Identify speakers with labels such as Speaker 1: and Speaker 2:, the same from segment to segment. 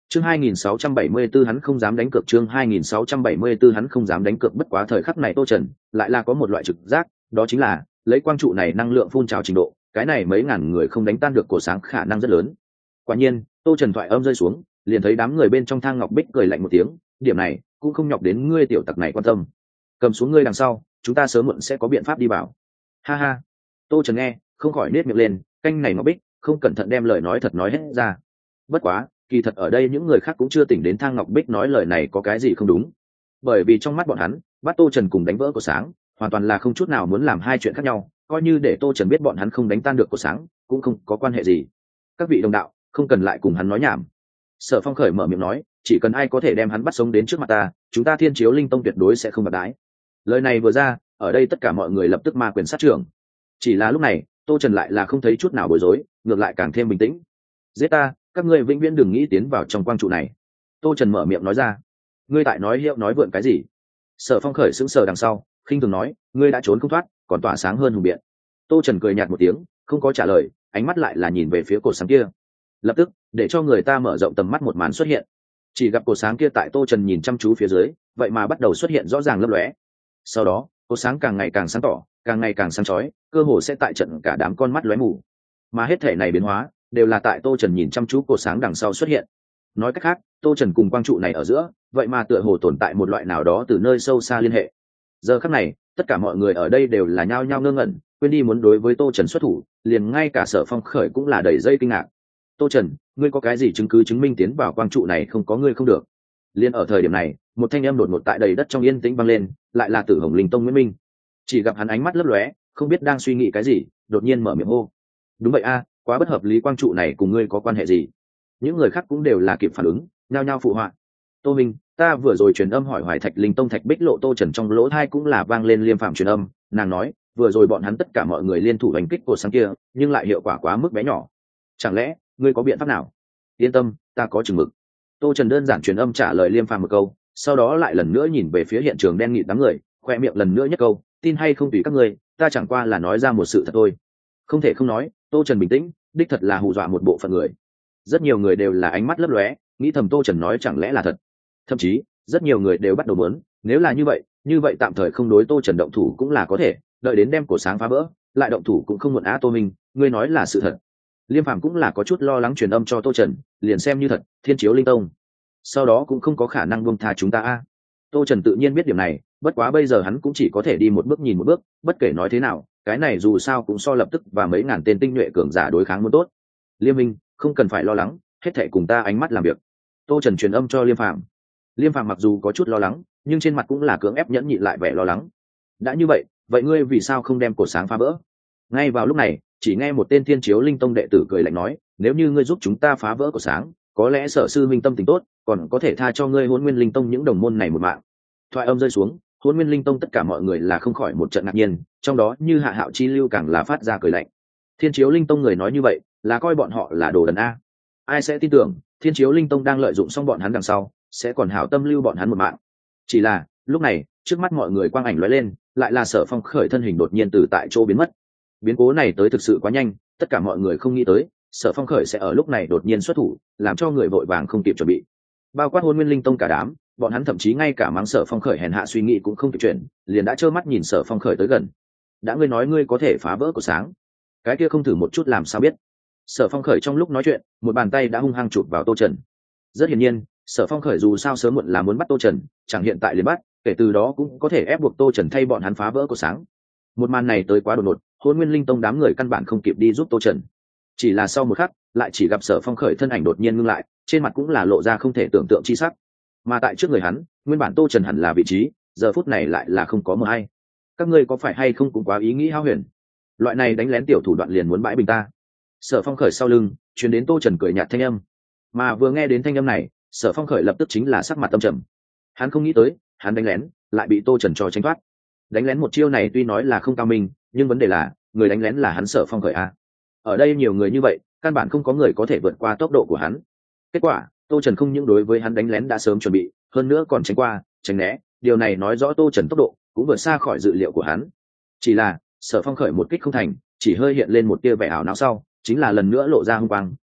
Speaker 1: Chương 2674 hắn không dám đánh cược, chương 2674 hắn không dám đánh cược. Bất quá thời khắc này Tô Trần lại là có một loại trực giác, đó chính là lấy quang trụ này năng lượng phun trào trình độ, cái này mấy ngàn người không đánh tan được cổ sáng khả năng rất lớn. Quả nhiên, Tô Trần thoại âm rơi xuống, liền thấy đám người bên trong Thang Ngọc Bích cười lạnh một tiếng, điểm này cũng không nhọc đến ngươi tiểu tặc này quan tâm. Cầm xuống ngươi đằng sau, chúng ta sớm muộn sẽ có biện pháp đi vào. Ha ha. Tô Trần nghe, không khỏi nết miệng lên, canh này Ngọc Bích, không cẩn thận đem lời nói thật nói hết ra. Bất quá, kỳ thật ở đây những người khác cũng chưa tỉnh đến Thang Ngọc Bích nói lời này có cái gì không đúng. Bởi vì trong mắt bọn hắn, bắt Tô Trần cùng đánh vỡ cổ sáng, hoàn toàn là không chút nào muốn làm hai chuyện khác nhau, coi như để Tô Trần biết bọn hắn không đánh tan được cổ sáng, cũng không có quan hệ gì. Các vị đồng đạo, không cần lại cùng hắn nói nhảm. Sở Phong khởi mở miệng nói, chỉ cần ai có thể đem hắn bắt sống đến trước mặt ta, chúng ta Thiên Chiếu Linh Tông tuyệt đối sẽ không bạc đái. Lời này vừa ra, ở đây tất cả mọi người lập tức ma quyền sát trưởng. Chỉ là lúc này, Tô Trần lại là không thấy chút nào bối rối, ngược lại càng thêm bình tĩnh. Giết ta, các ngươi vĩnh viễn đừng nghĩ tiến vào trong quang trụ này. Tô Trần mở miệng nói ra. Ngươi tại nói hiệu nói vượn cái gì? Sở Phong khởi sững sờ đằng sau, khinh thường nói, ngươi đã trốn không thoát, còn tỏa sáng hơn hùng biện. Tô Trần cười nhạt một tiếng, không có trả lời, ánh mắt lại là nhìn về phía cột sáng kia. Lập tức, để cho người ta mở rộng tầm mắt, một màn xuất hiện. Chỉ gặp cột sáng kia tại Tô Trần nhìn chăm chú phía dưới, vậy mà bắt đầu xuất hiện rõ ràng lấp lóe. Sau đó, cột sáng càng ngày càng sáng tỏ, càng ngày càng sáng chói, cơ hồ sẽ tại trận cả đám con mắt lóe mù. Mà hết thể này biến hóa, đều là tại Tô Trần nhìn chăm chú cột sáng đằng sau xuất hiện. Nói cách khác, Tô Trần cùng quang trụ này ở giữa, vậy mà tựa hồ tồn tại một loại nào đó từ nơi sâu xa liên hệ. Giờ khắc này, tất cả mọi người ở đây đều là nhao nhao ngơ ngẩn, quên đi muốn đối với Tô Trần xuất thủ, liền ngay cả Sở Phong khởi cũng là đầy dây kinh ngạc. Tô Trần, ngươi có cái gì chứng cứ chứng minh tiến vào quang trụ này không có ngươi không được? Liên ở thời điểm này, một thanh âm đột ngột tại đầy đất trong yên tĩnh vang lên, lại là Tử Hồng Linh Tông Nguyễn Minh. Chỉ gặp hắn ánh mắt lấp lóe, không biết đang suy nghĩ cái gì, đột nhiên mở miệng hô. Đúng vậy a, quá bất hợp lý, quang trụ này cùng ngươi có quan hệ gì? Những người khác cũng đều là kịp phản ứng, nhao nhao phụ họa. Tô Minh, ta vừa rồi truyền âm hỏi Hoài Thạch Linh Tông Thạch Bích Lộ. Tô Trần trong lỗ tai cũng là vang lên Liêm Phàm truyền âm, nàng nói, vừa rồi bọn hắn tất cả mọi người liên thủ đánh kích cột sáng kia, nhưng lại hiệu quả quá mức bé nhỏ. Chẳng lẽ ngươi có biện pháp nào? Yên tâm, ta có chừng mực. Tô Trần đơn giản truyền âm trả lời Liêm Phàm một câu, sau đó lại lần nữa nhìn về phía hiện trường đen nghịt đám người, khoe miệng lần nữa nhất câu, tin hay không tùy các ngươi, ta chẳng qua là nói ra một sự thật thôi. Không thể không nói, Tô Trần bình tĩnh, đích thật là hù dọa một bộ phận người. Rất nhiều người đều là ánh mắt lấp lóe, nghĩ thầm Tô Trần nói chẳng lẽ là thật. Thậm chí, rất nhiều người đều bắt đầu muốn, nếu là như vậy tạm thời không đối Tô Trần động thủ cũng là có thể, đợi đến đem cổ sáng phá vỡ, lại động thủ cũng không muộn. Tô Minh, ngươi nói là sự thật. Liêm Phàm cũng là có chút lo lắng truyền âm cho Tô Trần, liền xem như thật, Thiên Chiếu Linh Tông sau đó cũng không có khả năng buông tha chúng ta. Tô Trần tự nhiên biết điểm này, bất quá bây giờ hắn cũng chỉ có thể đi một bước nhìn một bước, bất kể nói thế nào, cái này dù sao cũng so lập tức và mấy ngàn tên tinh nhuệ cường giả đối kháng muốn tốt. Liêm Minh, không cần phải lo lắng, hết thảy cùng ta ánh mắt làm việc. Tô Trần truyền âm cho Liêm Phàm. Liêm Phàm mặc dù có chút lo lắng, nhưng trên mặt cũng là cưỡng ép nhẫn nhịn lại vẻ lo lắng. Đã như vậy ngươi vì sao không đem cổ sáng phá vỡ? Ngay vào lúc này, chỉ nghe một tên Thiên Chiếu Linh Tông đệ tử cười lạnh nói, nếu như ngươi giúp chúng ta phá vỡ cổ sáng, có lẽ Sở sư minh tâm tình tốt, còn có thể tha cho ngươi Hỗn Nguyên Linh Tông những đồng môn này một mạng. Thoại âm rơi xuống, Hỗn Nguyên Linh Tông tất cả mọi người là không khỏi một trận ngạc nhiên, trong đó như Hạ Hạo Chi Lưu càng là phát ra cười lạnh. Thiên Chiếu Linh Tông người nói như vậy, là coi bọn họ là đồ đần a. Ai sẽ tin tưởng, Thiên Chiếu Linh Tông đang lợi dụng xong bọn hắn đằng sau, sẽ còn hảo tâm lưu bọn hắn một mạng. Chỉ là, lúc này, trước mắt mọi người quang ảnh lóe lên, lại là Sở Phong khởi thân hình đột nhiên từ tại chỗ biến mất. Biến cố này tới thực sự quá nhanh, tất cả mọi người không nghĩ tới, Sở Phong khởi sẽ ở lúc này đột nhiên xuất thủ, làm cho người vội vàng không kịp chuẩn bị. Bao quát Hỗn Nguyên Linh Tông cả đám, bọn hắn thậm chí ngay cả mắng Sở Phong khởi hèn hạ suy nghĩ cũng không kịp chuyển, liền đã trơ mắt nhìn Sở Phong khởi tới gần. Đã ngươi nói ngươi có thể phá vỡ cổ sáng, cái kia không thử một chút làm sao biết? Sở Phong khởi trong lúc nói chuyện, một bàn tay đã hung hăng chụp vào Tô Trần. Rất hiển nhiên, Sở Phong khởi dù sao sớm muộn là muốn bắt Tô Trần, chẳng hiện tại liền bắt, kể từ đó cũng có thể ép buộc Tô Trần thay bọn hắn phá vỡ cổ sáng. Một màn này tới quá đột ngột, Hỗn Nguyên Linh Tông đám người căn bản không kịp đi giúp Tô Trần. Chỉ là sau một khắc, lại chỉ gặp Sở Phong khởi thân ảnh đột nhiên ngưng lại, trên mặt cũng là lộ ra không thể tưởng tượng chi sắc. Mà tại trước người hắn, nguyên bản Tô Trần hẳn là vị trí, giờ phút này lại là không có mờ hay. Các ngươi có phải hay không cũng quá ý nghĩ hao huyền? Loại này đánh lén tiểu thủ đoạn liền muốn bãi bình ta. Sở Phong khởi sau lưng, truyền đến Tô Trần cười nhạt thanh âm. Mà vừa nghe đến thanh âm này, Sở Phong khởi lập tức chính là sắc mặt tâm trầm. Hắn không nghĩ tới, hắn đánh lén, lại bị Tô Trần cho tránh thoát. Đánh lén một chiêu này tuy nói là không cao minh, nhưng vấn đề là, người đánh lén là hắn Sở Phong khởi a. Ở đây nhiều người như vậy, căn bản không có người có thể vượt qua tốc độ của hắn. Kết quả, Tô Trần không những đối với hắn đánh lén đã sớm chuẩn bị, hơn nữa còn tránh qua, tránh né, điều này nói rõ Tô Trần tốc độ cũng vượt xa khỏi dự liệu của hắn. Chỉ là, Sở Phong khởi một kích không thành, chỉ hơi hiện lên một tia vẻ ảo não sau, chính là lần nữa lộ ra hung quang,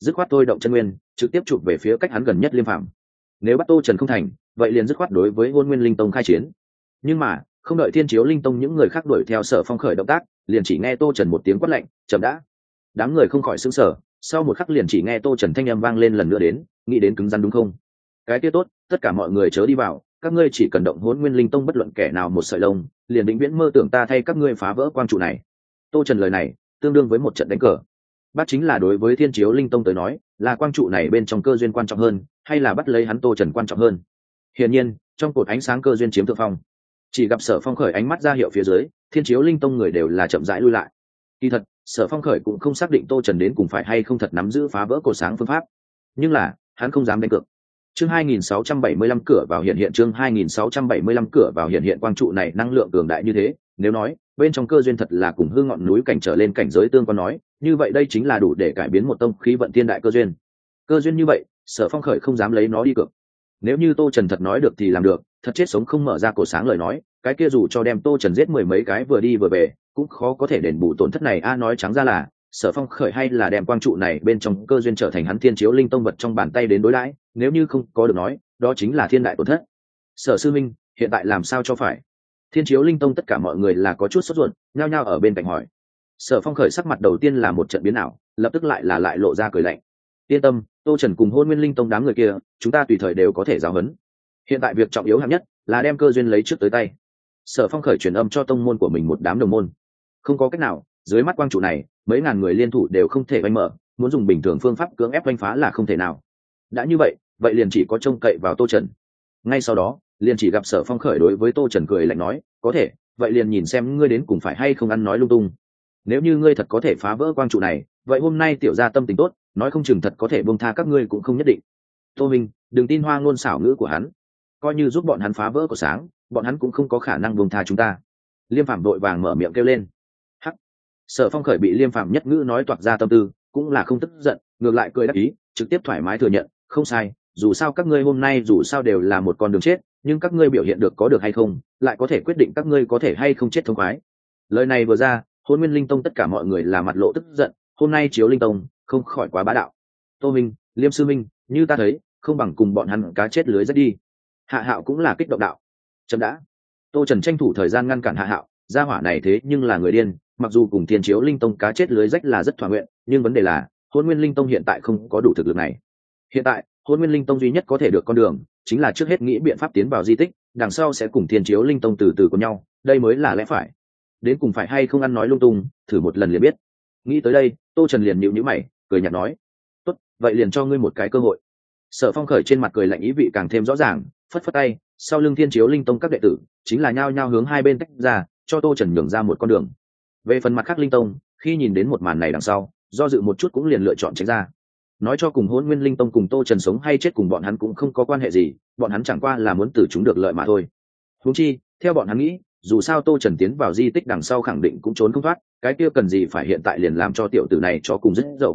Speaker 1: dứt khoát thôi động chân nguyên trực tiếp chụp về phía cách hắn gần nhất Liêm Phàm. Nếu bắt Tô Trần không thành, vậy liền dứt khoát đối với Hôn Nguyên Linh Tông khai chiến. Nhưng mà không đợi Thiên Chiếu Linh Tông những người khác đuổi theo Sở Phong khởi động tác, liền chỉ nghe Tô Trần một tiếng quát lạnh, chậm đã. Đám người không khỏi sững sờ, sau một khắc liền chỉ nghe Tô Trần thanh âm vang lên lần nữa đến, nghĩ đến cứng rắn đúng không? Cái kia tốt, tất cả mọi người chớ đi vào, các ngươi chỉ cần động Hỗn Nguyên Linh Tông bất luận kẻ nào một sợi lông, liền vĩnh viễn mơ tưởng ta thay các ngươi phá vỡ quang trụ này. Tô Trần lời này tương đương với một trận đánh cờ. Bác chính là đối với Thiên Chiếu Linh Tông tới nói, là quang trụ này bên trong cơ duyên quan trọng hơn, hay là bắt lấy hắn Tô Trần quan trọng hơn? Hiển nhiên, trong cột ánh sáng cơ duyên chiếm thượng phong. Chỉ gặp Sở Phong khởi ánh mắt ra hiệu phía dưới, Thiên Chiếu Linh Tông người đều là chậm rãi lui lại. Kỳ thật, Sở Phong khởi cũng không xác định Tô Trần đến cùng phải hay không thật nắm giữ phá vỡ cột sáng phương pháp, nhưng là hắn không dám đánh cược. Chương 2675 cửa vào hiện chương 2675 cửa vào hiện quang trụ này năng lượng cường đại như thế, nếu nói bên trong cơ duyên thật là cùng hư ngọn núi cảnh trở lên cảnh giới tương quan nói, như vậy đây chính là đủ để cải biến một tông khí vận thiên đại cơ duyên. Cơ duyên như vậy, Sở Phong khởi không dám lấy nó đi cược. Nếu như Tô Trần thật nói được thì làm được, thật chết sống không mở ra cổ sáng lời nói, cái kia dù cho đem Tô Trần giết mười mấy cái vừa đi vừa về, cũng khó có thể đền bù tổn thất này. Nói trắng ra là Sở Phong khởi hay là đem quang trụ này bên trong cơ duyên trở thành hắn Thiên Chiếu Linh Tông vật trong bàn tay đến đối đãi, nếu như không có được nói, đó chính là thiên đại tổn thất. Sở sư minh, hiện tại làm sao cho phải? Thiên Chiếu Linh Tông tất cả mọi người là có chút sốt ruột, nhao nhao ở bên cạnh hỏi. Sở Phong khởi sắc mặt đầu tiên là một trận biến ảo, lập tức lại lộ ra cười lạnh. Yên tâm, Tô Trần cùng Hôn Nguyên Linh Tông đám người kia, chúng ta tùy thời đều có thể giáo huấn. Hiện tại việc trọng yếu hạng nhất là đem cơ duyên lấy trước tới tay. Sở Phong khởi truyền âm cho tông môn của mình một đám đồng môn. Không có cách nào, dưới mắt quang trụ này, mấy ngàn người liên thủ đều không thể oanh mở, muốn dùng bình thường phương pháp cưỡng ép oanh phá là không thể nào. Đã như vậy, vậy liền chỉ có trông cậy vào Tô Trần. Ngay sau đó, liền chỉ gặp Sở Phong khởi đối với Tô Trần cười lạnh nói, có thể, vậy liền nhìn xem ngươi đến cùng phải hay không ăn nói lung tung. Nếu như ngươi thật có thể phá vỡ quang trụ này, vậy hôm nay tiểu gia tâm tình tốt, nói không chừng thật có thể buông tha các ngươi cũng không nhất định. Tô Minh, đừng tin hoa ngôn xảo ngữ của hắn, coi như giúp bọn hắn phá vỡ cổ sáng, bọn hắn cũng không có khả năng buông tha chúng ta. Liêm Phạm đội vàng mở miệng kêu lên. Hắc. Sở Phong khởi bị Liêm Phạm nhất ngữ nói toạc ra tâm tư, cũng là không tức giận, ngược lại cười đáp ý, trực tiếp thoải mái thừa nhận, không sai, dù sao các ngươi hôm nay dù sao đều là một con đường chết, nhưng các ngươi biểu hiện được có được hay không, lại có thể quyết định các ngươi có thể hay không chết thống khoái. Lời này vừa ra, Hôn Nguyên Linh Tông tất cả mọi người là mặt lộ tức giận, hôm nay Chiếu Linh Tông không khỏi quá bá đạo. Tô Minh, Liêm sư minh, như ta thấy, không bằng cùng bọn hắn cá chết lưới rách đi. Hạ Hạo cũng là kích động đạo. Chậm đã. Tô Trần tranh thủ thời gian ngăn cản Hạ Hạo, gia hỏa này thế nhưng là người điên, mặc dù cùng Thiên Chiếu Linh Tông cá chết lưới rách là rất thỏa nguyện, nhưng vấn đề là Hôn Nguyên Linh Tông hiện tại không có đủ thực lực này. Hiện tại, Hôn Nguyên Linh Tông duy nhất có thể được con đường, chính là trước hết nghĩ biện pháp tiến vào di tích, đằng sau sẽ cùng Thiên Chiếu Linh Tông từ từ cùng nhau, đây mới là lẽ phải. Đến cùng phải hay không ăn nói lung tung, thử một lần liền biết. Nghĩ tới đây, Tô Trần liền nhíu nhíu mày, cười nhạt nói, tốt, vậy liền cho ngươi một cái cơ hội. Sở Phong khởi trên mặt cười lạnh ý vị càng thêm rõ ràng, phất phất tay, sau lưng Thiên Chiếu Linh Tông các đệ tử chính là nhao nhao hướng hai bên tách ra, cho Tô Trần nhường ra một con đường. Về phần mặt khác Linh Tông, khi nhìn đến một màn này đằng sau, do dự một chút cũng liền lựa chọn tránh ra. Nói cho cùng Hỗn Nguyên Linh Tông cùng Tô Trần sống hay chết cùng bọn hắn cũng không có quan hệ gì, bọn hắn chẳng qua là muốn từ chúng được lợi mà thôi. Huống chi, theo bọn hắn nghĩ, dù sao Tô Trần tiến vào di tích đằng sau khẳng định cũng trốn không thoát, cái kia cần gì phải hiện tại liền làm cho tiểu tử này cho cùng rất dậu.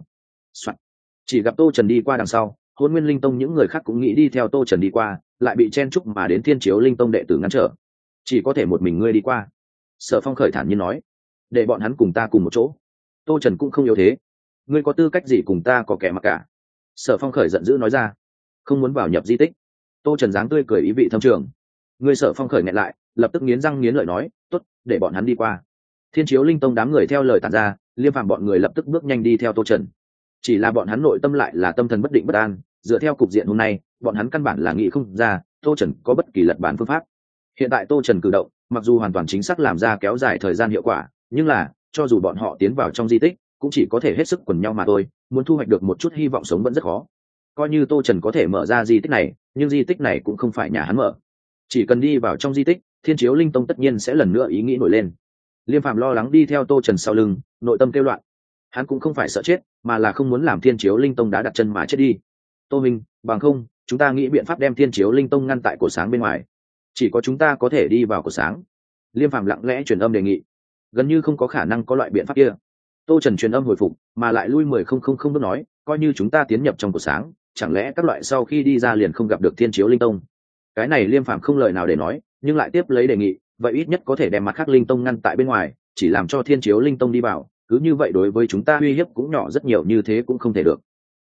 Speaker 1: Chỉ gặp Tô Trần đi qua đằng sau, Hôn Nguyên Linh Tông những người khác cũng nghĩ đi theo Tô Trần đi qua, lại bị chen chúc mà đến Thiên Chiếu Linh Tông đệ tử ngăn trở. Chỉ có thể một mình ngươi đi qua. Sở Phong khởi thản nhiên nói, để bọn hắn cùng ta cùng một chỗ. Tô Trần cũng không yếu thế. Ngươi có tư cách gì cùng ta có kẻ mặc cả? Sở Phong khởi giận dữ nói ra, không muốn vào nhập di tích. Tô Trần dáng tươi cười ý vị thâm trường. Ngươi Sở Phong khởi nghẹn lại, lập tức nghiến răng nghiến lợi nói, tốt, để bọn hắn đi qua. Thiên Chiếu Linh Tông đám người theo lời tản ra, Liêm Phàm bọn người lập tức bước nhanh đi theo Tô Trần. Chỉ là bọn hắn nội tâm lại là tâm thần bất định bất an, dựa theo cục diện hôm nay, bọn hắn căn bản là nghĩ không ra Tô Trần có bất kỳ lật bản phương pháp. Hiện tại Tô Trần cử động, mặc dù hoàn toàn chính xác làm ra kéo dài thời gian hiệu quả, nhưng là cho dù bọn họ tiến vào trong di tích, cũng chỉ có thể hết sức quần nhau mà thôi, muốn thu hoạch được một chút hy vọng sống vẫn rất khó. Coi như Tô Trần có thể mở ra di tích này, nhưng di tích này cũng không phải nhà hắn mở. Chỉ cần đi vào trong di tích, Thiên Chiếu Linh Tông tất nhiên sẽ lần nữa ý nghĩ nổi lên. Liêm Phàm lo lắng đi theo Tô Trần sau lưng, nội tâm kêu loạn. Hắn cũng không phải sợ chết, mà là không muốn làm Thiên Chiếu Linh Tông đá đặt chân mà chết đi. Tô Minh, bằng không, chúng ta nghĩ biện pháp đem Thiên Chiếu Linh Tông ngăn tại cổ sáng bên ngoài. Chỉ có chúng ta có thể đi vào cổ sáng. Liêm Phàm lặng lẽ truyền âm đề nghị. Gần như không có khả năng có loại biện pháp kia. Tô Trần truyền âm hồi phục, mà lại lui 10,000 bước nói, coi như chúng ta tiến nhập trong cổ sáng, chẳng lẽ các loại sau khi đi ra liền không gặp được Thiên Chiếu Linh Tông? Cái này Liêm Phàm không lời nào để nói, nhưng lại tiếp lấy đề nghị, vậy ít nhất có thể đem mặt khác Linh Tông ngăn tại bên ngoài, chỉ làm cho Thiên Chiếu Linh Tông đi vào, cứ như vậy đối với chúng ta uy hiếp cũng nhỏ rất nhiều, như thế cũng không thể được.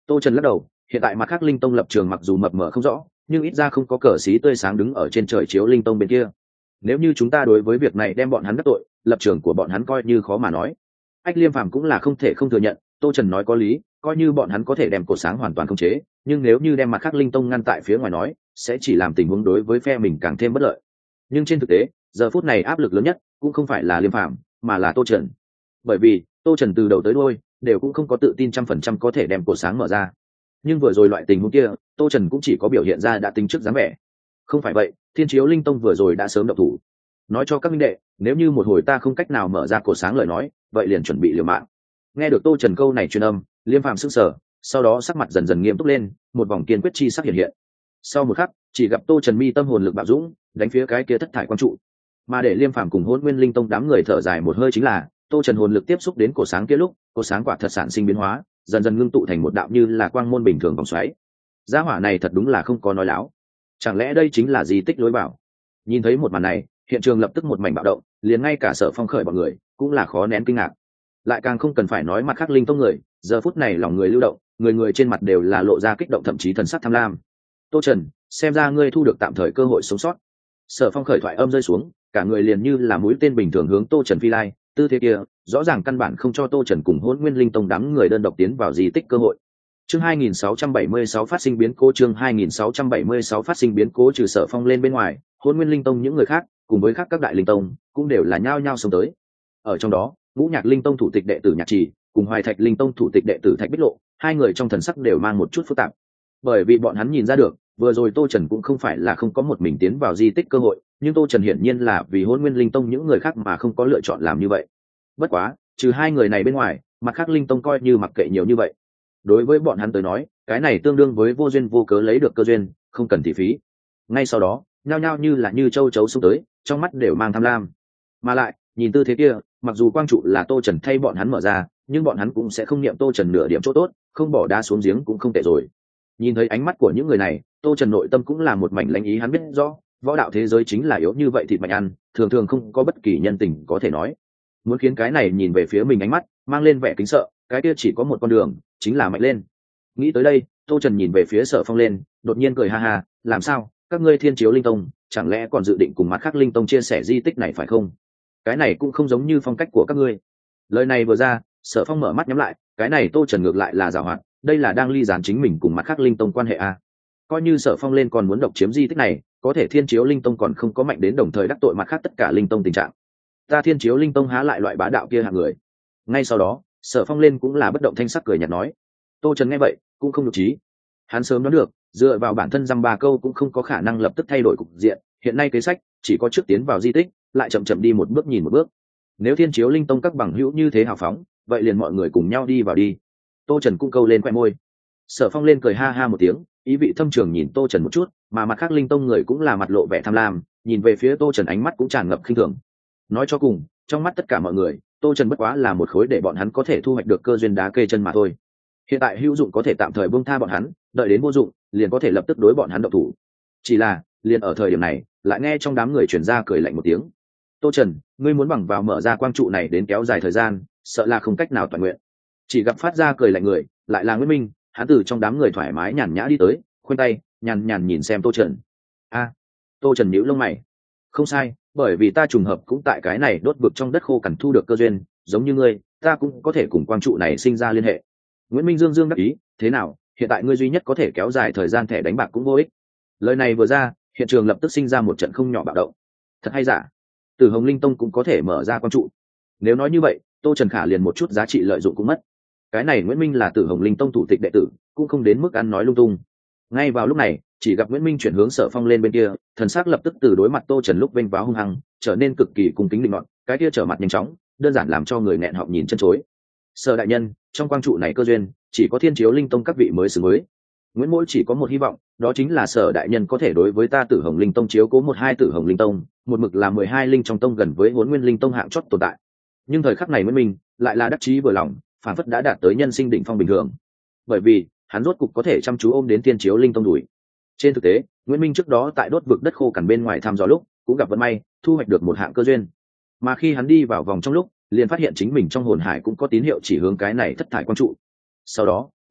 Speaker 1: Tô Trần lắc đầu, hiện tại mặt khác linh tông lập trường mặc dù mập mờ không rõ, nhưng ít ra không có cờ xí tươi sáng đứng ở trên trời chiếu linh tông bên kia. Nếu như chúng ta đối với việc này đem bọn hắn đắc tội, lập trường của bọn hắn coi như khó mà nói. Ách Liêm Phàm cũng là không thể không thừa nhận, Tô Trần nói có lý, coi như bọn hắn có thể đem cột sáng hoàn toàn khống chế, nhưng nếu như đem mặt khác linh tông ngăn tại phía ngoài nói, sẽ chỉ làm tình huống đối với phe mình càng thêm bất lợi. Nhưng trên thực tế, giờ phút này áp lực lớn nhất cũng không phải là Liêm Phàm, mà là Tô Trần. Bởi vì Tô Trần từ đầu tới đuôi đều cũng không có tự tin 100% có thể đem cột sáng mở ra. Nhưng vừa rồi loại tình huống kia, Tô Trần cũng chỉ có biểu hiện ra đã tính trước dáng vẻ. Không phải vậy, Thiên Chiếu Linh Tông vừa rồi đã sớm động thủ. Nói cho các minh đệ, nếu như một hồi ta không cách nào mở ra cột sáng lời nói, vậy liền chuẩn bị liều mạng. Nghe được Tô Trần câu này truyền âm, Liêm Phàm sững sờ, sau đó sắc mặt dần dần nghiêm túc lên, một vòng kiên quyết chi sắc hiện hiện. Sau một khắc, chỉ gặp Tô Trần mi tâm hồn lực bạo dũng, đánh phía cái kia thất thải quang trụ. Mà để Liêm Phàm cùng Hỗn Nguyên Linh Tông đám người thở dài một hơi chính là, Tô Trần hồn lực tiếp xúc đến cột sáng kia lúc, cột sáng quả thật sản sinh biến hóa, dần dần ngưng tụ thành một đạo như là quang môn bình thường vòng xoáy. Gia hỏa này thật đúng là không có nói láo. Chẳng lẽ đây chính là di tích lối vào? Nhìn thấy một màn này, hiện trường lập tức một mảnh bạo động, liền ngay cả Sở Phong khởi bọn người cũng là khó nén kinh ngạc. Lại càng không cần phải nói mặt khác linh tông người, giờ phút này lòng người lưu động, người người trên mặt đều là lộ ra kích động, thậm chí thần sắc tham lam. Tô Trần, xem ra ngươi thu được tạm thời cơ hội sống sót. Sở Phong khởi thoại âm rơi xuống, cả người liền như là mũi tên bình thường hướng Tô Trần phi lai, tư thế kia rõ ràng căn bản không cho Tô Trần cùng Hỗn Nguyên Linh Tông đám người đơn độc tiến vào di tích cơ hội. Chương 2676 phát sinh biến cố, chương 2676 phát sinh biến cố, trừ Sở Phong lên bên ngoài, Hỗn Nguyên Linh Tông những người khác, cùng với các đại linh tông, cũng đều là nhao nhao xông tới. Ở trong đó, Ngũ Nhạc Linh Tông thủ tịch đệ tử Nhạc Trì, cùng Hoài Thạch Linh Tông thủ tịch đệ tử Thạch Bích Lộ, hai người trong thần sắc đều mang một chút phức tạp. Bởi vì bọn hắn nhìn ra được, vừa rồi Tô Trần cũng không phải là không có một mình tiến vào di tích cơ hội, nhưng Tô Trần hiển nhiên là vì Hỗn Nguyên Linh Tông những người khác mà không có lựa chọn làm như vậy. Bất quá, trừ hai người này bên ngoài, mặt khác linh tông coi như mặc kệ nhiều như vậy. Đối với bọn hắn tới nói, cái này tương đương với vô duyên vô cớ lấy được cơ duyên, không cần thị phí. Ngay sau đó, nhao nhao như là như châu chấu xông tới, trong mắt đều mang tham lam. Mà lại, nhìn tư thế kia, mặc dù quang trụ là Tô Trần thay bọn hắn mở ra, nhưng bọn hắn cũng sẽ không niệm Tô Trần nửa điểm chỗ tốt, không bỏ đá xuống giếng cũng không tệ rồi. Nhìn thấy ánh mắt của những người này, Tô Trần nội tâm cũng là một mảnh lãnh ý, hắn biết rõ, võ đạo thế giới chính là yếu như vậy thịt mạnh ăn, thường thường không có bất kỳ nhân tình có thể nói. Muốn khiến cái này nhìn về phía mình ánh mắt mang lên vẻ kính sợ, cái kia chỉ có một con đường, chính là mạnh lên. Nghĩ tới đây, Tô Trần nhìn về phía Sở Phong lên, đột nhiên cười ha ha, làm sao, các ngươi Thiên Chiếu Linh Tông chẳng lẽ còn dự định cùng mặt khác linh tông chia sẻ di tích này phải không? Cái này cũng không giống như phong cách của các ngươi. Lời này vừa ra, Sở Phong mở mắt nhắm lại, cái này Tô Trần ngược lại là giảo hoạt, đây là đang ly gián chính mình cùng mặt khác linh tông quan hệ a. Coi như Sở Phong lên còn muốn độc chiếm di tích này, có thể Thiên Chiếu Linh Tông còn không có mạnh đến đồng thời đắc tội mặt khác tất cả linh tông tình trạng. Ta Thiên Chiếu Linh Tông há lại loại bá đạo kia hạng người. Ngay sau đó, Sở Phong lên cũng là bất động thanh sắc cười nhạt nói. Tô Trần nghe vậy cũng không nhục trí, hắn sớm đoán được, dựa vào bản thân dăm ba câu cũng không có khả năng lập tức thay đổi cục diện, hiện nay kế sách chỉ có trước tiến vào di tích, lại chậm chậm đi một bước nhìn một bước. Nếu Thiên Chiếu Linh Tông các bằng hữu như thế hào phóng, vậy liền mọi người cùng nhau đi vào đi. Tô Trần cũng câu lên khoe môi. Sở Phong lên cười ha ha một tiếng, ý vị thâm trường nhìn Tô Trần một chút, mà mặt khác linh tông người cũng là mặt lộ vẻ tham lam, nhìn về phía Tô Trần ánh mắt cũng tràn ngập khinh thường. Nói cho cùng, trong mắt tất cả mọi người, Tô Trần bất quá là một khối để bọn hắn có thể thu hoạch được cơ duyên đá kê chân mà thôi. Hiện tại hữu dụng có thể tạm thời buông tha bọn hắn, đợi đến vô dụng, liền có thể lập tức đối bọn hắn động thủ. Chỉ là, liền ở thời điểm này, lại nghe trong đám người truyền ra cười lạnh một tiếng. Tô Trần, ngươi muốn bằng vào mở ra quang trụ này đến kéo dài thời gian, sợ là không cách nào toàn nguyện. Chỉ gặp phát ra cười lạnh người, lại là Nguyễn Minh, hắn từ trong đám người thoải mái nhàn nhã đi tới, khoanh tay, nhàn nhàn nhìn xem Tô Trần. Tô Trần nhíu lông mày. Không sai, bởi vì ta trùng hợp cũng tại cái này đốt vực trong đất khô cằn thu được cơ duyên, giống như ngươi, ta cũng có thể cùng quang trụ này sinh ra liên hệ. Nguyễn Minh dương dương đắc ý, thế nào, hiện tại ngươi duy nhất có thể kéo dài thời gian thẻ đánh bạc cũng vô ích. Lời này vừa ra, hiện trường lập tức sinh ra một trận không nhỏ bạo động. Thật hay giả? Tử Hồng Linh Tông cũng có thể mở ra quang trụ. Nếu nói như vậy, Tô Trần Khả liền một chút giá trị lợi dụng cũng mất. Cái này Nguyễn Minh là Tử Hồng Linh Tông thủ tịch đệ tử, cũng không đến mức ăn nói lung tung. Ngay vào lúc này, chỉ gặp Nguyễn Minh chuyển hướng Sở Phong lên bên kia, thần sắc lập tức từ đối mặt Tô Trần lúc vênh váo hung hăng, trở nên cực kỳ cung kính định nọt, cái kia trở mặt nhanh chóng, đơn giản làm cho người nghẹn họng nhìn chân chối. Sở đại nhân, trong quang trụ này cơ duyên, chỉ có Thiên Chiếu Linh Tông các vị mới xứng với. Nguyễn Mỗi chỉ có một hy vọng, đó chính là Sở đại nhân có thể đối với ta Tử Hồng Linh Tông chiếu cố một hai Tử Hồng Linh Tông, một mực là 12 linh trong tông gần với Hỗn Nguyên Linh Tông hạng chót tồn tại. Nhưng thời khắc này Nguyễn Minh lại là đắc chí vừa lòng, phản phất đã đạt tới nhân sinh đỉnh phong bình thường. Bởi vì, hắn rốt cục có thể chăm chú ôm đến Thiên Chiếu Linh Tông đuổi. Trên thực tế, Nguyễn Minh trước đó tại đốt vực đất khô cằn bên ngoài thăm dò lúc, cũng gặp vận may, thu hoạch được một hạng cơ duyên. Mà khi hắn đi vào vòng trong lúc, liền phát hiện chính mình trong hồn hải cũng có tín hiệu chỉ hướng cái này thất thải quang trụ. Sau đó,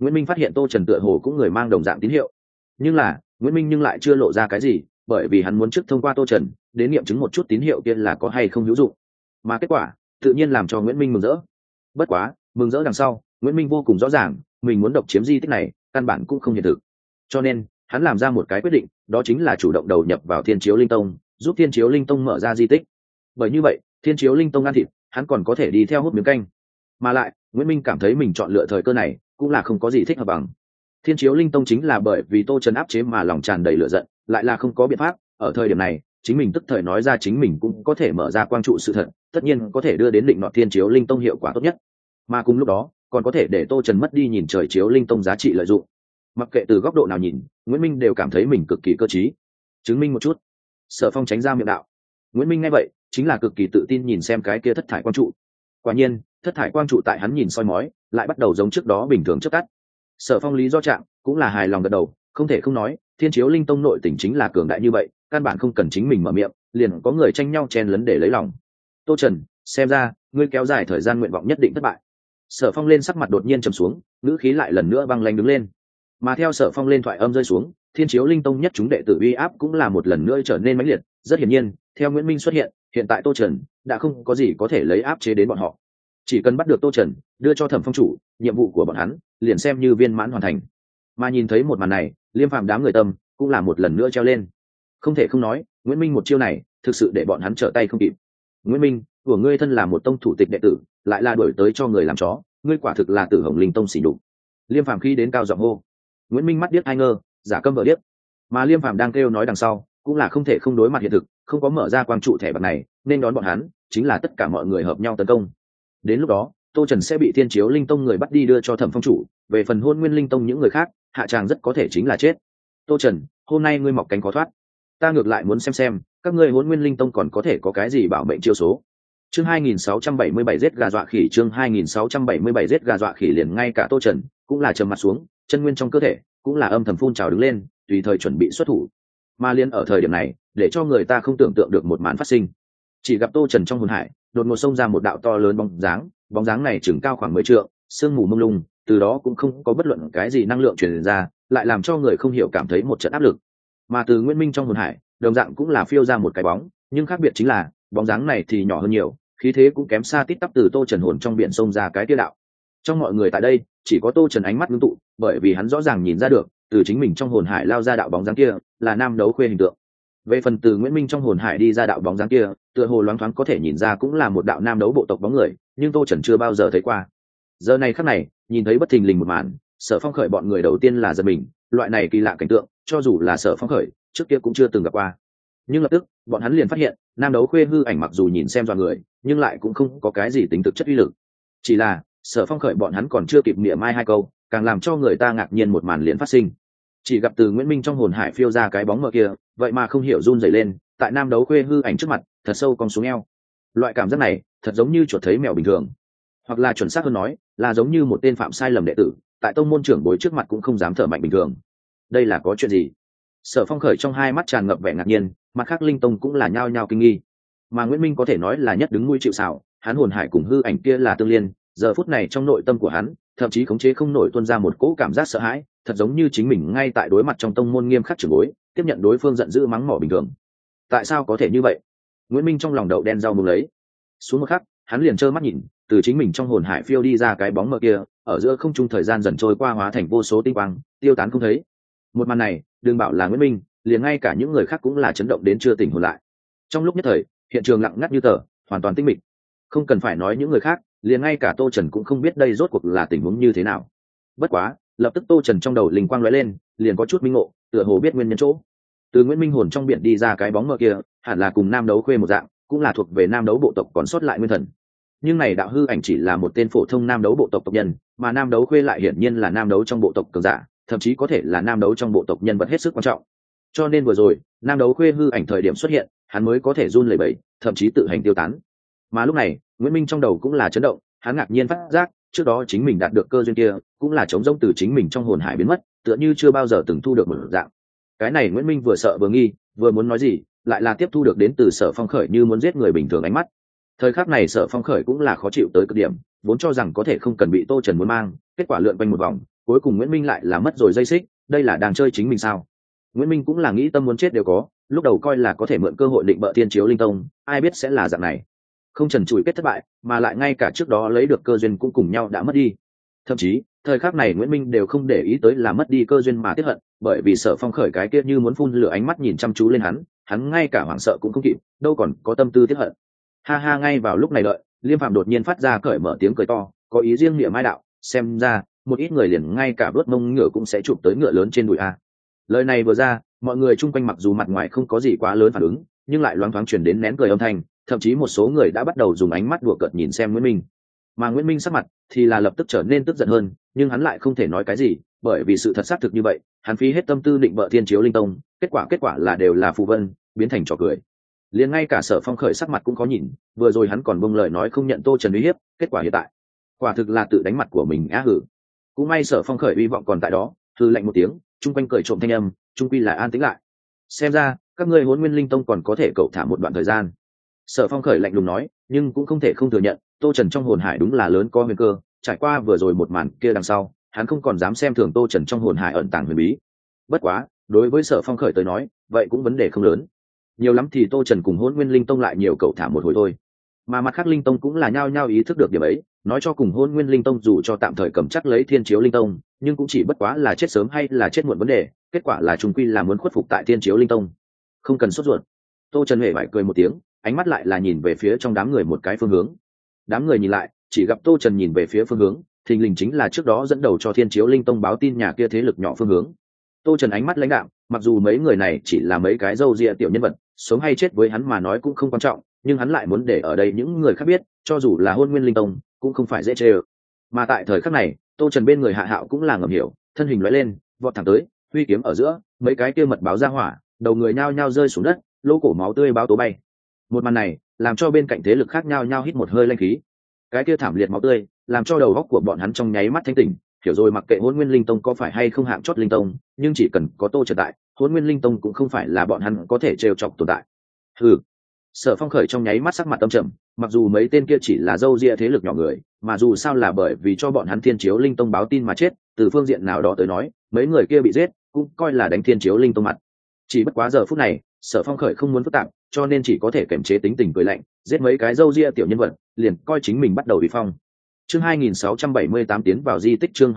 Speaker 1: Nguyễn Minh phát hiện Tô Trần tựa hồ cũng người mang đồng dạng tín hiệu, nhưng là Nguyễn Minh lại chưa lộ ra cái gì, bởi vì hắn muốn trước thông qua Tô Trần đến nghiệm chứng một chút tín hiệu kia là có hay không hữu dụng, mà kết quả tự nhiên làm cho Nguyễn Minh mừng rỡ. Bất quá mừng rỡ đằng sau, Nguyễn Minh vô cùng rõ ràng mình muốn độc chiếm di tích này căn bản cũng không hiện thực, cho nên hắn làm ra một cái quyết định, đó chính là chủ động đầu nhập vào Thiên Chiếu Linh Tông, giúp Thiên Chiếu Linh Tông mở ra di tích. Bởi như vậy Thiên Chiếu Linh Tông ăn thịt, hắn còn có thể đi theo hút miếng canh. Mà lại Nguyễn Minh cảm thấy mình chọn lựa thời cơ này cũng là không có gì thích hợp bằng. Thiên Chiếu Linh Tông chính là bởi vì Tô Trần áp chế mà lòng tràn đầy lửa giận, lại là không có biện pháp, ở thời điểm này chính mình tức thời nói ra chính mình cũng có thể mở ra quang trụ sự thật, tất nhiên có thể đưa đến định nọ Thiên Chiếu Linh Tông hiệu quả tốt nhất, mà cùng lúc đó còn có thể để Tô Trần mất đi nhìn trời Chiếu Linh Tông giá trị lợi dụng. Mặc kệ từ góc độ nào nhìn, Nguyễn Minh đều cảm thấy mình cực kỳ cơ trí. Chứng minh một chút. Sở Phong tránh ra miệng đạo. Nguyễn Minh nghe vậy chính là cực kỳ tự tin nhìn xem cái kia thất thải quang trụ. Quả nhiên thất thải quang trụ tại hắn nhìn soi mói lại bắt đầu giống trước đó bình thường chớp tắt. Sở Phong lý do trạng cũng là hài lòng gật đầu, không thể không nói Thiên Chiếu Linh Tông nội tình chính là cường đại như vậy, căn bản không cần chính mình mở miệng liền có người tranh nhau chen lấn để lấy lòng. Tô Trần, xem ra ngươi kéo dài thời gian nguyện vọng nhất định thất bại. Sở Phong lên sắc mặt đột nhiên trầm xuống, ngữ khí lại lần nữa băng lãnh đứng lên. Mà theo Sở Phong lên thoại âm rơi xuống, Thiên Chiếu Linh Tông nhất chúng đệ tử uy áp cũng là một lần nữa trở nên mãnh liệt. Rất hiển nhiên theo Nguyễn Minh xuất hiện, hiện tại Tô Trần đã không có gì có thể lấy áp chế đến bọn họ, chỉ cần bắt được Tô Trần đưa cho Thẩm Phong chủ, nhiệm vụ của bọn hắn liền xem như viên mãn hoàn thành. Mà nhìn thấy một màn này, Liêm Phàm đám người tâm cũng là một lần nữa treo lên. Không thể không nói Nguyễn Minh một chiêu này thực sự để bọn hắn trở tay không kịp. Nguyễn Minh, của ngươi thân là một tông thủ tịch đệ tử, lại là đuổi tới cho người làm chó, ngươi quả thực là Tử Hồng Linh Tông xỉ nhục. Liêm Phàm khi đến cao giọng hô. Nguyễn Minh mắt điếc hai ngơ, giả câm vờ điếc. Mà Liêm Phàm đang kêu nói đằng sau cũng là không thể không đối mặt hiện thực, không có mở ra quang trụ thẻ bạc này nên đón bọn hắn chính là tất cả mọi người hợp nhau tấn công. Đến lúc đó Tô Trần sẽ bị Thiên Chiếu Linh Tông người bắt đi đưa cho Thẩm Phong chủ, về phần Hôn Nguyên Linh Tông những người khác hạ tràng rất có thể chính là chết. Tô Trần, hôm nay ngươi mọc cánh khó thoát, ta ngược lại muốn xem các ngươi Hôn Nguyên Linh Tông còn có thể có cái gì bảo mệnh chiêu số. Chương 2677 giết gà dọa khỉ, chương 2677 giết gà dọa khỉ. Liền ngay cả Tô Trần cũng là trầm mặt xuống, chân nguyên trong cơ thể cũng là âm thầm phun trào đứng lên, tùy thời chuẩn bị xuất thủ. Mà liên ở thời điểm này, để cho người ta không tưởng tượng được một màn phát sinh. Chỉ gặp Tô Trần trong hồn hải đột ngột xông ra một đạo to lớn bóng dáng này chừng cao khoảng 10 trượng, sương mù mông lung, từ đó cũng không có bất luận cái gì năng lượng truyền ra, lại làm cho người không hiểu cảm thấy một trận áp lực. Mà từ Nguyễn Minh trong hồn hải đồng dạng cũng là phiêu ra một cái bóng, nhưng khác biệt chính là bóng dáng này thì nhỏ hơn nhiều, khí thế cũng kém xa tít tắp từ Tô Trần hồn trong biển xông ra cái kia đạo. Trong mọi người tại đây chỉ có Tô Trần ánh mắt ngưng tụ, bởi vì hắn rõ ràng nhìn ra được từ chính mình trong hồn hải lao ra đạo bóng dáng kia là Nam Đấu Khuê hình tượng. Về phần từ Nguyễn Minh trong hồn hải đi ra đạo bóng dáng kia, tựa hồ loáng thoáng có thể nhìn ra cũng là một đạo Nam Đấu bộ tộc bóng người, nhưng Tô Trần chưa bao giờ thấy qua. Giờ này khắc này nhìn thấy bất thình lình một màn, Sở Phong khởi bọn người đầu tiên là giật mình, loại này kỳ lạ cảnh tượng cho dù là Sở Phong khởi trước kia cũng chưa từng gặp qua. Nhưng lập tức bọn hắn liền phát hiện Nam Đấu Khuê hư ảnh mặc dù nhìn xem dọa người, nhưng lại cũng không có cái gì tính thực chất uy lực. Chỉ là Sở Phong khởi bọn hắn còn chưa kịp mỉa mai hai câu, càng làm cho người ta ngạc nhiên một màn liền phát sinh. Chỉ gặp từ Nguyễn Minh trong hồn hải phiêu ra cái bóng mờ kia, vậy mà không hiểu run rẩy lên, tại Nam Đấu Khuê hư ảnh trước mặt thật sâu cong xuống eo. Loại cảm giác này thật giống như chuột thấy mèo bình thường, hoặc là chuẩn xác hơn nói là giống như một tên phạm sai lầm đệ tử tại tông môn trưởng bối trước mặt cũng không dám thở mạnh bình thường. Đây là có chuyện gì? Sở Phong khởi trong hai mắt tràn ngập vẻ ngạc nhiên, mặt khác linh tông cũng là nhao nhao kinh nghi. Mà Nguyễn Minh có thể nói là nhất đứng nuôi chịu sào, hắn hồn hải cùng hư ảnh kia là tương liên, giờ phút này trong nội tâm của hắn thậm chí khống chế không nổi tuôn ra một cỗ cảm giác sợ hãi, thật giống như chính mình ngay tại đối mặt trong tông môn nghiêm khắc trưởng bối, tiếp nhận đối phương giận dữ mắng mỏ bình thường. Tại sao có thể như vậy? Nguyễn Minh trong lòng đậu đen rau muống lấy. Xuống một khắc hắn liền trơ mắt nhìn từ chính mình trong hồn hải phiêu đi ra cái bóng mờ kia, ở giữa không trung thời gian dần trôi qua hóa thành vô số tinh quang tiêu tán không thấy. Một màn này đừng bảo là Nguyễn Minh, liền ngay cả những người khác cũng là chấn động đến chưa tỉnh hồn lại. Trong lúc nhất thời hiện trường lặng ngắt như tờ, hoàn toàn tĩnh mịch. Không cần phải nói những người khác, liền ngay cả Tô Trần cũng không biết đây rốt cuộc là tình huống như thế nào. Bất quá lập tức Tô Trần trong đầu linh quang lóe lên, liền có chút minh ngộ, tựa hồ biết nguyên nhân chỗ. Từ Nguyễn Minh hồn trong biển đi ra cái bóng mờ kia hẳn là cùng Nam Đấu Khuê một dạng, cũng là thuộc về Nam Đấu bộ tộc còn sót lại nguyên thần. Nhưng này đạo hư ảnh chỉ là một tên phổ thông Nam Đấu bộ tộc tộc nhân, mà Nam Đấu Khuê lại hiển nhiên là Nam Đấu trong bộ tộc cường giả, thậm chí có thể là Nam Đấu trong bộ tộc nhân vật hết sức quan trọng. Cho nên vừa rồi Nam Đấu Khuê hư ảnh thời điểm xuất hiện, hắn mới có thể run lẩy bẩy, thậm chí tự hành tiêu tán. Mà lúc này Nguyễn Minh trong đầu cũng là chấn động, hắn ngạc nhiên phát giác trước đó chính mình đạt được cơ duyên kia cũng là trống rỗng từ chính mình trong hồn hải biến mất, tựa như chưa bao giờ từng thu được một dạng. Cái này Nguyễn Minh vừa sợ vừa nghi, vừa muốn nói gì lại là tiếp thu được đến từ Sở Phong khởi như muốn giết người bình thường ánh mắt. Thời khắc này Sở Phong khởi cũng là khó chịu tới cực điểm, vốn cho rằng có thể không cần bị Tô Trần muốn mang, kết quả lượn quanh một vòng cuối cùng Nguyễn Minh lại là mất rồi dây xích, đây là đang chơi chính mình sao? Nguyễn Minh cũng là nghĩ tâm muốn chết đều có, lúc đầu coi là có thể mượn cơ hội định bợ Thiên Chiếu Linh Tông, ai biết sẽ là dạng này. Không trần trụi kết thất bại, mà lại ngay cả trước đó lấy được cơ duyên cũng cùng nhau đã mất đi. Thậm chí, thời khắc này Nguyễn Minh đều không để ý tới là mất đi cơ duyên mà tiếc hận, bởi vì Sở Phong khởi cái kia như muốn phun lửa ánh mắt nhìn chăm chú lên hắn ngay cả hoảng sợ cũng không kịp, đâu còn có tâm tư tiếc hận. Ha ha, ngay vào lúc này đợi, Liêm Phạm đột nhiên phát ra cởi mở tiếng cười to, có ý riêng nghĩa mai đạo, xem ra một ít người liền ngay cả vớt mông ngựa cũng sẽ chụp tới ngựa lớn trên đùi a. Lời này vừa ra, mọi người chung quanh mặc dù mặt ngoài không có gì quá lớn phản ứng, nhưng lại loáng thoáng truyền đến nén cười âm thanh, thậm chí một số người đã bắt đầu dùng ánh mắt đùa cợt nhìn xem Nguyễn Minh. Mà Nguyễn Minh sắc mặt thì là lập tức trở nên tức giận hơn, nhưng hắn lại không thể nói cái gì, bởi vì sự thật xác thực như vậy, hắn phí hết tâm tư định bợ Thiên Chiếu Linh Tông, kết quả là đều là phù vân, biến thành trò cười. Liền ngay cả Sở Phong khởi sắc mặt cũng có nhìn, vừa rồi hắn còn bông lời nói không nhận Tô Trần uy hiếp, kết quả hiện tại, quả thực là tự đánh mặt của mình á hử. Cũng may Sở Phong khởi uy vọng còn tại đó, hừ lạnh một tiếng, chung quanh cười trộm thanh âm, chung quy là an tĩnh lại. Xem ra các ngươi Hỗn Nguyên Linh Tông còn có thể cậu thả một đoạn thời gian. Sở Phong khởi lạnh lùng nói, nhưng cũng không thể không thừa nhận, Tô Trần trong hồn hải đúng là lớn có huyền cơ, trải qua vừa rồi một màn kia đằng sau, hắn không còn dám xem thường Tô Trần trong hồn hải ẩn tàng huyền bí. Bất quá, đối với Sở Phong khởi tới nói, vậy cũng vấn đề không lớn. Nhiều lắm thì Tô Trần cùng Hỗn Nguyên Linh Tông lại nhiều cậu thả một hồi thôi. Mà mặt khác Linh Tông cũng là nhao nhao ý thức được điểm ấy, nói cho cùng Hỗn Nguyên Linh Tông dù cho tạm thời cầm chắc lấy Thiên Chiếu Linh Tông, nhưng cũng chỉ bất quá là chết sớm hay là chết muộn vấn đề, kết quả là chung quy là muốn khuất phục tại Thiên Chiếu Linh Tông. Không cần sốt ruột. Tô Trần hề bại cười một tiếng, ánh mắt lại là nhìn về phía trong đám người một cái phương hướng. Đám người nhìn lại, chỉ gặp Tô Trần nhìn về phía phương hướng, thình lình chính là trước đó dẫn đầu cho Thiên Chiếu Linh Tông báo tin nhà kia thế lực nhỏ phương hướng. Tô Trần ánh mắt lãnh đạm, mặc dù mấy người này chỉ là mấy cái râu ria tiểu nhân vật, sống hay chết với hắn mà nói cũng không quan trọng, nhưng hắn lại muốn để ở đây những người khác biết, cho dù là Hôn Nguyên Linh Tông, cũng không phải dễ chơi. Mà tại thời khắc này, Tô Trần bên người Hạ Hạo cũng là ngầm hiểu, thân hình lóe lên, vọt thẳng tới, huy kiếm ở giữa, mấy cái kia mật báo ra hỏa, đầu người nhao nhao rơi xuống đất, lỗ cổ máu tươi báo tố bay. Một màn này, làm cho bên cạnh thế lực khác nhao nhao hít một hơi lanh khí. Cái kia thảm liệt máu tươi, làm cho đầu óc của bọn hắn trong nháy mắt thanh tỉnh, hiểu rồi mặc kệ Hỗn Nguyên Linh Tông có phải hay không hạng chót linh tông, nhưng chỉ cần có Tô Trần tại, Hỗn Nguyên Linh Tông cũng không phải là bọn hắn có thể trêu chọc tồn tại. Hừ. Sở Phong khởi trong nháy mắt sắc mặt tâm trầm, mặc dù mấy tên kia chỉ là dâu ria thế lực nhỏ người, mà dù sao là bởi vì cho bọn hắn Thiên Chiếu Linh Tông báo tin mà chết, từ phương diện nào đó tới nói, mấy người kia bị giết, cũng coi là đánh Thiên Chiếu Linh Tông mặt. Chỉ bất quá giờ phút này, Sở Phong khởi không muốn phức tạp, cho nên chỉ có thể kiềm chế tính tình cười lạnh, giết mấy cái dâu ria tiểu nhân vật, liền coi chính mình bắt đầu bị phong. Chương 2678 tiến vào di tích, chương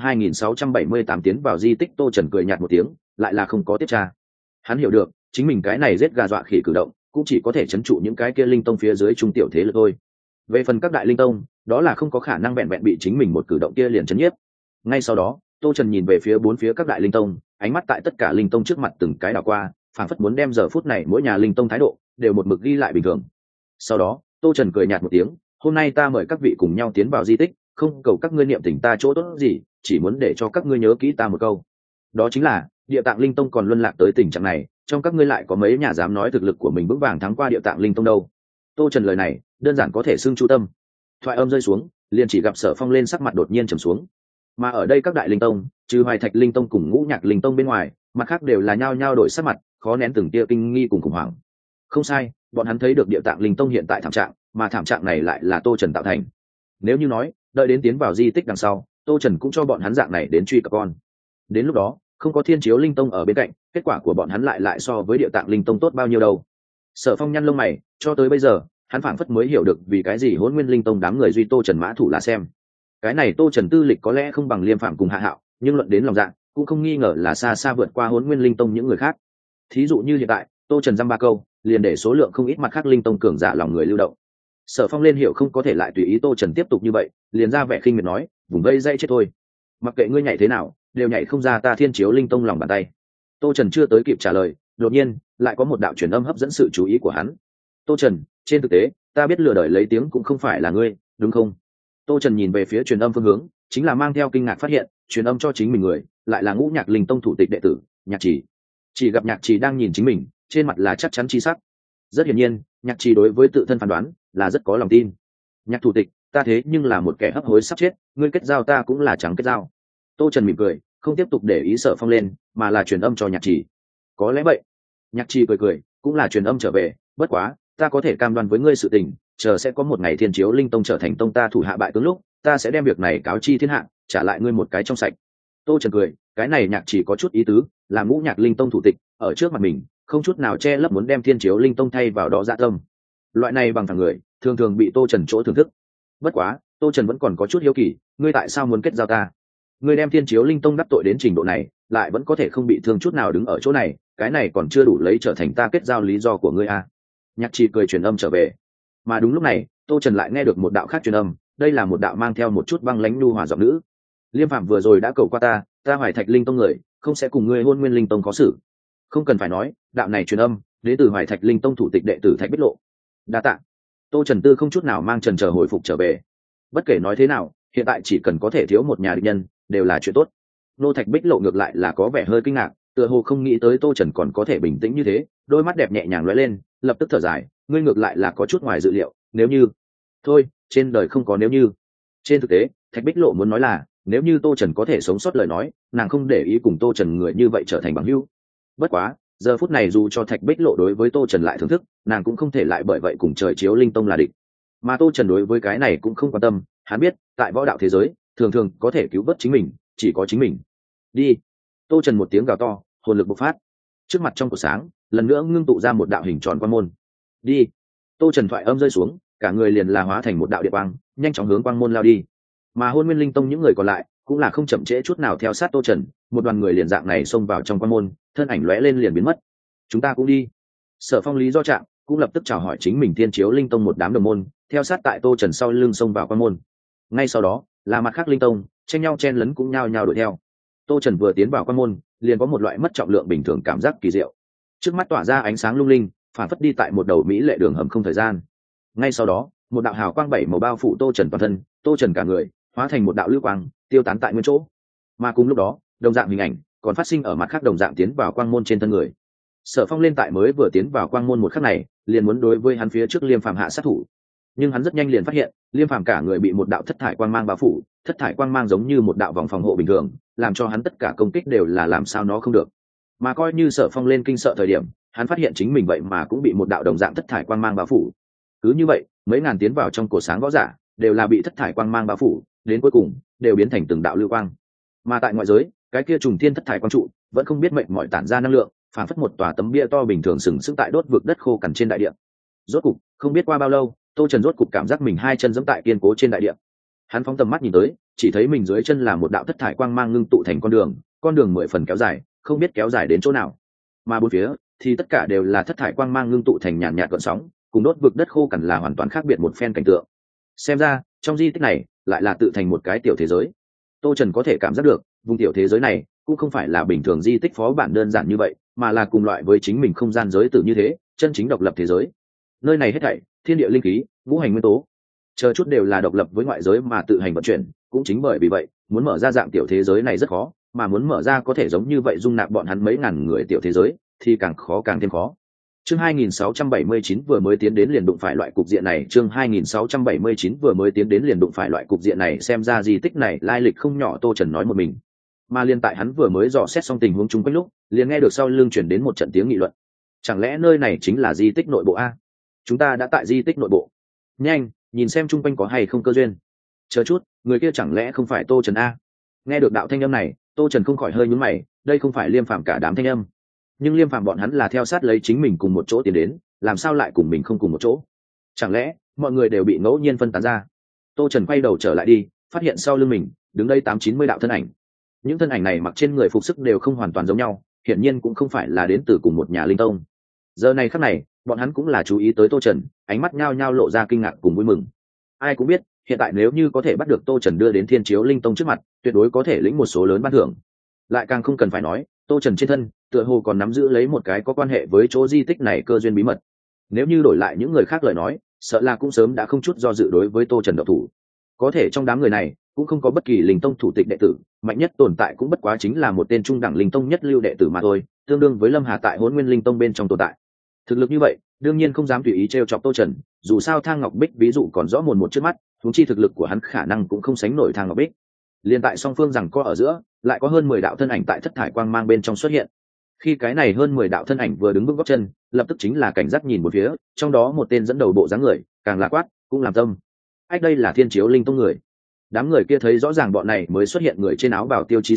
Speaker 1: 2678 tiến vào di tích. Tô Trần cười nhạt một tiếng, lại là không có tiếp tra. Hắn hiểu được, chính mình cái này giết gà dọa khỉ cử động, cũng chỉ có thể trấn trụ những cái kia linh tông phía dưới trung tiểu thế lực thôi. Về phần các đại linh tông, đó là không có khả năng vẹn vẹn bị chính mình một cử động kia liền chấn nhiếp. Ngay sau đó, Tô Trần nhìn về phía bốn phía các đại linh tông, ánh mắt tại tất cả linh tông trước mặt từng cái đảo qua, phảng phất muốn đem giờ phút này mỗi nhà linh tông thái độ đều một mực ghi lại bình thường. Sau đó, Tô Trần cười nhạt một tiếng, hôm nay ta mời các vị cùng nhau tiến vào di tích, không cầu các ngươi niệm tình ta chỗ tốt gì, chỉ muốn để cho các ngươi nhớ kỹ ta một câu. Đó chính là, Địa Tạng Linh Tông còn luân lạc tới tình trạng này, trong các ngươi lại có mấy nhà dám nói thực lực của mình vững vàng thắng qua Địa Tạng Linh Tông đâu. Tô Trần lời này, đơn giản có thể xưng chu tâm. Thoại âm rơi xuống, liền chỉ gặp Sở Phong lên sắc mặt đột nhiên trầm xuống. Mà ở đây các đại linh tông, trừ Hoài Thạch Linh Tông cùng Ngũ Nhạc Linh Tông bên ngoài, mặt khác đều là nhao nhao đổi sắc mặt, khó nén từng tia kinh nghi cùng khủng hoảng. Không sai, bọn hắn thấy được Địa Tạng Linh Tông hiện tại thảm trạng, mà thảm trạng này lại là Tô Trần tạo thành. Nếu như nói, đợi đến tiến vào di tích đằng sau, Tô Trần cũng cho bọn hắn dạng này đến truy cập con. Đến lúc đó, không có Thiên Chiếu Linh Tông ở bên cạnh, kết quả của bọn hắn lại so với Địa Tạng Linh Tông tốt bao nhiêu đâu. Sở Phong nhăn lông mày, cho tới bây giờ, hắn phảng phất mới hiểu được vì cái gì Hỗn Nguyên Linh Tông đám người duy Tô Trần mã thủ là xem. Cái này Tô Trần tư lịch có lẽ không bằng Liêm Phạm cùng Hạ Hạo, nhưng luận đến lòng dạ, cũng không nghi ngờ là xa xa vượt qua Hỗn Nguyên Linh Tông những người khác. Thí dụ như hiện tại, Tô Trần dăm ba câu, liền để số lượng không ít mặt khác linh tông cường giả lòng người lưu động. Sở Phong lên hiểu không có thể lại tùy ý Tô Trần tiếp tục như vậy, liền ra vẻ khinh miệt nói, vùng vây dây chết thôi. Mặc kệ ngươi nhảy thế nào, đều nhảy không ra ta Thiên Chiếu Linh Tông lòng bàn tay. Tô Trần chưa tới kịp trả lời, đột nhiên lại có một đạo truyền âm hấp dẫn sự chú ý của hắn. Tô Trần, trên thực tế, ta biết lừa đời lấy tiếng cũng không phải là ngươi, đúng không? Tô Trần nhìn về phía truyền âm phương hướng, chính là mang theo kinh ngạc phát hiện, truyền âm cho chính mình người, lại là Ngũ Nhạc Linh Tông thủ tịch đệ tử, Nhạc Trì. Chỉ gặp Nhạc Trì đang nhìn chính mình, trên mặt là chắc chắn chi sắc. Rất hiển nhiên, Nhạc Trì đối với tự thân phán đoán là rất có lòng tin. Nhạc thủ tịch, ta thế nhưng là một kẻ hấp hối sắp chết, ngươi kết giao ta cũng là trắng kết giao. Tô Trần mỉm cười, không tiếp tục để ý Sở Phong lên, mà là truyền âm cho Nhạc Trì. Có lẽ vậy. Nhạc Trì cười cười, cũng là truyền âm trở về, bất quá, ta có thể cam đoan với ngươi sự tình, chờ sẽ có một ngày Thiên Chiếu Linh Tông trở thành tông ta thủ hạ bại tướng lúc, ta sẽ đem việc này cáo chi thiên hạ, trả lại ngươi một cái trong sạch. Tô Trần cười, cái này Nhạc Chỉ có chút ý tứ, là Ngũ Nhạc Linh Tông thủ tịch, ở trước mặt mình không chút nào che lấp muốn đem Thiên Chiếu Linh Tông thay vào đó dạ tâm. Loại này bằng thẳng người thường thường bị Tô Trần chỗ thưởng thức. Bất quá Tô Trần vẫn còn có chút hiếu kỳ, ngươi tại sao muốn kết giao ta? Ngươi đem Thiên Chiếu Linh Tông đắc tội đến trình độ này, lại vẫn có thể không bị thương chút nào đứng ở chỗ này, cái này còn chưa đủ lấy trở thành ta kết giao lý do của ngươi à? Nhạc Chỉ cười truyền âm trở về. Mà đúng lúc này Tô Trần lại nghe được một đạo khác truyền âm, đây là một đạo mang theo một chút băng lãnh nhu hòa giọng nữ. Liêm Phạm vừa rồi đã cầu qua ta Hoài Thạch Linh Tông người không sẽ cùng ngươi Hôn Nguyên Linh Tông có xử. Không cần phải nói, đạo này truyền âm đến từ Hoài Thạch Linh Tông thủ tịch đệ tử Thạch Bích Lộ. Đa tạ. Tô Trần Tư không chút nào mang chần chờ hồi phục trở về. Bất kể nói thế nào, hiện tại chỉ cần có thể thiếu một nhà địch nhân đều là chuyện tốt. Nô Thạch Bích Lộ ngược lại là có vẻ hơi kinh ngạc, tựa hồ không nghĩ tới Tô Trần còn có thể bình tĩnh như thế, đôi mắt đẹp nhẹ nhàng lóe lên, lập tức thở dài, ngươi ngược lại là có chút ngoài dự liệu, nếu như thôi, trên đời không có nếu như. Trên thực tế Thạch Bích Lộ muốn nói là, nếu như Tô Trần có thể sống sót lời nói, nàng không để ý cùng Tô Trần người như vậy trở thành bằng hữu. Bất quá giờ phút này dù cho Thạch Bích Lộ đối với Tô Trần lại thưởng thức, nàng cũng không thể lại bởi vậy cùng Trời Chiếu Linh Tông là địch. Mà Tô Trần đối với cái này cũng không quan tâm, hắn biết tại võ đạo thế giới thường thường có thể cứu vớt chính mình chỉ có chính mình. Đi. Tô Trần một tiếng gào to, hồn lực bộc phát, trước mặt trong cột sáng lần nữa ngưng tụ ra một đạo hình tròn quan môn. Đi. Tô Trần thoại âm rơi xuống, cả người liền là hóa thành một đạo địa quang, nhanh chóng hướng quang môn lao đi. Mà Hôn Nguyên Linh Tông những người còn lại cũng là không chậm trễ chút nào theo sát Tô Trần, một đoàn người liền dạng này xông vào trong quang môn, thân ảnh lóe lên liền biến mất. Chúng ta cũng đi. Sở Phong Lý Do Trạng cũng lập tức chào hỏi chính mình Thiên Chiếu Linh Tông một đám đồng môn, theo sát tại Tô Trần sau lưng xông vào quang môn. Ngay sau đó là mặt khác linh tông tranh nhau chen lấn cũng nhao nhao đuổi theo. Tô Trần vừa tiến vào quang môn liền có một loại mất trọng lượng bình thường cảm giác kỳ diệu, trước mắt tỏa ra ánh sáng lung linh, phản phất đi tại một đầu mỹ lệ đường hầm không thời gian. Ngay sau đó một đạo hào quang bảy màu bao phủ Tô Trần toàn thân, Tô Trần cả người hóa thành một đạo lưu quang tiêu tán tại nguyên chỗ. Mà cùng lúc đó đồng dạng hình ảnh còn phát sinh ở mặt khác đồng dạng tiến vào quang môn trên thân người. Sở Phong lên tại mới vừa tiến vào quang môn một khắc này liền muốn đối với hắn phía trước Liêm Phàm hạ sát thủ, nhưng hắn rất nhanh liền phát hiện Liêm Phàm cả người bị một đạo thất thải quang mang bao phủ, thất thải quang mang giống như một đạo vòng phòng hộ bình thường, làm cho hắn tất cả công kích đều là làm sao nó không được. Mà coi như Sở Phong lên kinh sợ thời điểm, hắn phát hiện chính mình vậy mà cũng bị một đạo đồng dạng thất thải quang mang bao phủ. Cứ như vậy mấy ngàn tiến vào trong cổ sáng võ giả đều là bị thất thải quang mang bao phủ, đến cuối cùng đều biến thành từng đạo lưu quang. Mà tại ngoại giới cái kia trùng thiên thất thải quang trụ vẫn không biết mệnh mọi tản ra năng lượng, phản phất một tòa tấm bia to bình thường sừng sững tại đốt vực đất khô cằn trên đại địa. Rốt cục không biết qua bao lâu, Tô Trần rốt cục cảm giác mình hai chân giẫm tại kiên cố trên đại địa. Hắn phóng tầm mắt nhìn tới, chỉ thấy mình dưới chân là một đạo thất thải quang mang ngưng tụ thành con đường 10 phần kéo dài, không biết kéo dài đến chỗ nào. Mà bốn phía thì tất cả đều là thất thải quang mang ngưng tụ thành nhàn nhạt gợn sóng, cùng đốt vực đất khô cằn là hoàn toàn khác biệt một phen cảnh tượng. Xem ra trong di tích này lại là tự thành một cái tiểu thế giới. Tô Trần có thể cảm giác được vùng tiểu thế giới này cũng không phải là bình thường di tích phó bản đơn giản như vậy, mà là cùng loại với chính mình không gian giới tử như thế, chân chính độc lập thế giới. Nơi này hết thảy thiên địa linh khí, ngũ hành nguyên tố chờ chút đều là độc lập với ngoại giới mà tự hành vận chuyển. Cũng chính bởi vì vậy muốn mở ra dạng tiểu thế giới này rất khó, mà muốn mở ra có thể giống như vậy dung nạp bọn hắn mấy ngàn người tiểu thế giới thì càng khó càng thêm khó. Chương 2679 vừa mới tiến đến liền đụng phải loại cục diện này, chương 2679 vừa mới tiến đến liền đụng phải loại cục diện này, xem ra di tích này lai lịch không nhỏ. Tô Trần nói một mình. Mà liên tại hắn vừa mới dò xét xong tình huống chung quanh lúc, liền nghe được sau lưng chuyển đến một trận tiếng nghị luận. Chẳng lẽ nơi này chính là di tích nội bộ a? Chúng ta đã tại di tích nội bộ. Nhanh, nhìn xem chung quanh có hay không cơ duyên. Chờ chút, người kia chẳng lẽ không phải Tô Trần a? Nghe được đạo thanh âm này, Tô Trần không khỏi hơi nhướng mày, đây không phải Liêm Phàm cả đám thanh âm. Nhưng Liêm Phàm bọn hắn là theo sát lấy chính mình cùng một chỗ tiến đến, làm sao lại cùng mình không cùng một chỗ? Chẳng lẽ mọi người đều bị ngẫu nhiên phân tán ra? Tô Trần quay đầu trở lại đi, phát hiện sau lưng mình đứng đây 8-90 đạo thân ảnh. Những thân ảnh này mặc trên người phục sức đều không hoàn toàn giống nhau, hiển nhiên cũng không phải là đến từ cùng một nhà linh tông. Giờ này khắc này bọn hắn cũng là chú ý tới Tô Trần, ánh mắt nhao nhao lộ ra kinh ngạc cùng vui mừng. Ai cũng biết hiện tại nếu như có thể bắt được Tô Trần đưa đến Thiên Chiếu Linh Tông trước mặt, tuyệt đối có thể lĩnh một số lớn ban thưởng. Lại càng không cần phải nói Tô Trần trên thân tựa hồ còn nắm giữ lấy một cái có quan hệ với chỗ di tích này cơ duyên bí mật. Nếu như đổi lại những người khác lời nói, sợ là cũng sớm đã không chút do dự đối với Tô Trần độc thủ. Có thể trong đám người này cũng không có bất kỳ linh tông thủ tịch đệ tử, mạnh nhất tồn tại cũng bất quá chính là một tên trung đẳng linh tông nhất lưu đệ tử mà thôi, tương đương với Lâm Hà tại Hỗn Nguyên Linh Tông bên trong tồn tại. Thực lực như vậy đương nhiên không dám tùy ý trêu chọc Tô Trần, dù sao Thang Ngọc Bích ví dụ còn rõ mồn một trước mắt, huống chi thực lực của hắn khả năng cũng không sánh nổi Thang Ngọc Bích. Liên tại song phương rằng co ở giữa, lại có hơn 10 đạo thân ảnh tại thất thải quang mang bên trong xuất hiện. Khi cái này hơn 10 đạo thân ảnh vừa đứng bước gót chân, lập tức chính là cảnh giác nhìn một phía, trong đó một tên dẫn đầu bộ dáng người, càng là quát, cũng làm tâm. Ách, đây là Thiên Chiếu Linh Tông người. Đám người kia thấy rõ ràng bọn này mới xuất hiện người trên áo bào tiêu chí sau,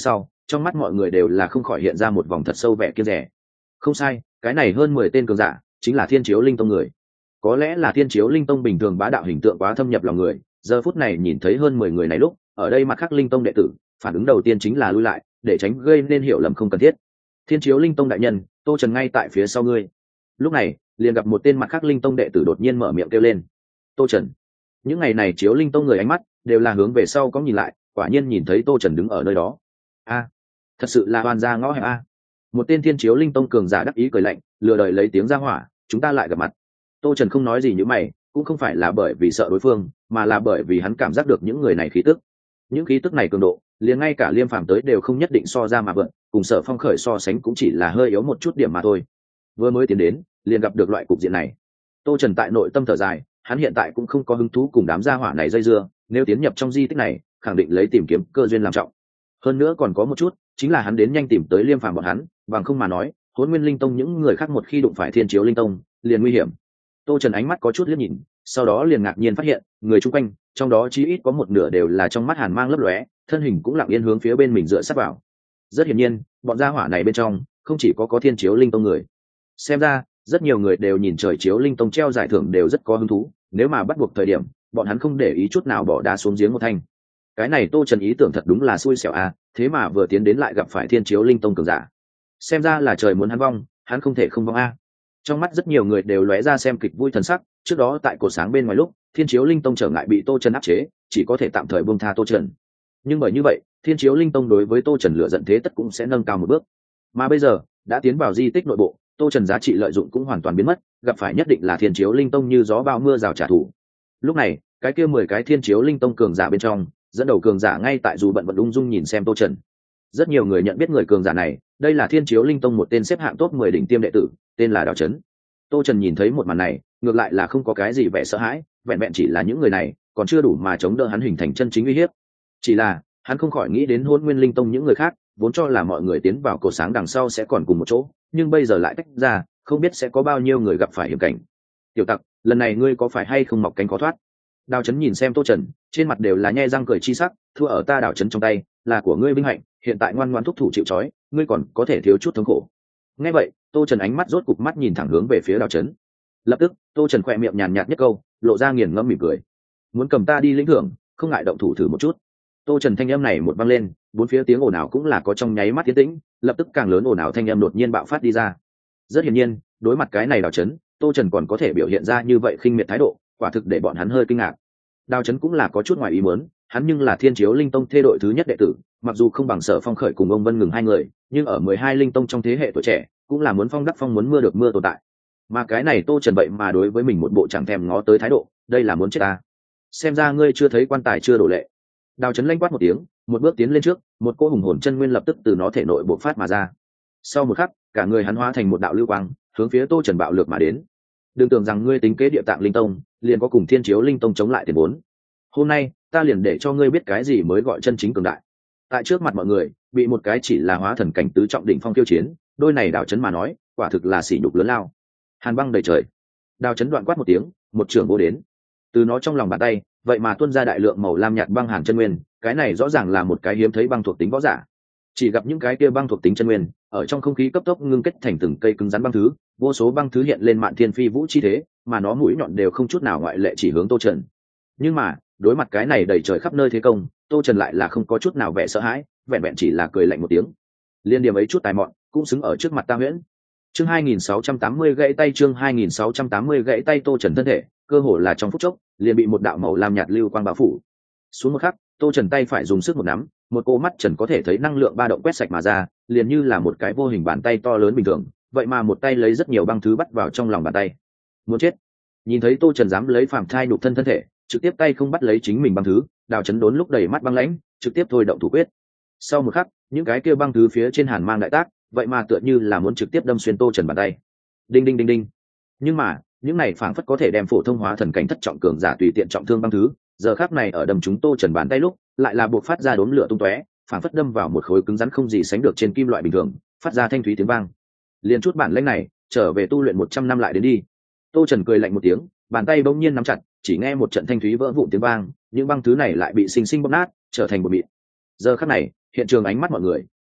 Speaker 1: trong mắt mọi người đều là không khỏi hiện ra một vòng thật sâu vẻ kiêng rẻ. Không sai, cái này hơn 10 tên cường giả chính là Thiên Chiếu Linh Tông người. Có lẽ là Thiên Chiếu Linh Tông bình thường bá đạo hình tượng quá thâm nhập lòng người, giờ phút này nhìn thấy hơn 10 người này lúc, ở đây mặt khác Linh Tông đệ tử, phản ứng đầu tiên chính là lui lại, để tránh gây nên hiểu lầm không cần thiết. Thiên Chiếu Linh Tông đại nhân, Tô Trần ngay tại phía sau ngươi. Lúc này, liền gặp một tên mặt khác Linh Tông đệ tử đột nhiên mở miệng kêu lên. Tô Trần. Những ngày này Chiếu Linh Tông người ánh mắt đều là hướng về sau có nhìn lại, quả nhiên nhìn thấy Tô Trần đứng ở nơi đó. A, thật sự là hoàn gia ngõ hẹp a. Một tên Thiên Chiếu Linh Tông cường giả đắc ý cười lạnh, lừa đời lấy tiếng ra hỏa, chúng ta lại gặp mặt. Tô Trần không nói gì như mày, cũng không phải là bởi vì sợ đối phương, mà là bởi vì hắn cảm giác được những người này khí tức. Những khí tức này cường độ, liền ngay cả Liêm Phàm tới đều không nhất định so ra mà vượn, cùng Sở Phong khởi so sánh cũng chỉ là hơi yếu một chút điểm mà thôi. Vừa mới tiến đến, liền gặp được loại cục diện này. Tô Trần tại nội tâm thở dài, hắn hiện tại cũng không có hứng thú cùng đám gia hỏa này dây dưa, nếu tiến nhập trong di tích này, khẳng định lấy tìm kiếm cơ duyên làm trọng. Hơn nữa còn có một chút, chính là hắn đến nhanh tìm tới Liêm Phàm bọn hắn, bằng không mà nói, Hỗn Nguyên Linh Tông những người khác một khi đụng phải Thiên Chiếu Linh Tông, liền nguy hiểm. Tô Trần ánh mắt có chút liếc nhìn, sau đó liền ngạc nhiên phát hiện, người chung quanh, trong đó chí ít có một nửa đều là trong mắt hàn mang lấp lóe, thân hình cũng lặng yên hướng phía bên mình dựa sát vào. Rất hiển nhiên, bọn gia hỏa này bên trong, không chỉ có Thiên Chiếu Linh Tông người. Xem ra, rất nhiều người đều nhìn Trời Chiếu Linh Tông treo giải thưởng đều rất có hứng thú, nếu mà bắt buộc thời điểm, bọn hắn không để ý chút nào bỏ đá xuống giếng một thanh. Cái này Tô Trần ý tưởng thật đúng là xui xẻo à, thế mà vừa tiến đến lại gặp phải Thiên Chiếu Linh Tông cường giả. Xem ra là trời muốn hắn vong, hắn không thể không vong a. Trong mắt rất nhiều người đều lóe ra xem kịch vui thần sắc, trước đó tại cột sáng bên ngoài lúc, Thiên Chiếu Linh Tông trở ngại bị Tô Trần áp chế, chỉ có thể tạm thời buông tha Tô Trần. Nhưng bởi như vậy, Thiên Chiếu Linh Tông đối với Tô Trần lựa giận thế tất cũng sẽ nâng cao một bước. Mà bây giờ, đã tiến vào di tích nội bộ, Tô Trần giá trị lợi dụng cũng hoàn toàn biến mất, gặp phải nhất định là Thiên Chiếu Linh Tông như gió bao mưa rào trả thù. Lúc này, cái kia 10 cái Thiên Chiếu Linh Tông cường giả bên trong, dẫn đầu cường giả ngay tại dù bận vận ung dung nhìn xem Tô Trần. Rất nhiều người nhận biết người cường giả này, đây là Thiên Chiếu Linh Tông một tên xếp hạng top 10 đỉnh tiêm đệ tử, tên là Đào Chấn. Tô Trần nhìn thấy một màn này, ngược lại là không có cái gì vẻ sợ hãi, vẹn vẹn chỉ là những người này còn chưa đủ mà chống đỡ hắn hình thành chân chính uy hiếp. Chỉ là, hắn không khỏi nghĩ đến Hỗn Nguyên Linh Tông những người khác, vốn cho là mọi người tiến vào cổ sáng đằng sau sẽ còn cùng một chỗ, nhưng bây giờ lại tách ra, không biết sẽ có bao nhiêu người gặp phải hiểm cảnh. Tiểu Tặc, lần này ngươi có phải hay không mọc cánh khó thoát? Đào Chấn nhìn xem Tô Trần, trên mặt đều là nhe răng cười chi sắc, thua ở ta Đào Chấn trong tay, là của ngươi vinh hạnh, hiện tại ngoan ngoãn thúc thủ chịu trói, ngươi còn có thể thiếu chút thống khổ. Nghe vậy, Tô Trần ánh mắt rốt cục mắt nhìn thẳng hướng về phía Đào Chấn. Lập tức, Tô Trần khỏe miệng nhàn nhạt nhất câu, lộ ra nghiền ngẫm mỉm cười. Muốn cầm ta đi lĩnh thưởng, không ngại động thủ thử một chút. Tô Trần thanh âm này một vang lên, bốn phía tiếng ồn ào cũng là có trong nháy mắt tiến tĩnh, lập tức càng lớn ồn ào thanh âm đột nhiên bạo phát đi ra. Rất hiển nhiên, đối mặt cái này Đào Chấn, Tô Trần còn có thể biểu hiện ra như vậy khinh miệt thái độ, quả thực để bọn hắn hơi kinh ngạc. Đào Chấn cũng là có chút ngoài ý muốn, hắn nhưng là Thiên Chiếu Linh Tông thê đội thứ nhất đệ tử, mặc dù không bằng Sở Phong khởi cùng ông Vân Ngừng hai người, nhưng ở 12 linh tông trong thế hệ tuổi trẻ, cũng là muốn phong đắc phong muốn mưa được mưa tồn tại. Mà cái này Tô Trần vậy mà đối với mình một bộ chẳng thèm ngó tới thái độ, đây là muốn chết ta. Xem ra ngươi chưa thấy quan tài chưa đổ lệ. Đào Chấn lanh quát một tiếng, một bước tiến lên trước, một cỗ hùng hồn chân nguyên lập tức từ nó thể nội bộc phát mà ra. Sau một khắc, cả người hắn hóa thành một đạo lưu quang, hướng phía Tô Trần bạo lược mà đến. Đừng tưởng rằng ngươi tính kế địa tạng linh tông, liền có cùng Thiên Chiếu Linh Tông chống lại tiền vốn. Hôm nay, ta liền để cho ngươi biết cái gì mới gọi chân chính cường đại. Tại trước mặt mọi người, bị một cái chỉ là hóa thần cảnh tứ trọng đỉnh phong tiêu chiến, đôi này Đào Chấn mà nói, quả thực là sỉ nhục lớn lao. Hàn băng đầy trời. Đào Chấn đoạn quát một tiếng, một trường vô đến. Từ nó trong lòng bàn tay, vậy mà tuôn ra đại lượng màu lam nhạt băng hàn chân nguyên, cái này rõ ràng là một cái hiếm thấy băng thuộc tính võ giả. Chỉ gặp những cái kia băng thuộc tính chân nguyên, ở trong không khí cấp tốc ngưng kết thành từng cây cứng rắn băng thứ, vô số băng thứ hiện lên mạn thiên phi vũ chi thế, mà nó mũi nhọn đều không chút nào ngoại lệ chỉ hướng Tô Trần. Nhưng mà, đối mặt cái này đầy trời khắp nơi thế công, Tô Trần lại là không có chút nào vẻ sợ hãi, vẹn vẹn chỉ là cười lạnh một tiếng. Liên điểm ấy chút tài mọn, cũng xứng ở trước mặt ta Huyễn. Chương 2680 gãy tay, chương 2680 gãy tay. Tô Trần thân thể, cơ hồ là trong phút chốc, liền bị một đạo màu lam nhạt lưu quang bao phủ. Xuống một khắc, Tô Trần tay phải dùng sức một nắm, một cô mắt trần có thể thấy năng lượng ba động quét sạch mà ra, liền như là một cái vô hình bàn tay to lớn bình thường, vậy mà một tay lấy rất nhiều băng thứ bắt vào trong lòng bàn tay. Muốn chết. Nhìn thấy Tô Trần dám lấy phàm thai đục thân thân thể, trực tiếp tay không bắt lấy chính mình băng thứ, Đào Chấn đốn lúc đầy mắt băng lãnh, trực tiếp thôi động thủ quyết. Sau một khắc, những cái kia băng thứ phía trên hàn mang đại tác, vậy mà tựa như là muốn trực tiếp đâm xuyên Tô Trần bàn tay. Đinh đinh đinh đinh. Nhưng mà, những này phảng phất có thể đem phổ thông hóa thần cảnh thất trọng cường giả tùy tiện trọng thương băng thứ, giờ khắc này ở đâm chúng Tô Trần bàn tay lúc, lại là buộc phát ra đốm lửa tung tóe, phảng phất đâm vào một khối cứng rắn không gì sánh được trên kim loại bình thường, phát ra thanh thúy tiếng vang. Liên chút bản lĩnh này, trở về tu luyện 100 năm lại đến đi. Tô Trần cười lạnh một tiếng, bàn tay bỗng nhiên nắm chặt, chỉ nghe một trận thanh thúy vỡ vụn tiếng vang, những băng thứ này lại bị sinh sinh bóp nát, trở thành bột mịn. Giờ khắc này, hiện trường ánh mắt mọi người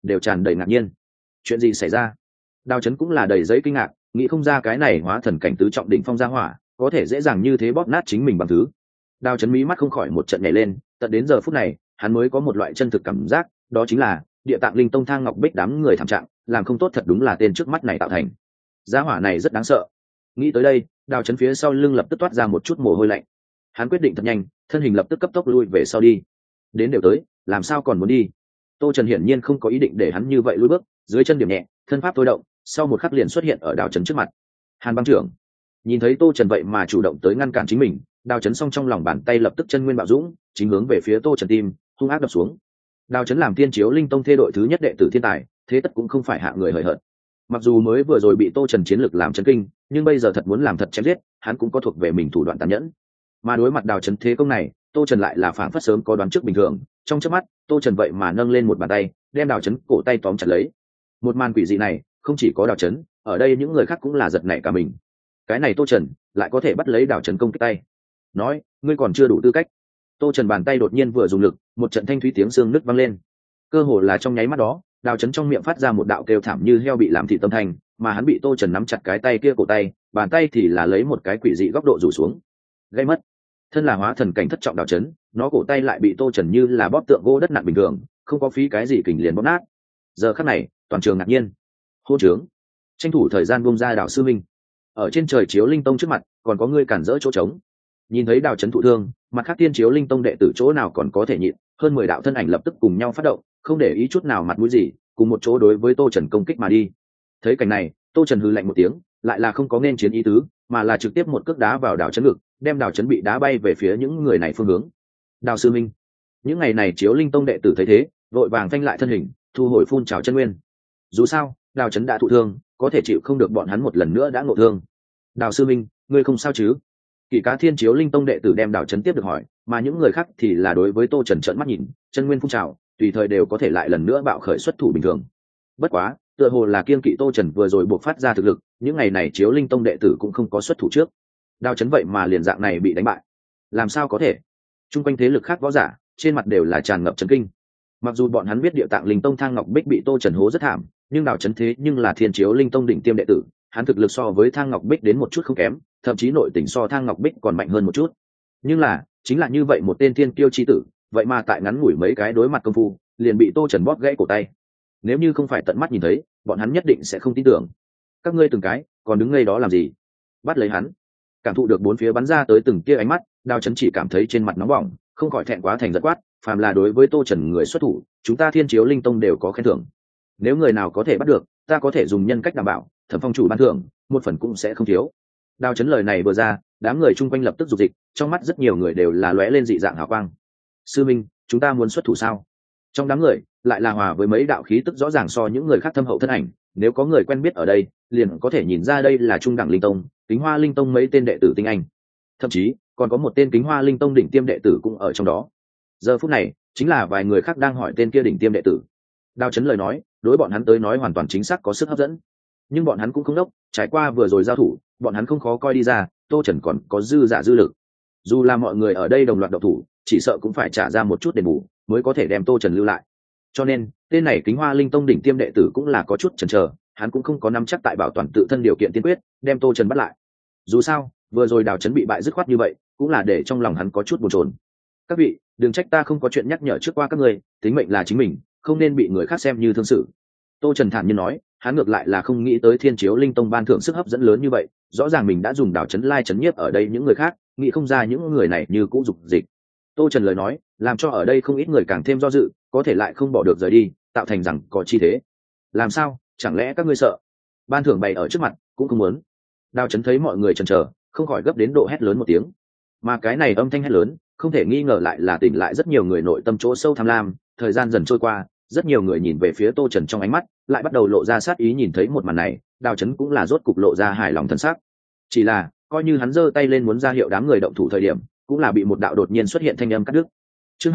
Speaker 1: đều tràn đầy ngạc nhiên. Chuyện gì xảy ra? Đào chấn cũng là đầy giấy kinh ngạc, nghĩ không ra cái này hóa thần cảnh tứ trọng đỉnh phong gia hỏa có thể dễ dàng như thế bóp nát chính mình bằng thứ. Đào chấn mí mắt không khỏi một trận nhảy lên, tận đến giờ phút này hắn mới có một loại chân thực cảm giác, đó chính là địa tạng linh tông thang ngọc bích đám người thảm trạng làm không tốt thật đúng là tên trước mắt này tạo thành. Gia hỏa này rất đáng sợ. Nghĩ tới đây, Đào chấn phía sau lưng lập tức toát ra một chút mồ hôi lạnh. Hắn quyết định thật nhanh, thân hình lập tức cấp tốc lui về sau đi. Đến đều tới, làm sao còn muốn đi? Tô Trần hiển nhiên không có ý định để hắn như vậy lùi bước, dưới chân điểm nhẹ, thân pháp thôi động, sau một khắc liền xuất hiện ở Đào chấn trước mặt. Hàn băng trưởng. Nhìn thấy Tô Trần vậy mà chủ động tới ngăn cản chính mình, Đào chấn song trong lòng bàn tay lập tức chân nguyên bạo dũng, chính hướng về phía Tô Trần tim, hung ác đập xuống. Đào chấn làm Tiên Chiếu Linh Tông thê đội thứ nhất đệ tử thiên tài, thế tất cũng không phải hạ người hời hợt. Mặc dù mới vừa rồi bị Tô Trần chiến lực làm chấn kinh, nhưng bây giờ thật muốn làm thật chém giết, hắn cũng có thuộc về mình thủ đoạn tàn nhẫn. Mà đối mặt Đào chấn thế công này, Tô Trần lại là phảng phất sớm có đoán trước bình thường, trong chớp mắt, Tô Trần vậy mà nâng lên một bàn tay, đem Đào chấn cổ tay tóm chặt lấy. Một màn quỷ dị này, không chỉ có Đào chấn, ở đây những người khác cũng là giật nảy cả mình. Cái này Tô Trần lại có thể bắt lấy Đào chấn công kích tay. Nói, ngươi còn chưa đủ tư cách. Tô Trần bàn tay đột nhiên vừa dùng lực, một trận thanh thúy tiếng xương nứt vang lên. Cơ hồ là trong nháy mắt đó, Đào chấn trong miệng phát ra một đạo kêu thảm như heo bị làm thịt tâm thanh, mà hắn bị Tô Trần nắm chặt cái tay kia cổ tay, bàn tay thì là lấy một cái quỷ dị góc độ rủ xuống. Gây mất. Thân là hóa thần cảnh thất trọng Đào chấn, nó cổ tay lại bị Tô Trần như là bóp tượng gỗ đất nặng bình thường, không có phí cái gì kình liền bóp nát. Giờ khắc này, toàn trường ngạc nhiên. Hô trướng, tranh thủ thời gian buông ra Đào sư minh. Ở trên trời Chiếu Linh Tông trước mặt, còn có ngươi cản rỡ chỗ trống. Nhìn thấy Đào chấn thụ thương, mặt khác Tiên Chiếu Linh Tông đệ tử chỗ nào còn có thể nhịn, hơn 10 đạo thân ảnh lập tức cùng nhau phát động, không để ý chút nào mặt mũi gì, cùng một chỗ đối với Tô Trần công kích mà đi. Thấy cảnh này, Tô Trần hừ lạnh một tiếng, lại là không có nên chiến ý tứ, mà là trực tiếp một cước đá vào Đào chấn ngực, đem Đào chấn bị đá bay về phía những người này phương hướng. Đào sư minh. Những ngày này Chiếu Linh Tông đệ tử thấy thế, vội vàng phanh lại thân hình, thu hồi phun trào chân nguyên. Dù sao, Đào chấn đã thụ thương, có thể chịu không được bọn hắn một lần nữa đã ngộ thương. Đào sư minh, ngươi không sao chứ? Kỷ Cá Thiên Chiếu Linh Tông đệ tử đem Đào chấn tiếp được hỏi, mà những người khác thì là đối với Tô Trần trợn mắt nhìn, chân nguyên phun trào, tùy thời đều có thể lại lần nữa bạo khởi xuất thủ bình thường. Bất quá, tựa hồ là kiên kỵ Tô Trần vừa rồi buộc phát ra thực lực, những ngày này Chiếu Linh Tông đệ tử cũng không có xuất thủ trước. Đào chấn vậy mà liền dạng này bị đánh bại, làm sao có thể? Trung quanh thế lực khác võ giả, trên mặt đều là tràn ngập chấn kinh. Mặc dù bọn hắn biết Địa Tạng Linh Tông Thang Ngọc Bích bị Tô Trần hố rất thảm, nhưng Đào chấn thế nhưng là Thiên Chiếu Linh Tông đỉnh tiêm đệ tử, hắn thực lực so với Thang Ngọc Bích đến một chút không kém, thậm chí nội tình so Thang Ngọc Bích còn mạnh hơn một chút. Nhưng là, chính là như vậy một tên thiên kiêu chi tử, vậy mà tại ngắn ngủi mấy cái đối mặt công phu, liền bị Tô Trần bóp gãy cổ tay. Nếu như không phải tận mắt nhìn thấy, bọn hắn nhất định sẽ không tin tưởng. Các ngươi từng cái, còn đứng ngây đó làm gì? Bắt lấy hắn. Cảm thụ được bốn phía bắn ra tới từng tia ánh mắt, Đào chấn chỉ cảm thấy trên mặt nóng bỏng, không khỏi thẹn quá thành giận quát, phàm là đối với Tô Trần người xuất thủ, chúng ta Thiên Chiếu Linh Tông đều có khen thưởng. Nếu người nào có thể bắt được, ta có thể dùng nhân cách đảm bảo, Thẩm Phong chủ ban thưởng, một phần cũng sẽ không thiếu. Đào chấn lời này vừa ra, đám người chung quanh lập tức dục dịch, trong mắt rất nhiều người đều là lóe lên dị dạng hào quang. Sư minh, chúng ta muốn xuất thủ sao? Trong đám người lại là hòa với mấy đạo khí tức rõ ràng so những người khác thâm hậu thân ảnh, nếu có người quen biết ở đây, liền có thể nhìn ra đây là Trung Đẳng Linh Tông, Kính Hoa Linh Tông mấy tên đệ tử tinh anh. Thậm chí, còn có một tên Kính Hoa Linh Tông đỉnh tiêm đệ tử cũng ở trong đó. Giờ phút này, chính là vài người khác đang hỏi tên kia đỉnh tiêm đệ tử. Đào chấn lời nói, đối bọn hắn tới nói hoàn toàn chính xác có sức hấp dẫn. Nhưng bọn hắn cũng không đốc, trải qua vừa rồi giao thủ, bọn hắn không khó coi đi ra, Tô Trần còn có dư giả dư lực. Dù là mọi người ở đây đồng loạt động thủ, chỉ sợ cũng phải trả ra một chút đền bù, mới có thể đem Tô Trần lưu lại. Cho nên, tên này Kính Hoa Linh Tông đỉnh tiêm đệ tử cũng là có chút chần chờ, hắn cũng không có nắm chắc tại bảo toàn tự thân điều kiện tiên quyết, đem Tô Trần bắt lại. Dù sao, vừa rồi Đào chấn bị bại dứt khoát như vậy, cũng là để trong lòng hắn có chút bồn chồn. Các vị, đừng trách ta không có chuyện nhắc nhở trước qua các người, tính mệnh là chính mình, không nên bị người khác xem như thương sự. Tô Trần thản nhiên nói, hắn ngược lại là không nghĩ tới Thiên Chiếu Linh Tông ban thưởng sức hấp dẫn lớn như vậy, rõ ràng mình đã dùng Đào chấn lai chấn nhiếp ở đây những người khác, nghĩ không ra những người này như cũ dục dịch. Tô Trần lời nói, làm cho ở đây không ít người càng thêm do dự, có thể lại không bỏ được rời đi, tạo thành rằng có chi thế. Làm sao, chẳng lẽ các ngươi sợ? Ban thưởng bày ở trước mặt, cũng không muốn. Đào chấn thấy mọi người chần chờ, không khỏi gấp đến độ hét lớn một tiếng. Mà cái này âm thanh hét lớn, không thể nghi ngờ lại là tỉnh lại rất nhiều người nội tâm chỗ sâu tham lam. Thời gian dần trôi qua, rất nhiều người nhìn về phía Tô Trần trong ánh mắt, lại bắt đầu lộ ra sát ý. Nhìn thấy một màn này, Đào chấn cũng là rốt cục lộ ra hài lòng thân sắc. Chỉ là, coi như hắn giơ tay lên muốn ra hiệu đám người động thủ thời điểm, cũng là bị một đạo đột nhiên xuất hiện thanh âm cắt đứt. Chương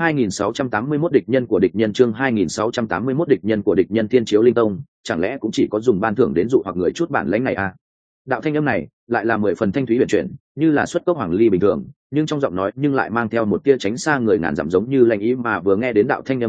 Speaker 1: 2681 địch nhân của địch nhân, chương 2681 địch nhân của địch nhân. Thiên Chiếu Linh Tông, chẳng lẽ cũng chỉ có dùng ban thưởng đến dụ hoặc người chút bản lãnh này à? Đạo thanh âm này lại là 10 phần thanh thúy huyền chuyển, như là xuất cốc hoàng ly bình thường, nhưng trong giọng nói nhưng lại mang theo một tia tránh xa người ngàn dặm giống như lạnh ý. Mà vừa nghe đến đạo thanh âm này,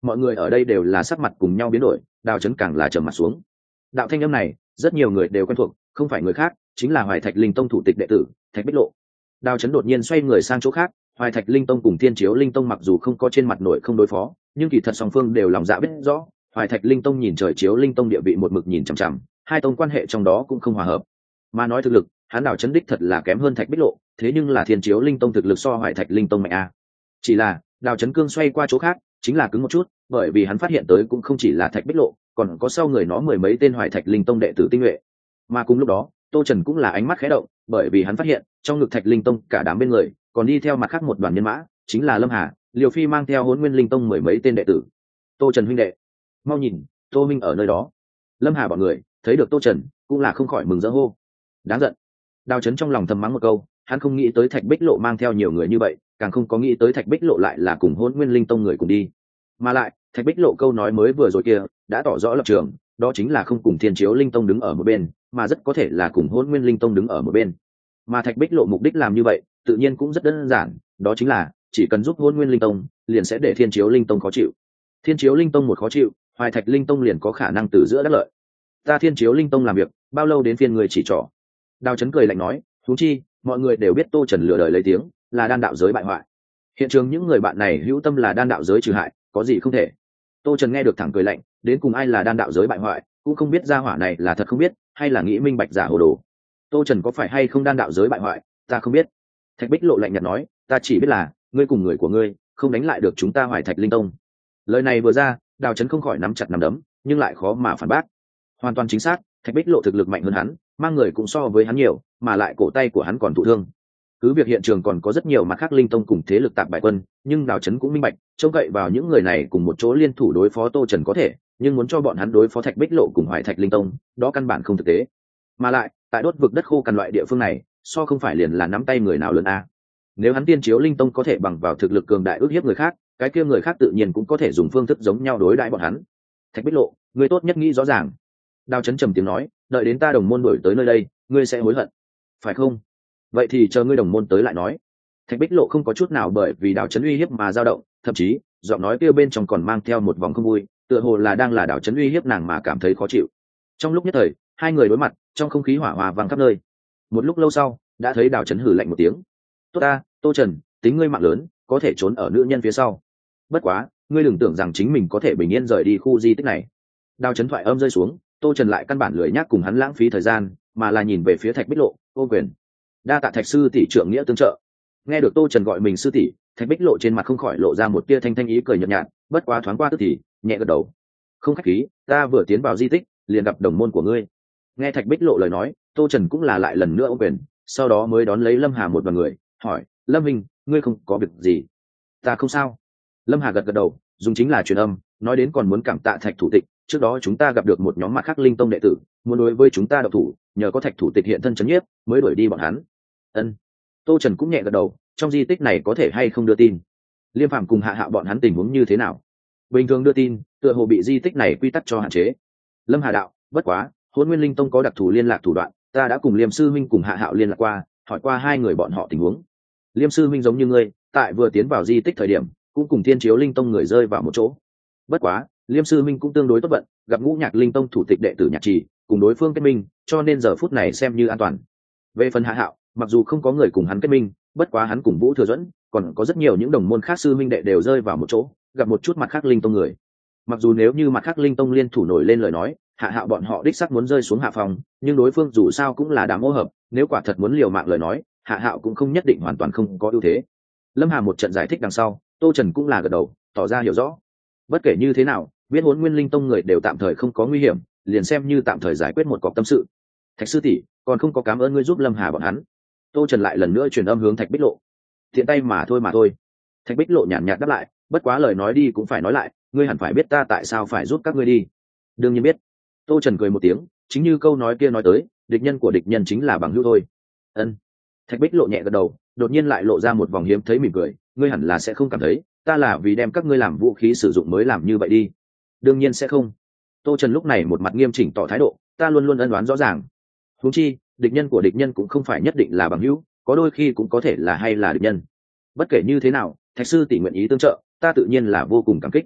Speaker 1: mọi người ở đây đều là sắc mặt cùng nhau biến đổi, Đào Chấn càng là trầm mặt xuống. Đạo thanh âm này rất nhiều người đều quen thuộc, không phải người khác chính là Hoài Thạch Linh Tông thủ tịch đệ tử Thạch Bích Lộ. Đào Chấn đột nhiên xoay người sang chỗ khác. Hoài Thạch Linh Tông cùng Thiên Chiếu Linh Tông mặc dù không có trên mặt nội không đối phó, nhưng kỳ thật song phương đều lòng dạ biết rõ. Hoài Thạch Linh Tông nhìn Trời Chiếu Linh Tông địa vị một mực nhìn chằm chằm, hai tông quan hệ trong đó cũng không hòa hợp. Mà nói thực lực, hắn Đào Chấn đích thật là kém hơn Thạch Bích Lộ, thế nhưng là Thiên Chiếu Linh Tông thực lực so Hoài Thạch Linh Tông mạnh a. Chỉ là Đào Chấn cương xoay qua chỗ khác, chính là cứng một chút, bởi vì hắn phát hiện tới cũng không chỉ là Thạch Bích Lộ, còn có sau người nó mười mấy tên Hoài Thạch Linh Tông đệ tử tinh nhuệ. Mà cùng lúc đó, Tô Trần cũng là ánh mắt khẽ động, bởi vì hắn phát hiện trong ngực Thạch Linh Tông cả đám bên người còn đi theo mặt khác một đoàn nhân mã, chính là Lâm Hà, Liều Phi mang theo Hỗn Nguyên Linh Tông mười mấy tên đệ tử. Tô Trần huynh đệ, mau nhìn, Tô Minh ở nơi đó. Lâm Hà bọn người thấy được Tô Trần cũng là không khỏi mừng rỡ hô. Đáng giận. Đào Chấn trong lòng thầm mắng một câu, hắn không nghĩ tới Thạch Bích Lộ mang theo nhiều người như vậy, càng không có nghĩ tới Thạch Bích Lộ lại là cùng Hỗn Nguyên Linh Tông người cùng đi. Mà lại, Thạch Bích Lộ câu nói mới vừa rồi kia đã tỏ rõ lập trường, đó chính là không cùng Thiên Chiếu Linh Tông đứng ở một bên, mà rất có thể là cùng Hỗn Nguyên Linh Tông đứng ở một bên. Mà Thạch Bích Lộ mục đích làm như vậy, tự nhiên cũng rất đơn giản, đó chính là chỉ cần giúp Hỗn Nguyên Linh Tông, liền sẽ để Thiên Chiếu Linh Tông khó chịu. Thiên Chiếu Linh Tông một khó chịu, Hoài Thạch Linh Tông liền có khả năng từ giữa đắc lợi. Ta Thiên Chiếu Linh Tông làm việc, bao lâu đến phiên người chỉ trỏ? Đào Chấn cười lạnh nói, huống chi, mọi người đều biết Tô Trần lừa đời lấy tiếng, là đan đạo giới bại hoại. Hiện trường những người bạn này hữu tâm là đan đạo giới trừ hại, có gì không thể. Tô Trần nghe được thẳng cười lạnh, đến cùng ai là đan đạo giới bại hoại, cũng không biết gia hỏa này là thật không biết, hay là nghĩ minh bạch giả hồ đồ. Tô Trần có phải hay không đan đạo giới bại hoại, ta không biết. Thạch Bích Lộ lạnh nhạt nói, ta chỉ biết là ngươi cùng người của ngươi không đánh lại được chúng ta Hoài Thạch Linh Tông. Lời này vừa ra, Đào Chấn không khỏi nắm chặt nắm đấm, nhưng lại khó mà phản bác. Hoàn toàn chính xác, Thạch Bích Lộ thực lực mạnh hơn hắn, mang người cũng so với hắn nhiều, mà lại cổ tay của hắn còn thụ thương. Cứ việc hiện trường còn có rất nhiều mặt khác linh tông cùng thế lực tạp bại quân, nhưng Đào Chấn cũng minh bạch, trông cậy vào những người này cùng một chỗ liên thủ đối phó Tô Trần có thể, nhưng muốn cho bọn hắn đối phó Thạch Bích Lộ cùng Hoài Thạch Linh Tông, đó căn bản không thực tế. Mà lại, tại đốt vực đất khô cằn loại địa phương này, so không phải liền là nắm tay người nào lớn a. Nếu hắn Tiên Chiếu Linh Tông có thể bằng vào thực lực cường đại ức hiếp người khác, cái kia người khác tự nhiên cũng có thể dùng phương thức giống nhau đối đãi bọn hắn. Thạch Bích Lộ, ngươi tốt nhất nghĩ rõ ràng. Đào Chấn trầm tiếng nói, đợi đến ta đồng môn đuổi tới nơi đây, ngươi sẽ hối hận, phải không? Vậy thì chờ ngươi đồng môn tới lại nói. Thạch Bích Lộ không có chút nào bởi vì Đào Chấn uy hiếp mà dao động, thậm chí giọng nói kia bên trong còn mang theo một vòng không vui, tựa hồ là đang là Đào Chấn uy hiếp nàng mà cảm thấy khó chịu. Trong lúc nhất thời, hai người đối mặt, trong không khí hỏa hòa vang khắp nơi. Một lúc lâu sau, đã thấy Đào Chấn hừ lạnh một tiếng. Tốt ta, Tô Trần, tính ngươi mạng lớn, có thể trốn ở nữ nhân phía sau. Bất quá, ngươi đừng tưởng rằng chính mình có thể bình yên rời đi khu di tích này. Đào Chấn thoại âm rơi xuống, Tô Trần lại căn bản lười nhác cùng hắn lãng phí thời gian, mà là nhìn về phía Thạch Bích Lộ, ô quyền. Đa tạ Thạch sư tỷ trưởng nghĩa tương trợ. Nghe được Tô Trần gọi mình sư tỷ, Thạch Bích Lộ trên mặt không khỏi lộ ra một tia thanh thanh ý cười nhợt nhạt, bất quá thoáng qua tức thì nhẹ gật đầu. Không khách khí, ta vừa tiến vào di tích, liền gặp đồng môn của ngươi. Nghe Thạch Bích Lộ lời nói, Tô Trần cũng là lại lần nữa ô quyền, sau đó mới đón lấy Lâm Hà một đoàn người, hỏi, Lâm Minh, ngươi không có việc gì? Ta không sao. Lâm Hà gật gật đầu, dùng chính là truyền âm, nói đến còn muốn cảm tạ Thạch thủ tịch, trước đó chúng ta gặp được một nhóm mặt khác linh tông đệ tử, muốn đối với chúng ta độc thủ, nhờ có Thạch thủ tịch hiện thân chấn nhiếp, mới đuổi đi bọn hắn. Ân. Tô Trần cũng nhẹ gật đầu, trong di tích này có thể hay không đưa tin? Liêm Phàm cùng Hạ Hạo bọn hắn tình huống như thế nào? Bình thường đưa tin, tựa hồ bị di tích này quy tắc cho hạn chế. Lâm Hà đạo, bất quá, Hỗn Nguyên Linh Tông có đặc thù liên lạc thủ đoạn, ta đã cùng Liêm sư minh cùng Hạ Hạo liên lạc qua, hỏi qua hai người bọn họ tình huống. Liêm sư minh giống như ngươi, tại vừa tiến vào di tích thời điểm, cũng cùng Thiên Chiếu Linh Tông người rơi vào một chỗ. Bất quá, Liêm sư minh cũng tương đối tốt vận, gặp Ngũ Nhạc Linh Tông thủ tịch đệ tử Nhạc Trì, cùng đối phương kết minh, cho nên giờ phút này xem như an toàn. Về phần Hạ Hạo, mặc dù không có người cùng hắn kết minh, bất quá hắn cùng Vũ Thừa Duẫn, còn có rất nhiều những đồng môn khác sư minh đệ đều rơi vào một chỗ, gặp một chút mặt khác linh tông người. Mặc dù nếu như mặt khác linh tông liên thủ nổi lên lời nói, Hạ Hạo bọn họ đích xác muốn rơi xuống hạ phòng, nhưng đối phương dù sao cũng là đám ô hợp, nếu quả thật muốn liều mạng lời nói, Hạ Hạo cũng không nhất định hoàn toàn không có ưu thế. Lâm Hà một trận giải thích đằng sau, Tô Trần cũng là gật đầu, tỏ ra hiểu rõ. Bất kể như thế nào, biết Hỗn Nguyên Linh Tông người đều tạm thời không có nguy hiểm, liền xem như tạm thời giải quyết một cọc tâm sự. Thạch sư tỷ, còn không có cảm ơn ngươi giúp Lâm Hà bọn hắn. Tô Trần lại lần nữa truyền âm hướng Thạch Bích Lộ. Thiện tay mà thôi. Thạch Bích Lộ nhàn nhạt đáp lại, bất quá lời nói đi cũng phải nói lại, ngươi hẳn phải biết ta tại sao phải giúp các ngươi đi. Đương nhiên biết. Tô Trần cười một tiếng, chính như câu nói kia nói tới, địch nhân của địch nhân chính là bằng hữu thôi. Ân. Thạch Bích Lộ nhẹ gật đầu, đột nhiên lại lộ ra một vòng hiếm thấy mỉm cười, ngươi hẳn là sẽ không cảm thấy, ta là vì đem các ngươi làm vũ khí sử dụng mới làm như vậy đi. Đương nhiên sẽ không. Tô Trần lúc này một mặt nghiêm chỉnh tỏ thái độ, ta luôn luôn ân đoán rõ ràng. Huống chi, địch nhân của địch nhân cũng không phải nhất định là bằng hữu, có đôi khi cũng có thể là hay là địch nhân. Bất kể như thế nào, Thạch sư tỷ nguyện ý tương trợ, ta tự nhiên là vô cùng cảm kích.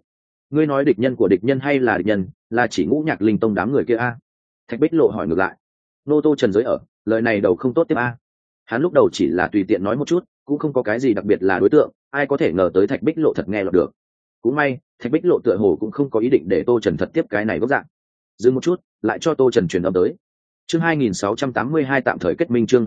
Speaker 1: Ngươi nói địch nhân của địch nhân hay là địch nhân, là chỉ Ngũ Nhạc Linh Tông đám người kia a? Thạch Bích Lộ hỏi ngược lại. Nô Tô Trần giới ở, lời này đầu không tốt tiếp a. Hắn lúc đầu chỉ là tùy tiện nói một chút, cũng không có cái gì đặc biệt là đối tượng, ai có thể ngờ tới Thạch Bích Lộ thật nghe lọt được. Cũng may Thạch Bích Lộ tựa hồ cũng không có ý định để Tô Trần thật tiếp cái này gốc dạng. Dừng một chút, lại cho Tô Trần truyền âm tới. Chương 2682 tạm thời kết minh, chương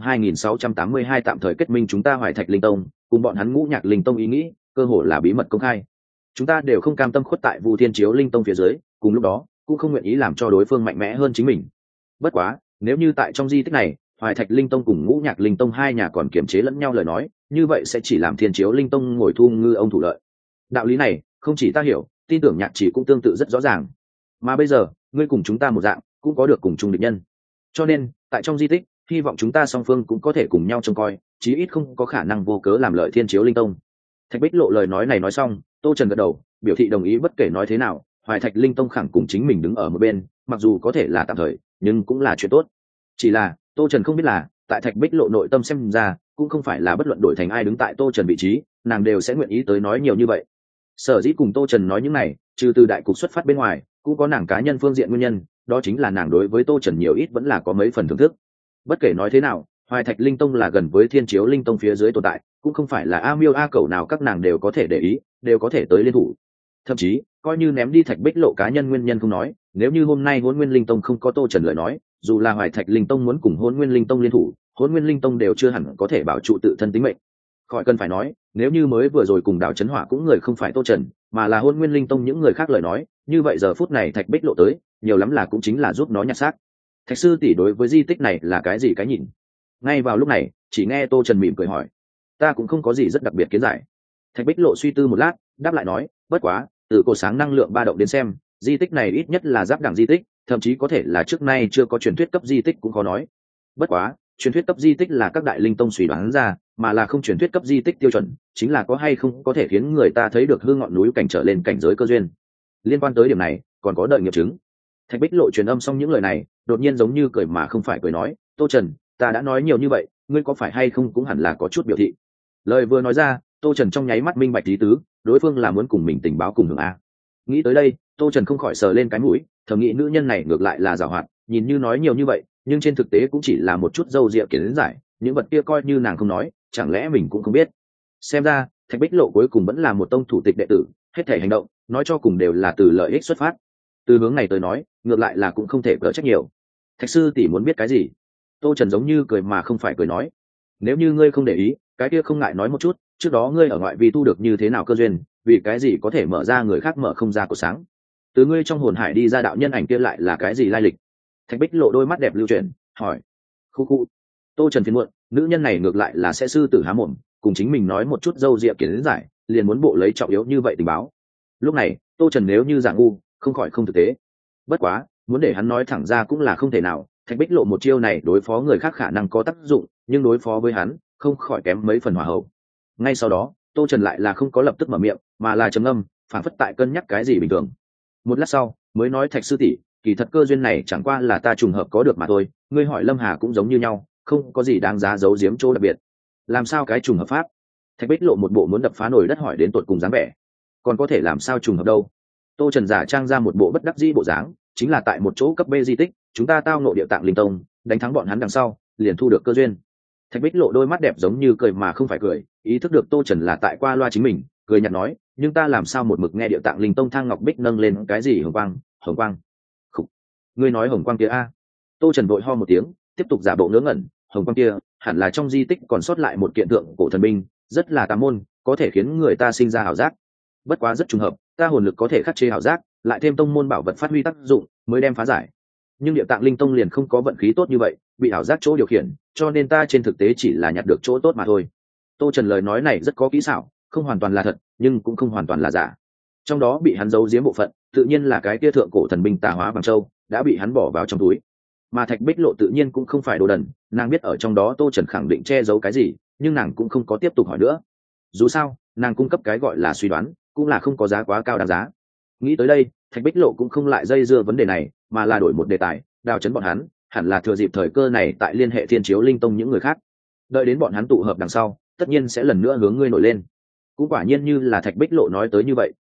Speaker 1: 2682 tạm thời kết minh, chúng ta Hoài Thạch Linh Tông cùng bọn hắn Ngũ Nhạc Linh Tông ý nghĩ cơ hồ là bí mật công khai. Chúng ta đều không cam tâm khuất tại Vu Thiên Chiếu Linh Tông phía dưới, cùng lúc đó cũng không nguyện ý làm cho đối phương mạnh mẽ hơn chính mình. Bất quá, nếu như tại trong di tích này, Hoài Thạch Linh Tông cùng Ngũ Nhạc Linh Tông hai nhà còn kiềm chế lẫn nhau lời nói, như vậy sẽ chỉ làm Thiên Chiếu Linh Tông ngồi thu ngư ông thủ lợi. Đạo lý này, không chỉ ta hiểu, tin tưởng Nhạc Chỉ cũng tương tự rất rõ ràng. Mà bây giờ, ngươi cùng chúng ta một dạng, cũng có được cùng chung địch nhân. Cho nên, tại trong di tích, hy vọng chúng ta song phương cũng có thể cùng nhau trông coi, chí ít không có khả năng vô cớ làm lợi Thiên Chiếu Linh Tông. Thạch Bích Lộ lời nói này nói xong, Tô Trần gật đầu, biểu thị đồng ý bất kể nói thế nào, Hoài Thạch Linh Tông khẳng cùng chính mình đứng ở một bên, mặc dù có thể là tạm thời, nhưng cũng là chuyện tốt. Chỉ là, Tô Trần không biết là, tại Thạch Bích Lộ nội tâm xem ra, cũng không phải là bất luận đổi thành ai đứng tại Tô Trần vị trí, nàng đều sẽ nguyện ý tới nói nhiều như vậy. Sở dĩ cùng Tô Trần nói những này, trừ từ đại cục xuất phát bên ngoài, cũng có nàng cá nhân phương diện nguyên nhân, đó chính là nàng đối với Tô Trần nhiều ít vẫn là có mấy phần thưởng thức. Bất kể nói thế nào, Hoài Thạch Linh Tông là gần với Thiên Chiếu Linh Tông phía dưới tồn tại, cũng không phải là a miêu a cẩu nào các nàng đều có thể để ý, đều có thể tới liên thủ. Thậm chí, coi như ném đi Thạch Bích Lộ cá nhân nguyên nhân không nói, nếu như hôm nay Hỗn Nguyên Linh Tông không có Tô Trần lời nói, dù là Hoài Thạch Linh Tông muốn cùng Hỗn Nguyên Linh Tông liên thủ, Hỗn Nguyên Linh Tông đều chưa hẳn có thể bảo trụ tự thân tính mệnh. Khỏi cần phải nói, nếu như mới vừa rồi cùng Đào Chấn Hỏa cũng người không phải Tô Trần, mà là Hỗn Nguyên Linh Tông những người khác lời nói, như vậy giờ phút này Thạch Bích Lộ tới, nhiều lắm là cũng chính là giúp nó nhặt xác. Thạch sư tỷ đối với di tích này là cái gì cái nhìn? Ngay vào lúc này, chỉ nghe Tô Trần mỉm cười hỏi. Ta cũng không có gì rất đặc biệt kiến giải. Thạch Bích Lộ suy tư một lát, đáp lại nói, bất quá, từ cột sáng năng lượng ba động đến xem, di tích này ít nhất là giáp đẳng di tích, thậm chí có thể là trước nay chưa có truyền thuyết cấp di tích cũng khó nói. Bất quá, truyền thuyết cấp di tích là các đại linh tông suy đoán ra, mà là không truyền thuyết cấp di tích tiêu chuẩn, chính là có hay không có thể khiến người ta thấy được hương ngọn núi cảnh trở lên cảnh giới cơ duyên. Liên quan tới điểm này, còn có đợi nghiệm chứng. Thạch Bích Lộ truyền âm xong những lời này, đột nhiên giống như cười mà không phải cười nói, Tô Trần, ta đã nói nhiều như vậy, ngươi có phải hay không cũng hẳn là có chút biểu thị. Lời vừa nói ra, Tô Trần trong nháy mắt minh bạch lý tứ, đối phương là muốn cùng mình tình báo cùng hưởng a. Nghĩ tới đây, Tô Trần không khỏi sờ lên cái mũi, thầm nghĩ nữ nhân này ngược lại là giàu hoạt, nhìn như nói nhiều như vậy, nhưng trên thực tế cũng chỉ là một chút dâu dịa kiến giải, những vật kia coi như nàng không nói, chẳng lẽ mình cũng không biết. Xem ra, Thạch Bích Lộ cuối cùng vẫn là một tông thủ tịch đệ tử, hết thể hành động, nói cho cùng đều là từ lợi ích xuất phát. Từ hướng này tới nói, ngược lại là cũng không thể cỡ trách nhiều. Thạch sư tỷ muốn biết cái gì? Tô Trần giống như cười mà không phải cười nói, nếu như ngươi không để ý, cái kia không ngại nói một chút, trước đó ngươi ở ngoại vi tu được như thế nào cơ duyên, vì cái gì có thể mở ra người khác mở không ra của sáng. Từ ngươi trong hồn hải đi ra đạo nhân ảnh kia lại là cái gì lai lịch? Thạch Bích Lộ đôi mắt đẹp lưu chuyển, hỏi. Khu khu. Tô Trần phiền muộn, nữ nhân này ngược lại là sẽ sư tử há mồm, cùng chính mình nói một chút dâu dịa kiến giải, liền muốn bộ lấy trọng yếu như vậy tình báo. Lúc này, Tô Trần nếu như giả ngu, không khỏi không thực tế. Bất quá, muốn để hắn nói thẳng ra cũng là không thể nào, Thạch Bích Lộ một chiêu này đối phó người khác khả năng có tác dụng, nhưng đối phó với hắn, không khỏi kém mấy phần hòa hậu. Ngay sau đó, Tô Trần lại là không có lập tức mở miệng, mà là trầm ngâm, phản phất tại cân nhắc cái gì bình thường. Một lát sau, mới nói, Thạch sư tỷ, kỳ thật cơ duyên này chẳng qua là ta trùng hợp có được mà thôi, ngươi hỏi Lâm Hà cũng giống như nhau, không có gì đáng giá giấu giếm chỗ đặc biệt. Làm sao cái trùng hợp pháp? Thạch Bích Lộ một bộ muốn đập phá nồi đất hỏi đến tột cùng dáng vẻ. Còn có thể làm sao trùng hợp đâu? Tô Trần giả trang ra một bộ bất đắc dĩ bộ dáng, chính là tại một chỗ cấp B di tích, chúng ta tao ngộ Địa Tạng Linh Tông, đánh thắng bọn hắn đằng sau, liền thu được cơ duyên. Thạch Bích Lộ đôi mắt đẹp giống như cười mà không phải cười, ý thức được Tô Trần là tại qua loa chính mình, cười nhạt nói, nhưng ta làm sao một mực nghe Địa Tạng Linh Tông Thang Ngọc Bích nâng lên cái gì hồng quang, hồng quang. Khủ. Ngươi nói hồng quang kia a? Tô Trần vội ho một tiếng, tiếp tục giả bộ ngớ ngẩn, hồng quang kia hẳn là trong di tích còn sót lại một kiện thượng cổ thần binh, rất là tà môn, có thể khiến người ta sinh ra ảo giác. Bất quá rất trùng hợp, ta hồn lực có thể khắc chế ảo giác, lại thêm tông môn bảo vật phát huy tác dụng, mới đem phá giải. Nhưng Địa Tạng Linh Tông liền không có vận khí tốt như vậy, bị ảo giác chỗ điều khiển, cho nên ta trên thực tế chỉ là nhặt được chỗ tốt mà thôi. Tô Trần lời nói này rất có kỹ xảo, không hoàn toàn là thật, nhưng cũng không hoàn toàn là giả. Trong đó bị hắn giấu giếm bộ phận, tự nhiên là cái kia thượng cổ thần binh Tà Hóa Bằng Châu, đã bị hắn bỏ vào trong túi. Mà Thạch Bích Lộ tự nhiên cũng không phải đồ đần, nàng biết ở trong đó Tô Trần khẳng định che giấu cái gì, nhưng nàng cũng không có tiếp tục hỏi nữa. Dù sao, nàng cung cấp cái gọi là suy đoán, cũng là không có giá quá cao đáng giá. Nghĩ tới đây, Thạch Bích Lộ cũng không lại dây dưa vấn đề này, mà là đổi một đề tài, Đào Chấn bọn hắn hẳn là thừa dịp thời cơ này tại liên hệ Thiên Chiếu Linh Tông những người khác, đợi đến bọn hắn tụ hợp đằng sau, tất nhiên sẽ lần nữa hướng ngươi nổi lên. Cũng quả nhiên như là Thạch Bích Lộ nói tới như vậy,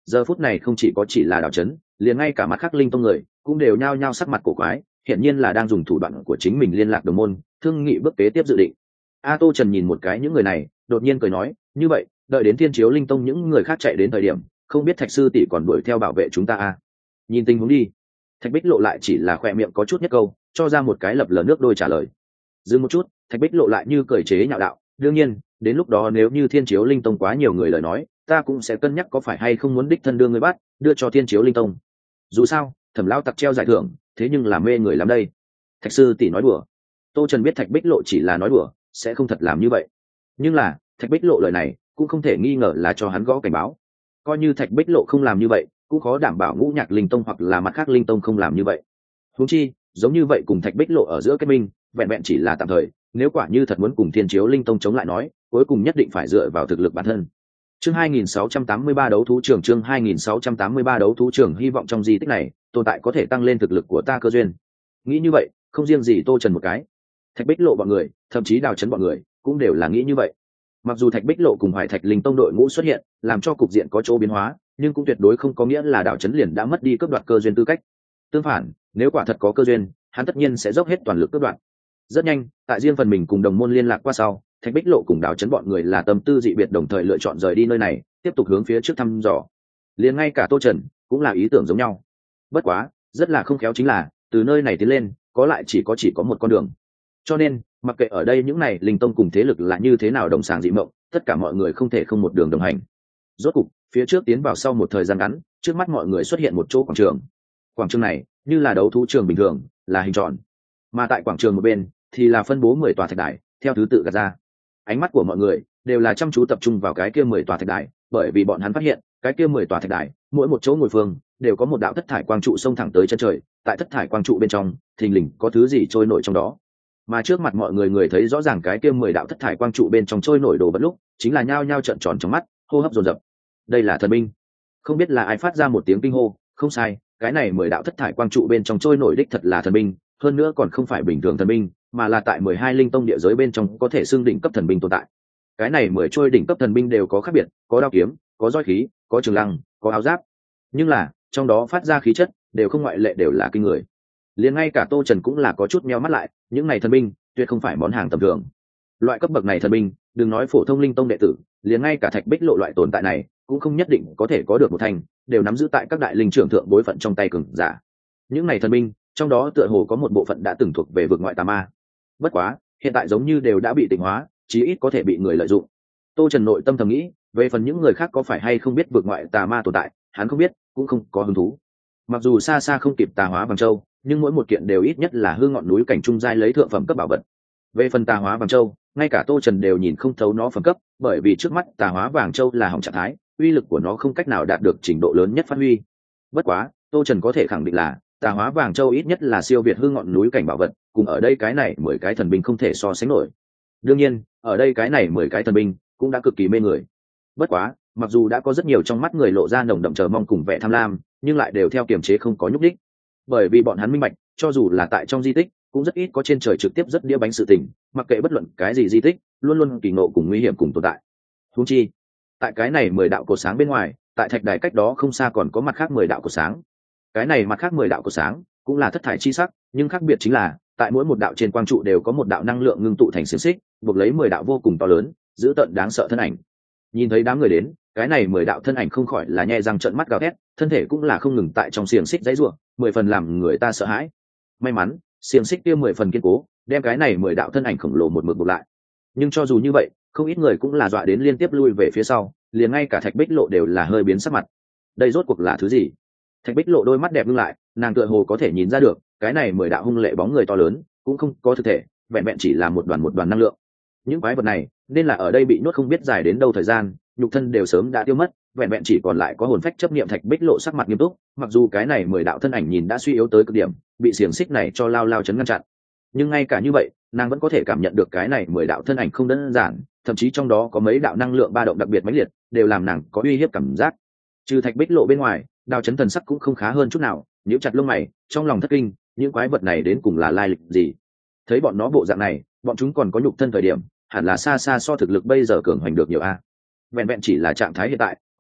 Speaker 1: giờ phút này không chỉ là Đào Chấn, liền ngay cả mặt khác linh tông người cũng đều nhao nhao sắc mặt cổ quái, hiển nhiên là đang dùng thủ đoạn của chính mình liên lạc đồng môn, thương nghị bước kế tiếp dự định. Tô Trần nhìn một cái những người này, đột nhiên cười nói, như vậy đợi đến Thiên Chiếu Linh Tông những người khác chạy đến thời điểm, không biết Thạch sư tỷ còn đuổi theo bảo vệ chúng ta à? Nhìn tình huống đi. Thạch Bích Lộ lại chỉ là khỏe miệng có chút nhất câu, cho ra một cái lập lờ nước đôi trả lời. Dừng một chút, Thạch Bích Lộ lại như cười chế nhạo đạo, đương nhiên đến lúc đó nếu như Thiên Chiếu Linh Tông quá nhiều người lời nói, ta cũng sẽ cân nhắc có phải hay không muốn đích thân đưa người bắt đưa cho Thiên Chiếu Linh Tông. Dù sao Thẩm lão tặc treo giải thưởng, thế nhưng là mê người lắm đây. Thạch sư tỷ nói đùa. Tô Trần biết Thạch Bích Lộ chỉ là nói đùa, sẽ không thật làm như vậy. Nhưng là Thạch Bích Lộ lời này cũng không thể nghi ngờ là cho hắn gõ cảnh báo. Coi như Thạch Bích Lộ không làm như vậy, cũng khó đảm bảo Ngũ Nhạc Linh Tông hoặc là mặt khác linh tông không làm như vậy. Huống chi giống như vậy cùng Thạch Bích Lộ ở giữa kết minh vẹn vẹn chỉ là tạm thời, nếu quả như thật muốn cùng Thiên Chiếu Linh Tông chống lại nói, cuối cùng nhất định phải dựa vào thực lực bản thân. Chương 2683 đấu thú trường, chương 2683 đấu thú trường, hy vọng trong di tích này tồn tại có thể tăng lên thực lực của ta cơ duyên. Nghĩ như vậy, không riêng gì Tô Trần một cái, Thạch Bích Lộ bọn người, thậm chí Đào Chấn bọn người cũng đều là nghĩ như vậy. Mặc dù Thạch Bích Lộ cùng Hoài Thạch Linh Tông đội ngũ xuất hiện, làm cho cục diện có chỗ biến hóa, nhưng cũng tuyệt đối không có nghĩa là Đào Chấn liền đã mất đi cướp đoạt cơ duyên tư cách. Tương phản, nếu quả thật có cơ duyên, hắn tất nhiên sẽ dốc hết toàn lực cướp đoạt. Rất nhanh, tại riêng phần mình cùng đồng môn liên lạc qua sau, Thạch Bích Lộ cùng Đào Chấn bọn người là tâm tư dị biệt đồng thời lựa chọn rời đi nơi này, tiếp tục hướng phía trước thăm dò. Liền ngay cả Tô Trần cũng là ý tưởng giống nhau. Bất quá, rất là không khéo chính là, từ nơi này tiến lên, có lại chỉ có một con đường. Cho nên, mặc kệ ở đây những này linh tông cùng thế lực là như thế nào đồng sàng dị mộng, tất cả mọi người không thể không một đường đồng hành. Rốt cục, phía trước tiến vào sau một thời gian ngắn, trước mắt mọi người xuất hiện một chỗ quảng trường. Quảng trường này như là đấu thú trường bình thường, là hình tròn. Mà tại quảng trường một bên thì là phân bố 10 tòa thạch đài, theo thứ tự gạt ra. Ánh mắt của mọi người đều là chăm chú tập trung vào cái kia 10 tòa thạch đài, bởi vì bọn hắn phát hiện, cái kia 10 tòa thạch đài, mỗi một chỗ ngồi phương đều có một đạo thất thải quang trụ xông thẳng tới chân trời, tại thất thải quang trụ bên trong, thình lình có thứ gì trôi nổi trong đó. Mà trước mặt mọi người thấy rõ ràng cái kia 10 đạo thất thải quang trụ bên trong trôi nổi đồ vật lúc, chính là nhao nhao trợn tròn trong mắt, hô hấp dồn dập. Đây là thần binh. Không biết là ai phát ra một tiếng kinh hô, không sai, cái này 10 đạo thất thải quang trụ bên trong trôi nổi đích thật là thần binh, hơn nữa còn không phải bình thường thần binh, mà là tại 12 linh tông địa giới bên trong có thể xưng đỉnh cấp thần binh tồn tại. Cái này 10 trôi đỉnh cấp thần binh đều có khác biệt, có đao kiếm, có roi khí, có trường lăng, có áo giáp, nhưng là trong đó phát ra khí chất đều không ngoại lệ đều là kinh người. Liền ngay cả Tô Trần cũng là có chút meo mắt lại, những này thần binh tuyệt không phải món hàng tầm thường. Loại cấp bậc này thần binh, đừng nói phổ thông linh tông đệ tử, liền ngay cả Thạch Bích Lộ loại tồn tại này cũng không nhất định có thể có được một thành, đều nắm giữ tại các đại linh trưởng thượng bối phận trong tay cường giả. Những này thần binh, trong đó tựa hồ có một bộ phận đã từng thuộc về vực ngoại tà ma. Bất quá, hiện tại giống như đều đã bị tịnh hóa, chí ít có thể bị người lợi dụng. Tô Trần nội tâm thầm nghĩ, về phần những người khác có phải hay không biết vực ngoại tà ma tồn tại, hắn không biết, cũng không có hứng thú. Mặc dù xa xa không kịp Tà Hóa Vàng Châu, nhưng mỗi một kiện đều ít nhất là hư ngọn núi cảnh trung giai lấy thượng phẩm cấp bảo vật. Về phần Tà Hóa Vàng Châu, ngay cả Tô Trần đều nhìn không thấu nó phẩm cấp, bởi vì trước mắt Tà Hóa Vàng Châu là hỏng trạng thái, uy lực của nó không cách nào đạt được trình độ lớn nhất phát huy. Bất quá, Tô Trần có thể khẳng định là Tà Hóa Vàng Châu ít nhất là siêu việt hư ngọn núi cảnh bảo vật, cùng ở đây cái này 10 cái thần binh không thể so sánh nổi. Đương nhiên, ở đây cái này 10 cái thần binh cũng đã cực kỳ mê người. Bất quá, mặc dù đã có rất nhiều trong mắt người lộ ra nồng đậm chờ mong cùng vẻ tham lam, nhưng lại đều theo kiềm chế không có nhúc đích, bởi vì bọn hắn minh bạch, cho dù là tại trong di tích cũng rất ít có trên trời trực tiếp rất đĩa bánh sự tình, mặc kệ bất luận cái gì di tích luôn luôn kỳ ngộ cùng nguy hiểm cùng tồn tại. Huống chi tại cái này 10 đạo cột sáng bên ngoài, tại thạch đài cách đó không xa còn có mặt khác 10 đạo cột sáng. Cái này mặt khác 10 đạo cột sáng cũng là thất thải chi sắc, nhưng khác biệt chính là tại mỗi một đạo trên quang trụ đều có một đạo năng lượng ngưng tụ thành xiềng xích, buộc lấy 10 đạo vô cùng to lớn dữ tợn đáng sợ thân ảnh. Nhìn thấy đám người đến, cái này 10 đạo thân ảnh không khỏi là nhe răng trợn mắt gào thét, thân thể cũng là không ngừng tại trong xiềng xích giãy giụa, 10 phần làm người ta sợ hãi. May mắn, xiềng xích kia 10 phần kiên cố, đem cái này 10 đạo thân ảnh khổng lồ một mực buộc lại. Nhưng cho dù như vậy, không ít người cũng là dọa đến liên tiếp lui về phía sau, liền ngay cả Thạch Bích Lộ đều là hơi biến sắc mặt. Đây rốt cuộc là thứ gì? Thạch Bích Lộ đôi mắt đẹp ngưng lại, nàng tựa hồ có thể nhìn ra được, cái này 10 đạo hung lệ bóng người to lớn, cũng không có thực thể, vẹn vẹn chỉ là một đoàn năng lượng. Những quái vật này, nên là ở đây bị nhốt không biết dài đến đâu thời gian, nhục thân đều sớm đã tiêu mất, vẹn vẹn chỉ còn lại có hồn phách chấp niệm. Thạch Bích Lộ sắc mặt nghiêm túc, mặc dù cái này 10 đạo thân ảnh nhìn đã suy yếu tới cực điểm, bị xiềng xích này cho lao chấn ngăn chặn, nhưng ngay cả như vậy, nàng vẫn có thể cảm nhận được cái này 10 đạo thân ảnh không đơn giản, thậm chí trong đó có mấy đạo năng lượng ba động đặc biệt mãnh liệt, đều làm nàng có uy hiếp cảm giác. Trừ Thạch Bích Lộ bên ngoài, Đào Chấn thần sắc cũng không khá hơn chút nào, nhíu chặt lông mày, trong lòng thất kinh, những quái vật này đến cùng là lai lịch gì? Thấy bọn nó bộ dạng này, bọn chúng còn có nhục thân thời điểm, hẳn là xa xa so thực lực bây giờ cường hoành được nhiều a. Vẹn vẹn chỉ là trạng thái hiện tại,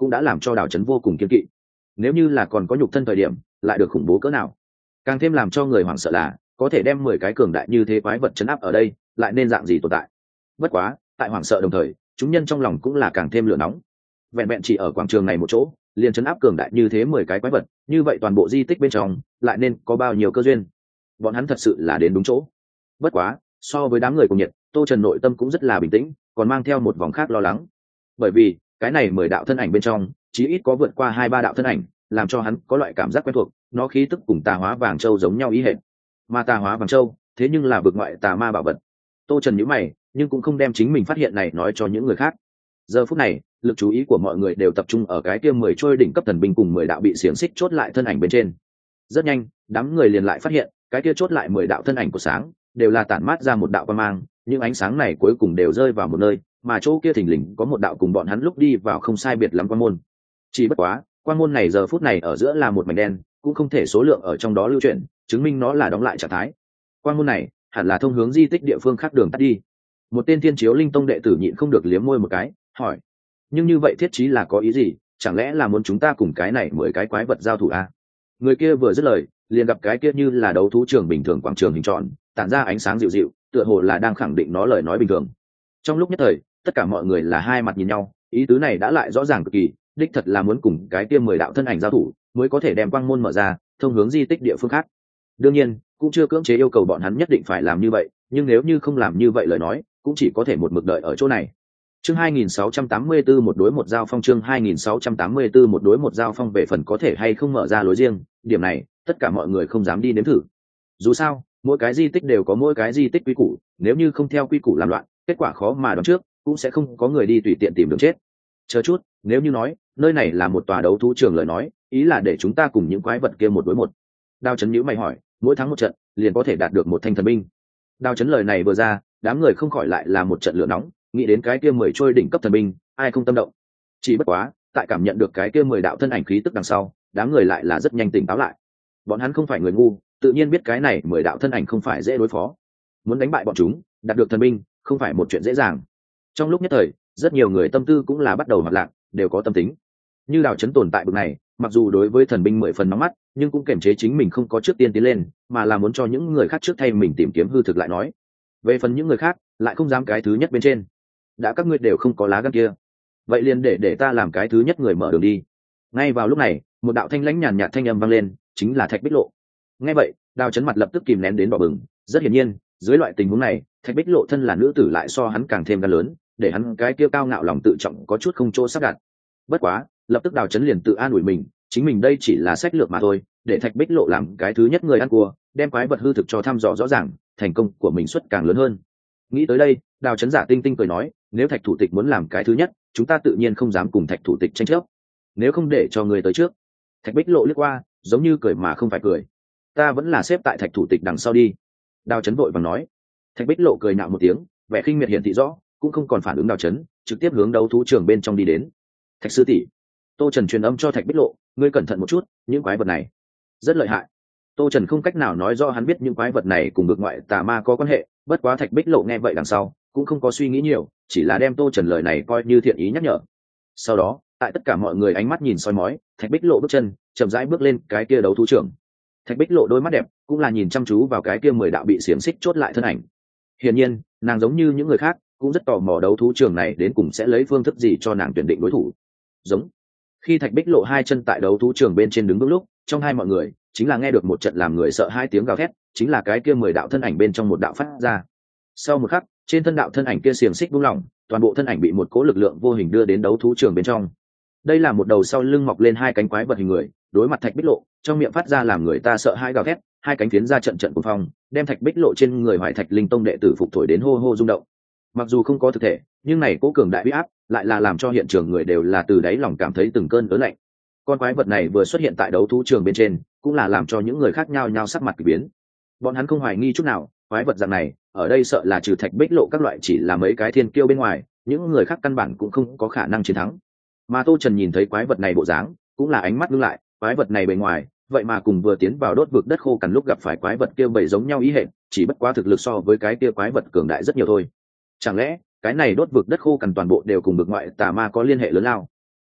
Speaker 1: cũng đã làm cho đào chấn vô cùng kiên kỵ. Nếu như là còn có nhục thân thời điểm lại được khủng bố cỡ nào. Càng thêm làm cho người hoảng sợ là có thể đem 10 cái cường đại như thế quái vật chấn áp ở đây lại nên dạng gì tồn tại. Bất quá tại hoảng sợ đồng thời chúng nhân trong lòng cũng là càng thêm lửa nóng. Vẹn vẹn chỉ ở quảng trường này một chỗ liền chấn áp cường đại như thế 10 cái quái vật, như vậy toàn bộ di tích bên trong lại nên có bao nhiêu cơ duyên. Bọn hắn thật sự là đến đúng chỗ. Bất quá so với đám người cùng nhiệt, Tô Trần nội tâm cũng rất là bình tĩnh, còn mang theo một vòng khác lo lắng. Bởi vì cái này 10 đạo thân ảnh bên trong chí ít có vượt qua 2-3 đạo thân ảnh làm cho hắn có loại cảm giác quen thuộc, nó khí tức cùng Tà Hóa Vàng Châu giống nhau ý hệt. Mà Tà Hóa Vàng Châu thế nhưng là vực ngoại tà ma bảo vật. Tô Trần nhíu mày nhưng cũng không đem chính mình phát hiện này nói cho những người khác. Giờ phút này lực chú ý của mọi người đều tập trung ở cái kia 10 trôi đỉnh cấp thần binh cùng 10 đạo bị xiềng xích chốt lại thân ảnh bên trên. Rất nhanh đám người liền lại phát hiện cái kia chốt lại 10 đạo thân ảnh của sáng đều là tản mát ra một đạo quang mang, nhưng ánh sáng này cuối cùng đều rơi vào một nơi, mà chỗ kia thình lình có một đạo cùng bọn hắn lúc đi vào không sai biệt lắm quang môn. Chỉ bất quá quang môn này giờ phút này ở giữa là một mảnh đen, cũng không thể số lượng ở trong đó lưu chuyển chứng minh nó là đóng lại trạng thái. Quang môn này hẳn là thông hướng di tích địa phương khác đường tắt đi. Một tên Thiên Chiếu Linh Tông đệ tử nhịn không được liếm môi một cái, hỏi: nhưng như vậy thiết chí là có ý gì? Chẳng lẽ là muốn chúng ta cùng cái này 10 cái quái vật giao thủ à? Người kia vừa dứt lời liền gặp cái kia như là đấu thú trường bình thường quảng trường hình tròn tản ra ánh sáng dịu dịu, tựa hồ là đang khẳng định nó lời nói bình thường. Trong lúc nhất thời tất cả mọi người là hai mặt nhìn nhau, ý tứ này đã lại rõ ràng cực kỳ, đích thật là muốn cùng cái kia 10 đạo thân ảnh giao thủ mới có thể đem quang môn mở ra thông hướng di tích địa phương khác. Đương nhiên cũng chưa cưỡng chế yêu cầu bọn hắn nhất định phải làm như vậy, nhưng nếu như không làm như vậy lời nói cũng chỉ có thể một mực đợi ở chỗ này. Chương 2684 một đối một giao phong. Chương 2684 một đối một giao phong. Về phần có thể hay không mở ra lối riêng, điểm này tất cả mọi người không dám đi nếm thử. Dù sao mỗi cái di tích đều có mỗi cái di tích quy củ, nếu như không theo quy củ làm loạn kết quả khó mà đoán trước, cũng sẽ không có người đi tùy tiện tìm đường chết. Chờ chút, nếu như nói nơi này là một tòa đấu thú trường lời nói, ý là để chúng ta cùng những quái vật kia một đối một. Đao Chấn nhíu mày hỏi: mỗi thắng một trận liền có thể đạt được một thanh thần binh. Đao Chấn lời này vừa ra, đám người không khỏi lại là một trận lửa nóng, nghĩ đến cái kia 10 trôi đỉnh cấp thần binh, ai không tâm động. Chỉ bất quá tại cảm nhận được cái kia 10 đạo thân ảnh khí tức đằng sau, đám người lại là rất nhanh tỉnh táo lại. Bọn hắn không phải người ngu, tự nhiên biết cái này 10 đạo thân ảnh không phải dễ đối phó. Muốn đánh bại bọn chúng, đạt được thần binh không phải một chuyện dễ dàng. Trong lúc nhất thời rất nhiều người tâm tư cũng là bắt đầu hoạt lạc, đều có tâm tính. Như Đào Chấn tồn tại bực này, mặc dù đối với thần binh 10 phần nóng mắt, nhưng cũng kiềm chế chính mình không có trước tiên tiến lên, mà là muốn cho những người khác trước thay mình tìm kiếm hư thực lại nói. Về phần những người khác lại không dám cái thứ nhất bên trên. Đã các ngươi đều không có lá gan kia, vậy liền để ta làm cái thứ nhất người mở đường đi. Ngay vào lúc này một đạo thanh lãnh nhàn nhạt thanh âm vang lên, chính là Thạch Bích Lộ. Nghe vậy Đào Chấn mặt lập tức kìm nén đến đỏ bừng. Rất hiển nhiên dưới loại tình huống này Thạch Bích Lộ thân là nữ tử lại so hắn càng thêm gan lớn, để hắn cái kia cao ngạo lòng tự trọng có chút không chỗ sắp đặt. Bất quá lập tức Đào Chấn liền tự an ủi mình, chính mình đây chỉ là sách lược mà thôi, để Thạch Bích Lộ làm cái thứ nhất người ăn cua, đem quái vật hư thực cho thăm dò rõ ràng, thành công của mình suất càng lớn hơn. Nghĩ tới đây Đào Chấn giả tinh tinh cười nói: nếu Thạch thủ tịch muốn làm cái thứ nhất, chúng ta tự nhiên không dám cùng Thạch thủ tịch tranh chấp, nếu không để cho người tới trước. Thạch Bích Lộ liếc qua giống như cười mà không phải cười: ta vẫn là xếp tại Thạch thủ tịch đằng sau đi. Đào Chấn vội vàng nói. Thạch Bích Lộ cười nhạo một tiếng, vẻ khinh miệt hiển thị rõ, cũng không còn phản ứng Đào Chấn, trực tiếp hướng đấu thú trường bên trong đi đến. Thạch sư tỷ, Tô Trần truyền âm cho Thạch Bích Lộ: ngươi cẩn thận một chút, những quái vật này rất lợi hại. Tô Trần không cách nào nói rõ hắn biết những quái vật này cùng vực ngoại tà ma có quan hệ, bất quá Thạch Bích Lộ nghe vậy đằng sau cũng không có suy nghĩ nhiều, chỉ là đem Tô Trần lời này coi như thiện ý nhắc nhở. Sau đó tại tất cả mọi người ánh mắt nhìn soi mói, Thạch Bích Lộ bước chân chậm rãi bước lên cái kia đấu thú trường. Thạch Bích Lộ đôi mắt đẹp cũng là nhìn chăm chú vào cái kia 10 đạo bị xiềng xích chốt lại thân ảnh. Hiển nhiên nàng giống như những người khác cũng rất tò mò đấu thú trường này đến cùng sẽ lấy phương thức gì cho nàng tuyển định đối thủ. Giống. Khi Thạch Bích Lộ hai chân tại đấu thú trường bên trên đứng vững lúc, trong hai mọi người chính là nghe được một trận làm người sợ hai tiếng gào thét, chính là cái kia 10 đạo thân ảnh bên trong một đạo phát ra. Sau một khắc, trên thân đạo thân ảnh kia xiềng xích buông lỏng, toàn bộ thân ảnh bị một cỗ lực lượng vô hình đưa đến đấu thú trường bên trong. Đây là một đầu sau lưng mọc lên hai cánh quái vật hình người, đối mặt Thạch Bích Lộ, trong miệng phát ra làm người ta sợ hãi gào thét, hai cánh phiến ra trận trận cuồng phong, đem Thạch Bích Lộ trên người Hoài Thạch Linh Tông đệ tử phục thổi đến hô hô rung động. Mặc dù không có thực thể, nhưng này cố cường đại uy áp lại là làm cho hiện trường người đều là từ đáy lòng cảm thấy từng cơn ớn lạnh. Con quái vật này vừa xuất hiện tại đấu thú trường bên trên, cũng là làm cho những người khác nhao nhao sắc mặt kỳ biến. Bọn hắn không hoài nghi chút nào, quái vật dạng này ở đây sợ là trừ Thạch Bích Lộ các loại chỉ là mấy cái thiên kiêu bên ngoài, những người khác căn bản cũng không có khả năng chiến thắng. Mà Tô Trần nhìn thấy quái vật này bộ dáng, cũng là ánh mắt ngưng lại, quái vật này bề ngoài vậy mà cùng vừa tiến vào đốt vực đất khô cằn lúc gặp phải quái vật kia bầy giống nhau ý hệt, chỉ bất quá thực lực so với cái kia quái vật cường đại rất nhiều thôi. Chẳng lẽ cái này đốt vực đất khô cằn toàn bộ đều cùng vực ngoại tà ma có liên hệ lớn lao?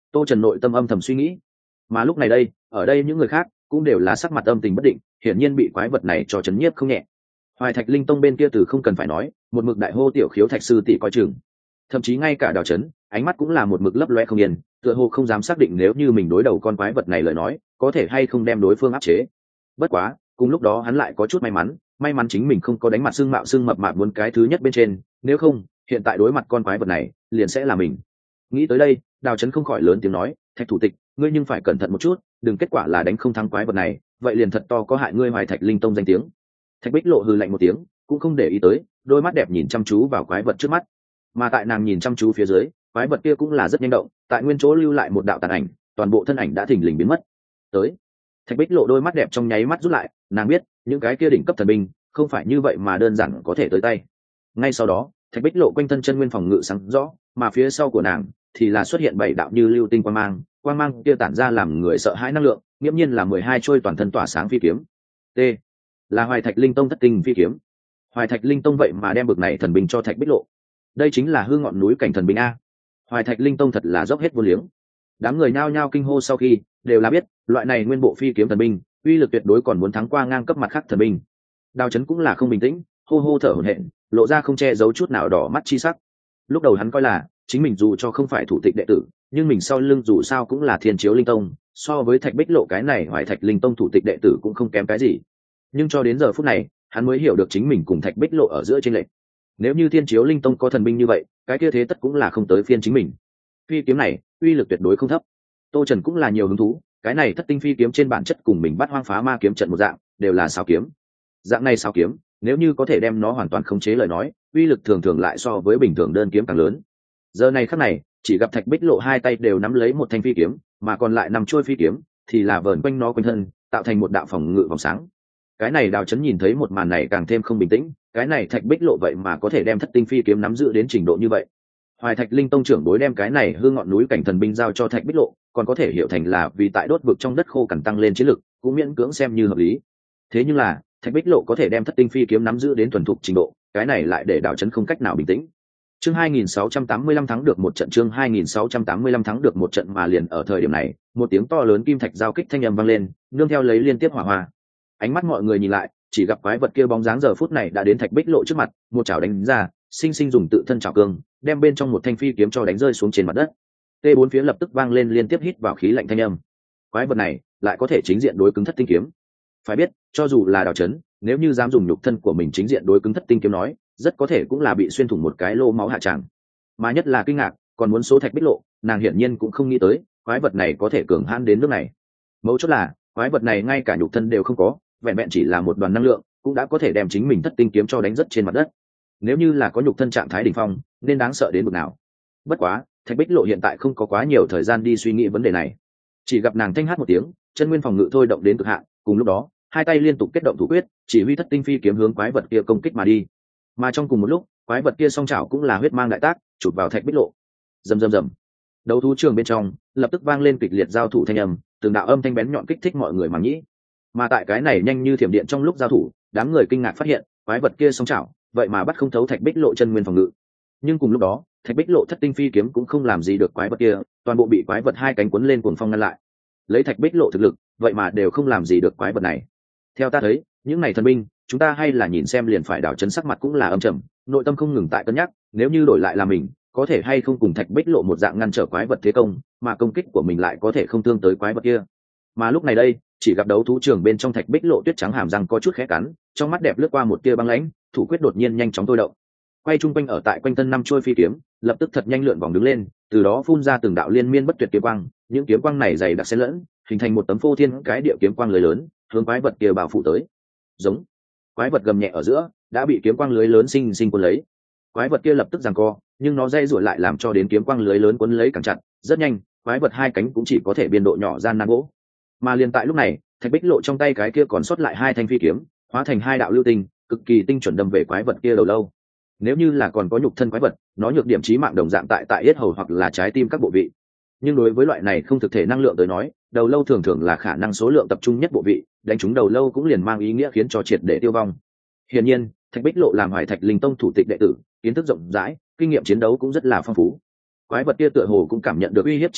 Speaker 1: Tô Trần nội tâm âm thầm suy nghĩ. Mà lúc này đây, ở đây những người khác cũng đều là sắc mặt âm tình bất định, hiển nhiên bị quái vật này cho chấn nhiếp không nhẹ. Hoài Thạch Linh Tông bên kia từ không cần phải nói, một mực đại hô tiểu khiếu thạch sư tỷ coi chừng. Thậm chí ngay cả Đào Chấn, ánh mắt cũng là một mực lấp loe không yên, tựa hồ không dám xác định nếu như mình đối đầu con quái vật này lời nói, có thể hay không đem đối phương áp chế. Bất quá, cùng lúc đó hắn lại có chút may mắn chính mình không có đánh mặt xương mạo xương mập mạp muốn cái thứ nhất bên trên, nếu không, hiện tại đối mặt con quái vật này, liền sẽ là mình. Nghĩ tới đây, Đào Chấn không khỏi lớn tiếng nói, Thạch thủ tịch, ngươi nhưng phải cẩn thận một chút, đừng kết quả là đánh không thắng quái vật này, vậy liền thật to có hại ngươi Hoài Thạch Linh Tông danh tiếng. Thạch Bích Lộ hừ lạnh một tiếng, cũng không để ý tới, đôi mắt đẹp nhìn chăm chú vào quái vật trước mắt. Mà tại nàng nhìn chăm chú phía dưới, quái vật kia cũng là rất nhanh động, tại nguyên chỗ lưu lại một đạo tàn ảnh, toàn bộ thân ảnh đã thình lình biến mất. Tới. Thạch Bích Lộ đôi mắt đẹp trong nháy mắt rút lại, nàng biết, những cái kia đỉnh cấp thần binh, không phải như vậy mà đơn giản có thể tới tay. Ngay sau đó, Thạch Bích Lộ quanh thân chân nguyên phòng ngự sáng rõ, mà phía sau của nàng thì là xuất hiện bảy đạo như lưu tinh quang mang kia tản ra làm người sợ hãi năng lượng, nghiễm nhiên là 12 trôi toàn thân tỏa sáng phi kiếm. T. Là Hoài Thạch Linh Tông thất tinh phi kiếm. Hoài Thạch Linh Tông vậy mà đem bực này thần binh cho Thạch Bích Lộ. Đây chính là hư ngọn núi cảnh thần binh a. Hoài Thạch Linh Tông thật là dốc hết vô liếng. Đám người nhao nhao kinh hô sau khi, đều là biết, loại này nguyên bộ phi kiếm thần binh, uy lực tuyệt đối còn muốn thắng qua ngang cấp mặt khác thần binh. Đào Chấn cũng là không bình tĩnh, hô hô thở hổn hển, lộ ra không che giấu chút nào đỏ mắt chi sắc. Lúc đầu hắn coi là, chính mình dù cho không phải thủ tịch đệ tử, nhưng mình sau lưng dù sao cũng là Thiên Chiếu Linh Tông, so với Thạch Bích Lộ cái này Hoài Thạch Linh Tông thủ tịch đệ tử cũng không kém cái gì. Nhưng cho đến giờ phút này, hắn mới hiểu được chính mình cùng Thạch Bích Lộ ở giữa chênh lệch. Nếu như Thiên Chiếu Linh Tông có thần binh như vậy, cái kia thế tất cũng là không tới phiên chính mình. Phi kiếm này, uy lực tuyệt đối không thấp. Tô Trần cũng là nhiều hứng thú, cái này thất tinh phi kiếm trên bản chất cùng mình bắt hoang phá ma kiếm trận một dạng, đều là sao kiếm. Dạng này sao kiếm, nếu như có thể đem nó hoàn toàn khống chế lời nói, uy lực thường thường lại so với bình thường đơn kiếm càng lớn. Giờ này khắc này, chỉ gặp Thạch Bích Lộ hai tay đều nắm lấy một thanh phi kiếm, mà còn lại nằm chuôi phi kiếm thì là vờn quanh nó quanh thân, tạo thành một đạo phòng ngự vòng sáng. Cái này Đào Chấn nhìn thấy một màn này càng thêm không bình tĩnh, cái này Thạch Bích Lộ vậy mà có thể đem thất tinh phi kiếm nắm giữ đến trình độ như vậy. Hoài Thạch Linh Tông trưởng đối đem cái này hư ngọn núi cảnh thần binh giao cho Thạch Bích Lộ, còn có thể hiểu thành là vì tại đốt vực trong đất khô cần tăng lên chiến lực, cũng miễn cưỡng xem như hợp lý. Thế nhưng là, Thạch Bích Lộ có thể đem thất tinh phi kiếm nắm giữ đến thuần thục trình độ, cái này lại để Đào Chấn không cách nào bình tĩnh. Chương 2685 thắng được một trận, chương 2685 thắng được một trận, mà liền ở thời điểm này, một tiếng to lớn kim thạch giao kích thanh âm vang lên, nương theo lấy liên tiếp hỏa hoa. Ánh mắt mọi người nhìn lại, chỉ gặp quái vật kia bóng dáng giờ phút này đã đến Thạch Bích Lộ trước mặt, một chảo đánh ra, sinh sinh dùng tự thân chảo cương, đem bên trong một thanh phi kiếm cho đánh rơi xuống trên mặt đất. T4 phía lập tức vang lên liên tiếp hít vào khí lạnh thanh âm. Quái vật này lại có thể chính diện đối cứng thất tinh kiếm. Phải biết, cho dù là Đào Chấn, nếu như dám dùng nhục thân của mình chính diện đối cứng thất tinh kiếm nói, rất có thể cũng là bị xuyên thủng một cái lô máu hạ tràng. Mà nhất là kinh ngạc, còn muốn số Thạch Bích Lộ, nàng hiển nhiên cũng không nghĩ tới, quái vật này có thể cường hãn đến nước này. Mấu chốt là, quái vật này ngay cả nhục thân đều không có, vẹn vẹn chỉ là một đoàn năng lượng, cũng đã có thể đem chính mình thất tinh kiếm cho đánh rất trên mặt đất. Nếu như là có nhục thân trạng thái đỉnh phong, nên đáng sợ đến mức nào. Bất quá, Thạch Bích Lộ hiện tại không có quá nhiều thời gian đi suy nghĩ vấn đề này. Chỉ gặp nàng thanh hát một tiếng, chân nguyên phòng ngự thôi động đến cực hạn, cùng lúc đó, hai tay liên tục kết động thủ quyết, chỉ huy thất tinh phi kiếm hướng quái vật kia công kích mà đi. Mà trong cùng một lúc, quái vật kia song chảo cũng là huyết mang đại tác, chụp vào Thạch Bích Lộ. Rầm rầm rầm. Đấu thú trường bên trong, lập tức vang lên kịch liệt giao thủ thanh âm, từng đạo âm thanh bén nhọn kích thích mọi người màng nhĩ. Mà tại cái này nhanh như thiểm điện trong lúc giao thủ, đám người kinh ngạc phát hiện, quái vật kia song chảo, vậy mà bắt không thấu Thạch Bích Lộ chân nguyên phòng ngự. Nhưng cùng lúc đó, Thạch Bích Lộ thất tinh phi kiếm cũng không làm gì được quái vật kia, toàn bộ bị quái vật hai cánh cuốn lên cuồng phong ngăn lại. Lấy Thạch Bích Lộ thực lực, vậy mà đều không làm gì được quái vật này. Theo ta thấy, những này thần binh, chúng ta hay là nhìn xem liền phải. Đảo Chấn sắc mặt cũng là âm trầm, nội tâm không ngừng tại cân nhắc, nếu như đổi lại là mình, có thể hay không cùng Thạch Bích Lộ một dạng ngăn trở quái vật thế công, mà công kích của mình lại có thể không thương tới quái vật kia. Mà lúc này đây, chỉ gặp đấu thú trường bên trong Thạch Bích Lộ tuyết trắng hàm răng có chút khẽ cắn, trong mắt đẹp lướt qua một tia băng lãnh, thủ quyết đột nhiên nhanh chóng thôi động. Quay trung quanh ở tại quanh thân năm chuôi phi kiếm, lập tức thật nhanh lượn vòng đứng lên, từ đó phun ra từng đạo liên miên bất tuyệt kiếm quang, những kiếm quang này dày đặc xen lẫn, hình thành một tấm phô thiên cái địa kiếm quang lưới lớn, hướng quái vật kia bao phủ tới. Giống. Quái vật gầm nhẹ ở giữa, đã bị kiếm quang lưới lớn sinh sinh cuốn lấy. Quái vật kia lập tức giằng co, nhưng nó dây rủa lại làm cho đến kiếm quang lưới lớn cuốn lấy càng chặt, rất nhanh, quái vật hai cánh cũng chỉ có thể biên độ nhỏ gian nan gỗ. Mà liền tại lúc này, Thạch Bích Lộ trong tay cái kia còn sót lại hai thanh phi kiếm, hóa thành hai đạo lưu tinh, cực kỳ tinh chuẩn đâm về quái vật kia đầu lâu. Nếu như là còn có nhục thân quái vật, nó nhược điểm chí mạng đồng dạng tại yết hầu hoặc là trái tim các bộ vị. Nhưng đối với loại này không thực thể năng lượng tới nói, đầu lâu thường thường là khả năng số lượng tập trung nhất bộ vị, đánh trúng đầu lâu cũng liền mang ý nghĩa khiến cho triệt để tiêu vong. Hiển nhiên, Thạch Bích Lộ làm Hoài Thạch Linh Tông thủ tịch đệ tử, kiến thức rộng rãi, kinh nghiệm chiến đấu cũng rất là phong phú. Quái vật kia tựa hồ cũng cảm nhận được uy hiếp chí mạng,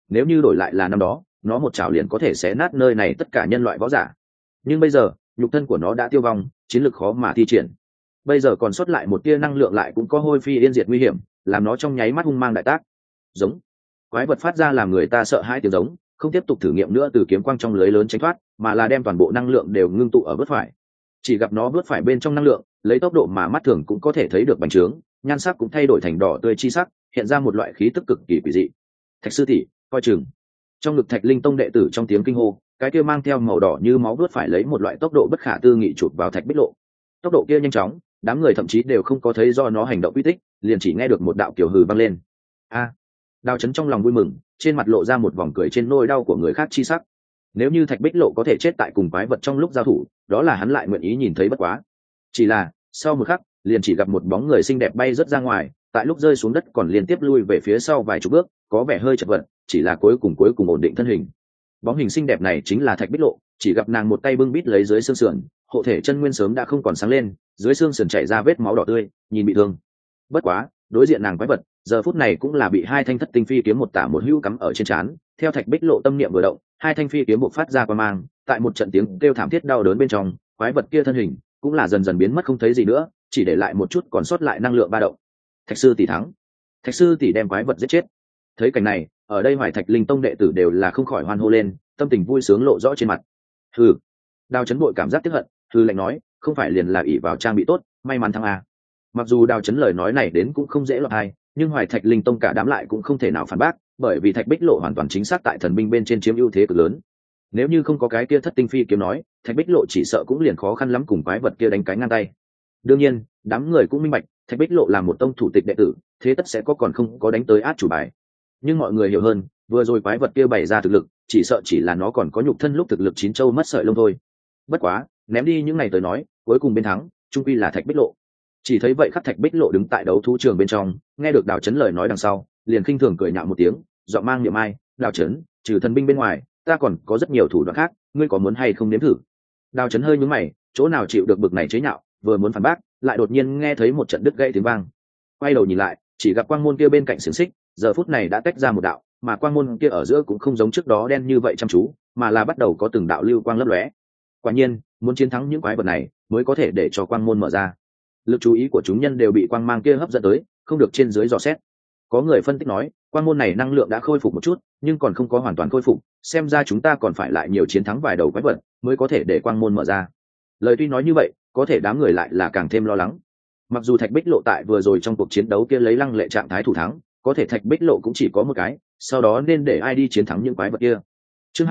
Speaker 1: nếu như đổi lại là năm đó nó một chảo liền có thể xé nát nơi này tất cả nhân loại võ giả. Nhưng bây giờ nhục thân của nó đã tiêu vong, chiến lược khó mà thi triển. Bây giờ còn sót lại một tia năng lượng lại cũng có hôi phi yên diệt nguy hiểm, làm nó trong nháy mắt hung mang đại tác. Giống. Quái vật phát ra làm người ta sợ hãi tiếng giống, không tiếp tục thử nghiệm nữa từ kiếm quang trong lưới lớn tránh thoát, mà là đem toàn bộ năng lượng đều ngưng tụ ở vớt phải. Chỉ gặp nó vớt phải bên trong năng lượng, lấy tốc độ mà mắt thường cũng có thể thấy được bành trướng, nhan sắc cũng thay đổi thành đỏ tươi chi sắc, hiện ra một loại khí tức cực kỳ quỷ dị. Thạch sư tỷ, coi chừng. Trong ngực Thạch Linh Tông đệ tử trong tiếng kinh hô, cái kia mang theo màu đỏ như máu vớt phải lấy một loại tốc độ bất khả tư nghị chụp vào Thạch Bích Lộ. Tốc độ kia nhanh chóng, đám người thậm chí đều không có thấy do nó hành động quy tích, liền chỉ nghe được một đạo kiểu hừ vang lên. A! Đào Chấn trong lòng vui mừng, trên mặt lộ ra một vòng cười trên nỗi đau của người khác chi sắc. Nếu như Thạch Bích Lộ có thể chết tại cùng quái vật trong lúc giao thủ, đó là hắn lại nguyện ý nhìn thấy bất quá. Chỉ là, sau một khắc, liền chỉ gặp một bóng người xinh đẹp bay rất ra ngoài, tại lúc rơi xuống đất còn liên tiếp lui về phía sau vài chục bước, có vẻ hơi chật vật, chỉ là cuối cùng ổn định thân hình. Bóng hình xinh đẹp này chính là Thạch Bích Lộ, chỉ gặp nàng một tay bưng bít lấy dưới xương sườn, hộ thể chân nguyên sớm đã không còn sáng lên, dưới xương sườn chảy ra vết máu đỏ tươi, nhìn bị thương. Bất quá, đối diện nàng quái vật, giờ phút này cũng là bị hai thanh thất tinh phi kiếm một tả một hữu cắm ở trên trán, theo Thạch Bích Lộ tâm niệm vừa động, hai thanh phi kiếm bộc phát ra quang mang, tại một trận tiếng kêu thảm thiết đau đớn bên trong, quái vật kia thân hình cũng là dần dần biến mất không thấy gì nữa, chỉ để lại một chút còn sót lại năng lượng ba động. Thạch sư tỷ thắng. Thạch sư tỷ đem quái vật giết chết. Thấy cảnh này, ở đây Hoài Thạch Linh Tông đệ tử đều là không khỏi hoan hô lên, tâm tình vui sướng lộ rõ trên mặt. Hừ. Đào Chấn bội cảm giác tiếc hận, hừ lạnh nói, không phải liền là ỷ vào trang bị tốt, may mắn thắng à. Mặc dù Đào Chấn lời nói này đến cũng không dễ lọt tai, nhưng Hoài Thạch Linh Tông cả đám lại cũng không thể nào phản bác, bởi vì Thạch Bích Lộ hoàn toàn chính xác tại thần binh bên trên chiếm ưu thế cực lớn. Nếu như không có cái kia thất tinh phi kiếm nói, Thạch Bích Lộ chỉ sợ cũng liền khó khăn lắm cùng quái vật kia đánh cái ngang tay. Đương nhiên, đám người cũng minh bạch, Thạch Bích Lộ là một tông thủ tịch đệ tử, thế tất sẽ có còn không có đánh tới át chủ bài. Nhưng mọi người hiểu hơn, vừa rồi quái vật kia bày ra thực lực, chỉ sợ chỉ là nó còn có nhục thân lúc thực lực chín châu mất sợi lông thôi. Bất quá, ném đi những ngày tới nói, cuối cùng bên thắng, trung quy là Thạch Bích Lộ. Chỉ thấy vậy khắc Thạch Bích Lộ đứng tại đấu thú trường bên trong, nghe được Đào Chấn lời nói đằng sau, liền khinh thường cười nhạo một tiếng, giọng mang niệm ai, Đào Chấn, trừ thần binh bên ngoài, ta còn có rất nhiều thủ đoạn khác, ngươi có muốn hay không nếm thử? Đào Chấn hơi nhướng mày, chỗ nào chịu được bực này chế nhạo, vừa muốn phản bác, lại đột nhiên nghe thấy một trận đứt gãy tiếng vang. Quay đầu nhìn lại, chỉ gặp quang môn kia bên cạnh xiềng xích, giờ phút này đã tách ra một đạo, mà quang môn kia ở giữa cũng không giống trước đó đen như vậy chăm chú, mà là bắt đầu có từng đạo lưu quang lấp lóe. Quả nhiên, muốn chiến thắng những quái vật này, mới có thể để cho quang môn mở ra. Lực chú ý của chúng nhân đều bị quang mang kia hấp dẫn tới, không được trên dưới dò xét. Có người phân tích nói, quang môn này năng lượng đã khôi phục một chút, nhưng còn không có hoàn toàn khôi phục, xem ra chúng ta còn phải lại nhiều chiến thắng vài đầu quái vật, mới có thể để quang môn mở ra. Lời tuy nói như vậy, có thể đám người lại là càng thêm lo lắng. Mặc dù Thạch Bích Lộ tại vừa rồi trong cuộc chiến đấu kia lấy lăng lệ trạng thái thủ thắng, có thể Thạch Bích Lộ cũng chỉ có một cái, sau đó nên để ai đi chiến thắng những quái vật kia. Chương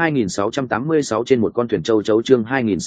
Speaker 1: 2686 trên một con thuyền châu chấu, chương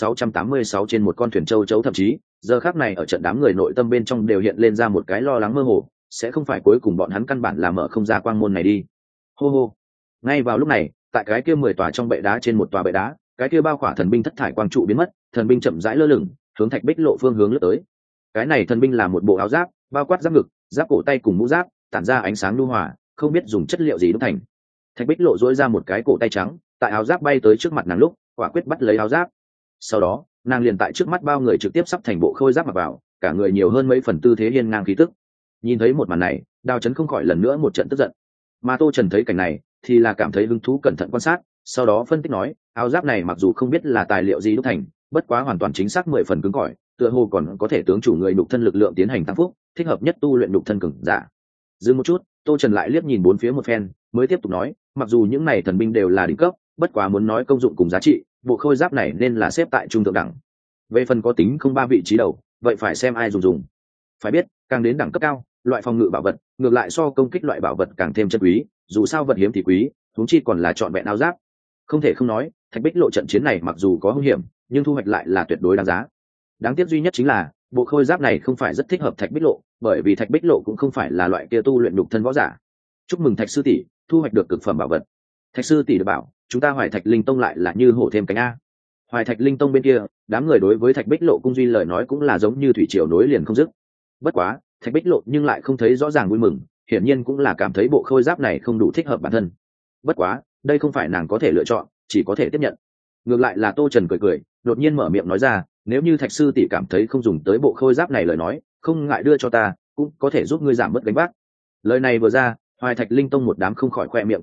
Speaker 1: 2686 trên một con thuyền châu chấu, thậm chí, giờ khắc này ở trận đám người nội tâm bên trong đều hiện lên ra một cái lo lắng mơ hồ, sẽ không phải cuối cùng bọn hắn căn bản là mở không ra quang môn này đi. Hô hô. Ngay vào lúc này, tại cái kia 10 tòa trong bệ đá trên một tòa bệ đá, cái kia bao khỏa thần binh thất thải quang trụ biến mất, thần binh chậm rãi lơ lửng, hướng Thạch Bích Lộ phương hướng lướt tới. Cái này thần binh là một bộ áo giáp, bao quát giáp ngực, giáp cổ tay cùng mũ giáp, tản ra ánh sáng nhu hòa, không biết dùng chất liệu gì đúc thành. Thạch Bích Lộ duỗi ra một cái cổ tay trắng, tại áo giáp bay tới trước mặt nàng lúc, quả quyết bắt lấy áo giáp. Sau đó, nàng liền tại trước mắt bao người trực tiếp sắp thành bộ khôi giáp mặc vào, cả người nhiều hơn mấy phần tư thế hiên ngang khí tức. Nhìn thấy một màn này, Đào Chấn không khỏi lần nữa một trận tức giận. Mà Tô Trần thấy cảnh này, thì là cảm thấy hứng thú cẩn thận quan sát, sau đó phân tích nói, áo giáp này mặc dù không biết là tài liệu gì đúc thành, bất quá hoàn toàn chính xác 10 phần cứng cỏi, tựa hồ còn có thể tướng chủ người nhục thân lực lượng tiến hành tăng phúc, thích hợp nhất tu luyện nhục thân cường giả. Dừng một chút, Tô Trần lại liếc nhìn bốn phía một phen, mới tiếp tục nói, mặc dù những này thần binh đều là đỉnh cấp, bất quá muốn nói công dụng cùng giá trị, bộ khôi giáp này nên là xếp tại trung thượng đẳng. Về phần có tính không ba vị trí đầu, vậy phải xem ai dùng. Phải biết, càng đến đẳng cấp cao, loại phòng ngự bảo vật, ngược lại so công kích loại bảo vật càng thêm chân quý, dù sao vật hiếm thì quý, huống chi còn là chọn vẹn áo giáp. Không thể không nói, Thạch Bích Lộ trận chiến này mặc dù có hung hiểm, nhưng thu hoạch lại là tuyệt đối đáng giá. Đáng tiếc duy nhất chính là, bộ khôi giáp này không phải rất thích hợp Thạch Bích Lộ, bởi vì Thạch Bích Lộ cũng không phải là loại kia tu luyện nhục thân võ giả. Chúc mừng Thạch sư tỷ, thu hoạch được cực phẩm bảo vật. Thạch sư tỷ được bảo, chúng ta Hoài Thạch Linh Tông lại là như hổ thêm cánh a. Hoài Thạch Linh Tông bên kia, đám người đối với Thạch Bích Lộ cung duy lời nói cũng là giống như thủy triều nối liền không dứt. Bất quá, Thạch Bích Lộ nhưng lại không thấy rõ ràng vui mừng, hiển nhiên cũng là cảm thấy bộ khôi giáp này không đủ thích hợp bản thân. Bất quá, đây không phải nàng có thể lựa chọn, chỉ có thể tiếp nhận. Ngược lại là Tô Trần cười cười, đột nhiên mở miệng nói ra, nếu như Thạch sư tỷ cảm thấy không dùng tới bộ khôi giáp này lời nói, không ngại đưa cho ta, cũng có thể giúp ngươi giảm bớt gánh vác. Lời này vừa ra, Hoài Thạch Linh Tông một đám không khỏi khoe miệng co giật,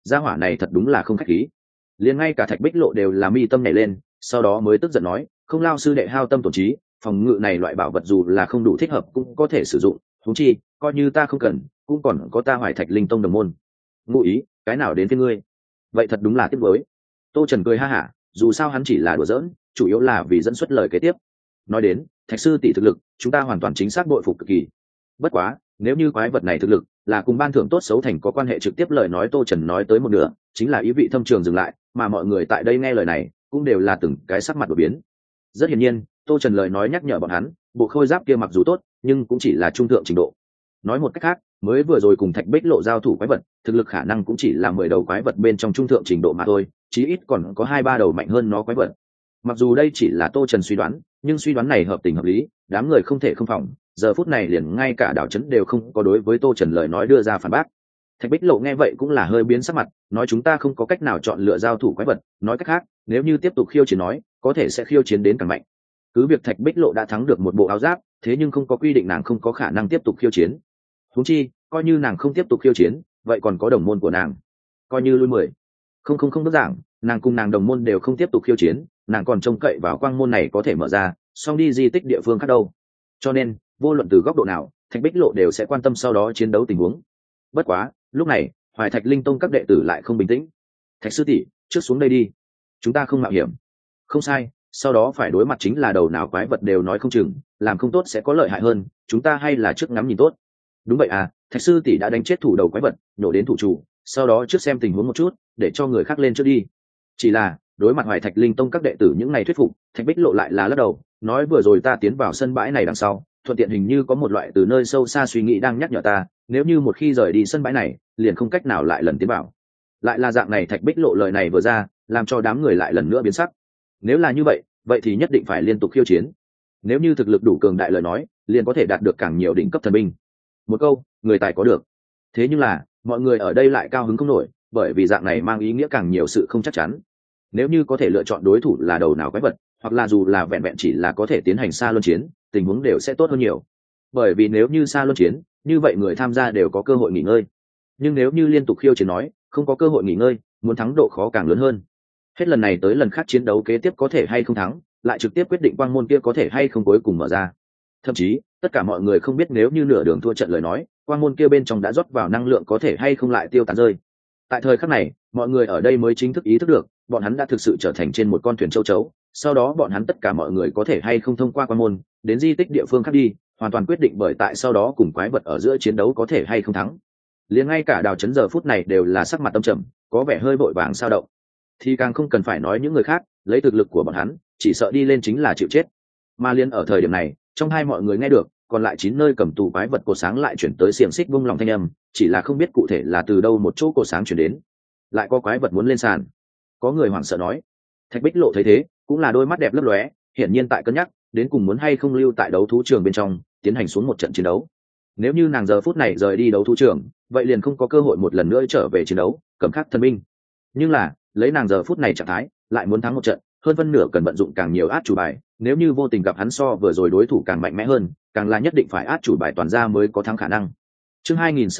Speaker 1: gia hỏa này thật đúng là không khách khí. Liền ngay cả Thạch Bích Lộ đều là mi tâm nhảy lên, sau đó mới tức giận nói, không lao sư đệ hao tâm tổn trí, phòng ngự này loại bảo vật dù là không đủ thích hợp cũng có thể sử dụng, huống chi coi như ta không cần cũng còn có ta Hoài Thạch Linh Tông đồng môn. Ngụ ý cái nào đến với ngươi? Vậy thật đúng là tiếc nuối. Tô Trần cười ha hả, dù sao hắn chỉ là đùa giỡn, chủ yếu là vì dẫn xuất lời kế tiếp. Nói đến Thạch sư tỷ thực lực, chúng ta hoàn toàn chính xác bội phục cực kỳ. Bất quá nếu như quái vật này thực lực là cùng ban thưởng tốt xấu thành có quan hệ trực tiếp, lời nói Tô Trần nói tới một nửa chính là ý vị thâm trường dừng lại, mà mọi người tại đây nghe lời này cũng đều là từng cái sắc mặt đổi biến. Rất hiển nhiên Tô Trần lời nói nhắc nhở bọn hắn, bộ khôi giáp kia mặc dù tốt nhưng cũng chỉ là trung thượng trình độ. Nói một cách khác, mới vừa rồi cùng Thạch Bích Lộ giao thủ quái vật thực lực khả năng cũng chỉ là 10 đầu quái vật bên trong trung thượng trình độ mà thôi, chí ít còn có 2-3 đầu mạnh hơn nó quái vật. Mặc dù đây chỉ là Tô Trần suy đoán, nhưng suy đoán này hợp tình hợp lý, đám người không thể không phòng. Giờ phút này liền ngay cả Đào Chấn đều không có đối với Tô Trần lời nói đưa ra phản bác. Thạch Bích Lộ nghe vậy cũng là hơi biến sắc mặt, nói chúng ta không có cách nào chọn lựa giao thủ quái vật, nói cách khác nếu như tiếp tục khiêu chiến nói có thể sẽ khiêu chiến đến càng mạnh. Cứ việc Thạch Bích Lộ đã thắng được một bộ áo giáp, thế nhưng không có quy định nàng không có khả năng tiếp tục khiêu chiến. Huống chi coi như nàng không tiếp tục khiêu chiến, vậy còn có đồng môn của nàng, coi như lui 10. Không đơn giản, nàng cùng nàng đồng môn đều không tiếp tục khiêu chiến, nàng còn trông cậy vào quang môn này có thể mở ra xong đi di tích địa phương khác đâu. Cho nên vô luận từ góc độ nào Thạch Bích Lộ đều sẽ quan tâm sau đó chiến đấu tình huống. Bất quá lúc này Hoài Thạch Linh Tông các đệ tử lại không bình tĩnh. Thạch sư tỷ, trước xuống đây đi, chúng ta không mạo hiểm. Không sai, sau đó phải đối mặt chính là đầu nào quái vật đều nói không chừng, làm không tốt sẽ có lợi hại hơn, chúng ta hay là trước ngắm nhìn tốt. Đúng vậy à, Thạch sư tỷ đã đánh chết thủ đầu quái vật, nhổ đến thủ chủ, sau đó trước xem tình huống một chút để cho người khác lên trước đi. Chỉ là đối mặt Hoài Thạch Linh Tông các đệ tử những ngày thuyết phục, Thạch Bích Lộ lại là lắc đầu, nói vừa rồi ta tiến vào sân bãi này đằng sau thuận tiện hình như có một loại từ nơi sâu xa suy nghĩ đang nhắc nhở ta, nếu như một khi rời đi sân bãi này liền không cách nào lại lần tiến vào. Lại là dạng này, Thạch Bích Lộ lời này vừa ra làm cho đám người lại lần nữa biến sắc. Nếu là như vậy vậy thì nhất định phải liên tục khiêu chiến, nếu như thực lực đủ cường đại lời nói liền có thể đạt được càng nhiều đỉnh cấp thần binh. Một câu người tài có được. Thế nhưng là mọi người ở đây lại cao hứng không nổi, bởi vì dạng này mang ý nghĩa càng nhiều sự không chắc chắn. Nếu như có thể lựa chọn đối thủ là đầu nào quái vật, hoặc là dù là vẹn vẹn chỉ là có thể tiến hành xa luân chiến, tình huống đều sẽ tốt hơn nhiều. Bởi vì nếu như xa luân chiến, như vậy người tham gia đều có cơ hội nghỉ ngơi. Nhưng nếu như liên tục khiêu chiến nói, không có cơ hội nghỉ ngơi, muốn thắng độ khó càng lớn hơn. Hết lần này tới lần khác chiến đấu kế tiếp có thể hay không thắng, lại trực tiếp quyết định quang môn kia có thể hay không cuối cùng mở ra. Thậm chí, tất cả mọi người không biết nếu như nửa đường thua trận lời nói, quang môn kia bên trong đã rót vào năng lượng có thể hay không lại tiêu tán rơi. Tại thời khắc này, mọi người ở đây mới chính thức ý thức được, bọn hắn đã thực sự trở thành trên một con thuyền châu chấu. Sau đó bọn hắn tất cả mọi người có thể hay không thông qua quang môn đến di tích địa phương khác đi, hoàn toàn quyết định bởi tại sau đó cùng quái vật ở giữa chiến đấu có thể hay không thắng. Liền ngay cả Đào Chấn giờ phút này đều là sắc mặt âm trầm, có vẻ hơi vội vàng sao động. Thì càng không cần phải nói những người khác, lấy thực lực của bọn hắn, chỉ sợ đi lên chính là chịu chết. Mà liên ở thời điểm này, trong hai mọi người nghe được, còn lại 9 nơi cầm tù quái vật cột sáng lại chuyển tới xiềng xích bung lòng thanh âm, chỉ là không biết cụ thể là từ đâu một chỗ cột sáng chuyển đến. Lại có quái vật muốn lên sàn. Có người hoảng sợ nói. Thạch Bích Lộ thấy thế, cũng là đôi mắt đẹp lấp lóe, hiển nhiên tại cân nhắc, đến cùng muốn hay không lưu tại đấu thú trường bên trong, tiến hành xuống một trận chiến đấu. Nếu như nàng giờ phút này rời đi đấu thú trường, vậy liền không có cơ hội một lần nữa trở về chiến đấu, cầm khắc thần binh. Nhưng là, lấy nàng giờ phút này trạng thái, lại muốn thắng một trận, hơn phân nửa cần vận dụng càng nhiều át chủ bài, nếu như vô tình gặp hắn so vừa rồi đối thủ càng mạnh mẽ hơn, càng là nhất định phải át chủ bài toàn ra mới có thắng khả năng. Chương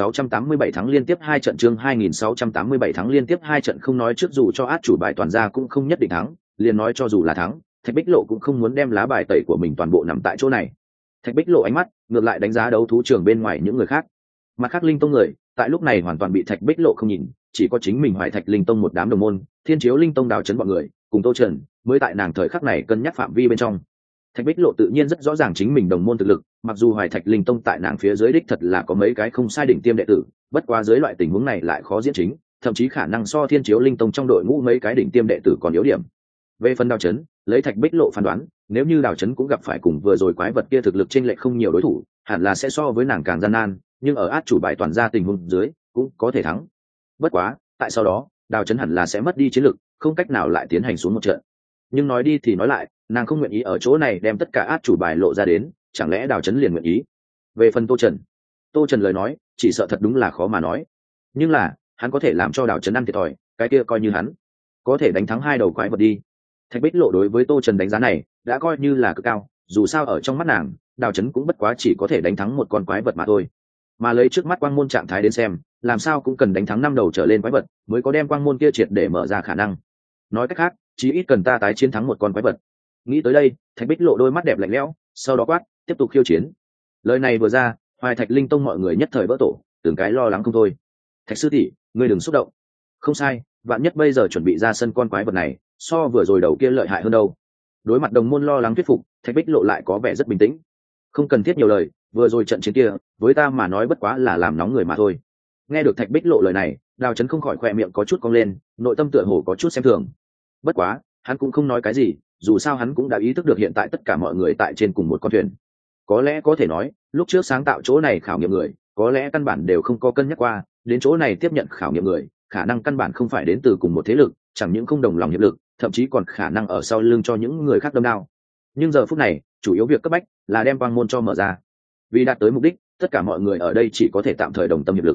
Speaker 1: 2687 thắng liên tiếp 2 trận, chương 2687 thắng liên tiếp 2 trận, không nói trước dù cho át chủ bài toàn ra cũng không nhất định thắng, liền nói cho dù là thắng, Thạch Bích Lộ cũng không muốn đem lá bài tẩy của mình toàn bộ nằm tại chỗ này. Thạch Bích Lộ ánh mắt ngược lại đánh giá đấu thú trường bên ngoài những người khác. Mặt khác Linh Tông người, tại lúc này hoàn toàn bị Thạch Bích Lộ không nhìn, chỉ có chính mình Hoài Thạch Linh Tông một đám đồng môn, Thiên Chiếu Linh Tông Đào Chấn bọn người, cùng Tô Trần, mới tại nàng thời khắc này cân nhắc phạm vi bên trong. Thạch Bích Lộ tự nhiên rất rõ ràng chính mình đồng môn thực lực, mặc dù Hoài Thạch Linh Tông tại nàng phía dưới đích thật là có mấy cái không sai đỉnh tiêm đệ tử, bất quá dưới loại tình huống này lại khó diễn chính, thậm chí khả năng so Thiên Chiếu Linh Tông trong đội ngũ mấy cái đỉnh tiêm đệ tử còn yếu điểm. Về phần Đào Chấn, lấy Thạch Bích Lộ phán đoán, nếu như Đào Chấn cũng gặp phải cùng vừa rồi quái vật kia thực lực chênh lệch không nhiều đối thủ, hẳn là sẽ so với nàng càng gian nan, nhưng ở át chủ bài toàn ra tình huống dưới, cũng có thể thắng. Bất quá, tại sau đó, Đào Chấn hẳn là sẽ mất đi chiến lực, không cách nào lại tiến hành xuống một trận. Nhưng nói đi thì nói lại, nàng không nguyện ý ở chỗ này đem tất cả át chủ bài lộ ra đến, chẳng lẽ Đào Chấn liền nguyện ý? Về phần Tô Trần lời nói, chỉ sợ thật đúng là khó mà nói. Nhưng là, hắn có thể làm cho Đào Chấn ăn thiệt thòi, cái kia coi như hắn có thể đánh thắng 2 đầu quái vật đi. Thạch Bích Lộ đối với Tô Trần đánh giá này, đã coi như là cực cao, dù sao ở trong mắt nàng, Đào Chấn cũng bất quá chỉ có thể đánh thắng một con quái vật mà thôi. Mà lấy trước mắt quang môn trạng thái đến xem, làm sao cũng cần đánh thắng 5 đầu trở lên quái vật mới có đem quang môn kia triệt để mở ra khả năng. Nói cách khác, chí ít cần ta tái chiến thắng một con quái vật. Nghĩ tới đây, Thạch Bích Lộ đôi mắt đẹp lạnh lẽo, sau đó quát, tiếp tục khiêu chiến. Lời này vừa ra, Hoài Thạch Linh Tông mọi người nhất thời vỡ tổ, từng cái lo lắng không thôi. Thạch sư tỷ, ngươi đừng xúc động. Không sai, vạn nhất bây giờ chuẩn bị ra sân con quái vật này, so vừa rồi đầu kia lợi hại hơn đâu. Đối mặt đồng môn lo lắng thuyết phục, Thạch Bích Lộ lại có vẻ rất bình tĩnh. Không cần thiết nhiều lời, vừa rồi trận chiến kia, với ta mà nói bất quá là làm nóng người mà thôi. Nghe được Thạch Bích Lộ lời này, Đào Chấn không khỏi khỏe miệng có chút cong lên, nội tâm tựa hồ có chút xem thường. Bất quá, hắn cũng không nói cái gì, dù sao hắn cũng đã ý thức được hiện tại tất cả mọi người tại trên cùng một con thuyền. Có lẽ có thể nói, lúc trước sáng tạo chỗ này khảo nghiệm người, có lẽ căn bản đều không có cân nhắc qua, đến chỗ này tiếp nhận khảo nghiệm người, khả năng căn bản không phải đến từ cùng một thế lực, chẳng những không đồng lòng hiệp lực, thậm chí còn khả năng ở sau lưng cho những người khác đâm đao. Nhưng giờ phút này, chủ yếu việc cấp bách là đem quang môn cho mở ra. Vì đạt tới mục đích, tất cả mọi người ở đây chỉ có thể tạm thời đồng tâm hiệp lực.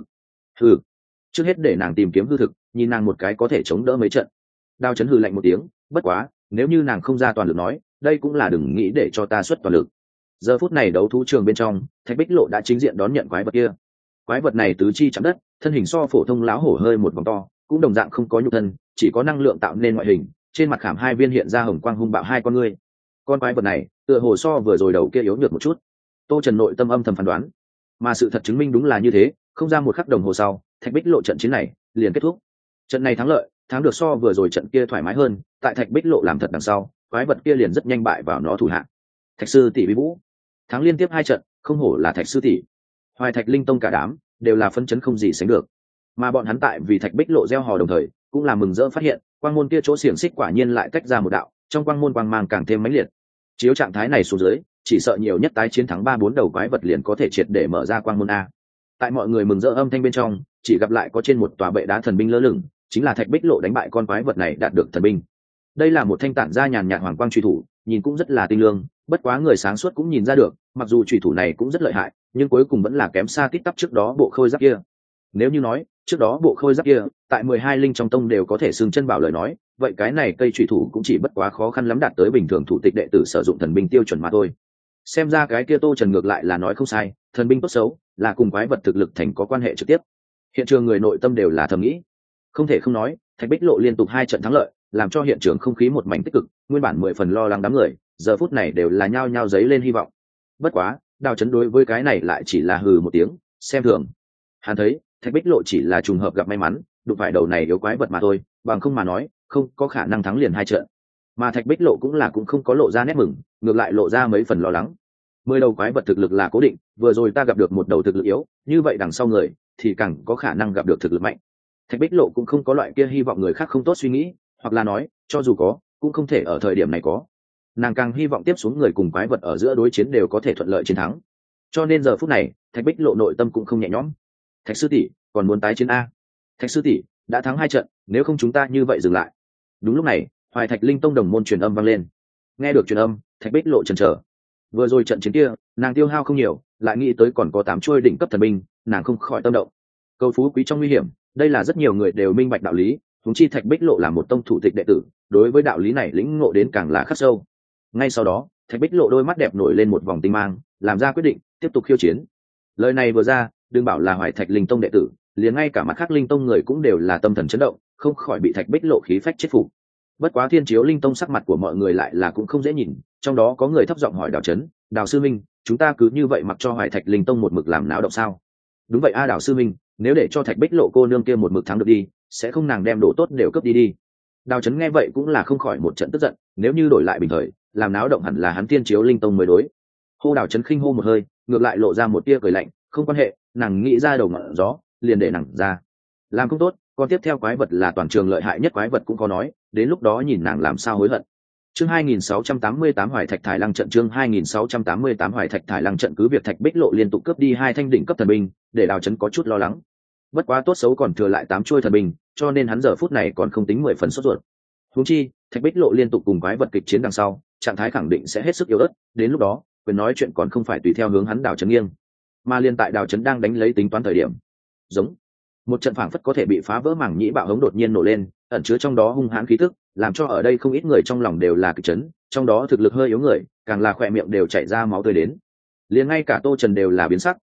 Speaker 1: Trước hết để nàng tìm kiếm hư thực, nhìn nàng một cái có thể chống đỡ mấy trận. Đao Chấn hừ lạnh một tiếng, bất quá, nếu như nàng không ra toàn lực nói, đây cũng là đừng nghĩ để cho ta xuất toàn lực. Giờ phút này đấu thú trường bên trong, Thạch Bích Lộ đã chính diện đón nhận quái vật kia. Quái vật này tứ chi chạm đất, thân hình so phổ thông láo hổ hơi một vòng to, cũng đồng dạng không có nhục thân, chỉ có năng lượng tạo nên ngoại hình, trên mặt khảm 2 viên hiện ra hồng quang hung bạo 2 con ngươi. Con quái vật này, tựa hồ so vừa rồi đầu kia yếu nhược một chút. Tô Trần nội tâm âm thầm phán đoán, mà sự thật chứng minh đúng là như thế, không ra một khắc đồng hồ sau, Thạch Bích Lộ trận chiến này liền kết thúc. Trận này thắng lợi, thắng được so vừa rồi trận kia thoải mái hơn, tại Thạch Bích Lộ làm thật đằng sau, quái vật kia liền rất nhanh bại vào nó thủ hạ. Thạch sư tỷ vi vũ, thắng liên tiếp 2 trận, không hổ là Thạch sư tỷ. Hoài Thạch Linh Tông cả đám đều là phấn chấn không gì sánh được. Mà bọn hắn tại vì Thạch Bích Lộ gieo hò đồng thời, cũng là mừng rỡ phát hiện, quang môn kia chỗ xiềng xích quả nhiên lại tách ra một đạo, trong quang môn quang mang càng thêm mãnh liệt. Chiếu trạng thái này xuống dưới, chỉ sợ nhiều nhất tái chiến thắng 3-4 đầu quái vật liền có thể triệt để mở ra quang môn a. Tại mọi người mừng rỡ âm thanh bên trong, chỉ gặp lại có trên một tòa bệ đá thần binh lơ lửng, chính là Thạch Bích Lộ đánh bại con quái vật này đạt được thần binh. Đây là một thanh tản ra nhàn nhạt hoàng quang truy thủ, nhìn cũng rất là tinh lương, bất quá người sáng suốt cũng nhìn ra được, mặc dù truy thủ này cũng rất lợi hại, nhưng cuối cùng vẫn là kém xa tít tắp trước đó bộ khôi giáp kia. Nếu như nói, trước đó bộ khôi giáp kia, tại 12 linh trong tông đều có thể xưng chân bảo lời nói, vậy cái này cây truy thủ cũng chỉ bất quá khó khăn lắm đạt tới bình thường thủ tịch đệ tử sử dụng thần binh tiêu chuẩn mà thôi. Xem ra cái kia Tô Trần ngược lại là nói không sai, thần binh tốt xấu là cùng quái vật thực lực thành có quan hệ trực tiếp. Hiện trường người nội tâm đều là thầm nghĩ. Không thể không nói, Thạch Bích Lộ liên tục 2 trận thắng lợi, làm cho hiện trường không khí một mảnh tích cực, nguyên bản 10 phần lo lắng đám người, giờ phút này đều là nhao nhao giấy lên hy vọng. Bất quá, Đào Chấn đối với cái này lại chỉ là hừ một tiếng, xem thường. Hắn thấy, Thạch Bích Lộ chỉ là trùng hợp gặp may mắn, đụng phải đầu này yếu quái vật mà thôi, bằng không mà nói, không có khả năng thắng liền 2 trận. Mà Thạch Bích Lộ cũng không có lộ ra nét mừng, ngược lại lộ ra mấy phần lo lắng. 10 đầu quái vật thực lực là cố định, vừa rồi ta gặp được một đầu thực lực yếu, như vậy đằng sau người thì càng có khả năng gặp được thực lực mạnh. Thạch Bích Lộ cũng không có loại kia hy vọng người khác không tốt suy nghĩ, hoặc là nói, cho dù có, cũng không thể ở thời điểm này có. Nàng càng hy vọng tiếp xuống người cùng quái vật ở giữa đối chiến đều có thể thuận lợi chiến thắng. Cho nên giờ phút này, Thạch Bích Lộ nội tâm cũng không nhẹ nhõm. Thạch sư tỷ, còn muốn tái chiến a? Thạch sư tỷ, đã thắng 2 trận, nếu không chúng ta như vậy dừng lại. Đúng lúc này, Hoài Thạch Linh Tông đồng môn truyền âm vang lên. Nghe được truyền âm, Thạch Bích Lộ chần chờ. Vừa rồi trận chiến kia, nàng tiêu hao không nhiều, lại nghĩ tới còn có 8 chuôi đỉnh cấp thần binh, nàng không khỏi tâm động. Cầu phú quý trong nguy hiểm, đây là rất nhiều người đều minh bạch đạo lý, huống chi Thạch Bích Lộ là một tông thủ tịch đệ tử, đối với đạo lý này lĩnh ngộ đến càng là khắc sâu. Ngay sau đó, Thạch Bích Lộ đôi mắt đẹp nổi lên một vòng tinh mang, làm ra quyết định tiếp tục khiêu chiến. Lời này vừa ra, đừng bảo là Hoài Thạch Linh Tông đệ tử, liền ngay cả mặt khác Linh Tông người cũng đều là tâm thần chấn động, không khỏi bị Thạch Bích Lộ khí phách chết phục. Bất quá Thiên Chiếu Linh Tông sắc mặt của mọi người lại là cũng không dễ nhìn, trong đó có người thấp giọng hỏi Đào Chấn, Đào sư minh, chúng ta cứ như vậy mặc cho Hoài Thạch Linh Tông một mực làm náo động sao? Đúng vậy a Đào sư minh, nếu để cho Thạch Bích Lộ cô nương kia một mực thắng được đi, sẽ không nàng đem đồ tốt đều cướp đi đi. Đào Chấn nghe vậy cũng là không khỏi một trận tức giận, nếu như đổi lại bình thời, làm náo động hẳn là hắn Thiên Chiếu Linh Tông mới đối. Hô Đào Chấn khinh hô một hơi, ngược lại lộ ra một tia cười lạnh, không quan hệ, nàng nghĩ ra đầu ngọn gió, liền để nàng ra. Làm không tốt, con tiếp theo quái vật là toàn trường lợi hại nhất quái vật cũng có nói, đến lúc đó nhìn nàng làm sao hối hận. Chương 2688 Hoài Thạch Thải Lăng trận, chương 2688 Hoài Thạch Thải Lăng trận, cứ việc Thạch Bích Lộ liên tục cướp đi 2 thanh đỉnh cấp thần binh, để Đào Chấn có chút lo lắng. Bất quá tốt xấu còn thừa lại 8 chuôi thần binh, cho nên hắn giờ phút này còn không tính 10 phần sốt ruột. Huống chi, Thạch Bích Lộ liên tục cùng quái vật kịch chiến đằng sau, trạng thái khẳng định sẽ hết sức yếu ớt, đến lúc đó, quyền nói chuyện còn không phải tùy theo hướng hắn Đào Chấn nghiêng. Mà liên tại Đào Chấn đang đánh lấy tính toán thời điểm, giống một trận phảng phất có thể bị phá vỡ mảng nhĩ bạo hống đột nhiên nổ lên, ẩn chứa trong đó hung hãn khí tức, làm cho ở đây không ít người trong lòng đều là kịch chấn, trong đó thực lực hơi yếu người, càng là khỏe miệng đều chảy ra máu tươi đến. Liền ngay cả Tô Trần đều là biến sắc,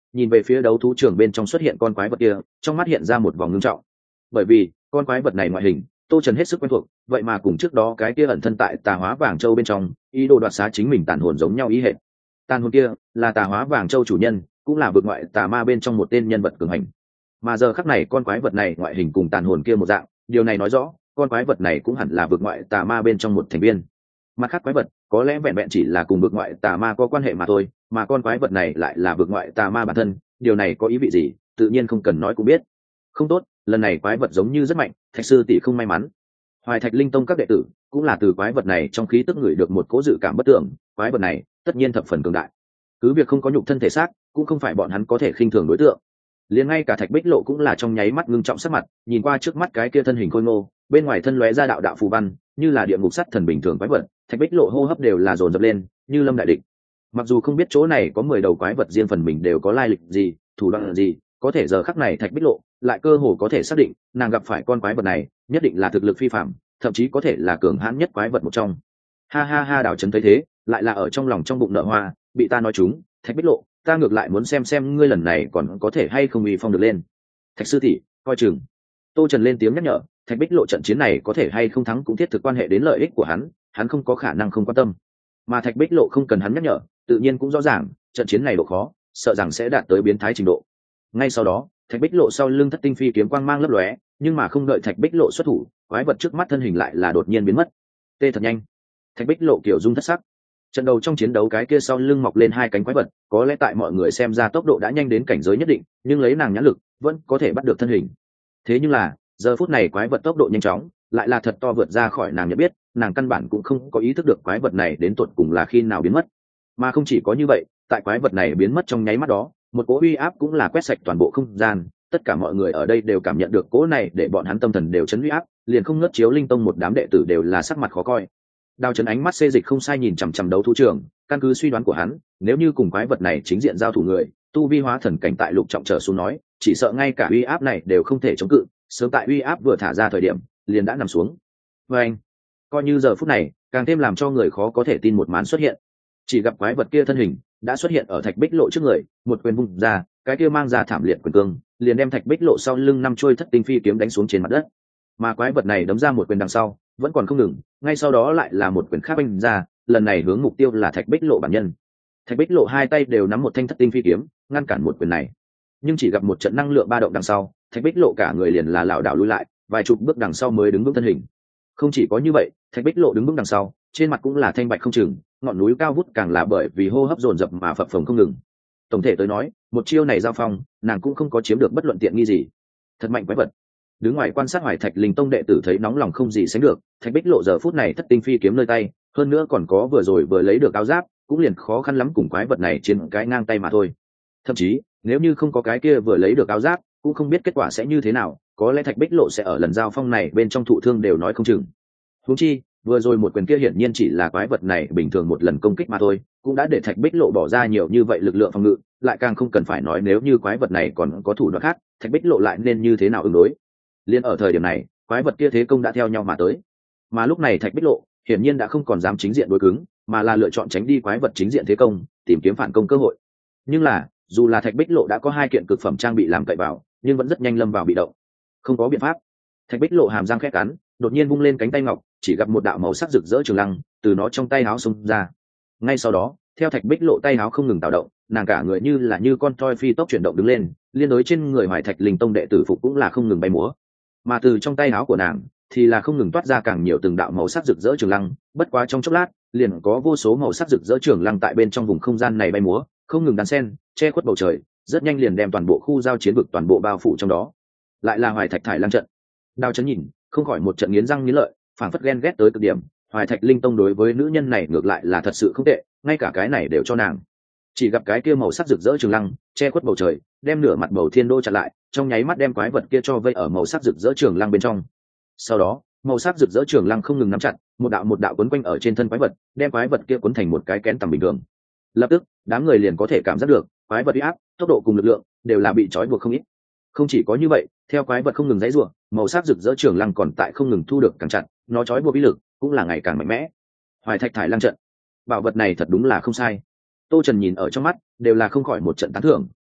Speaker 1: nhìn về phía đấu thú trường bên trong xuất hiện con quái vật kia, trong mắt hiện ra một vòng ngưng trọng. Bởi vì con quái vật này ngoại hình Tô Trần hết sức quen thuộc, vậy mà cùng trước đó cái kia ẩn thân tại Tà Hóa Vàng Châu bên trong ý đồ đoạt xá chính mình tàn hồn giống nhau ý hệ. Tàn hồn kia là Tà Hóa Vàng Châu chủ nhân, cũng là vực ngoại tà ma bên trong một tên nhân vật cường hành. Mà giờ khắc này con quái vật này ngoại hình cùng tàn hồn kia một dạng, điều này nói rõ con quái vật này cũng hẳn là vực ngoại tà ma bên trong một thành viên. Mặt khác quái vật có lẽ vẹn vẹn chỉ là cùng vực ngoại tà ma có quan hệ mà thôi, mà con quái vật này lại là vực ngoại tà ma bản thân, điều này có ý vị gì tự nhiên không cần nói cũng biết. Không tốt, lần này quái vật giống như rất mạnh, Thạch sư tỷ không may mắn. Hoài Thạch Linh Tông các đệ tử cũng là từ quái vật này trong khí tức ngửi được một cố dự cảm bất tưởng, quái vật này tất nhiên thập phần cường đại. Cứ việc không có nhục thân thể xác, cũng không phải bọn hắn có thể khinh thường đối tượng. Liền ngay cả Thạch Bích Lộ cũng là trong nháy mắt ngưng trọng sắc mặt, nhìn qua trước mắt cái kia thân hình khôi ngô, bên ngoài thân lóe ra đạo đạo phù văn, như là địa ngục sắt thần bình thường quái vật, Thạch Bích Lộ hô hấp đều là dồn dập lên, như lâm đại địch. Mặc dù không biết chỗ này có 10 đầu quái vật riêng phần mình đều có lai lịch gì, thủ đoạn gì, có thể giờ khắc này Thạch Bích Lộ lại cơ hồ có thể xác định, nàng gặp phải con quái vật này, nhất định là thực lực phi phàm, thậm chí có thể là cường hãn nhất quái vật một trong. Ha ha ha, Đào Chấn thấy thế, lại là ở trong lòng trong bụng nở hoa, bị ta nói trúng, Thạch Bích Lộ, ta ngược lại muốn xem ngươi lần này còn có thể hay không uy phong được lên. Thạch sư tỷ, coi chừng. Tô Trần lên tiếng nhắc nhở, Thạch Bích Lộ trận chiến này có thể hay không thắng cũng thiết thực quan hệ đến lợi ích của hắn không có khả năng không quan tâm. Mà Thạch Bích Lộ không cần hắn nhắc nhở, tự nhiên cũng rõ ràng, trận chiến này độ khó, sợ rằng sẽ đạt tới biến thái trình độ. Ngay sau đó, Thạch Bích Lộ sau lưng Thất Tinh Phi kiếm quang mang lấp lóe, nhưng mà không đợi Thạch Bích Lộ xuất thủ, quái vật trước mắt thân hình lại là đột nhiên biến mất. Tê thật nhanh. Thạch Bích Lộ kiểu dung thất sắc. Trận đầu trong chiến đấu cái kia sau lưng mọc lên hai cánh quái vật, có lẽ tại mọi người xem ra tốc độ đã nhanh đến cảnh giới nhất định, nhưng lấy nàng nhãn lực, vẫn có thể bắt được thân hình. Thế nhưng là, giờ phút này quái vật tốc độ nhanh chóng, lại là thật to vượt ra khỏi nàng nhận biết, nàng căn bản cũng không có ý thức được quái vật này đến tột cùng là khi nào biến mất. Mà không chỉ có như vậy, tại quái vật này biến mất trong nháy mắt đó, một cỗ uy áp cũng là quét sạch toàn bộ không gian, tất cả mọi người ở đây đều cảm nhận được cỗ này, để bọn hắn tâm thần đều chấn uy áp, liền không ngớt Chiếu Linh Tông một đám đệ tử đều là sắc mặt khó coi. Đao Chấn ánh mắt xê dịch không sai nhìn chằm chằm đấu thú trường, căn cứ suy đoán của hắn, nếu như cùng quái vật này chính diện giao thủ người, tu vi hóa thần cảnh tại lục trọng trở xuống nói, chỉ sợ ngay cả uy áp này đều không thể chống cự, sớm tại uy áp vừa thả ra thời điểm, liền đã nằm xuống. Và anh, coi như giờ phút này, càng thêm làm cho người khó có thể tin một màn xuất hiện. Chỉ gặp quái vật kia thân hình đã xuất hiện ở Thạch Bích Lộ trước người, một quyền vung ra, cái kia mang ra thảm liệt quyền cương, liền đem Thạch Bích Lộ sau lưng 5 chuôi Thất Tinh Phi kiếm đánh xuống trên mặt đất. Mà quái vật này đấm ra một quyền đằng sau, vẫn còn không ngừng, ngay sau đó lại là một quyền khác oanh ra, lần này hướng mục tiêu là Thạch Bích Lộ bản nhân. Thạch Bích Lộ hai tay đều nắm một thanh Thất Tinh Phi kiếm, ngăn cản một quyền này. Nhưng chỉ gặp một trận năng lượng ba động đằng sau, Thạch Bích Lộ cả người liền là lảo đảo lùi lại, vài chục bước đằng sau mới đứng vững thân hình. Không chỉ có như vậy, Thạch Bích Lộ đứng vững đằng sau, trên mặt cũng là thanh bạch không chừng, ngọn núi cao vút càng là bởi vì hô hấp dồn dập mà phập phồng không ngừng. Tổng thể tới nói, một chiêu này giao phong, nàng cũng không có chiếm được bất luận tiện nghi gì. Thật mạnh quái vật. Đứng ngoài quan sát Hoài Thạch Linh Tông đệ tử thấy nóng lòng không gì sánh được, Thạch Bích Lộ giờ phút này Thất Tinh Phi kiếm nơi tay, hơn nữa còn có vừa rồi vừa lấy được áo giáp, cũng liền khó khăn lắm cùng quái vật này chiến cái ngang tay mà thôi. Thậm chí, nếu như không có cái kia vừa lấy được áo giáp, cũng không biết kết quả sẽ như thế nào, có lẽ Thạch Bích Lộ sẽ ở lần giao phong này bên trong thụ thương đều nói không chừng. Huống chi, vừa rồi một quyền kia hiển nhiên chỉ là quái vật này bình thường một lần công kích mà thôi, cũng đã để Thạch Bích Lộ bỏ ra nhiều như vậy lực lượng phòng ngự, lại càng không cần phải nói nếu như quái vật này còn có thủ đoạn khác, Thạch Bích Lộ lại nên như thế nào ứng đối. Liên ở thời điểm này, quái vật kia thế công đã theo nhau mà tới. Mà lúc này Thạch Bích Lộ hiển nhiên đã không còn dám chính diện đối cứng, mà là lựa chọn tránh đi quái vật chính diện thế công, tìm kiếm phản công cơ hội. Nhưng là, dù là Thạch Bích Lộ đã có 2 kiện cực phẩm trang bị làm cậy vào, nhưng vẫn rất nhanh lâm vào bị động. Không có biện pháp. Thạch Bích Lộ hàm răng khẽ cắn, đột nhiên vung lên cánh tay ngọc, chỉ gặp một đạo màu sắc rực rỡ trường lăng từ nó trong tay áo xông ra. Ngay sau đó, theo Thạch Bích Lộ tay áo không ngừng tạo động, nàng cả người như con toy phi tốc chuyển động đứng lên, liên đối trên người Hoài Thạch Linh Tông đệ tử phục cũng là không ngừng bay múa. Mà từ trong tay áo của nàng thì là không ngừng toát ra càng nhiều từng đạo màu sắc rực rỡ trường lăng, bất quá trong chốc lát, liền có vô số màu sắc rực rỡ trường lăng tại bên trong vùng không gian này bay múa, không ngừng đan xen, che khuất bầu trời, rất nhanh liền đem toàn bộ khu giao chiến vực toàn bộ bao phủ trong đó. Lại là Hoài Thạch Thải Lăng trận. Đao Chấn nhìn, không khỏi một trận nghiến răng nghiến lợi, phảng phất ghen ghét tới cực điểm. Hoài Thạch Linh Tông đối với nữ nhân này ngược lại là thật sự không tệ, ngay cả cái này đều cho nàng. Chỉ gặp cái kia màu sắc rực rỡ trường lăng che khuất bầu trời, đem nửa mặt bầu thiên đô chặn lại, trong nháy mắt đem quái vật kia cho vây ở màu sắc rực rỡ trường lăng bên trong. Sau đó, màu sắc rực rỡ trường lăng không ngừng nắm chặt, một đạo quấn quanh ở trên thân quái vật, đem quái vật kia quấn thành một cái kén tầm bình thường. Lập tức, đám người liền có thể cảm giác được, quái vật uy áp, tốc độ cùng lực lượng đều là bị trói buộc không ít. Không chỉ có như vậy, theo quái vật không ngừng giãy giụa, màu sắc rực rỡ trường lăng còn tại không ngừng thu được càng chặt, nó trói buộc uy lực cũng là ngày càng mạnh mẽ. Hoài Thạch Thải Lăng trận, bảo vật này thật đúng là không sai. Tô Trần nhìn ở trong mắt, đều là không khỏi một trận tán thưởng,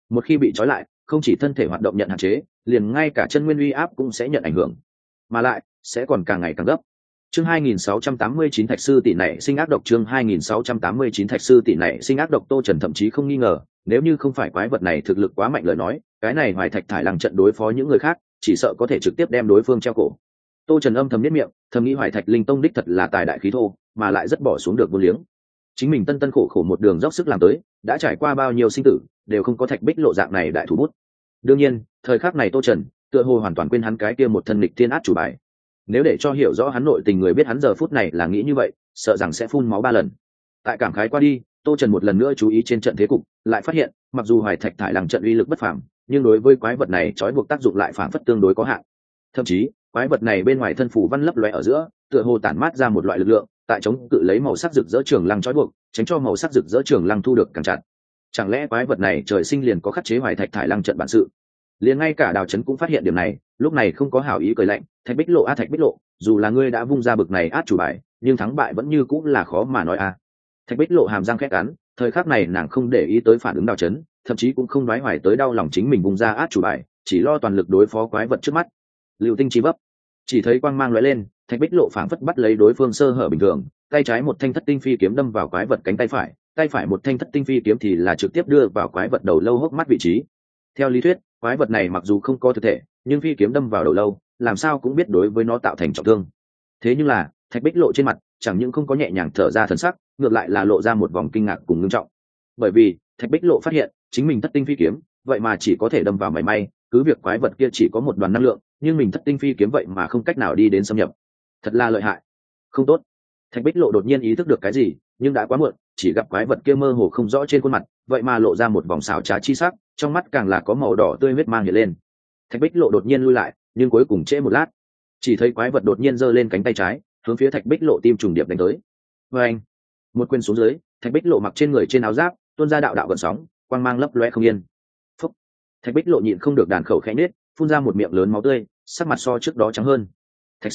Speaker 1: một khi bị trói lại không chỉ thân thể hoạt động nhận hạn chế, liền ngay cả chân nguyên uy áp cũng sẽ nhận ảnh hưởng, mà lại sẽ còn càng ngày càng gấp. Chương 2689 Thạch sư tỷ này sinh ác độc. Chương 2689 Thạch sư tỷ này sinh ác độc. Tô Trần thậm chí không nghi ngờ, nếu như không phải quái vật này thực lực quá mạnh lời nói, cái này Hoài Thạch thải lăng trận đối phó những người khác, chỉ sợ có thể trực tiếp đem đối phương treo cổ. Tô Trần âm thầm niết miệng, thầm nghĩ Hoài Thạch linh tông đích thật là tài đại khí thô, mà lại rất bỏ xuống được vô liếng. Chính mình tân tân khổ khổ một đường dốc sức làm tới, đã trải qua bao nhiêu sinh tử, đều không có Thạch Bích Lộ dạng này đại thủ bút. Đương nhiên, thời khắc này Tô Trần tựa hồ hoàn toàn quên hắn cái kia một thân lịch thiên át chủ bài. Nếu để cho hiểu rõ hắn nội tình người biết hắn giờ phút này là nghĩ như vậy, sợ rằng sẽ phun máu 3 lần. Tại cảm khái qua đi, Tô Trần một lần nữa chú ý trên trận thế cục, lại phát hiện, mặc dù Hoài Thạch thải lăng trận uy lực bất phàm, nhưng đối với quái vật này trói buộc tác dụng lại phản phất tương đối có hạn. Thậm chí, quái vật này bên ngoài thân phủ văn lấp lóe ở giữa, tựa hồ tản mát ra một loại lực lượng, tại chống cự lấy màu sắc rực rỡ trường lăng trói buộc, tránh cho màu sắc rực rỡ trường lăng thu được càng chặt. Chẳng lẽ quái vật này trời sinh liền có khắc chế Hoài Thạch thải lăng trận bản sự? Liền ngay cả Đào Chấn cũng phát hiện điểm này, lúc này không có hảo ý cười lạnh, Thạch Bích Lộ a Thạch Bích Lộ, dù là ngươi đã vung ra bực này át chủ bài, nhưng thắng bại vẫn như cũng là khó mà nói a. Thạch Bích Lộ hàm răng khẽ cắn, thời khắc này nàng không để ý tới phản ứng Đào Chấn, thậm chí cũng không đoái hoài tới đau lòng chính mình vung ra át chủ bài, chỉ lo toàn lực đối phó quái vật trước mắt. Lưu tinh chi vấp, chỉ thấy quang mang lóe lên, Thạch Bích Lộ phảng phất bắt lấy đối phương sơ hở bình thường, tay trái một thanh thất tinh phi kiếm đâm vào quái vật cánh tay phải một thanh thất tinh phi kiếm thì là trực tiếp đưa vào quái vật đầu lâu hốc mắt vị trí. Theo lý thuyết, quái vật này mặc dù không có thực thể, nhưng phi kiếm đâm vào đầu lâu, làm sao cũng biết đối với nó tạo thành trọng thương. Thế nhưng là, Thạch Bích Lộ trên mặt chẳng những không có nhẹ nhàng thở ra thần sắc, ngược lại là lộ ra một vòng kinh ngạc cùng ngưng trọng. Bởi vì, Thạch Bích Lộ phát hiện, chính mình thất tinh phi kiếm, vậy mà chỉ có thể đâm vào mảy may, cứ việc quái vật kia chỉ có một đoàn năng lượng, nhưng mình thất tinh phi kiếm vậy mà không cách nào đi đến xâm nhập. Thật là lợi hại. Không tốt. Thạch Bích Lộ đột nhiên ý thức được cái gì, nhưng đã quá muộn, chỉ gặp quái vật kia mơ hồ không rõ trên khuôn mặt, vậy mà lộ ra một vòng xảo trá chi sắc, trong mắt càng là có màu đỏ tươi huyết mang hiện lên. Thạch Bích Lộ đột nhiên lui lại, nhưng cuối cùng trễ một lát, chỉ thấy quái vật đột nhiên giơ lên cánh tay trái, hướng phía Thạch Bích Lộ tim trùng điệp đánh tới. Và anh, một quyền xuống dưới, Thạch Bích Lộ mặc trên người trên áo giáp, tuôn ra đạo đạo gợn sóng, quang mang lấp loé không yên. Phúc. Thạch Bích Lộ nhịn không được đàn khẩu khẽ nết, phun ra một miệng lớn máu tươi, sắc mặt so trước đó trắng hơn. Thạch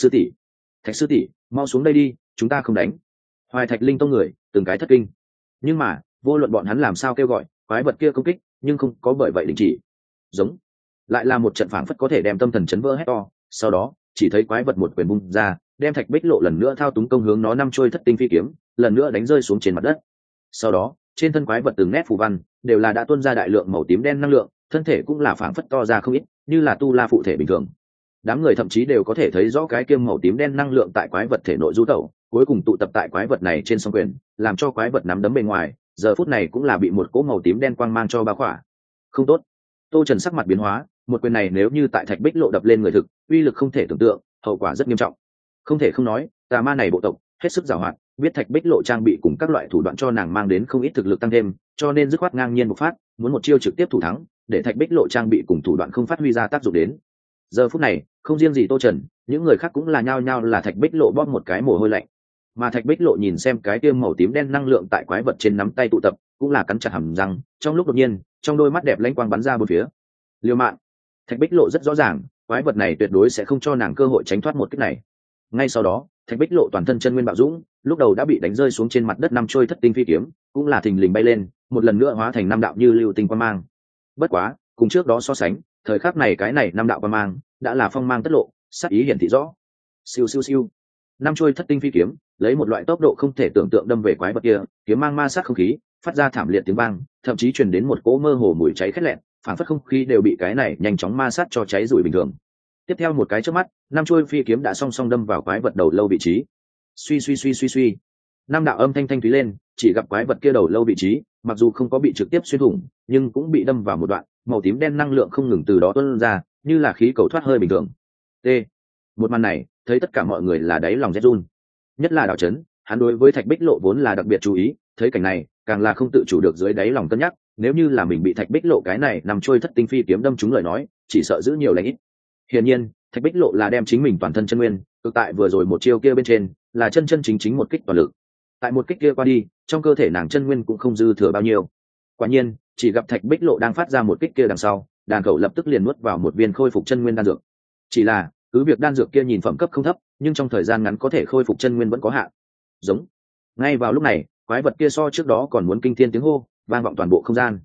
Speaker 1: sư tỷ, mau xuống đây đi, chúng ta không đánh. Hoài Thạch linh tông người, từng cái thất kinh. Nhưng mà, vô luận bọn hắn làm sao kêu gọi, quái vật kia công kích, nhưng không có bởi vậy đình chỉ. Giống, lại là một trận phảng phất có thể đem tâm thần chấn vỡ hét to. Sau đó, chỉ thấy quái vật một quyền bung ra, đem Thạch Bích Lộ lần nữa thao túng công hướng nó năm trôi thất tinh phi kiếm, lần nữa đánh rơi xuống trên mặt đất. Sau đó, trên thân quái vật từng nét phù văn, đều là đã tuôn ra đại lượng màu tím đen năng lượng, thân thể cũng là phảng phất to ra không ít, như là tu la phụ thể bình thường. Đám người thậm chí đều có thể thấy rõ cái kiêm màu tím đen năng lượng tại quái vật thể nội du tẩu, cuối cùng tụ tập tại quái vật này trên song quyền, làm cho quái vật nắm đấm bên ngoài, giờ phút này cũng là bị một cỗ màu tím đen quang mang cho bao khỏa. Không tốt. Tô Trần sắc mặt biến hóa, một quyền này nếu như tại Thạch Bích Lộ đập lên người thực, uy lực không thể tưởng tượng, hậu quả rất nghiêm trọng. Không thể không nói, tà ma này bộ tộc hết sức giàu hoạt, biết Thạch Bích Lộ trang bị cùng các loại thủ đoạn cho nàng mang đến không ít thực lực tăng thêm, cho nên dứt khoát ngang nhiên bộc phát, muốn một chiêu trực tiếp thủ thắng, để Thạch Bích Lộ trang bị cùng thủ đoạn không phát huy ra tác dụng đến. Giờ phút này, không riêng gì Tô Trần, những người khác cũng là nhao nhao là Thạch Bích Lộ bóp một cái mồ hôi lạnh. Mà Thạch Bích Lộ nhìn xem cái tiêm màu tím đen năng lượng tại quái vật trên nắm tay tụ tập, cũng là cắn chặt hàm răng, trong lúc đột nhiên, trong đôi mắt đẹp lanh quang bắn ra bốn phía. Liều mạng. Thạch Bích Lộ rất rõ ràng, quái vật này tuyệt đối sẽ không cho nàng cơ hội tránh thoát một kích này. Ngay sau đó, Thạch Bích Lộ toàn thân chân nguyên bạo dũng, lúc đầu đã bị đánh rơi xuống trên mặt đất năm trôi thất tinh phi kiếm, cũng là thình lình bay lên, một lần nữa hóa thành năm đạo như lưu tinh quang mang. Bất quá, cùng trước đó so sánh, thời khắc này cái này năm đạo quang mang đã là phong mang tất lộ, sắc ý hiển thị rõ. Siêu siêu siêu. Năm trôi thất tinh phi kiếm, lấy một loại tốc độ không thể tưởng tượng đâm về quái vật kia, kiếm mang ma sát không khí, phát ra thảm liệt tiếng vang, thậm chí truyền đến một cỗ mơ hồ mùi cháy khét lẹt, phản phất không khí đều bị cái này nhanh chóng ma sát cho cháy rụi bình thường. Tiếp theo một cái chớp mắt, năm trôi phi kiếm đã song song đâm vào quái vật đầu lâu vị trí. Suy suy suy suy suy. Năm đạo âm thanh thanh thúy lên, chỉ gặp quái vật kia đầu lâu vị trí, mặc dù không có bị trực tiếp xuyên thủng, nhưng cũng bị đâm vào một đoạn, màu tím đen năng lượng không ngừng từ đó tuôn ra, như là khí cầu thoát hơi bình thường. T. Một màn này, thấy tất cả mọi người là đáy lòng rét run. Nhất là Đào Chấn, hắn đối với Thạch Bích Lộ vốn là đặc biệt chú ý, thấy cảnh này, càng là không tự chủ được dưới đáy lòng cân nhắc, nếu như là mình bị Thạch Bích Lộ cái này nằm trôi thất tinh phi kiếm đâm trúng lời nói, chỉ sợ giữ nhiều lành ít. Hiển nhiên, Thạch Bích Lộ là đem chính mình toàn thân chân nguyên, cực tại vừa rồi một chiêu kia bên trên, là chân chân chính chính một kích toàn lực. Tại một kích kia qua đi, trong cơ thể nàng chân nguyên cũng không dư thừa bao nhiêu. Quả nhiên, chỉ gặp Thạch Bích Lộ đang phát ra một kích kia đằng sau, đàn cẩu lập tức liền nuốt vào một viên khôi phục chân nguyên đan dược. Chỉ là, cứ việc đan dược kia nhìn phẩm cấp không thấp, nhưng trong thời gian ngắn có thể khôi phục chân nguyên vẫn có hạn. Giống. Ngay vào lúc này, quái vật kia so trước đó còn muốn kinh thiên tiếng hô, vang vọng toàn bộ không gian.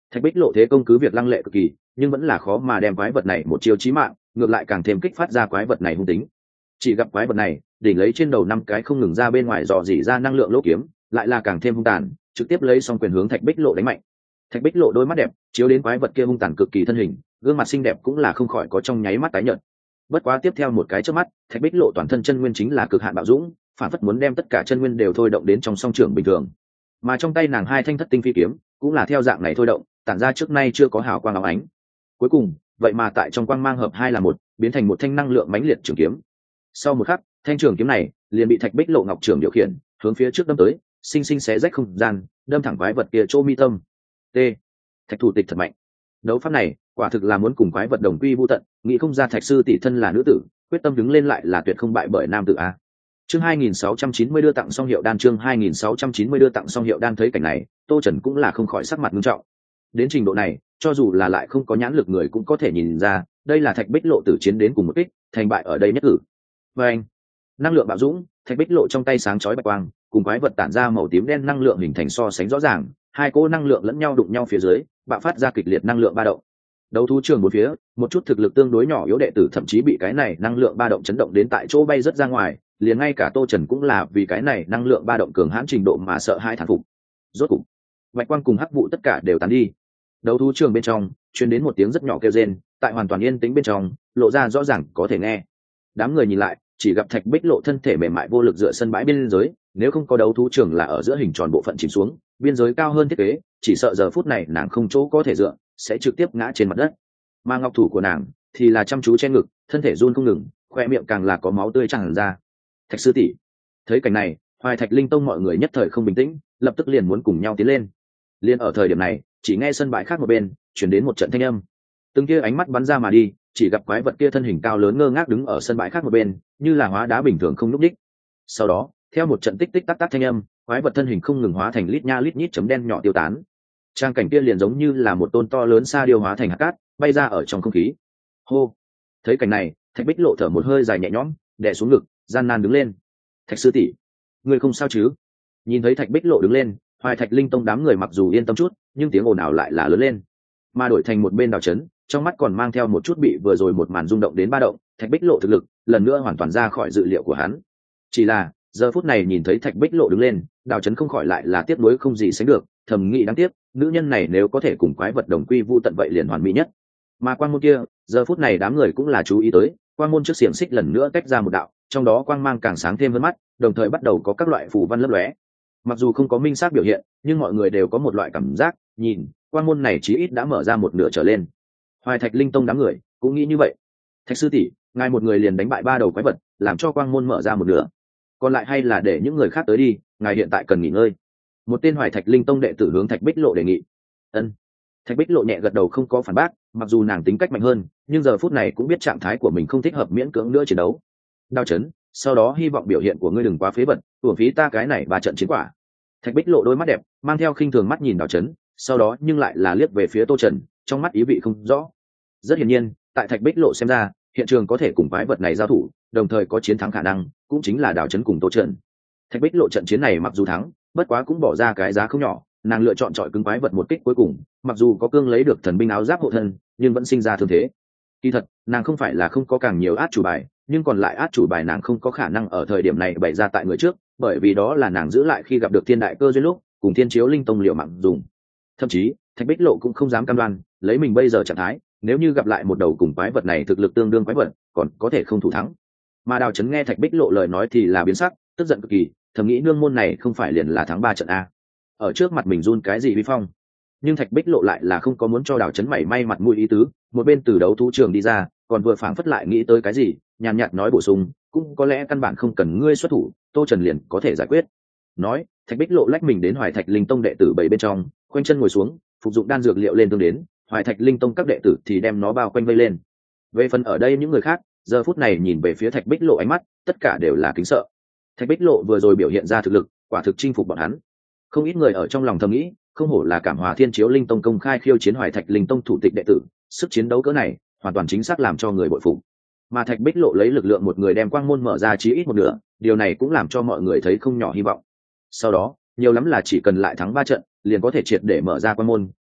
Speaker 1: Thạch Bích Lộ thế công cứ việc lăng lệ cực kỳ, nhưng vẫn là khó mà đem quái vật này một chiêu chí mạng, ngược lại càng thêm kích phát ra quái vật này hung tính. Chỉ gặp quái vật này đỉnh lấy trên đầu 5 cái không ngừng ra bên ngoài dò dỉ ra năng lượng lỗ kiếm, lại là càng thêm hung tàn, trực tiếp lấy xong quyền hướng Thạch Bích Lộ đánh mạnh. Thạch Bích Lộ đôi mắt đẹp chiếu đến quái vật kia hung tàn cực kỳ thân hình, gương mặt xinh đẹp cũng là không khỏi có trong nháy mắt tái nhợt. Bất quá tiếp theo một cái chớp mắt, Thạch Bích Lộ toàn thân chân nguyên chính là cực hạn bạo dũng, phản phất muốn đem tất cả chân nguyên đều thôi động đến trong song trường bình thường. Mà trong tay nàng 2 thanh thất tinh phi kiếm cũng là theo dạng này thôi động, tản ra trước nay chưa có hào quang óng ánh. Cuối cùng, vậy mà tại trong quang mang hợp hai là một, biến thành một thanh năng lượng mãnh liệt trường kiếm. Sau một khắc, thanh trường kiếm này liền bị Thạch Bích Lộ ngọc trường điều khiển, hướng phía trước đâm tới, sinh sinh xé rách không gian, đâm thẳng quái vật kia chỗ mi tâm. T. Thạch thủ tịch thật mạnh. Đấu pháp này, quả thực là muốn cùng quái vật đồng quy vu tận, nghĩ không ra Thạch sư tỷ thân là nữ tử, quyết tâm đứng lên lại là tuyệt không bại bởi nam tử a. Chương 2690 đưa tặng xong hiệu đan, chương 2690 đưa tặng xong hiệu đan. Thấy cảnh này, Tô Trần cũng là không khỏi sắc mặt nghiêm trọng. Đến trình độ này, cho dù là lại không có nhãn lực người cũng có thể nhìn ra, đây là Thạch Bích Lộ tử chiến đến cùng một kích, thành bại ở đây nhất cử. Và anh, năng lượng bạo dũng, Thạch Bích Lộ trong tay sáng chói bạch quang, cùng quái vật tản ra màu tím đen năng lượng hình thành so sánh rõ ràng, hai cỗ năng lượng lẫn nhau đụng nhau phía dưới, bạo phát ra kịch liệt năng lượng ba động. Đấu thú trường bốn phía, một chút thực lực tương đối nhỏ yếu đệ tử thậm chí bị cái này năng lượng ba động chấn động đến tại chỗ bay rất ra ngoài, liền ngay cả Tô Trần cũng là vì cái này năng lượng ba động cường hãn trình độ mà sợ hai thán phục. Rốt cục, bạch quang cùng hắc vụ tất cả đều tán đi. Đấu thú trường bên trong truyền đến một tiếng rất nhỏ kêu rên, tại hoàn toàn yên tĩnh bên trong, lộ ra rõ ràng có thể nghe. Đám người nhìn lại, chỉ gặp Thạch Bích Lộ thân thể mềm mại vô lực dựa sân bãi biên giới, nếu không có đấu thú trường là ở giữa hình tròn bộ phận chìm xuống, biên giới cao hơn thiết kế, chỉ sợ giờ phút này nàng không chỗ có thể dựa, sẽ trực tiếp ngã trên mặt đất. Mà ngọc thủ của nàng thì là chăm chú che ngực, thân thể run không ngừng, khoe miệng càng là có máu tươi tràn ra. Thạch sư tỷ. Thấy cảnh này, Hoài Thạch Linh Tông mọi người nhất thời không bình tĩnh, lập tức liền muốn cùng nhau tiến lên. Liên ở thời điểm này, chỉ nghe sân bãi khác một bên chuyển đến một trận thanh âm, từng kia ánh mắt bắn ra mà đi, chỉ gặp quái vật kia thân hình cao lớn ngơ ngác đứng ở sân bãi khác một bên, như là hóa đá bình thường không nhúc nhích. Sau đó, theo một trận tích tích tắc tắc thanh âm, quái vật thân hình không ngừng hóa thành lít nha lít nhít chấm đen nhỏ tiêu tán. Trang cảnh kia liền giống như là một tôn to lớn sa điêu hóa thành hạt cát, bay ra ở trong không khí. Hô! Thấy cảnh này, Thạch Bích Lộ thở một hơi dài nhẹ nhõm, đè xuống ngực, gian nan đứng lên. Thạch sư tỷ, ngươi không sao chứ? Nhìn thấy Thạch Bích Lộ đứng lên, Hoài Thạch Linh Tông đám người mặc dù yên tâm chút, nhưng tiếng ồn ào lại là lớn lên. Mà đổi thành một bên Đào Chấn, trong mắt còn mang theo một chút bị vừa rồi một màn rung động đến ba động. Thạch Bích Lộ thực lực lần nữa hoàn toàn ra khỏi dự liệu của hắn. Chỉ là giờ phút này nhìn thấy Thạch Bích Lộ đứng lên, Đào Chấn không khỏi lại là tiếc nuối không gì sánh được, thầm nghĩ đáng tiếc, nữ nhân này nếu có thể cùng quái vật đồng quy vu tận vậy liền hoàn mỹ nhất. Mà quang môn kia, giờ phút này đám người cũng là chú ý tới, quang môn trước xiềng xích lần nữa tách ra một đạo, trong đó quang mang càng sáng thêm hơn mắt, đồng thời bắt đầu có các loại phù văn lấp lóe. Mặc dù không có minh xác biểu hiện, nhưng mọi người đều có một loại cảm giác, nhìn, quang môn này chí ít đã mở ra một nửa trở lên. Hoài Thạch Linh Tông đám người cũng nghĩ như vậy. Thạch sư tỷ, ngài một người liền đánh bại 3 đầu quái vật, làm cho quang môn mở ra một nửa. Còn lại hay là để những người khác tới đi, ngài hiện tại cần nghỉ ngơi. Một tên Hoài Thạch Linh Tông đệ tử hướng Thạch Bích Lộ đề nghị. Ân. Thạch Bích Lộ nhẹ gật đầu không có phản bác, mặc dù nàng tính cách mạnh hơn, nhưng giờ phút này cũng biết trạng thái của mình không thích hợp miễn cưỡng nữa chiến đấu. Đao Chấn, sau đó hy vọng biểu hiện của ngươi đừng quá phế vật, uổng phí ta cái này 3 trận chiến quả. Thạch Bích Lộ đôi mắt đẹp, mang theo khinh thường mắt nhìn Đao Chấn, sau đó nhưng lại là liếc về phía Tô Trần, trong mắt ý vị không rõ. Rất hiển nhiên, tại Thạch Bích Lộ xem ra, hiện trường có thể cùng quái vật này giao thủ, đồng thời có chiến thắng khả năng, cũng chính là Đào Chấn cùng Tô Trần. Thạch Bích Lộ trận chiến này mặc dù thắng, bất quá cũng bỏ ra cái giá không nhỏ, nàng lựa chọn chọi cứng quái vật một kích cuối cùng, mặc dù có cương lấy được thần binh áo giáp hộ thân, nhưng vẫn sinh ra thương thế. Kỳ thật, nàng không phải là không có càng nhiều át chủ bài, nhưng còn lại át chủ bài nàng không có khả năng ở thời điểm này bày ra tại người trước, bởi vì đó là nàng giữ lại khi gặp được thiên đại cơ duyên lúc, cùng Thiên Chiếu Linh Tông liều mạng dùng. Thậm chí, Thạch Bích Lộ cũng không dám cam đoan, lấy mình bây giờ trạng thái, nếu như gặp lại một đầu cùng quái vật này thực lực tương đương quái vật, còn có thể không thủ thắng. Mà Đào Chấn nghe Thạch Bích Lộ lời nói thì là biến sắc, tức giận cực kỳ, thầm nghĩ nương môn này không phải liền là thắng 3 trận a, ở trước mặt mình run cái gì vi phong. Nhưng Thạch Bích Lộ lại là không có muốn cho Đào Chấn mảy may mặt mũi ý tứ, một bên từ đấu thú trường đi ra, còn vừa phảng phất lại nghĩ tới cái gì, nhàn nhạt nói bổ sung, cũng có lẽ căn bản không cần ngươi xuất thủ, Tô Trần liền có thể giải quyết. Nói, Thạch Bích Lộ lách mình đến Hoài Thạch Linh Tông đệ tử 7 bên trong, khoanh chân ngồi xuống, phục dụng đan dược liệu lên tương đến, Hoài Thạch Linh Tông các đệ tử thì đem nó bao quanh vây lên. Về phần ở đây những người khác, giờ phút này nhìn về phía Thạch Bích Lộ ánh mắt, tất cả đều là kính sợ. Thạch Bích Lộ vừa rồi biểu hiện ra thực lực, quả thực chinh phục bọn hắn. Không ít người ở trong lòng thầm nghĩ, không hổ là Cảm Hòa Thiên Chiếu Linh Tông công khai khiêu chiến Hoài Thạch Linh Tông thủ tịch đệ tử, sức chiến đấu cỡ này, hoàn toàn chính xác làm cho người bội phục. Mà Thạch Bích Lộ lấy lực lượng một người đem quang môn mở ra chí ít một nửa, điều này cũng làm cho mọi người thấy không nhỏ hy vọng. Sau đó, nhiều lắm là chỉ cần lại thắng 3 trận, liền có thể triệt để mở ra quang môn,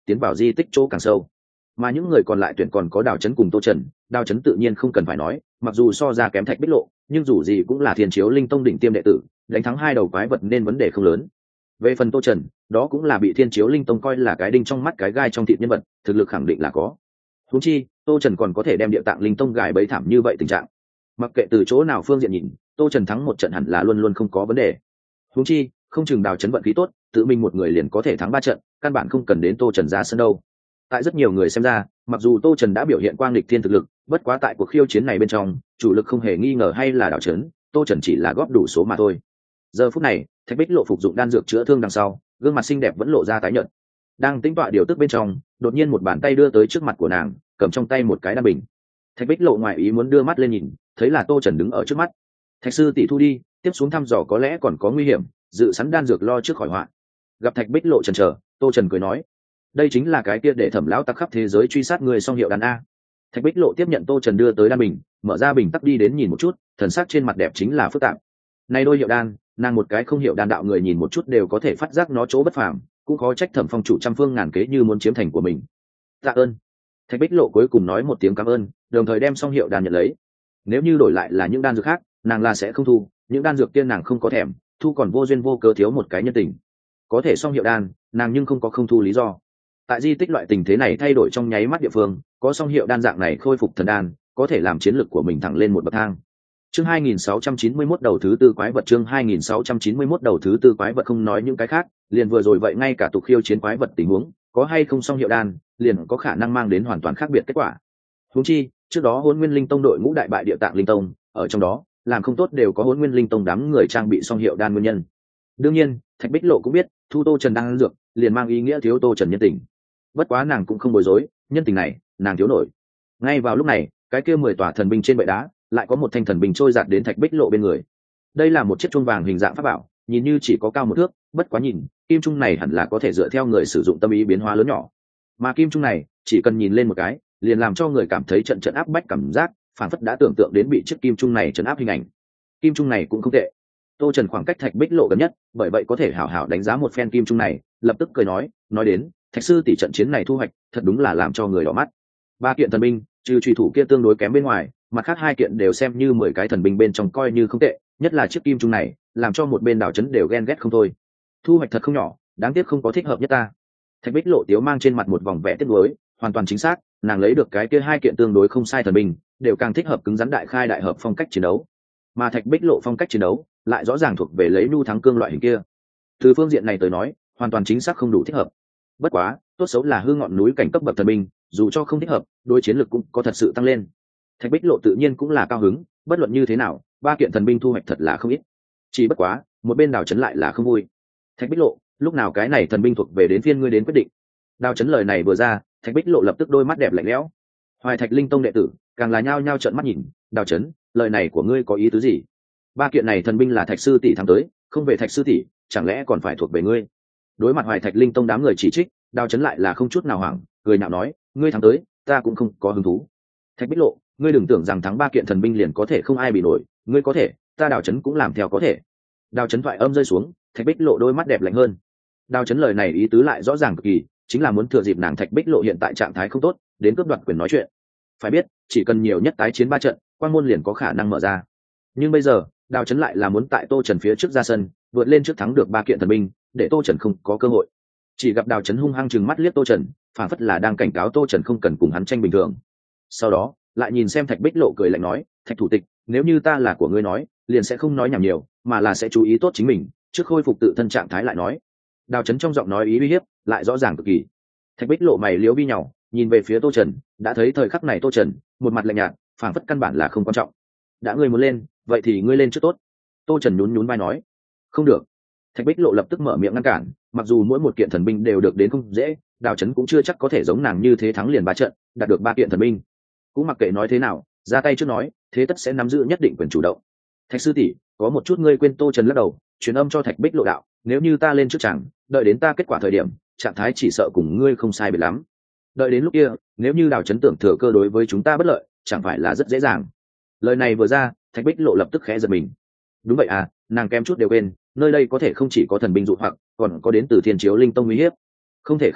Speaker 1: tiến vào di tích chỗ càng sâu. Mà những người còn lại tuyển còn có Đào Chấn cùng Tô Trần. Đào Chấn tự nhiên không cần phải nói, mặc dù so ra kém Thạch Bích Lộ, nhưng dù gì cũng là Thiên Chiếu Linh Tông đỉnh tiêm đệ tử, đánh thắng hai đầu quái vật nên vấn đề không lớn. Về phần Tô Trần, đó cũng là bị Thiên Chiếu Linh Tông coi là cái đinh trong mắt cái gai trong thịt nhân vật, thực lực khẳng định là có. Huống chi, Tô Trần còn có thể đem Địa Tạng Linh Tông gài bẫy thảm như vậy tình trạng. Mặc kệ từ chỗ nào phương diện nhìn, Tô Trần thắng một trận hẳn là luôn luôn không có vấn đề. Huống chi, không chừng Đào Chấn vận khí tốt, tự mình một người liền có thể thắng 3 trận, căn bản không cần đến Tô Trần ra sân đâu. Tại rất nhiều người xem ra, mặc dù Tô Trần đã biểu hiện quang nghịch thiên thực lực, bất quá tại cuộc khiêu chiến này bên trong, chủ lực không hề nghi ngờ hay là Đào Chấn, Tô Trần chỉ là góp đủ số mà thôi. Giờ phút này, Thạch Bích Lộ phục dụng đan dược chữa thương đằng sau, gương mặt xinh đẹp vẫn lộ ra tái nhợt. Đang tĩnh tọa điều tức bên trong, đột nhiên một bàn tay đưa tới trước mặt của nàng, cầm trong tay một cái đan bình. Thạch Bích Lộ ngoài ý muốn đưa mắt lên nhìn, thấy là Tô Trần đứng ở trước mắt. Thạch sư tỷ thu đi, tiếp xuống thăm dò có lẽ còn có nguy hiểm, dự sẵn đan dược lo trước khỏi họa. Gặp Thạch Bích Lộ chần chờ, Tô Trần cười nói, đây chính là cái kia để Thẩm lão tặc khắp thế giới truy sát người song hiệu đan a. Thạch Bích Lộ tiếp nhận Tô Trần đưa tới đan bình, mở ra bình tắc đi đến nhìn một chút, thần sắc trên mặt đẹp chính là phức tạp. Này đôi hiệu đan, nàng một cái không hiểu đan đạo người nhìn một chút đều có thể phát giác nó chỗ bất phàm, cũng khó trách Thẩm Phong chủ trăm phương ngàn kế như muốn chiếm thành của mình. Tạ ơn. Thạch Bích Lộ cuối cùng nói một tiếng cảm ơn, đồng thời đem song hiệu đan nhận lấy. Nếu như đổi lại là những đan dược khác, nàng là sẽ không thu, những đan dược kia nàng không có thèm, thu còn vô duyên vô cớ thiếu một cái nhân tình. Có thể song hiệu đan, nàng nhưng không có không thu lý do. Tại di tích loại tình thế này thay đổi trong nháy mắt địa phương, có song hiệu đan dạng này khôi phục thần đan, có thể làm chiến lực của mình thẳng lên một bậc thang. Chương 2691 đầu thứ tư quái vật, chương 2691 đầu thứ tư quái vật, không nói những cái khác, liền vừa rồi vậy ngay cả tục khiêu chiến quái vật tình huống, có hay không song hiệu đan, liền có khả năng mang đến hoàn toàn khác biệt kết quả. Huống chi, trước đó Hỗn Nguyên Linh Tông đội ngũ đại bại Địa Tạng Linh Tông, ở trong đó, làm không tốt đều có Hỗn Nguyên Linh Tông đám người trang bị song hiệu đan nguyên nhân. Đương nhiên, Thạch Bích Lộ cũng biết, thu Tô Trần đang dược, liền mang ý nghĩa thiếu Tô Trần nhân tình. Bất quá nàng cũng không bối rối, nhân tình này, nàng thiếu nổi. Ngay vào lúc này, cái kia 10 tòa thần binh trên bệ đá, lại có một thanh thần binh trôi giạt đến Thạch Bích Lộ bên người. Đây là một chiếc chuông vàng hình dạng pháp bảo, nhìn như chỉ có cao 1 thước, bất quá nhìn, kim trung này hẳn là có thể dựa theo người sử dụng tâm ý biến hóa lớn nhỏ. Mà kim trung này, chỉ cần nhìn lên một cái, liền làm cho người cảm thấy trận trận áp bách cảm giác, phản phất đã tưởng tượng đến bị chiếc kim trung này trấn áp hình ảnh. Kim trung này cũng không tệ. Tô Trần khoảng cách Thạch Bích Lộ gần nhất, bởi vậy có thể hảo hảo đánh giá một phen kim trung này, lập tức cười nói đến, Thạch sư tỷ trận chiến này thu hoạch, thật đúng là làm cho người đỏ mắt. 3 kiện thần binh, trừ truy thủ kia tương đối kém bên ngoài, mặt khác 2 kiện đều xem như 10 cái thần binh bên trong coi như không tệ, nhất là chiếc kim trung này, làm cho một bên Đào Chấn đều ghen ghét không thôi. Thu hoạch thật không nhỏ, đáng tiếc không có thích hợp nhất ta. Thạch Bích Lộ tiếu mang trên mặt một vòng vẻ tiếc nuối, hoàn toàn chính xác, nàng lấy được cái kia 2 kiện tương đối không sai thần binh, đều càng thích hợp cứng rắn đại khai đại hợp phong cách chiến đấu. Mà Thạch Bích Lộ phong cách chiến đấu lại rõ ràng thuộc về lấy nhu thắng cương loại hình kia. Từ phương diện này tới nói, hoàn toàn chính xác không đủ thích hợp. Bất quá, tốt xấu là hư ngọn núi cảnh cấp bậc thần binh, dù cho không thích hợp, đối chiến lực cũng có thật sự tăng lên. Thạch Bích Lộ tự nhiên cũng là cao hứng, bất luận như thế nào, 3 kiện thần binh thu hoạch thật là không ít. Chỉ bất quá, một bên Đào Chấn lại là không vui. Thạch Bích Lộ, lúc nào cái này thần binh thuộc về đến phiên ngươi đến quyết định. Đào Chấn lời này vừa ra, Thạch Bích Lộ lập tức đôi mắt đẹp lạnh lẽo. Hoài Thạch Linh Tông đệ tử càng là nhao nhao trợn mắt nhìn, Đào Chấn, lời này của ngươi có ý tứ gì? 3 kiện này thần binh là Thạch sư tỷ thắng tới, không về Thạch sư tỷ, chẳng lẽ còn phải thuộc về ngươi? Đối mặt Hoài Thạch Linh Tông đám người chỉ trích, Đào Chấn lại là không chút nào hoảng, cười nhạo nói, ngươi thắng tới, ta cũng không có hứng thú. Thạch Bích Lộ, ngươi đừng tưởng rằng thắng 3 kiện thần binh liền có thể không ai bị nổi, ngươi có thể, ta Đào Chấn cũng làm theo có thể. Đào Chấn thoại âm rơi xuống, Thạch Bích Lộ đôi mắt đẹp lạnh hơn. Đào Chấn lời này ý tứ lại rõ ràng cực kỳ, chính là muốn thừa dịp nàng Thạch Bích Lộ hiện tại trạng thái không tốt, đến cướp đoạt quyền nói chuyện. Phải biết, chỉ cần nhiều nhất tái chiến 3 trận, quang môn liền có khả năng mở ra. Nhưng bây giờ, Đào Chấn lại là muốn tại Tô Trần phía trước ra sân, vượt lên trước thắng được 3 kiện thần binh, để Tô Trần không có cơ hội. Chỉ gặp Đào Chấn hung hăng trừng mắt liếc Tô Trần, phản phất là đang cảnh cáo Tô Trần không cần cùng hắn tranh bình thường. Sau đó, lại nhìn xem Thạch Bích Lộ cười lạnh nói, Thạch thủ tịch, nếu như ta là của ngươi nói, liền sẽ không nói nhảm nhiều, mà là sẽ chú ý tốt chính mình, trước khôi phục tự thân trạng thái lại nói. Đào Chấn trong giọng nói ý uy hiếp, lại rõ ràng cực kỳ. Thạch Bích Lộ mày liếu bi nhàu, nhìn về phía Tô Trần, đã thấy thời khắc này Tô Trần, một mặt lạnh nhạt, phản phất căn bản là không quan trọng. Đã ngươi muốn lên, vậy thì ngươi lên trước tốt. Tô Trần nhún nhún vai nói, không được. Thạch Bích Lộ lập tức mở miệng ngăn cản, mặc dù mỗi một kiện thần binh đều được đến không dễ, Đào Chấn cũng chưa chắc có thể giống nàng như thế thắng liền 3 trận, đạt được 3 kiện thần binh. Cũng mặc kệ nói thế nào, ra tay trước nói, thế tất sẽ nắm giữ nhất định quyền chủ động. Thạch sư tỷ, có một chút ngươi quên. Tô Trần lắc đầu, truyền âm cho Thạch Bích Lộ đạo, nếu như ta lên trước chẳng, đợi đến ta kết quả thời điểm, trạng thái chỉ sợ cùng ngươi không sai biệt lắm. Đợi đến lúc kia, nếu như Đào Chấn tưởng thừa cơ đối với chúng ta bất lợi, chẳng phải là rất dễ dàng. Lời này vừa ra, Thạch Bích Lộ lập tức khẽ giật mình. Đúng vậy à, nàng kém chút đều quên, nơi đây có thể không chỉ có thần binh dụ hoặc, còn có đến từ Thiên Chiếu Linh Tông uy hiếp. Không thể không nói,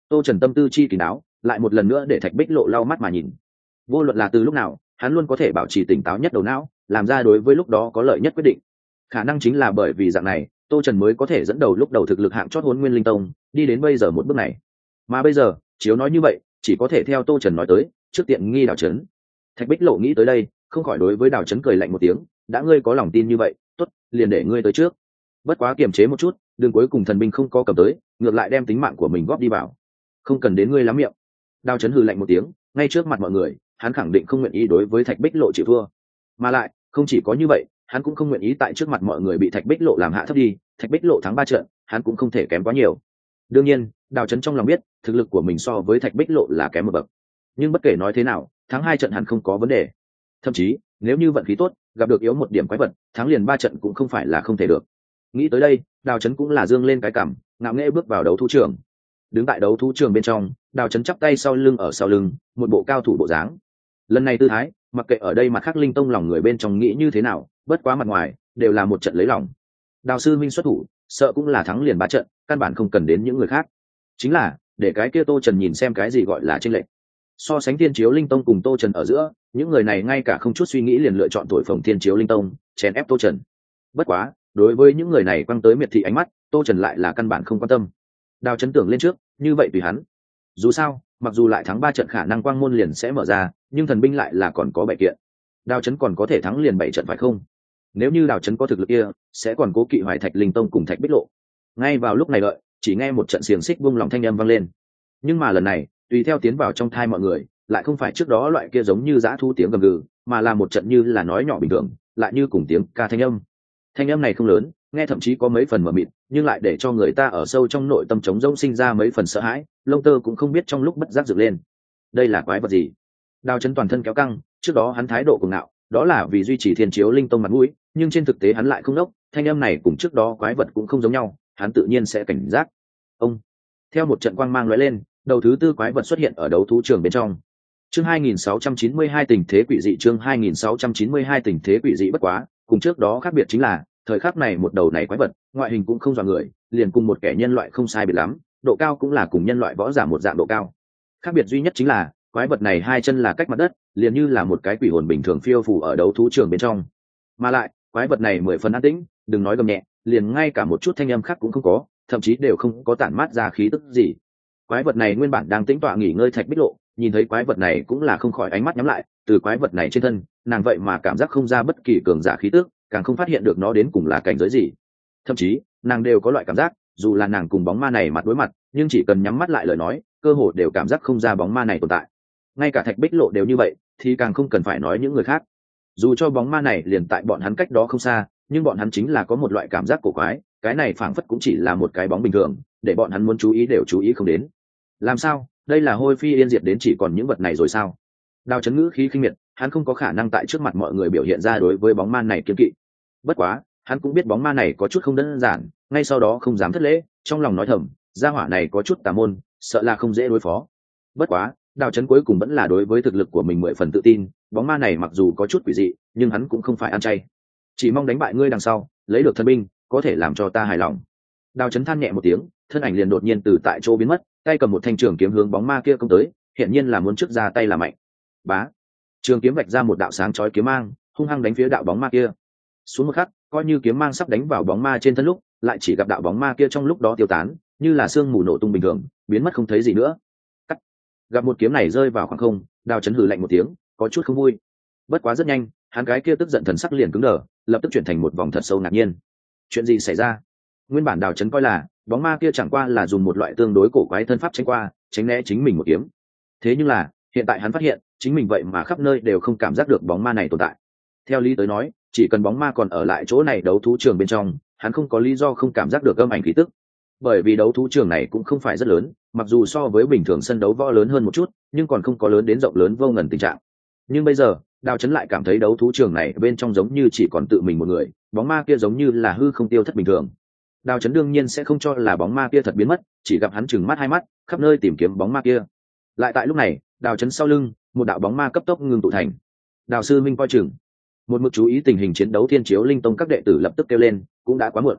Speaker 1: Tô Trần tâm tư chi kín đáo, lại một lần nữa để Thạch Bích Lộ lau mắt mà nhìn. Vô luận là từ lúc nào, hắn luôn có thể bảo trì tỉnh táo nhất đầu não, làm ra đối với lúc đó có lợi nhất quyết định. Khả năng chính là bởi vì dạng này, Tô Trần mới có thể dẫn đầu lúc đầu thực lực hạng chót Hỗn Nguyên Linh Tông, đi đến bây giờ một bước này. Mà bây giờ, chiếu nói như vậy, chỉ có thể theo Tô Trần nói tới, trước tiện nghi Đào Chấn. Thạch Bích Lộ nghĩ tới đây, không khỏi đối với Đào Chấn cười lạnh một tiếng, đã ngươi có lòng tin như vậy, tốt, liền để ngươi tới trước. Bất quá kiềm chế một chút, đừng cuối cùng thần binh không có cầm tới, ngược lại đem tính mạng của mình góp đi vào. Không cần đến ngươi lắm miệng. Đào Chấn hừ lạnh một tiếng, ngay trước mặt mọi người, hắn khẳng định không nguyện ý đối với Thạch Bích Lộ chịu thua. Mà lại, không chỉ có như vậy, hắn cũng không nguyện ý tại trước mặt mọi người bị Thạch Bích Lộ làm hạ thấp đi. Thạch Bích Lộ thắng 3 trận, hắn cũng không thể kém quá nhiều. Đương nhiên, Đào Chấn trong lòng biết, thực lực của mình so với Thạch Bích Lộ là kém một bậc. Nhưng bất kể nói thế nào, thắng 2 trận hắn không có vấn đề. Thậm chí, nếu như vận khí tốt, gặp được yếu một điểm quái vật, thắng liền 3 trận cũng không phải là không thể được. Nghĩ tới đây, Đào Chấn cũng là dương lên cái cằm, ngạo nghễ bước vào đấu thú trường. Đứng tại đấu thú trường bên trong, Đào Chấn chắp tay sau lưng, ở sau lưng, một bộ cao thủ bộ dáng. Lần này tư thái, mặc kệ ở đây mặt khác linh tông lòng người bên trong nghĩ như thế nào, bất quá mặt ngoài đều là một trận lấy lòng. Đào sư minh xuất thủ, sợ cũng là thắng liền 3 trận, căn bản không cần đến những người khác. Chính là để cái kia Tô Trần nhìn xem cái gì gọi là chênh lệch. So sánh Thiên Chiếu Linh Tông cùng Tô Trần ở giữa, những người này ngay cả không chút suy nghĩ liền lựa chọn thổi phồng Thiên Chiếu Linh Tông, chèn ép Tô Trần. Bất quá, đối với những người này quăng tới miệt thị ánh mắt, Tô Trần lại là căn bản không quan tâm. Đào Chấn tưởng lên trước, như vậy tùy hắn. Dù sao, mặc dù lại thắng 3 trận khả năng quang môn liền sẽ mở ra, nhưng thần binh lại là còn có 7 kiện. Đào Chấn còn có thể thắng liền 7 trận phải không? Nếu như Đào Chấn có thực lực kia, sẽ còn cố kỵ Hoài Thạch Linh Tông cùng Thạch Bích Lộ. Ngay vào lúc này đợi, chỉ nghe một trận xiềng xích buông lỏng thanh âm vang lên. Nhưng mà lần này, tùy theo tiến vào trong thai mọi người, lại không phải trước đó loại kia giống như dã thu tiếng gầm gừ, mà là một trận như là nói nhỏ bình thường, lại như cùng tiếng ca thanh âm. Thanh âm này không lớn, nghe thậm chí có mấy phần mờ mịt, nhưng lại để cho người ta ở sâu trong nội tâm trống rỗng sinh ra mấy phần sợ hãi, lông tơ cũng không biết trong lúc bất giác dựng lên. Đây là quái vật gì? Đào Chấn toàn thân kéo căng, trước đó hắn thái độ cuồng ngạo, đó là vì duy trì Thiên Chiếu Linh Tông mặt mũi, nhưng trên thực tế hắn lại không đốc, thanh âm này cùng trước đó quái vật cũng không giống nhau, hắn tự nhiên sẽ cảnh giác. Ông, theo một trận quang mang lóe lên, đầu thứ tư quái vật xuất hiện ở đấu thú trường bên trong. Chương 2692 tình thế quỷ dị, chương 2692 tình thế quỷ dị. Bất quá, cùng trước đó khác biệt chính là, thời khắc này một đầu này quái vật, ngoại hình cũng không dọa người, liền cùng một kẻ nhân loại không sai biệt lắm, độ cao cũng là cùng nhân loại võ giả một dạng độ cao. Khác biệt duy nhất chính là, quái vật này 2 chân là cách mặt đất, liền như là một cái quỷ hồn bình thường phiêu phù ở đấu thú trường bên trong. Mà lại, quái vật này 10 phần an tĩnh, đừng nói gầm nhẹ, liền ngay cả một chút thanh âm khác cũng không có, thậm chí đều không có tản mát ra khí tức gì. Quái vật này nguyên bản đang tĩnh tọa nghỉ ngơi Thạch Bích Lộ, nhìn thấy quái vật này cũng là không khỏi ánh mắt nhắm lại, từ quái vật này trên thân, nàng vậy mà cảm giác không ra bất kỳ cường giả khí tức, càng không phát hiện được nó đến cùng là cảnh giới gì. Thậm chí, nàng đều có loại cảm giác, dù là nàng cùng bóng ma này mặt đối mặt, nhưng chỉ cần nhắm mắt lại lời nói, cơ hồ đều cảm giác không ra bóng ma này tồn tại. Ngay cả Thạch Bích Lộ đều như vậy, thì càng không cần phải nói những người khác. Dù cho bóng ma này liền tại bọn hắn cách đó không xa, nhưng bọn hắn chính là có một loại cảm giác cổ quái, cái này phảng phất cũng chỉ là một cái bóng bình thường, để bọn hắn muốn chú ý đều chú ý không đến. Làm sao? Đây là hôi phi yên diệt đến chỉ còn những vật này rồi sao? Đào Chấn ngữ khí khinh miệt, hắn không có khả năng tại trước mặt mọi người biểu hiện ra đối với bóng ma này kiêng kỵ. Bất quá, hắn cũng biết bóng ma này có chút không đơn giản, ngay sau đó không dám thất lễ, trong lòng nói thầm, gia hỏa này có chút tà môn, sợ là không dễ đối phó. Bất quá, Đào Chấn cuối cùng vẫn là đối với thực lực của mình 10 phần tự tin, bóng ma này mặc dù có chút quỷ dị, nhưng hắn cũng không phải ăn chay. Chỉ mong đánh bại ngươi đằng sau, lấy được thân binh, có thể làm cho ta hài lòng. Đào Chấn than nhẹ một tiếng, thân ảnh liền đột nhiên từ tại chỗ biến mất, tay cầm một thanh trường kiếm hướng bóng ma kia công tới, hiện nhiên là muốn trước ra tay là mạnh. Bá, trường kiếm vạch ra một đạo sáng chói kiếm mang, hung hăng đánh phía đạo bóng ma kia. Xuống một khắc, coi như kiếm mang sắp đánh vào bóng ma trên thân lúc, lại chỉ gặp đạo bóng ma kia trong lúc đó tiêu tán, như là sương mù nổ tung bình thường, biến mất không thấy gì nữa. Cắt. Gặp một kiếm này rơi vào khoảng không, Đào Chấn hừ lạnh một tiếng, có chút không vui. Bất quá rất nhanh, hắn cái kia tức giận thần sắc liền cứng đờ, lập tức chuyển thành một vòng thật sâu ngạc nhiên. Chuyện gì xảy ra? Nguyên bản Đào Chấn coi là bóng ma kia chẳng qua là dùng một loại tương đối cổ quái thân pháp tránh qua, tránh né chính mình một kiếm. Thế nhưng là, hiện tại hắn phát hiện, chính mình vậy mà khắp nơi đều không cảm giác được bóng ma này tồn tại. Theo lý tới nói, chỉ cần bóng ma còn ở lại chỗ này đấu thú trường bên trong, hắn không có lý do không cảm giác được âm ảnh khí tức. Bởi vì đấu thú trường này cũng không phải rất lớn, mặc dù so với bình thường sân đấu võ lớn hơn một chút, nhưng còn không có lớn đến rộng lớn vô ngần tình trạng. Nhưng bây giờ, Đào Chấn lại cảm thấy đấu thú trường này bên trong giống như chỉ còn tự mình một người, bóng ma kia giống như là hư không tiêu thất bình thường. Đào Chấn đương nhiên sẽ không cho là bóng ma kia thật biến mất, chỉ gặp hắn chừng mắt hai mắt, khắp nơi tìm kiếm bóng ma kia. Lại tại lúc này, Đào Chấn sau lưng, một đạo bóng ma cấp tốc ngưng tụ thành. Đào sư minh coi chừng. Một mực chú ý tình hình chiến đấu Thiên Chiếu Linh Tông các đệ tử lập tức kêu lên, cũng đã quá muộn.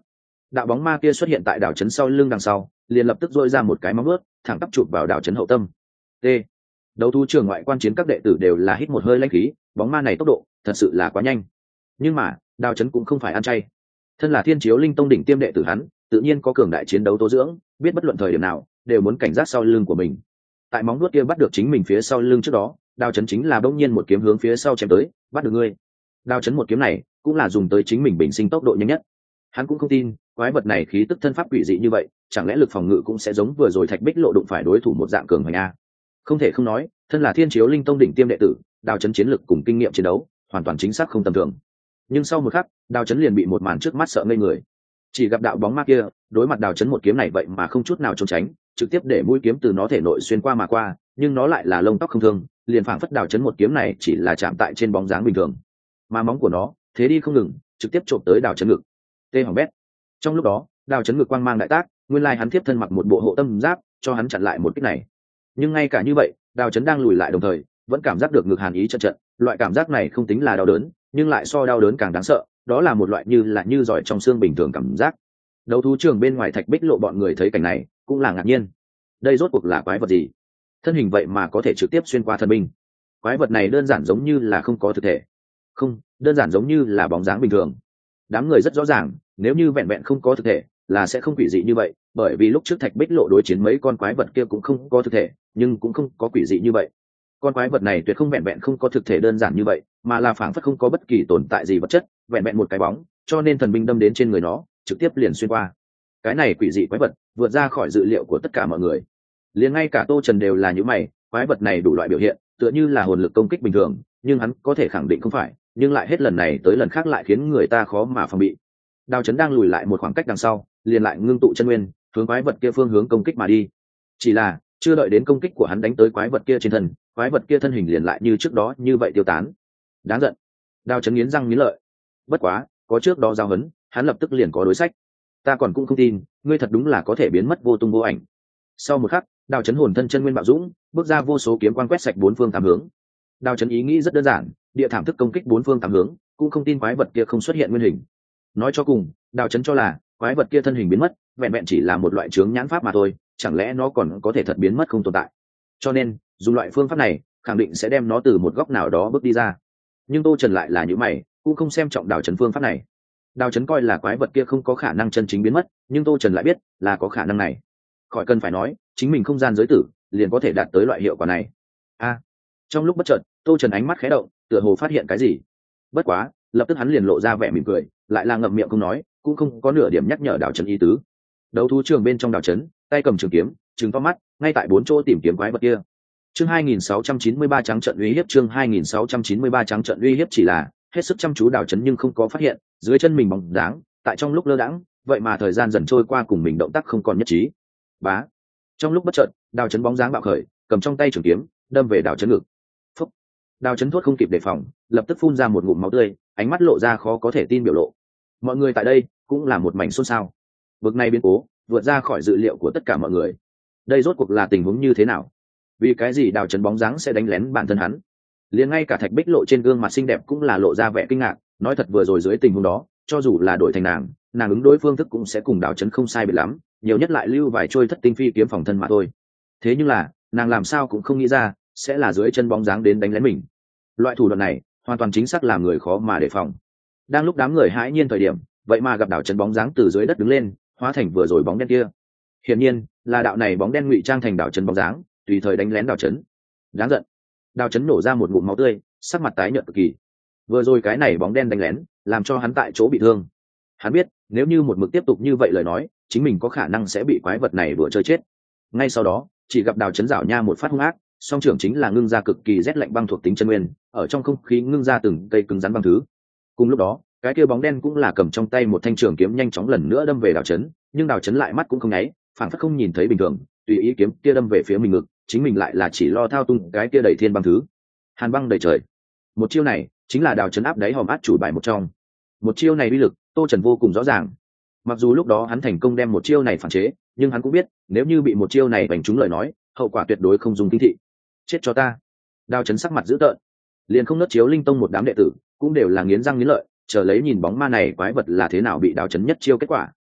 Speaker 1: đạo bóng ma kia xuất hiện tại đảo chấn sau lưng đằng sau, liền lập tức dội ra một cái móng vuốt thẳng tắp chụp vào đảo chấn hậu tâm. T. Đấu thú trường ngoại quan chiến các đệ tử đều là hít một hơi lãnh khí, bóng ma này tốc độ thật sự là quá nhanh. Nhưng mà đảo chấn cũng không phải ăn chay, thân là Thiên Chiếu Linh Tông đỉnh tiêm đệ tử hắn tự nhiên có cường đại chiến đấu tố dưỡng, biết bất luận thời điểm nào đều muốn cảnh giác sau lưng của mình. Tại móng vuốt kia bắt được chính mình phía sau lưng trước đó, đao chấn chính là bỗng nhiên một kiếm hướng phía sau chém tới, bắt được ngươi. Đao chấn một kiếm này cũng là dùng tới chính mình bình sinh tốc độ nhanh nhất. Hắn cũng không tin quái vật này khí tức thân pháp quỷ dị như vậy, chẳng lẽ lực phòng ngự cũng sẽ giống vừa rồi Thạch Bích Lộ đụng phải đối thủ một dạng cường hoành a? Không thể không nói, thân là Thiên Chiếu Linh Tông đỉnh tiêm đệ tử, đao chấn chiến lực cùng kinh nghiệm chiến đấu hoàn toàn chính xác không tầm thường. Nhưng sau một khắc, đao chấn liền bị một màn trước mắt sợ ngây người. Chỉ gặp đạo bóng ma kia đối mặt đao chấn một kiếm này vậy mà không chút nào trốn tránh, trực tiếp để mũi kiếm từ nó thể nội xuyên qua mà qua, nhưng nó lại là lông tóc không thương, liền phảng phất đào chấn một kiếm này chỉ là chạm tại trên bóng dáng bình thường, mà móng của nó thế đi không ngừng, trực tiếp trộm tới đào chấn ngực. Tê hỏng bét. Trong lúc đó, đào chấn ngực quang mang đại tác, nguyên lai hắn tiếp thân mặc một bộ hộ tâm giáp, cho hắn chặn lại một kích này. Nhưng ngay cả như vậy, đào chấn đang lùi lại đồng thời, vẫn cảm giác được ngực hàn ý trận trận, loại cảm giác này không tính là đau đớn, nhưng lại so đau đớn càng đáng sợ, đó là một loại như giỏi trong xương bình thường cảm giác. Đấu thú trường bên ngoài Thạch Bích Lộ bọn người thấy cảnh này cũng là ngạc nhiên, đây rốt cuộc là quái vật gì, thân hình vậy mà có thể trực tiếp xuyên qua thân binh. Quái vật này đơn giản giống như là không có thực thể, không, đơn giản giống như là bóng dáng bình thường. Đám người rất rõ ràng, nếu như vẹn vẹn không có thực thể là sẽ không quỷ dị như vậy, bởi vì lúc trước Thạch Bích Lộ đối chiến mấy con quái vật kia cũng không có thực thể, nhưng cũng không có quỷ dị như vậy. Con quái vật này tuyệt không vẹn vẹn không có thực thể đơn giản như vậy, mà là phảng phất không có bất kỳ tồn tại gì vật chất, vẹn vẹn một cái bóng, cho nên thần binh đâm đến trên người nó trực tiếp liền xuyên qua. Cái này quỷ dị quái vật vượt ra khỏi dự liệu của tất cả mọi người, liền ngay cả Tô Trần đều là những mày. Quái vật này đủ loại biểu hiện tựa như là hồn lực công kích bình thường, nhưng hắn có thể khẳng định không phải, nhưng lại hết lần này tới lần khác lại khiến người ta khó mà phòng bị. Đao chấn đang lùi lại một khoảng cách đằng sau, liền lại ngưng tụ chân nguyên hướng quái vật kia phương hướng công kích mà đi. Chỉ là chưa đợi đến công kích của hắn đánh tới quái vật kia trên thân, quái vật kia thân hình liền lại như trước đó như vậy tiêu tán. Đáng giận. Đao chấn nghiến răng nghiến lợi. Bất quá có trước đó giao hấn, hắn lập tức liền có đối sách. Ta còn cũng không tin ngươi thật đúng là có thể biến mất vô tung vô ảnh. Sau một khắc, đao chấn hồn thân chân nguyên bạo dũng, bước ra vô số kiếm quang quét sạch bốn phương tám hướng. Đao chấn ý nghĩ rất đơn giản, địa thảm thức công kích bốn phương tám hướng, cũng không tin quái vật kia không xuất hiện nguyên hình. Nói cho cùng, đao chấn cho là quái vật kia thân hình biến mất vẹn vẹn chỉ là một loại chướng nhãn pháp mà thôi, chẳng lẽ nó còn có thể thật biến mất không tồn tại. Cho nên dùng loại phương pháp này khẳng định sẽ đem nó từ một góc nào đó bước đi ra. Nhưng Tô Trần lại là những mày, cũng không xem trọng đao chấn phương pháp này. Đao chấn coi là quái vật kia không có khả năng chân chính biến mất, nhưng Tô Trần lại biết là có khả năng này. Khỏi cần phải nói, chính mình không gian giới tử liền có thể đạt tới loại hiệu quả này. Trong lúc bất chợt, Tô Trần ánh mắt khé động, tựa hồ phát hiện cái gì. Bất quá lập tức hắn liền lộ ra vẻ mỉm cười, lại là ngậm miệng không nói, cũng không có nửa điểm nhắc nhở đao chấn ý tứ. Đấu thú trường bên trong đao chấn, tay cầm trường kiếm, trừng to mắt, ngay tại bốn chỗ tìm kiếm quái vật kia. Chương 2693 trắng trận uy hiếp, chương 2693 trắng trận uy hiếp, chỉ là hết sức chăm chú đào chấn nhưng không có phát hiện dưới chân mình bóng dáng tại trong lúc lơ đãng, vậy mà thời gian dần trôi qua cùng mình động tác không còn nhất trí. Bá. Trong lúc bất chợt, đào chấn bóng dáng bạo khởi, cầm trong tay trường kiếm đâm về đào chấn ngực. Phúc. Đào chấn thốt không kịp đề phòng, lập tức phun ra một ngụm máu tươi, ánh mắt lộ ra khó có thể tin biểu lộ. Mọi người tại đây cũng là một mảnh xôn xao. Bực này biến cố vượt ra khỏi dự liệu của tất cả mọi người. Đây rốt cuộc là tình huống như thế nào? Vì cái gì đào chấn bóng dáng sẽ đánh lén bản thân hắn? Liền ngay cả Thạch Bích Lộ trên gương mặt xinh đẹp cũng là lộ ra vẻ kinh ngạc, nói thật vừa rồi dưới tình huống đó, cho dù là đổi thành nàng ứng đối phương thức cũng sẽ cùng đào chấn không sai biệt lắm, nhiều nhất lại lưu vài trôi thất tinh phi kiếm phòng thân mà thôi. Thế nhưng là nàng làm sao cũng không nghĩ ra sẽ là dưới chân bóng dáng đến đánh lén mình. Loại thủ đoạn này hoàn toàn chính xác làm người khó mà đề phòng. Đang lúc đám người hãi nhiên thời điểm, vậy mà gặp đào chấn bóng dáng từ dưới đất đứng lên, hóa thành vừa rồi bóng đen kia. Hiển nhiên là đạo này bóng đen ngụy trang thành đào chấn bóng dáng, tùy thời đánh lén đào chấn. Đáng giận. Đào chấn nổ ra một ngụm máu tươi, sắc mặt tái nhợt cực kỳ. Vừa rồi cái này bóng đen đánh lén làm cho hắn tại chỗ bị thương. Hắn biết nếu như một mực tiếp tục như vậy lời nói, chính mình có khả năng sẽ bị quái vật này đùa chơi chết. Ngay sau đó chỉ gặp đào chấn rảo nha một phát hung ác, song trưởng chính là ngưng ra cực kỳ rét lạnh băng thuộc tính chân nguyên, ở trong không khí ngưng ra từng cây cứng rắn băng thứ. Cùng lúc đó cái kia bóng đen cũng là cầm trong tay một thanh trường kiếm nhanh chóng lần nữa đâm về đào chấn, nhưng đào chấn lại mắt cũng không nháy, phảng phất không nhìn thấy bình thường, tùy ý kiếm kia đâm về phía mình ngực, chính mình lại là chỉ lo thao tung cái kia đầy thiên băng thứ. Hàn băng đầy trời. Một chiêu này chính là đào chấn áp đáy hòm át chủ bài một trong. Một chiêu này uy lực Tô Trần vô cùng rõ ràng. Mặc dù lúc đó hắn thành công đem một chiêu này phản chế, nhưng hắn cũng biết nếu như bị một chiêu này đánh trúng lời nói, hậu quả tuyệt đối không dùng kinh thị. Chết cho ta. Đào chấn sắc mặt dữ tợn, liền không nớt Chiếu Linh Tông một đám đệ tử cũng đều là nghiến răng nghiến lợi, chờ lấy nhìn bóng ma này quái vật là thế nào bị đào chấn nhất chiêu kết quả.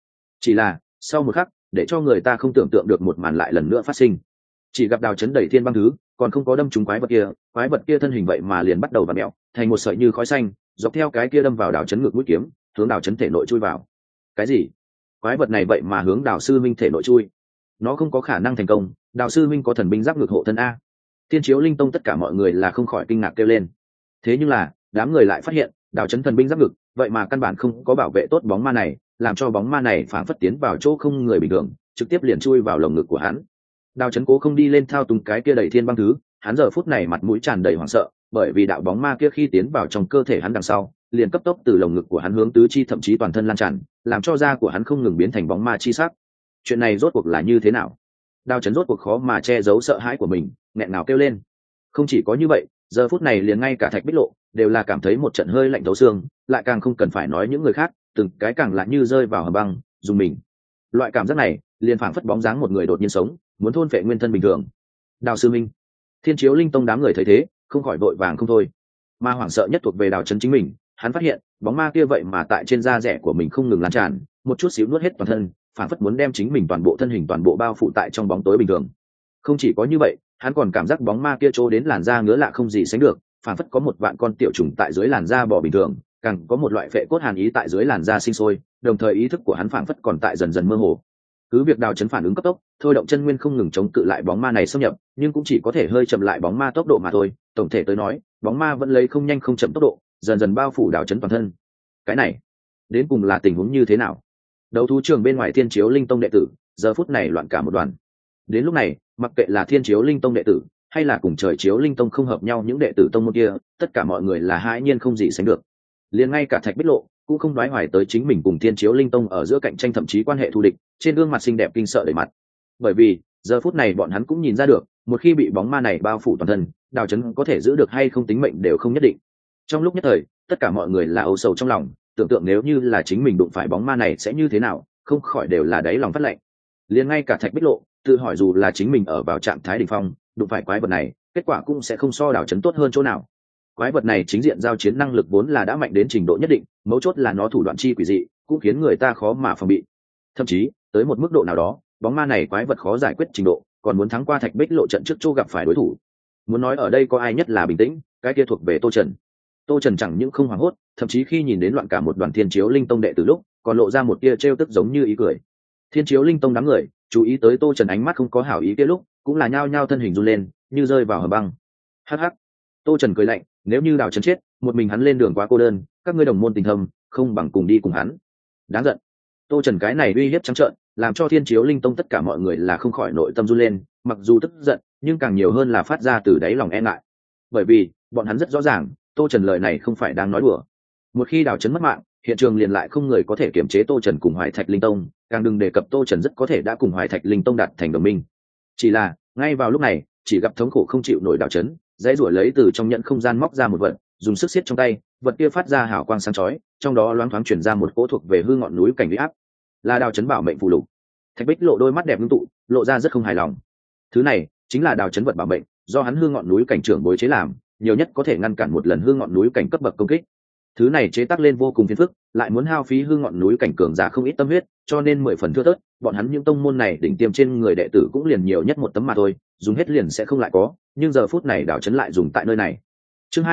Speaker 1: Chỉ là sau một khắc, để cho người ta không tưởng tượng được một màn lại lần nữa phát sinh. Chỉ gặp Đào Chấn đẩy thiên băng thứ, còn không có đâm trúng quái vật kia thân hình vậy mà liền bắt đầu vặn mèo thành một sợi như khói xanh, dọc theo cái kia đâm vào Đào Chấn ngực mũi kiếm, hướng Đào Chấn thể nội chui vào. Cái gì? Quái vật này vậy mà hướng Đào sư minh thể nội chui? Nó không có khả năng thành công, Đào sư minh có thần binh giáp ngực hộ thân a. Thiên Chiếu Linh Tông tất cả mọi người là không khỏi kinh ngạc kêu lên. Thế nhưng là, đám người lại phát hiện, Đào Chấn thần binh giáp ngực, vậy mà căn bản không có bảo vệ tốt bóng ma này, làm cho bóng ma này phản phất tiến vào chỗ không người bình thường, trực tiếp liền chui vào lồng ngực của hắn. Đào Chấn cố không đi lên thao túng cái kia đẩy thiên băng thứ, hắn giờ phút này mặt mũi tràn đầy hoảng sợ, bởi vì đạo bóng ma kia khi tiến vào trong cơ thể hắn đằng sau, liền cấp tốc từ lồng ngực của hắn hướng tứ chi thậm chí toàn thân lan tràn, làm cho da của hắn không ngừng biến thành bóng ma chi sắc. Chuyện này rốt cuộc là như thế nào? Đào Chấn rốt cuộc khó mà che giấu sợ hãi của mình, nghẹn ngào kêu lên. Không chỉ có như vậy, giờ phút này liền ngay cả Thạch Bích Lộ đều là cảm thấy một trận hơi lạnh thấu xương, lại càng không cần phải nói những người khác, từng cái càng lại như rơi vào hầm băng, dùng mình. Loại cảm giác này, liền phảng phất bóng dáng một người đột nhiên sống, muốn thôn phệ nguyên thân bình thường. Đào sư minh, Thiên Chiếu Linh Tông đám người thấy thế, không khỏi vội vàng không thôi. Mà hoảng sợ nhất thuộc về Đào Chấn chính mình, hắn phát hiện, bóng ma kia vậy mà tại trên da rẻ của mình không ngừng lan tràn, một chút xíu nuốt hết toàn thân, phảng phất muốn đem chính mình toàn bộ thân hình toàn bộ bao phủ tại trong bóng tối bình thường. Không chỉ có như vậy, hắn còn cảm giác bóng ma kia trô đến làn da ngứa lạ không gì sánh được, phảng phất có một vạn con tiểu trùng tại dưới làn da bò bình thường, càng có một loại phệ cốt hàn ý tại dưới làn da sinh sôi, đồng thời ý thức của hắn phảng phất còn tại dần dần mơ hồ. Cứ việc Đào Chấn phản ứng cấp tốc, thôi động chân nguyên không ngừng chống cự lại bóng ma này xâm nhập, nhưng cũng chỉ có thể hơi chậm lại bóng ma tốc độ mà thôi. Tổng thể tới nói, bóng ma vẫn lấy không nhanh không chậm tốc độ, dần dần bao phủ Đào Chấn toàn thân. Cái này, đến cùng là tình huống như thế nào? Đấu thú trường bên ngoài Thiên Chiếu Linh Tông đệ tử, giờ phút này loạn cả một đoàn. Đến lúc này, mặc kệ là Thiên Chiếu Linh Tông đệ tử, hay là cùng Trời Chiếu Linh Tông không hợp nhau những đệ tử tông môn kia, tất cả mọi người là hãi nhiên không gì sánh được. Liền ngay cả Thạch Bích Lộ cũng không đoái hoài tới chính mình cùng Thiên Chiếu Linh Tông ở giữa cạnh tranh thậm chí quan hệ thù địch, trên gương mặt xinh đẹp kinh sợ đầy mặt. Bởi vì, giờ phút này bọn hắn cũng nhìn ra được, một khi bị bóng ma này bao phủ toàn thân, Đào Chấn có thể giữ được hay không tính mệnh đều không nhất định. Trong lúc nhất thời, tất cả mọi người là âu sầu trong lòng, tưởng tượng nếu như là chính mình đụng phải bóng ma này sẽ như thế nào, không khỏi đều là đáy lòng phát lạnh. Liền ngay cả Thạch Bích Lộ tự hỏi dù là chính mình ở vào trạng thái đỉnh phong, đụng phải quái vật này, kết quả cũng sẽ không so Đào Chấn tốt hơn chỗ nào. Quái vật này chính diện giao chiến năng lực vốn là đã mạnh đến trình độ nhất định, mấu chốt là nó thủ đoạn chi quỷ dị, cũng khiến người ta khó mà phòng bị. Thậm chí, tới một mức độ nào đó, bóng ma này quái vật khó giải quyết trình độ, còn muốn thắng qua Thạch Bích Lộ trận trước chỗ gặp phải đối thủ. Muốn nói ở đây có ai nhất là bình tĩnh, cái kia thuộc về Tô Trần. Tô Trần chẳng những không hoảng hốt, thậm chí khi nhìn đến loạn cả một đoàn Thiên Chiếu Linh Tông đệ từ lúc, còn lộ ra một tia trêu tức giống như ý cười. Thiên Chiếu Linh Tông đám người chú ý tới Tô Trần ánh mắt không có hảo ý kia lúc, cũng là nhao nhao thân hình run lên, như rơi vào hầm băng. Hắc hắc. Tô Trần cười lạnh, nếu như Đào Chấn chết, một mình hắn lên đường quá cô đơn, các ngươi đồng môn tình thâm, không bằng cùng đi cùng hắn. Đáng giận. Tô Trần cái này uy hiếp trắng trợn, làm cho Thiên Chiếu Linh Tông tất cả mọi người là không khỏi nội tâm run lên, mặc dù tức giận, nhưng càng nhiều hơn là phát ra từ đáy lòng e ngại. Bởi vì, bọn hắn rất rõ ràng, Tô Trần lời này không phải đang nói đùa. Một khi Đào Chấn mất mạng, hiện trường liền lại không người có thể kiểm chế Tô Trần cùng Hoài Thạch Linh Tông, càng đừng đề cập Tô Trần rất có thể đã cùng Hoài Thạch Linh Tông đạt thành đồng minh. Chỉ là, ngay vào lúc này, chỉ gặp thống khổ không chịu nổi Đào Chấn, dãy rủa lấy từ trong nhẫn không gian móc ra một vật, dùng sức siết trong tay, vật kia phát ra hào quang sáng chói, trong đó loáng thoáng truyền ra một cỗ thuộc về hư ngọn núi cảnh uy áp, là Đào Chấn bảo mệnh phù lục. Thạch Bích Lộ đôi mắt đẹp ngưng tụ, lộ ra rất không hài lòng. Thứ này chính là Đào Chấn vật bảo mệnh, do hắn hư ngọn núi cảnh trưởng bối chế làm, nhiều nhất có thể ngăn cản một lần hư ngọn núi cảnh cấp bậc công kích. Thứ này chế tác lên vô cùng phiền phức, lại muốn hao phí hư ngọn núi cảnh cường giả không ít tâm huyết, cho nên 10 phần thưa thớt, bọn hắn những tông môn này đỉnh tiêm trên người đệ tử cũng liền nhiều nhất một tấm mà thôi, dùng hết liền sẽ không lại có, nhưng giờ phút này Đào Chấn lại dùng tại nơi này. Chương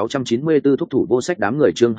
Speaker 1: 2694 thúc thủ vô sách đám người, chương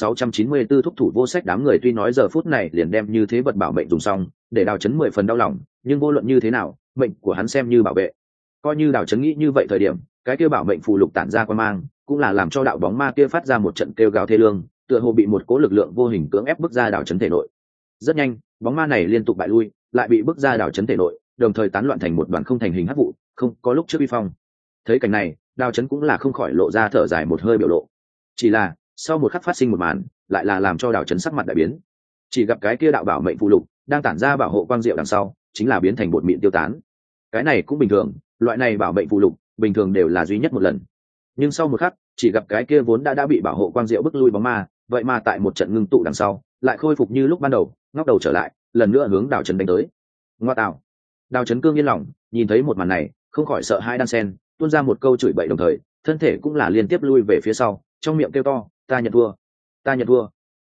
Speaker 1: 2694 thúc thủ vô sách đám người, tuy nói giờ phút này liền đem như thế vật bảo mệnh dùng xong, để Đào Chấn 10 phần đau lòng, nhưng vô luận như thế nào, mệnh của hắn xem như bảo vệ. Coi như Đào Chấn nghĩ như vậy thời điểm, cái kia bảo mệnh phù lục tản ra quang mang, cũng là làm cho đạo bóng ma kia phát ra một trận kêu gào thê lương, tựa hồ bị một cỗ lực lượng vô hình cưỡng ép bức ra Đào Chấn thể nội. Rất nhanh, bóng ma này liên tục bại lui, lại bị bức ra Đào Chấn thể nội, đồng thời tán loạn thành một đoàn không thành hình hắc vụ, không có lúc trước uy phong. Thấy cảnh này, Đào Chấn cũng là không khỏi lộ ra thở dài một hơi biểu lộ. Chỉ là, sau một khắc phát sinh một màn, lại là làm cho Đào Chấn sắc mặt đại biến. Chỉ gặp cái kia đạo bảo mệnh phù lục đang tản ra bảo hộ quang diệu đằng sau, chính là biến thành bột mịn tiêu tán. Cái này cũng bình thường, loại này bảo mệnh phù lục bình thường đều là duy nhất một lần. Nhưng sau một khắc, chỉ gặp cái kia vốn đã bị bảo hộ quang diệu bức lui bóng ma, vậy mà tại một trận ngưng tụ đằng sau, lại khôi phục như lúc ban đầu, ngóc đầu trở lại, lần nữa hướng Đào Chấn đánh tới. Ngoa tạo! Đào Chấn cương yên lòng, nhìn thấy một màn này, không khỏi sợ hãi đan sen, tuôn ra một câu chửi bậy, đồng thời thân thể cũng là liên tiếp lui về phía sau, trong miệng kêu to, ta nhận thua, ta nhận thua.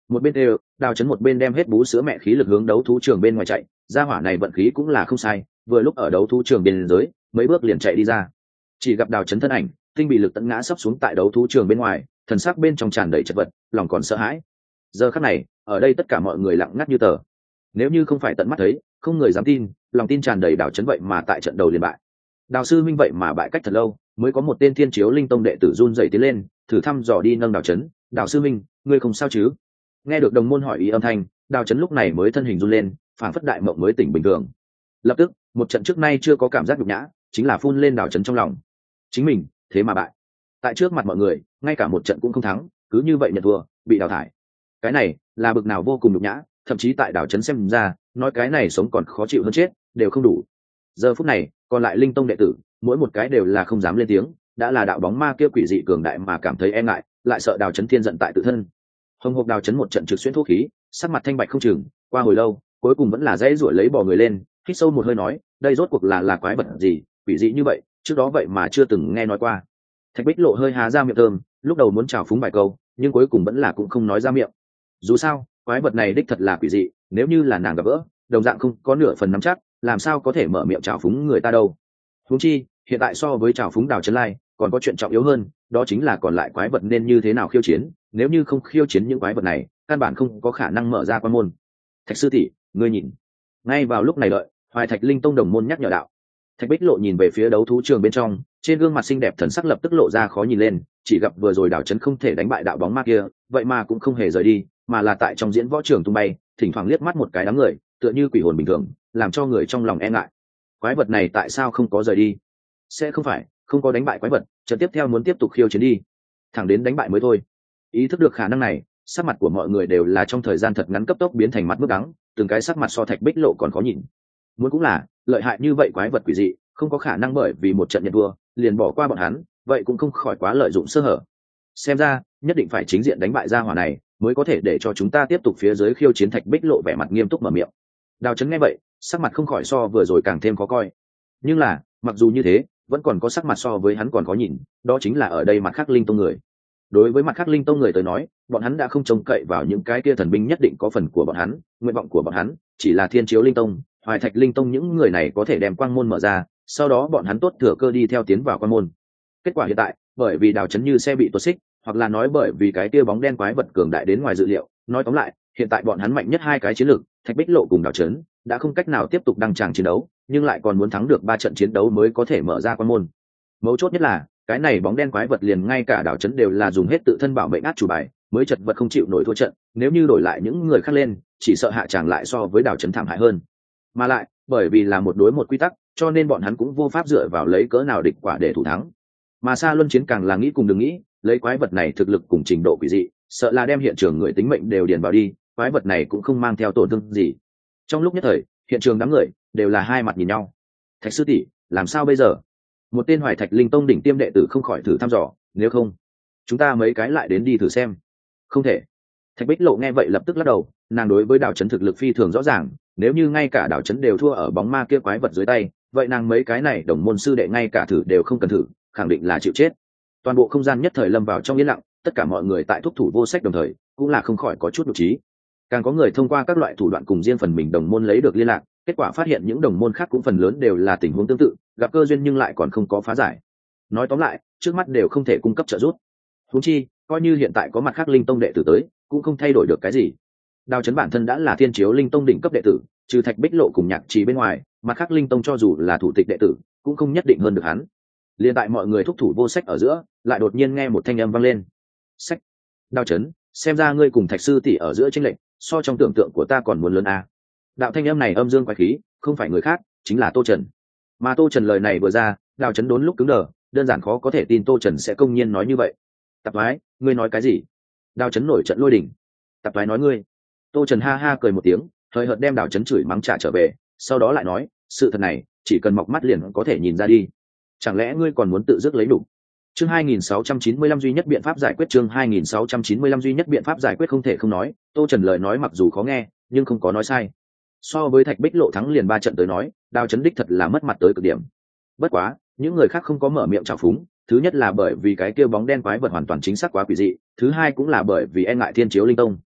Speaker 1: Một bên đều, Đào Chấn một bên đem hết bú sữa mẹ khí lực hướng đấu thú trường bên ngoài chạy, gia hỏa này vận khí cũng là không sai, vừa lúc ở đấu thú trường biên giới, mấy bước liền chạy đi ra. Chỉ gặp Đào Chấn thân ảnh, tinh bị lực tận ngã sấp xuống tại đấu thú trường bên ngoài, thần sắc bên trong tràn đầy chật vật, lòng còn sợ hãi. Giờ khắc này, ở đây tất cả mọi người lặng ngắt như tờ. Nếu như không phải tận mắt thấy, không người dám tin, lòng tin tràn đầy Đào Chấn vậy mà tại trận đầu liền bại. Đào sư minh vậy mà bại cách thật lâu, mới có một tên Thiên Chiếu Linh Tông đệ tử run rẩy tiến lên, thử thăm dò đi nâng Đào Chấn. Đào sư minh, ngươi không sao chứ? Nghe được đồng môn hỏi ý âm thanh, Đào Chấn lúc này mới thân hình run lên, phảng phất đại mộng mới tỉnh bình thường. Lập tức, một trận trước nay chưa có cảm giác nhục nhã, chính là phun lên Đào Chấn trong lòng. Chính mình, thế mà bại. Tại trước mặt mọi người, ngay cả một trận cũng không thắng, cứ như vậy nhận thua, bị đào thải. Cái này, là bực nào vô cùng nhục nhã, thậm chí tại Đào Chấn xem ra, nói cái này sống còn khó chịu hơn chết, đều không đủ. Giờ phút này, còn lại Linh Tông đệ tử, mỗi một cái đều là không dám lên tiếng, đã là đạo bóng ma kia quỷ dị cường đại mà cảm thấy e ngại, lại sợ Đào Chấn thiên giận tại tự thân. Hồng hộc Đào Chấn một trận trực xuyên thuốc khí, sắc mặt thanh bạch không chừng, qua hồi lâu, cuối cùng vẫn là dãy ruổi lấy bò người lên, hít sâu một hơi nói, đây rốt cuộc là quái vật gì, quỷ dị như vậy, trước đó vậy mà chưa từng nghe nói qua. Thạch Bích Lộ hơi há ra miệng thơm, lúc đầu muốn chào phúng vài câu, nhưng cuối cùng vẫn là cũng không nói ra miệng. Dù sao, quái vật này đích thật là quỷ dị, nếu như là nàng gặp gỡ, đồng dạng không có nửa phần nắm chắc, làm sao có thể mở miệng chào phúng người ta đâu. Huống chi, hiện tại so với chào phúng Đào Chấn Lai, còn có chuyện trọng yếu hơn, đó chính là còn lại quái vật nên như thế nào khiêu chiến, nếu như không khiêu chiến những quái vật này, căn bản không có khả năng mở ra quan môn. Thạch sư tỷ, ngươi nhìn. Ngay vào lúc này đợi, Hoài Thạch Linh Tông đồng môn nhắc nhở đạo. Thạch Bích Lộ nhìn về phía đấu thú trường bên trong, trên gương mặt xinh đẹp thần sắc lập tức lộ ra khó nhìn lên, chỉ gặp vừa rồi Đào Chấn không thể đánh bại đạo bóng ma kia, vậy mà cũng không hề rời đi, mà là tại trong diễn võ trường tung bay, thỉnh thoảng liếc mắt một cái đám người, tựa như quỷ hồn bình thường, làm cho người trong lòng e ngại. Quái vật này tại sao không có rời đi? Sẽ không phải không có đánh bại quái vật, trận tiếp theo muốn tiếp tục khiêu chiến đi, thẳng đến đánh bại mới thôi. Ý thức được khả năng này, sắc mặt của mọi người đều là trong thời gian thật ngắn cấp tốc biến thành mặt mức đắng, từng cái sắc mặt so Thạch Bích Lộ còn khó nhìn. Muốn cũng là, lợi hại như vậy quái vật quỷ dị, không có khả năng bởi vì một trận nhận thua liền bỏ qua bọn hắn, vậy cũng không khỏi quá lợi dụng sơ hở. Xem ra, nhất định phải chính diện đánh bại gia hỏa này, mới có thể để cho chúng ta tiếp tục phía dưới khiêu chiến. Thạch Bích Lộ vẻ mặt nghiêm túc mở miệng. Đào Chấn nghe vậy, sắc mặt không khỏi so vừa rồi càng thêm khó coi. Nhưng là, mặc dù như thế, vẫn còn có sắc mặt so với hắn còn khó nhìn, đó chính là ở đây mặt khác Linh Tông người. Đối với mặt khác Linh Tông người tới nói, bọn hắn đã không trông cậy vào những cái kia thần binh nhất định có phần của bọn hắn, nguyện vọng của bọn hắn chỉ là Thiên Chiếu Linh Tông, Hoài Thạch Linh Tông những người này có thể đem quang môn mở ra, sau đó bọn hắn tốt thừa cơ đi theo tiến vào quang môn. Kết quả hiện tại, bởi vì Đào Chấn như xe bị tuột xích, hoặc là nói bởi vì cái kia bóng đen quái vật cường đại đến ngoài dự liệu, nói tóm lại, hiện tại bọn hắn mạnh nhất hai cái chiến lược, Thạch Bích Lộ cùng Đào Chấn, đã không cách nào tiếp tục đăng tràng chiến đấu, nhưng lại còn muốn thắng được 3 trận chiến đấu mới có thể mở ra quang môn. Mấu chốt nhất là, cái này bóng đen quái vật liền ngay cả Đào Chấn đều là dùng hết tự thân bảo mệnh át chủ bài, mới chật vật không chịu nổi thua trận, nếu như đổi lại những người khác lên, chỉ sợ hạ tràng lại so với Đào Chấn thảm hại hơn. Mà lại, bởi vì là một đối một quy tắc, cho nên bọn hắn cũng vô pháp dựa vào lấy cỡ nào địch quả để thủ thắng. Mà Sa Luân Chiến càng là nghĩ cùng đừng nghĩ, lấy quái vật này thực lực cùng trình độ quỷ dị, sợ là đem hiện trường người tính mệnh đều điền vào đi, quái vật này cũng không mang theo tổn thương gì. Trong lúc nhất thời, hiện trường đám người đều là hai mặt nhìn nhau. Thạch sư tỷ, làm sao bây giờ? Một tên Hoài Thạch Linh Tông đỉnh tiêm đệ tử không khỏi thử thăm dò, nếu không, chúng ta mấy cái lại đến đi thử xem. Không thể. Thạch Bích Lộ nghe vậy lập tức lắc đầu, nàng đối với Đào Chấn thực lực phi thường rõ ràng, nếu như ngay cả Đào Chấn đều thua ở bóng ma kia quái vật dưới tay, vậy nàng mấy cái này đồng môn sư đệ ngay cả thử đều không cần thử, khẳng định là chịu chết. Toàn bộ không gian nhất thời lâm vào trong yên lặng, tất cả mọi người tại thúc thủ vô sách đồng thời, cũng là không khỏi có chút nhục trí. Càng có người thông qua các loại thủ đoạn cùng riêng phần mình đồng môn lấy được liên lạc, kết quả phát hiện những đồng môn khác cũng phần lớn đều là tình huống tương tự, gặp cơ duyên nhưng lại còn không có phá giải. Nói tóm lại, trước mắt đều không thể cung cấp trợ giúp. Huống chi, coi như hiện tại có mặt khác Linh Tông đệ tử tới, cũng không thay đổi được cái gì. Đào Chấn bản thân đã là Thiên Chiếu Linh Tông đỉnh cấp đệ tử, trừ Thạch Bích Lộ cùng Nhạc Trì bên ngoài, mặt khác Linh Tông cho dù là thủ tịch đệ tử, cũng không nhất định hơn được hắn. Liên tại mọi người thúc thủ vô sách ở giữa, lại đột nhiên nghe một thanh âm vang lên. Sách. Đào Chấn, xem ra ngươi cùng Thạch sư tỷ ở giữa chênh lệch, so trong tưởng tượng của ta còn muốn lớn a. Đạo thanh âm này âm dương quái khí, không phải người khác, chính là Tô Trần. Mà Tô Trần lời này vừa ra, Đào Chấn đốn lúc cứng đờ, đơn giản khó có thể tin Tô Trần sẽ công nhiên nói như vậy. Tạp thoái, ngươi nói cái gì? Đào Chấn nổi trận lôi đình. Tạp thoái nói ngươi. Tô Trần ha ha cười một tiếng, hơi hợt đem Đào Chấn chửi mắng trả trở về, sau đó lại nói, sự thật này, chỉ cần mọc mắt liền có thể nhìn ra đi. Chẳng lẽ ngươi còn muốn tự dứt lấy đủ? Chương 2695 duy nhất biện pháp giải quyết, chương 2695 duy nhất biện pháp giải quyết. Không thể không nói, Tô Trần lời nói mặc dù khó nghe, nhưng không có nói sai. So với Thạch Bích Lộ thắng liền 3 trận tới nói, Đào Chấn đích thật là mất mặt tới cực điểm. Bất quá, những người khác không có mở miệng trào phúng, thứ nhất là bởi vì cái kia bóng đen quái vật hoàn toàn chính xác quá quỷ dị, thứ hai cũng là bởi vì e ngại Thiên Chiếu Linh Tông.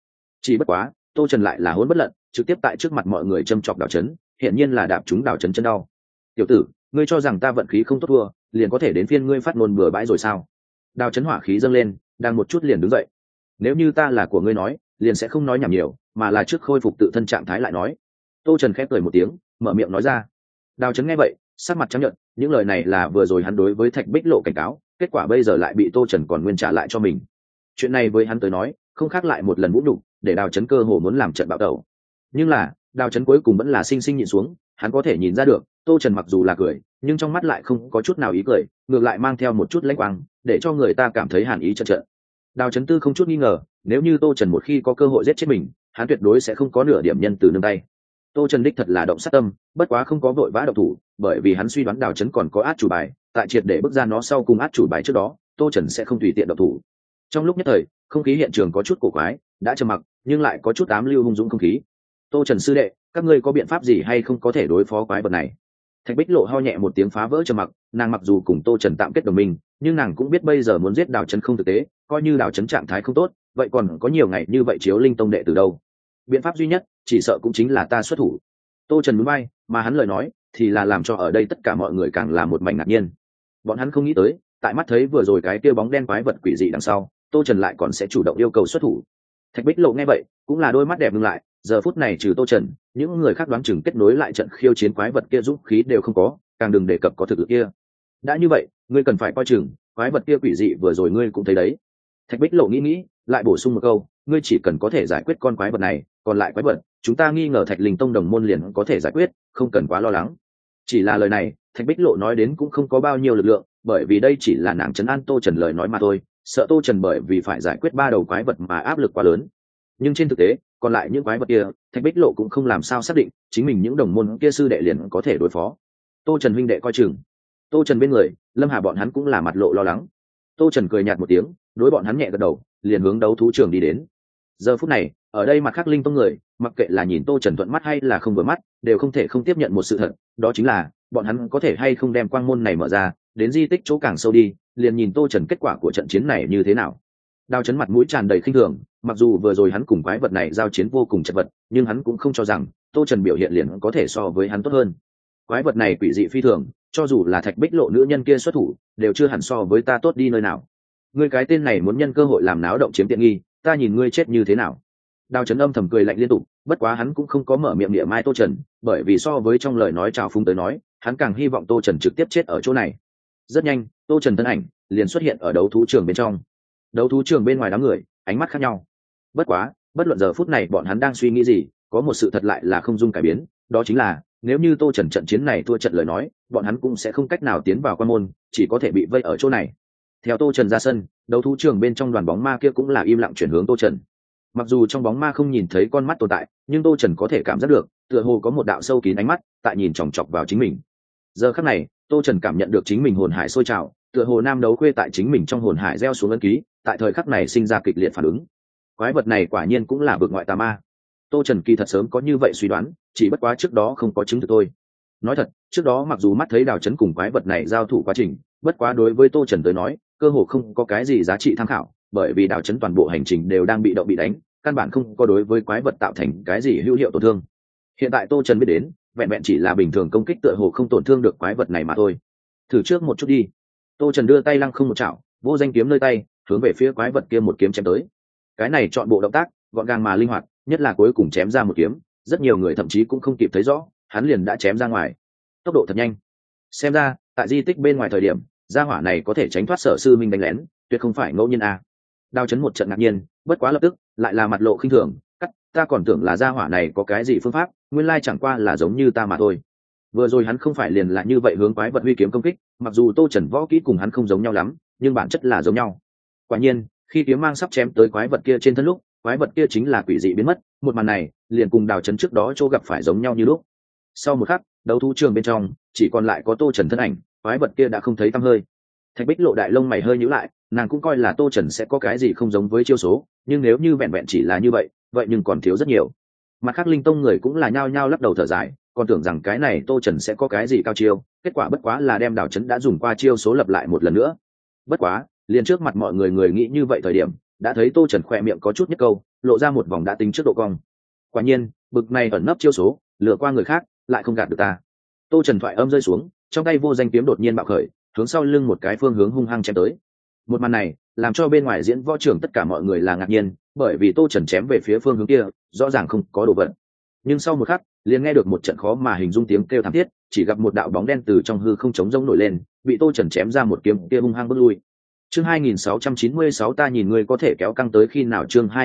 Speaker 1: chỉ bất quá tô trần lại là hỗn bất lận, trực tiếp tại trước mặt mọi người châm chọc Đào Chấn, hiển nhiên là đạp chúng Đào Chấn chân đau. Tiểu tử, ngươi cho rằng ta vận khí không tốt thua liền có thể đến phiên ngươi phát ngôn bừa bãi rồi sao? Đào Chấn hỏa khí dâng lên, đang một chút liền đứng dậy. Nếu như ta là của ngươi nói, liền sẽ không nói nhảm nhiều, mà là trước khôi phục tự thân trạng thái lại nói. Tô Trần khép cười một tiếng, mở miệng nói ra. Đào Chấn nghe vậy, sắc mặt trắng nhợt, những lời này là vừa rồi hắn đối với Thạch Bích Lộ cảnh cáo, kết quả bây giờ lại bị Tô Trần còn nguyên trả lại cho mình. Chuyện này với hắn tới nói, không khác lại một lần vũ nhục, để Đào Chấn cơ hồ muốn làm trận bạo tẩu. Nhưng là, Đào Chấn cuối cùng vẫn là sinh sinh nhịn xuống, hắn có thể nhìn ra được, Tô Trần mặc dù là cười, nhưng trong mắt lại không có chút nào ý cười, ngược lại mang theo một chút lãnh quang, để cho người ta cảm thấy hàn ý trận trận. Đào Chấn Tư không chút nghi ngờ, nếu như Tô Trần một khi có cơ hội giết chết mình, hắn tuyệt đối sẽ không có nửa điểm nhân từ nương tay. Tô Trần đích thật là động sát tâm, bất quá không có vội vã động thủ, bởi vì hắn suy đoán Đào Chấn còn có át chủ bài, tại triệt để bước ra nó sau cùng át chủ bài trước đó, Tô Trần sẽ không tùy tiện động thủ. Trong lúc nhất thời, không khí hiện trường có chút cổ quái, đã trầm mặc, nhưng lại có chút ám lưu hung dũng không khí. Tô Trần sư đệ, các ngươi có biện pháp gì hay không có thể đối phó quái vật này? Thạch Bích Lộ ho nhẹ một tiếng phá vỡ trầm mặc, nàng mặc dù cùng Tô Trần tạm kết đồng minh, nhưng nàng cũng biết bây giờ muốn giết Đào Chấn không thực tế, coi như Đào Chấn trạng thái không tốt, vậy còn có nhiều ngày như vậy chiếu linh tông đệ từ đâu? Biện pháp duy nhất, chỉ sợ cũng chính là ta xuất thủ. Tô Trần nhún vai, mà hắn lời nói thì là làm cho ở đây tất cả mọi người càng là một mảnh ngạc nhiên. Bọn hắn không nghĩ tới, tại mắt thấy vừa rồi cái kia bóng đen quái vật quỷ dị đằng sau, Tô Trần lại còn sẽ chủ động yêu cầu xuất thủ. Thạch Bích Lộ nghe vậy, cũng là đôi mắt đẹp ngưng lại, giờ phút này trừ Tô Trần, những người khác đoán chừng kết nối lại trận khiêu chiến quái vật kia dũng khí đều không có, càng đừng đề cập có thực lực kia. Đã như vậy, ngươi cần phải coi chừng, quái vật kia quỷ dị vừa rồi ngươi cũng thấy đấy. Thạch Bích Lộ nghĩ, lại bổ sung một câu, ngươi chỉ cần có thể giải quyết con quái vật này, còn lại quái vật, chúng ta nghi ngờ Thạch Linh Tông đồng môn liền có thể giải quyết, không cần quá lo lắng. Chỉ là lời này, Thạch Bích Lộ nói đến cũng không có bao nhiêu lực lượng, bởi vì đây chỉ là nàng trấn an Tô Trần lời nói mà thôi, sợ Tô Trần bởi vì phải giải quyết 3 đầu quái vật mà áp lực quá lớn. Nhưng trên thực tế, còn lại những quái vật kia, Thạch Bích Lộ cũng không làm sao xác định, chính mình những đồng môn kia sư đệ liền có thể đối phó. Tô Trần huynh đệ coi chừng. Tô Trần bên người, Lâm Hà bọn hắn cũng là mặt lộ lo lắng. Tô Trần cười nhạt một tiếng, đối bọn hắn nhẹ gật đầu, liền hướng đấu thú trường đi đến. Giờ phút này, ở đây mặt khác linh tông người, mặc kệ là nhìn Tô Trần thuận mắt hay là không vừa mắt, đều không thể không tiếp nhận một sự thật, đó chính là bọn hắn có thể hay không đem quang môn này mở ra, đến di tích chỗ càng sâu đi, liền nhìn Tô Trần kết quả của trận chiến này như thế nào. Đao Chấn mặt mũi tràn đầy khinh thường, mặc dù vừa rồi hắn cùng quái vật này giao chiến vô cùng chật vật, nhưng hắn cũng không cho rằng Tô Trần biểu hiện liền có thể so với hắn tốt hơn. Quái vật này quỷ dị phi thường, cho dù là Thạch Bích Lộ nữ nhân kia xuất thủ, đều chưa hẳn so với ta tốt đi nơi nào. Ngươi cái tên này muốn nhân cơ hội làm náo động chiếm tiện nghi, ta nhìn ngươi chết như thế nào. Đao Chấn âm thầm cười lạnh liên tục, bất quá hắn cũng không có mở miệng niệm mai Tô Trần, bởi vì so với trong lời nói chào phúng tới nói, hắn càng hy vọng Tô Trần trực tiếp chết ở chỗ này. Rất nhanh, Tô Trần thân ảnh liền xuất hiện ở đấu thú trường bên trong. Đấu thú trường bên ngoài đám người, ánh mắt khác nhau. Bất quá, bất luận giờ phút này bọn hắn đang suy nghĩ gì, có một sự thật lại là không dung cải biến, đó chính là nếu như Tô Trần trận chiến này thua trận lời nói, bọn hắn cũng sẽ không cách nào tiến vào quan môn, chỉ có thể bị vây ở chỗ này. Theo Tô Trần ra sân, đấu thú trường bên trong đoàn bóng ma kia cũng là im lặng chuyển hướng Tô Trần. Mặc dù trong bóng ma không nhìn thấy con mắt tồn tại, nhưng Tô Trần có thể cảm giác được, tựa hồ có một đạo sâu kín ánh mắt tại nhìn chòng chọc vào chính mình. Giờ khắc này, Tô Trần cảm nhận được chính mình hồn hải sôi trào, tựa hồ nam đấu khuê tại chính mình trong hồn hải gieo xuống ấn ký, tại thời khắc này sinh ra kịch liệt phản ứng. Quái vật này quả nhiên cũng là vực ngoại tà ma. Tô Trần kỳ thật sớm có như vậy suy đoán, chỉ bất quá trước đó không có chứng thực thôi. Nói thật, trước đó mặc dù mắt thấy Đào Chấn cùng quái vật này giao thủ quá trình, bất quá đối với Tô Trần tới nói, cơ hồ không có cái gì giá trị tham khảo, bởi vì Đào Chấn toàn bộ hành trình đều đang bị động bị đánh, căn bản không có đối với quái vật tạo thành cái gì hữu hiệu tổn thương. Hiện tại Tô Trần biết đến, vẹn vẹn chỉ là bình thường công kích tựa hồ không tổn thương được quái vật này mà thôi. Thử trước một chút đi. Tô Trần đưa tay lăng không một chảo, vô danh kiếm nơi tay, hướng về phía quái vật kia một kiếm chém tới. Cái này chọn bộ động tác, gọn gàng mà linh hoạt, nhất là cuối cùng chém ra một kiếm, rất nhiều người thậm chí cũng không kịp thấy rõ, hắn liền đã chém ra ngoài. Tốc độ thật nhanh. Xem ra, tại di tích bên ngoài thời điểm, gia hỏa này có thể tránh thoát Sở sư minh đánh lén, tuyệt không phải ngẫu nhiên a. Đao Chấn một trận ngạc nhiên, bất quá lập tức lại là mặt lộ khinh thường, ta còn tưởng là gia hỏa này có cái gì phương pháp, nguyên lai chẳng qua là giống như ta mà thôi. Vừa rồi hắn không phải liền là như vậy hướng quái vật huy kiếm công kích, mặc dù Tô Trần võ kỹ cùng hắn không giống nhau lắm, nhưng bản chất là giống nhau. Quả nhiên, khi kiếm mang sắp chém tới quái vật kia trên thân lúc, quái vật kia chính là quỷ dị biến mất, một màn này liền cùng Đào Chấn trước đó chỗ gặp phải giống nhau như lúc. Sau một khắc, đấu thú trường bên trong chỉ còn lại có Tô Trần thân ảnh, quái vật kia đã không thấy tăm hơi. Thạch Bích Lộ đại lông mày hơi nhíu lại, nàng cũng coi là Tô Trần sẽ có cái gì không giống với chiêu số, nhưng nếu như vẹn vẹn chỉ là như vậy, vậy nhưng còn thiếu rất nhiều. Mặt khác linh tông người cũng là nhao nhao lắc đầu thở dài, còn tưởng rằng cái này Tô Trần sẽ có cái gì cao chiêu, kết quả bất quá là đem Đào Chấn đã dùng qua chiêu số lập lại một lần nữa. Bất quá, liền trước mặt mọi người người nghĩ như vậy thời điểm, đã thấy Tô Trần khỏe miệng có chút nhất câu, lộ ra một vòng đã tính trước độ cong. Quả nhiên bực này ẩn nấp chiêu số lừa qua người khác lại không gạt được ta. Tô Trần thoại âm rơi xuống, trong tay vô danh kiếm đột nhiên bạo khởi, hướng sau lưng một cái phương hướng hung hăng chém tới. Một màn này làm cho bên ngoài diễn võ trưởng tất cả mọi người là ngạc nhiên, bởi vì Tô Trần chém về phía phương hướng kia rõ ràng không có đồ vật. Nhưng sau một khắc liền nghe được một trận khó mà hình dung tiếng kêu thảm thiết, chỉ gặp một đạo bóng đen từ trong hư không trống rỗng nổi lên, bị Tô Trần chém ra một kiếm kia hung hăng bước lui. Chương 2696 ta nhìn người có thể kéo căng tới khi nào, chương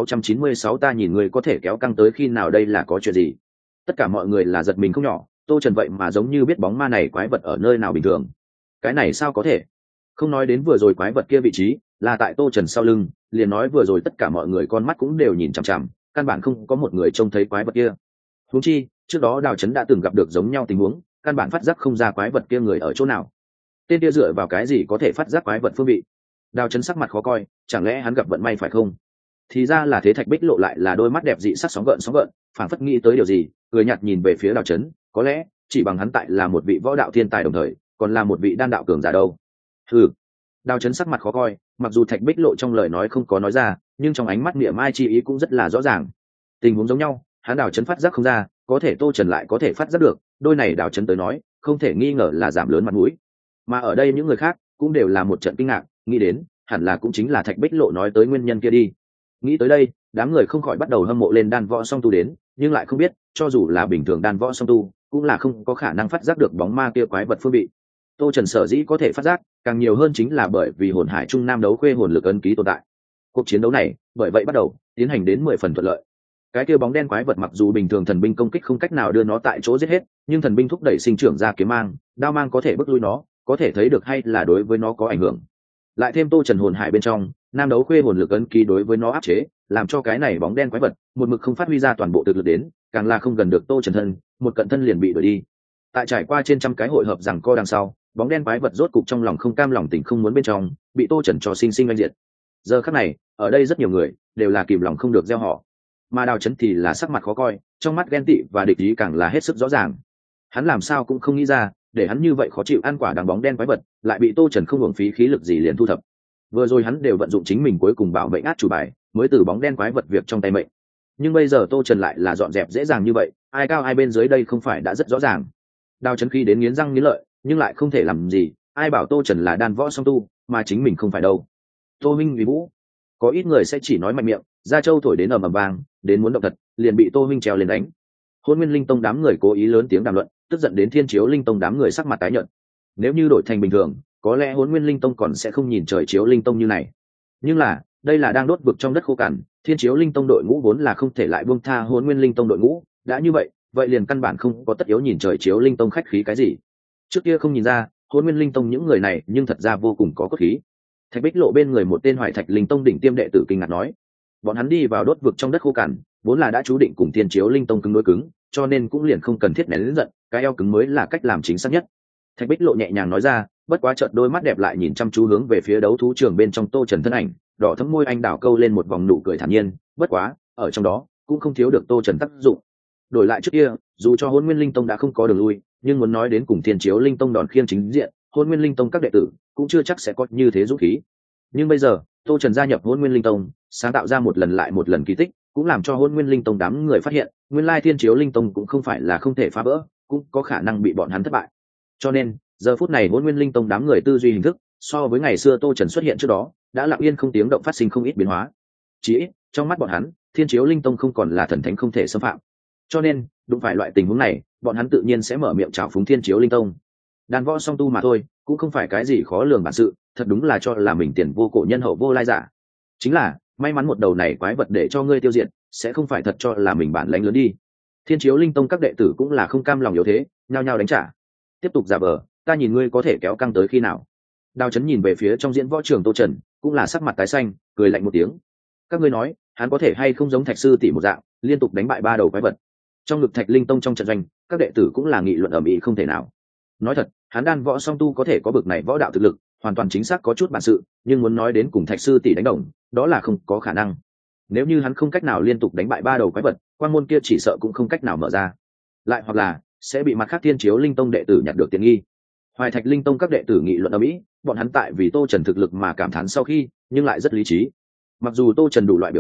Speaker 1: 2696 ta nhìn người có thể kéo căng tới khi nào, đây là có chuyện gì? Tất cả mọi người là giật mình không nhỏ, Tô Trần vậy mà giống như biết bóng ma này quái vật ở nơi nào bình thường. Cái này sao có thể? Không nói đến vừa rồi quái vật kia vị trí là tại Tô Trần sau lưng, liền nói vừa rồi tất cả mọi người con mắt cũng đều nhìn chằm chằm, căn bản không có một người trông thấy quái vật kia. Huống chi trước đó Đào Chấn đã từng gặp được giống nhau tình huống, căn bản phát giác không ra quái vật kia người ở chỗ nào. Tên kia dựa vào cái gì có thể phát giác quái vật phương vị? Đào Chấn sắc mặt khó coi, chẳng lẽ hắn gặp vận may phải không? Thì ra là thế. Thạch Bích Lộ lại là đôi mắt đẹp dị sắc sóng gợn, phảng phất nghĩ tới điều gì, cười nhạt nhìn về phía Đào Chấn, có lẽ chỉ bằng hắn tại là một vị võ đạo thiên tài đồng thời còn là một vị đan đạo cường giả đâu. Ừ. Đào Chấn sắc mặt khó coi, mặc dù Thạch Bích Lộ trong lời nói không có nói ra, nhưng trong ánh mắt niệm ai chi ý cũng rất là rõ ràng. Tình huống giống nhau, hắn Đào Chấn phát giác không ra, có thể Tô Trần lại có thể phát giác được, đôi này Đào Chấn tới nói không thể nghi ngờ là giảm lớn mặt mũi. Mà ở đây những người khác cũng đều là một trận kinh ngạc, nghĩ đến hẳn là cũng chính là Thạch Bích Lộ nói tới nguyên nhân kia đi. Nghĩ tới đây, đám người không khỏi bắt đầu hâm mộ lên đan võ song tu đến, nhưng lại không biết cho dù là bình thường đan võ song tu cũng là không có khả năng phát giác được bóng ma kia quái vật phương vị. Tô Trần sở dĩ có thể phát giác càng nhiều hơn chính là bởi vì hồn hải trung nam đấu khuê hồn lực ấn ký tồn tại. Cuộc chiến đấu này bởi vậy bắt đầu tiến hành đến 10 phần thuận lợi. Cái kia bóng đen quái vật mặc dù bình thường thần binh công kích không cách nào đưa nó tại chỗ giết hết, nhưng thần binh thúc đẩy sinh trưởng ra kiếm mang, đao mang có thể bức lui nó, có thể thấy được hay là đối với nó có ảnh hưởng. Lại thêm Tô Trần hồn hải bên trong nam đấu khuê hồn lực ấn ký đối với nó áp chế, làm cho cái này bóng đen quái vật một mực không phát huy ra toàn bộ thực lực đến, càng là không gần được Tô Trần thân, một cận thân liền bị đuổi đi. Tại trải qua trên trăm cái hội hợp rằng co đằng sau, bóng đen quái vật rốt cục trong lòng không cam lòng tình không muốn bên trong, bị Tô Trần cho sinh oanh diệt. Giờ khắc này ở đây rất nhiều người đều là kìm lòng không được gieo họ, mà Đào Chấn thì là sắc mặt khó coi, trong mắt ghen tị và địch ý càng là hết sức rõ ràng. Hắn làm sao cũng không nghĩ ra, để hắn như vậy khó chịu ăn quả đằng bóng đen quái vật lại bị Tô Trần không hưởng phí khí lực gì liền thu thập. Vừa rồi hắn đều vận dụng chính mình cuối cùng bảo mệnh át chủ bài, mới từ bóng đen quái vật việc trong tay mệnh. Nhưng bây giờ Tô Trần lại là dọn dẹp dễ dàng như vậy, ai cao ai bên dưới đây không phải đã rất rõ ràng. Đào Chấn khi đến nghiến răng nghiến lợi, nhưng lại không thể làm gì, ai bảo Tô Trần là đan võ song tu, mà chính mình không phải đâu. Tô Minh vì vũ, có ít người sẽ chỉ nói mạnh miệng, ra châu thổi đến ầm ầm vang, đến muốn động thật, liền bị Tô Minh trèo lên đánh. Hôn Nguyên Linh Tông đám người cố ý lớn tiếng đàm luận, tức giận đến Thiên Chiếu Linh Tông đám người sắc mặt tái nhợt. Nếu như đổi thành bình thường, có lẽ Hôn Nguyên Linh Tông còn sẽ không nhìn trời chiếu Linh Tông như này. Nhưng là, đây là đang đốt vực trong đất khô cằn, Thiên Chiếu Linh Tông đội ngũ vốn là không thể lại buông tha Hôn Nguyên Linh Tông đội ngũ, đã như vậy, vậy liền căn bản không có tất yếu nhìn trời chiếu Linh Tông khách khí cái gì. Trước kia không nhìn ra, Hôn Nguyên Linh Tông những người này nhưng thật ra vô cùng có cốt khí. Thạch Bích Lộ bên người một tên Hoài Thạch Linh Tông đỉnh tiêm đệ tử kinh ngạc nói, bọn hắn đi vào đốt vực trong đất khô cằn, vốn là đã chú định cùng Thiên Chiếu Linh Tông cứng đối cứng, cho nên cũng liền không cần thiết nén lớn giận, cái eo cứng mới là cách làm chính xác nhất. Thạch Bích Lộ nhẹ nhàng nói ra, bất quá chợt đôi mắt đẹp lại nhìn chăm chú hướng về phía đấu thú trường bên trong Tô Trần thân ảnh, đỏ thẫm môi anh đào câu lên một vòng nụ cười thản nhiên, bất quá ở trong đó cũng không thiếu được Tô Trần tác dụng. Đổi lại trước kia, dù cho Hôn Nguyên Linh Tông đã không có đường lui, nhưng muốn nói đến cùng Thiên Chiếu Linh Tông đòn khiêng chính diện, Hôn Nguyên Linh Tông các đệ tử cũng chưa chắc sẽ có như thế dũng khí. Nhưng bây giờ Tô Trần gia nhập Hôn Nguyên Linh Tông, sáng tạo ra một lần lại một lần kỳ tích, cũng làm cho Hôn Nguyên Linh Tông đám người phát hiện, nguyên lai Thiên Chiếu Linh Tông cũng không phải là không thể phá vỡ, cũng có khả năng bị bọn hắn thất bại. Cho nên giờ phút này Hôn Nguyên Linh Tông đám người tư duy hình thức so với ngày xưa Tô Trần xuất hiện trước đó đã lặng yên không tiếng động phát sinh không ít biến hóa. Chỉ ít trong mắt bọn hắn, Thiên Chiếu Linh Tông không còn là thần thánh không thể xâm phạm. Cho nên đụng phải loại tình huống này, bọn hắn tự nhiên sẽ mở miệng chào phúng Thiên Chiếu Linh Tông. Đàn võ song tu mà thôi, cũng không phải cái gì khó lường bản sự, thật đúng là cho là mình tiền vô cổ nhân hậu vô lai giả. Chính là may mắn một đầu này quái vật để cho ngươi tiêu diệt, sẽ không phải thật cho là mình bản lãnh lớn đi. Thiên Chiếu Linh Tông các đệ tử cũng là không cam lòng yếu thế, nhao nhao đánh trả. Tiếp tục giả vờ, ta nhìn ngươi có thể kéo căng tới khi nào. Đào Chấn nhìn về phía trong diễn võ trường Tô Trần, cũng là sắc mặt tái xanh, cười lạnh một tiếng. Các ngươi nói, hắn có thể hay không giống Thạch sư tỷ một dạng, liên tục đánh bại 3 đầu quái vật. Trong ngực Thạch Linh Tông trong trận doanh, các đệ tử cũng là nghị luận ầm ĩ không thể nào. Nói thật, hắn đan võ song tu có thể có bực này võ đạo thực lực, hoàn toàn chính xác có chút bản sự, nhưng muốn nói đến cùng Thạch sư tỷ đánh đồng, đó là không có khả năng. Nếu như hắn không cách nào liên tục đánh bại 3 đầu quái vật, quan môn kia chỉ sợ cũng không cách nào mở ra. Lại hoặc là sẽ bị mặt khác Thiên Chiếu Linh Tông đệ tử nhặt được tiện nghi. Hoài Thạch Linh Tông các đệ tử nghị luận ầm ĩ, bọn hắn tại vì Tô Trần thực lực mà cảm thán sau khi, nhưng lại rất lý trí. Mặc dù Tô Trần đủ loại biểu hiện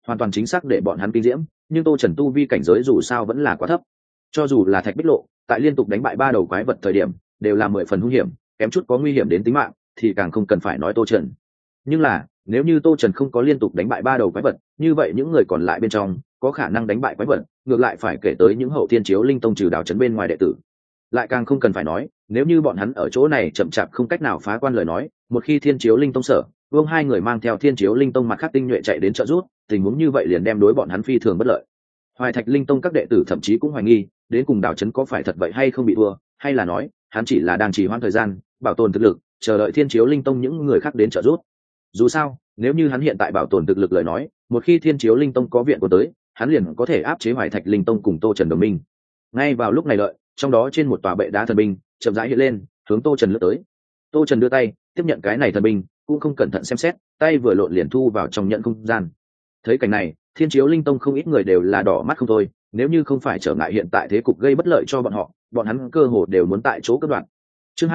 Speaker 1: hoàn toàn chính xác để bọn hắn kinh diễm, nhưng Tô Trần tu vi cảnh giới dù sao vẫn là quá thấp. Cho dù là Thạch Bích Lộ, tại liên tục đánh bại 3 đầu quái vật thời điểm, đều là 10 phần hung hiểm, kém chút có nguy hiểm đến tính mạng, thì càng không cần phải nói Tô Trần. Nhưng là, nếu như Tô Trần không có liên tục đánh bại 3 đầu quái vật, như vậy những người còn lại bên trong có khả năng đánh bại quái vật, ngược lại phải kể tới những hậu thiên chiếu linh tông trừ Đào Trấn bên ngoài đệ tử. Lại càng không cần phải nói, nếu như bọn hắn ở chỗ này chậm chạp không cách nào phá quan lời nói, một khi thiên chiếu linh tông sở vương hai người mang theo thiên chiếu linh tông mặt khác tinh nhuệ chạy đến trợ giúp, tình huống như vậy liền đem đối bọn hắn phi thường bất lợi. Hoài Thạch linh tông các đệ tử thậm chí cũng hoài nghi, đến cùng Đào Trấn có phải thật vậy hay không bị thua, hay là nói hắn chỉ là đang trì hoãn thời gian, bảo tồn thực lực, chờ đợi thiên chiếu linh tông những người khác đến trợ giúp. Dù sao, nếu như hắn hiện tại bảo tồn thực lực lời nói, một khi thiên chiếu linh tông có viện của tới, hắn liền có thể áp chế Hoài Thạch linh tông cùng Tô Trần đồng minh. Ngay vào lúc này lợi, trong đó trên một tòa bệ đá thần binh chậm rãi hiện lên, hướng Tô Trần lướt tới. Tô Trần đưa tay tiếp nhận cái này thần binh, cũng không cẩn thận xem xét, tay vừa lộn liền thu vào trong nhận không gian. Thấy cảnh này, thiên chiếu linh tông không ít người đều là đỏ mắt không thôi, nếu như không phải trở ngại hiện tại thế cục gây bất lợi cho bọn họ, bọn hắn cơ hồ đều muốn tại chỗ cắt đoạn. Chương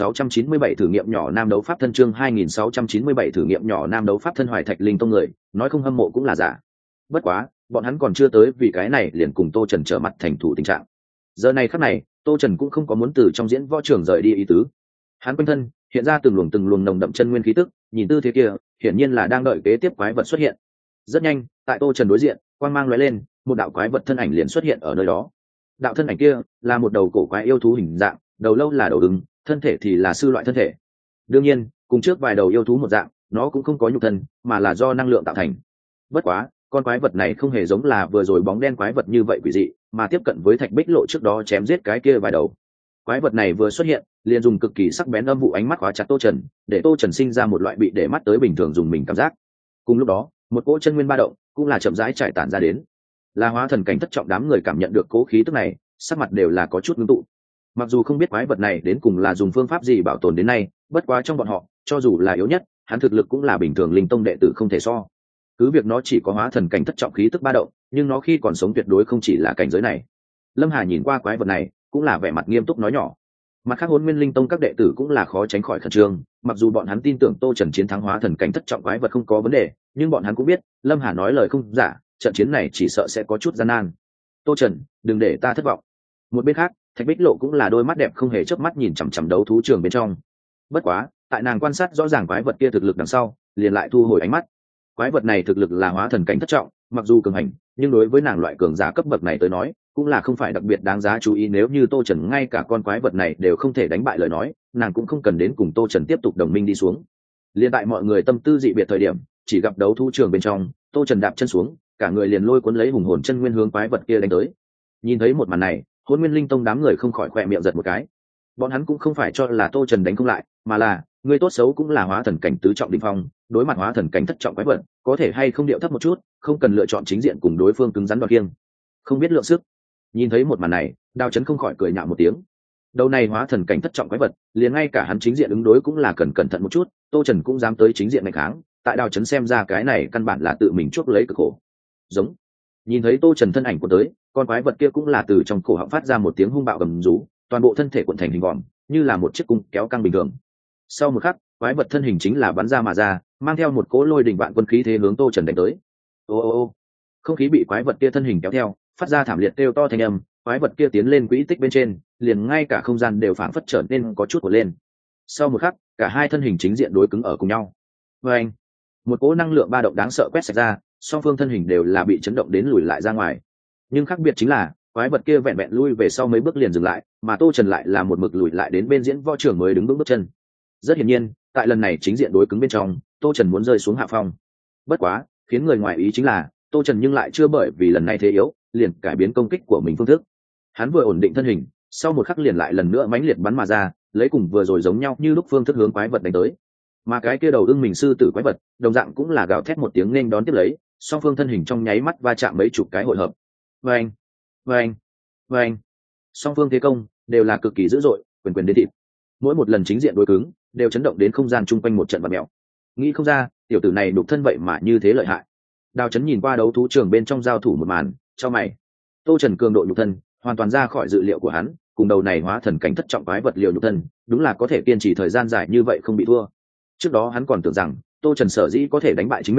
Speaker 1: 2697 thử nghiệm nhỏ nam đấu pháp thân, chương 2697 thử nghiệm nhỏ nam đấu pháp thân. Hoài Thạch linh tông người, nói không hâm mộ cũng là giả. Bất quá, bọn hắn còn chưa tới vì cái này liền cùng Tô Trần trở mặt thành thủ tình trạng. Giờ này khắc này, Tô Trần cũng không có muốn từ trong diễn võ trường rời đi ý tứ. Hắn quanh thân hiện ra từng luồng nồng đậm chân nguyên khí tức, nhìn tư thế kia, hiển nhiên là đang đợi kế tiếp quái vật xuất hiện. Rất nhanh, tại Tô Trần đối diện, quang mang lóe lên, một đạo quái vật thân ảnh liền xuất hiện ở nơi đó. Đạo thân ảnh kia là một đầu cổ quái yêu thú hình dạng, đầu lâu là đầu ứng, thân thể thì là sư loại thân thể. Đương nhiên, cùng trước vài đầu yêu thú một dạng, nó cũng không có nhục thân, mà là do năng lượng tạo thành. Bất quá, con quái vật này không hề giống là vừa rồi bóng đen quái vật như vậy quỷ dị, mà tiếp cận với Thạch Bích Lộ trước đó chém giết cái kia vài đầu. Quái vật này vừa xuất hiện, liền dùng cực kỳ sắc bén âm vụ ánh mắt khóa chặt Tô Trần, để Tô Trần sinh ra một loại bị để mắt tới bình thường dùng mình cảm giác. Cùng lúc đó, một cỗ chân nguyên ba động cũng là chậm rãi trải tản ra đến. Là hóa thần cảnh thất trọng đám người cảm nhận được cố khí tức này, sắc mặt đều là có chút ngưng tụ. Mặc dù không biết quái vật này đến cùng là dùng phương pháp gì bảo tồn đến nay, bất quá trong bọn họ, cho dù là yếu nhất, hắn thực lực cũng là bình thường linh tông đệ tử không thể so. Cứ việc nó chỉ có hóa thần cảnh thất trọng khí tức ba động, nhưng nó khi còn sống tuyệt đối không chỉ là cảnh giới này. Lâm Hà nhìn qua quái vật này, cũng là vẻ mặt nghiêm túc nói nhỏ. Mặt khác Hỗn Nguyên Linh Tông các đệ tử cũng là khó tránh khỏi khẩn trương, mặc dù bọn hắn tin tưởng Tô Trần chiến thắng hóa thần cảnh thất trọng quái vật không có vấn đề, nhưng bọn hắn cũng biết, Lâm Hà nói lời không giả, trận chiến này chỉ sợ sẽ có chút gian nan. Tô Trần, đừng để ta thất vọng. Một bên khác, Thạch Bích Lộ cũng là đôi mắt đẹp không hề chớp mắt nhìn chằm chằm đấu thú trường bên trong. Bất quá, tại nàng quan sát rõ ràng quái vật kia thực lực đằng sau, liền lại thu hồi ánh mắt. Quái vật này thực lực là hóa thần cảnh thất trọng, mặc dù cường hành, nhưng đối với nàng loại cường giả cấp bậc này tới nói, cũng là không phải đặc biệt đáng giá chú ý. Nếu như Tô Trần ngay cả con quái vật này đều không thể đánh bại lời nói, nàng cũng không cần đến cùng Tô Trần tiếp tục đồng minh đi xuống. Liên tại mọi người tâm tư dị biệt thời điểm, chỉ gặp đấu thú trường bên trong, Tô Trần đạp chân xuống, cả người liền lôi cuốn lấy hùng hồn chân nguyên hướng quái vật kia đánh tới. Nhìn thấy một màn này, Hỗn Nguyên Linh Tông đám người không khỏi khỏe miệng giật một cái. Bọn hắn cũng không phải cho là Tô Trần đánh không lại, mà là người tốt xấu cũng là hóa thần cảnh tứ trọng đỉnh phong, đối mặt hóa thần cảnh thất trọng quái vật, có thể hay không điệu thấp một chút, không cần lựa chọn chính diện cùng đối phương cứng rắn đoạt kiêng, không biết lượng sức. Nhìn thấy một màn này, Đao Chấn không khỏi cười nhạo một tiếng. Đầu này hóa thần cảnh thất trọng quái vật, liền ngay cả hắn chính diện ứng đối cũng là cần cẩn thận một chút, Tô Trần cũng dám tới chính diện ngày kháng, tại Đao Chấn xem ra cái này căn bản là tự mình chuốc lấy cực khổ. Giống. Nhìn thấy Tô Trần thân ảnh của tới, con quái vật kia cũng là từ trong cổ họng phát ra một tiếng hung bạo gầm rú, toàn bộ thân thể cuộn thành hình vòm, như là một chiếc cung kéo căng bình thường. Sau một khắc, quái vật thân hình chính là bắn ra mà ra, mang theo một cỗ lôi đình vạn quân khí thế hướng Tô Trần đánh tới. Ô ô ô. Không khí bị quái vật kia thân hình kéo theo, phát ra thảm liệt kêu to thành âm, quái vật kia tiến lên quỹ tích bên trên, liền ngay cả không gian đều phảng phất trở nên có chút cuộn lên. Sau một khắc, cả hai thân hình chính diện đối cứng ở cùng nhau. Oeng! Một cỗ năng lượng ba động đáng sợ quét sạch ra, song phương thân hình đều là bị chấn động đến lùi lại ra ngoài. Nhưng khác biệt chính là, quái vật kia vẹn vẹn lui về sau mấy bước liền dừng lại, mà Tô Trần lại là một mực lùi lại đến bên diễn võ trưởng mới đứng vững bước chân. Rất hiển nhiên, tại lần này chính diện đối cứng bên trong, Tô Trần muốn rơi xuống hạ phong. Bất quá, khiến người ngoài ý chính là, Tô Trần nhưng lại chưa bởi vì lần này thế yếu, liền cải biến công kích của mình phương thức. Hắn vừa ổn định thân hình, sau một khắc liền lại lần nữa mãnh liệt bắn mà ra, lấy cùng vừa rồi giống nhau như lúc phương thức hướng quái vật đánh tới. Mà cái kia đầu ưng mình sư tử quái vật, đồng dạng cũng là gào thét một tiếng nên đón tiếp lấy, song phương thân hình trong nháy mắt va chạm mấy chục cái hội hợp. Vâng, vâng, vâng. Song phương thế công đều là cực kỳ dữ dội, quyền quyền đến thịt. Mỗi một lần chính diện đối cứng, đều chấn động đến không gian chung quanh một trận vặn mèo. Nghĩ không ra, tiểu tử này đục thân vậy mà như thế lợi hại. Đào Chấn nhìn qua đấu thú trường bên trong giao thủ một màn, cho mày. Tô Trần cường độ nhục thân, hoàn toàn ra khỏi dự liệu của hắn, cùng đầu này hóa thần cảnh thất trọng quái vật liều nhục thân, đúng là có thể kiên trì thời gian dài như vậy không bị thua. Trước đó hắn còn tưởng rằng, Tô Trần sở dĩ có thể đánh bại chính mình,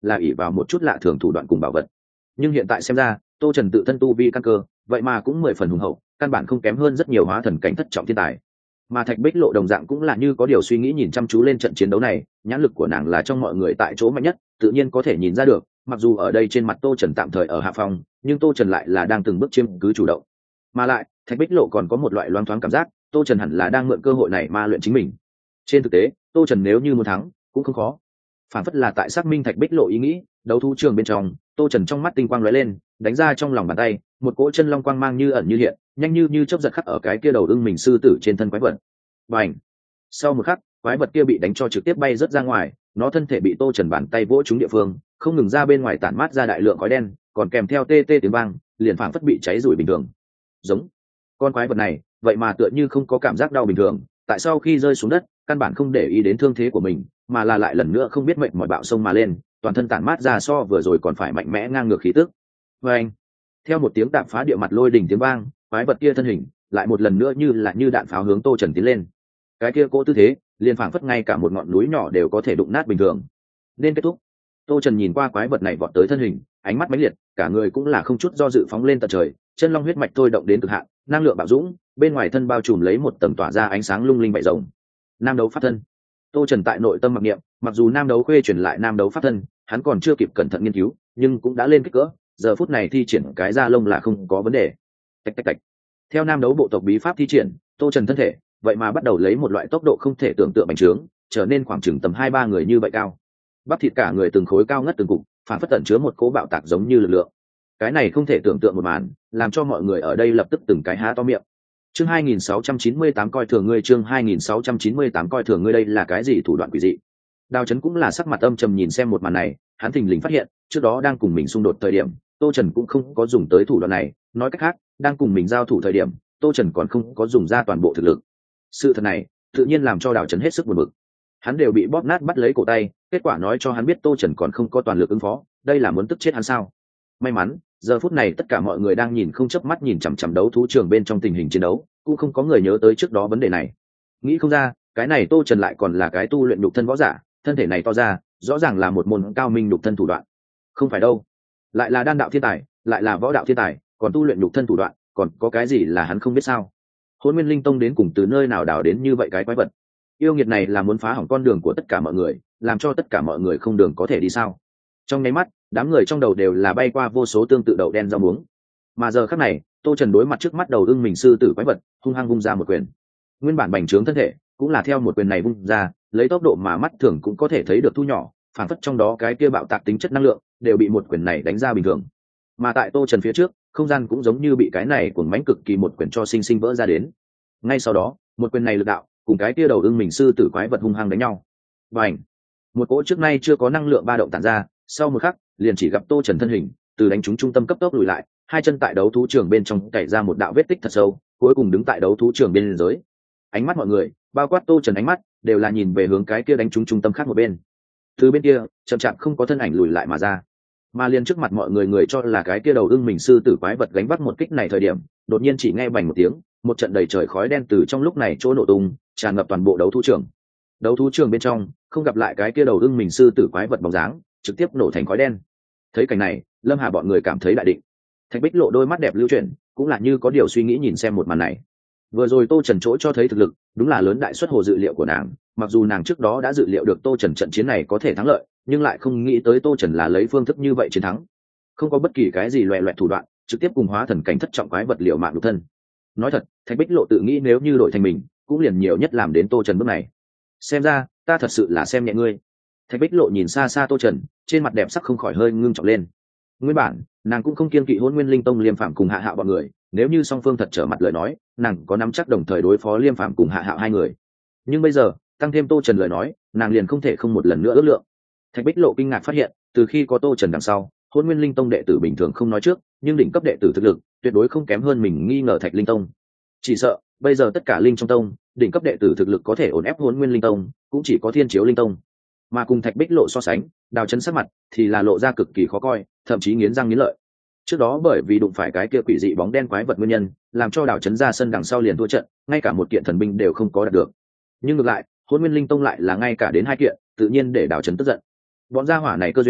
Speaker 1: là ỷ vào một chút lạ thường thủ đoạn cùng bảo vật. Nhưng hiện tại xem ra tô trần tự thân tu vi căn cơ vậy mà cũng 10 phần hùng hậu, căn bản không kém hơn rất nhiều hóa thần cảnh thất trọng thiên tài. Mà Thạch Bích Lộ đồng dạng cũng là như có điều suy nghĩ nhìn chăm chú lên trận chiến đấu này, nhãn lực của nàng là trong mọi người tại chỗ mạnh nhất, tự nhiên có thể nhìn ra được, mặc dù ở đây trên mặt tô trần tạm thời ở hạ phong, nhưng tô trần lại là đang từng bước chiếm cứ chủ động. Mà lại Thạch Bích Lộ còn có một loại loáng thoáng cảm giác tô trần hẳn là đang mượn cơ hội này ma luyện chính mình. Trên thực tế tô trần nếu như muốn thắng cũng không khó, phản phất là tại xác minh Thạch Bích Lộ ý nghĩ. Đấu thú trường bên trong tô trần trong mắt tinh quang lóe lên, đánh ra trong lòng bàn tay một cỗ chân long quang mang như ẩn như hiện, nhanh như chớp giật khắc ở cái kia đầu ưng mình sư tử trên thân quái vật. Bành! Sau một khắc quái vật kia bị đánh cho trực tiếp bay rớt ra ngoài, nó thân thể bị tô trần bàn tay vỗ trúng địa phương không ngừng ra bên ngoài tản mát ra đại lượng khói đen, còn kèm theo tê tê tiếng vang, liền phảng phất bị cháy rủi bình thường. Giống con quái vật này vậy mà tựa như không có cảm giác đau bình thường, tại sao khi rơi xuống đất căn bản không để ý đến thương thế của mình, mà là lại lần nữa không biết mệnh mọi bạo sông mà lên, toàn thân tản mát ra so vừa rồi còn phải mạnh mẽ ngang ngược khí tức. Và anh theo một tiếng đạp phá địa mặt lôi đỉnh tiếng vang, quái vật kia thân hình lại một lần nữa như đạn pháo hướng tô trần tiến lên. Cái kia cố tư thế liền phảng phất ngay cả một ngọn núi nhỏ đều có thể đụng nát bình thường. Nên kết thúc. Tô trần nhìn qua quái vật này vọt tới thân hình, ánh mắt mãnh liệt, cả người cũng là không chút do dự phóng lên tận trời, chân long huyết mạch thôi động đến cực hạn, năng lượng bạo dũng, bên ngoài thân bao trùm lấy một tầng tỏa ra ánh sáng lung linh vảy rồng. Nam đấu pháp thân. Tô trần tại nội tâm mặc niệm, mặc dù nam đấu khuê truyền lại nam đấu pháp thân hắn còn chưa kịp cẩn thận nghiên cứu, nhưng cũng đã lên kích cỡ, giờ phút này thi triển cái da lông là không có vấn đề. Tạch tạch tạch. Theo nam đấu bộ tộc bí pháp thi triển, tô trần thân thể vậy mà bắt đầu lấy một loại tốc độ không thể tưởng tượng bành trướng, trở nên khoảng chừng tầm 2-3 người như vậy cao. Bắp thịt cả người từng khối cao ngất từng cục, phản phất tẩn chứa một cỗ bạo tạc giống như lực lượng. Cái này không thể tưởng tượng một màn, làm cho mọi người ở đây lập tức từng cái há to miệng. Chương 2698 coi thường ngươi, chương 2698 coi thường ngươi, đây là cái gì thủ đoạn quỷ dị? Đào Chấn cũng là sắc mặt âm trầm nhìn xem một màn này, hắn thình lình phát hiện, trước đó đang cùng mình xung đột thời điểm, Tô Trần cũng không có dùng tới thủ đoạn này, nói cách khác, đang cùng mình giao thủ thời điểm, Tô Trần còn không có dùng ra toàn bộ thực lực. Sự thật này, tự nhiên làm cho Đào Chấn hết sức buồn bực. Hắn đều bị bóp nát bắt lấy cổ tay, kết quả nói cho hắn biết Tô Trần còn không có toàn lực ứng phó, đây là muốn tức chết hắn sao? May mắn, giờ phút này tất cả mọi người đang nhìn không chớp mắt nhìn chằm chằm đấu thú trường bên trong tình hình chiến đấu, cũng không có người nhớ tới trước đó vấn đề này. Nghĩ không ra, cái này Tô Trần lại còn là cái tu luyện nhục thân võ giả, thân thể này to ra, rõ ràng là một môn cao minh nhục thân thủ đoạn. Không phải đâu, lại là đan đạo thiên tài, lại là võ đạo thiên tài, còn tu luyện nhục thân thủ đoạn, còn có cái gì là hắn không biết sao? Hỗn Nguyên Linh Tông đến cùng từ nơi nào đào đến như vậy cái quái vật? Yêu nghiệt này là muốn phá hỏng con đường của tất cả mọi người, làm cho tất cả mọi người không đường có thể đi sao? Trong nháy mắt, đám người trong đầu đều là bay qua vô số tương tự đậu đen rau muống. Mà giờ khắc này, Tô Trần đối mặt trước mắt đầu ưng mình sư tử quái vật, hung hăng vung ra một quyền. Nguyên bản bành trướng thân thể, cũng là theo một quyền này vung ra, lấy tốc độ mà mắt thường cũng có thể thấy được thu nhỏ, phản phất trong đó cái kia bạo tạc tính chất năng lượng, đều bị một quyền này đánh ra bình thường. Mà tại Tô Trần phía trước, không gian cũng giống như bị cái này cuồng mãnh cực kỳ một quyền cho sinh sinh vỡ ra đến. Ngay sau đó, một quyền này lực đạo, cùng cái kia đầu ưng mình sư tử quái vật hung hăng đánh nhau. Bành! Một cỗ trước nay chưa có năng lượng ba động tản ra, sau một khắc, liền chỉ gặp Tô Trần thân hình, từ đánh trúng trung tâm cấp tốc lùi lại, hai chân tại đấu thú trường bên trong cày ra một đạo vết tích thật sâu, cuối cùng đứng tại đấu thú trường bên dưới. Ánh mắt mọi người, bao quát Tô Trần ánh mắt, đều là nhìn về hướng cái kia đánh trúng trung tâm khác một bên. Từ bên kia, chậm chạp không có thân ảnh lùi lại mà ra. Mà liền trước mặt mọi người, người cho là cái kia đầu ưng mình sư tử quái vật gánh vác một kích này thời điểm, đột nhiên chỉ nghe bành một tiếng, một trận đầy trời khói đen từ trong lúc này chỗ nổ tung, tràn ngập toàn bộ đấu thú trường. Đấu thú trường bên trong, không gặp lại cái kia đầu ưng mình sư tử quái vật bóng dáng, trực tiếp nổ thành khói đen. Thấy cảnh này, Lâm Hà bọn người cảm thấy đại định. Thạch Bích Lộ đôi mắt đẹp lưu chuyển, cũng là như có điều suy nghĩ nhìn xem một màn này. Vừa rồi Tô Trần chỗ cho thấy thực lực, đúng là lớn đại xuất hồ dự liệu của nàng, mặc dù nàng trước đó đã dự liệu được Tô Trần trận chiến này có thể thắng lợi, nhưng lại không nghĩ tới Tô Trần là lấy phương thức như vậy chiến thắng. Không có bất kỳ cái gì loè loẹt thủ đoạn, trực tiếp cùng hóa thần cảnh thất trọng quái vật liệu mạng nhục thân. Nói thật, Thạch Bích Lộ tự nghĩ nếu như đổi thành mình, cũng liền nhiều nhất làm đến Tô Trần bước này. Xem ra, ta thật sự là xem nhẹ ngươi. Thạch Bích Lộ nhìn xa xa Tô Trần, trên mặt đẹp sắc không khỏi hơi ngưng trọng lên. Nguyên bản, nàng cũng không kiêng kỵ Hỗn Nguyên Linh Tông Liêm Phàm cùng Hạ Hạo bọn người, nếu như song phương thật trở mặt lời nói, nàng có nắm chắc đồng thời đối phó Liêm Phàm cùng Hạ Hạo hai người. Nhưng bây giờ, tăng thêm Tô Trần lời nói, nàng liền không thể không một lần nữa ước lượng. Thạch Bích Lộ kinh ngạc phát hiện, từ khi có Tô Trần đằng sau, Hỗn Nguyên Linh Tông đệ tử bình thường không nói trước, nhưng đỉnh cấp đệ tử thực lực tuyệt đối không kém hơn mình nghi ngờ Thạch Linh Tông. Chỉ sợ, bây giờ tất cả linh trong tông, đỉnh cấp đệ tử thực lực có thể ổn ép Hỗn Nguyên Linh Tông, cũng chỉ có Thiên Chiếu Linh Tông. Mà cùng Thạch Bích Lộ so sánh, Đào Chấn sắc mặt thì là lộ ra cực kỳ khó coi, thậm chí nghiến răng nghiến lợi. Trước đó bởi vì đụng phải cái kia quỷ dị bóng đen quái vật nguyên nhân, làm cho Đào Chấn ra sân đằng sau liền thua trận, ngay cả một kiện thần binh đều không có đạt được. Nhưng ngược lại, Hỗn Nguyên Linh Tông lại là ngay cả đến hai kiện, tự nhiên để Đào Chấn tức giận. Bọn gia hỏa này cơ duyên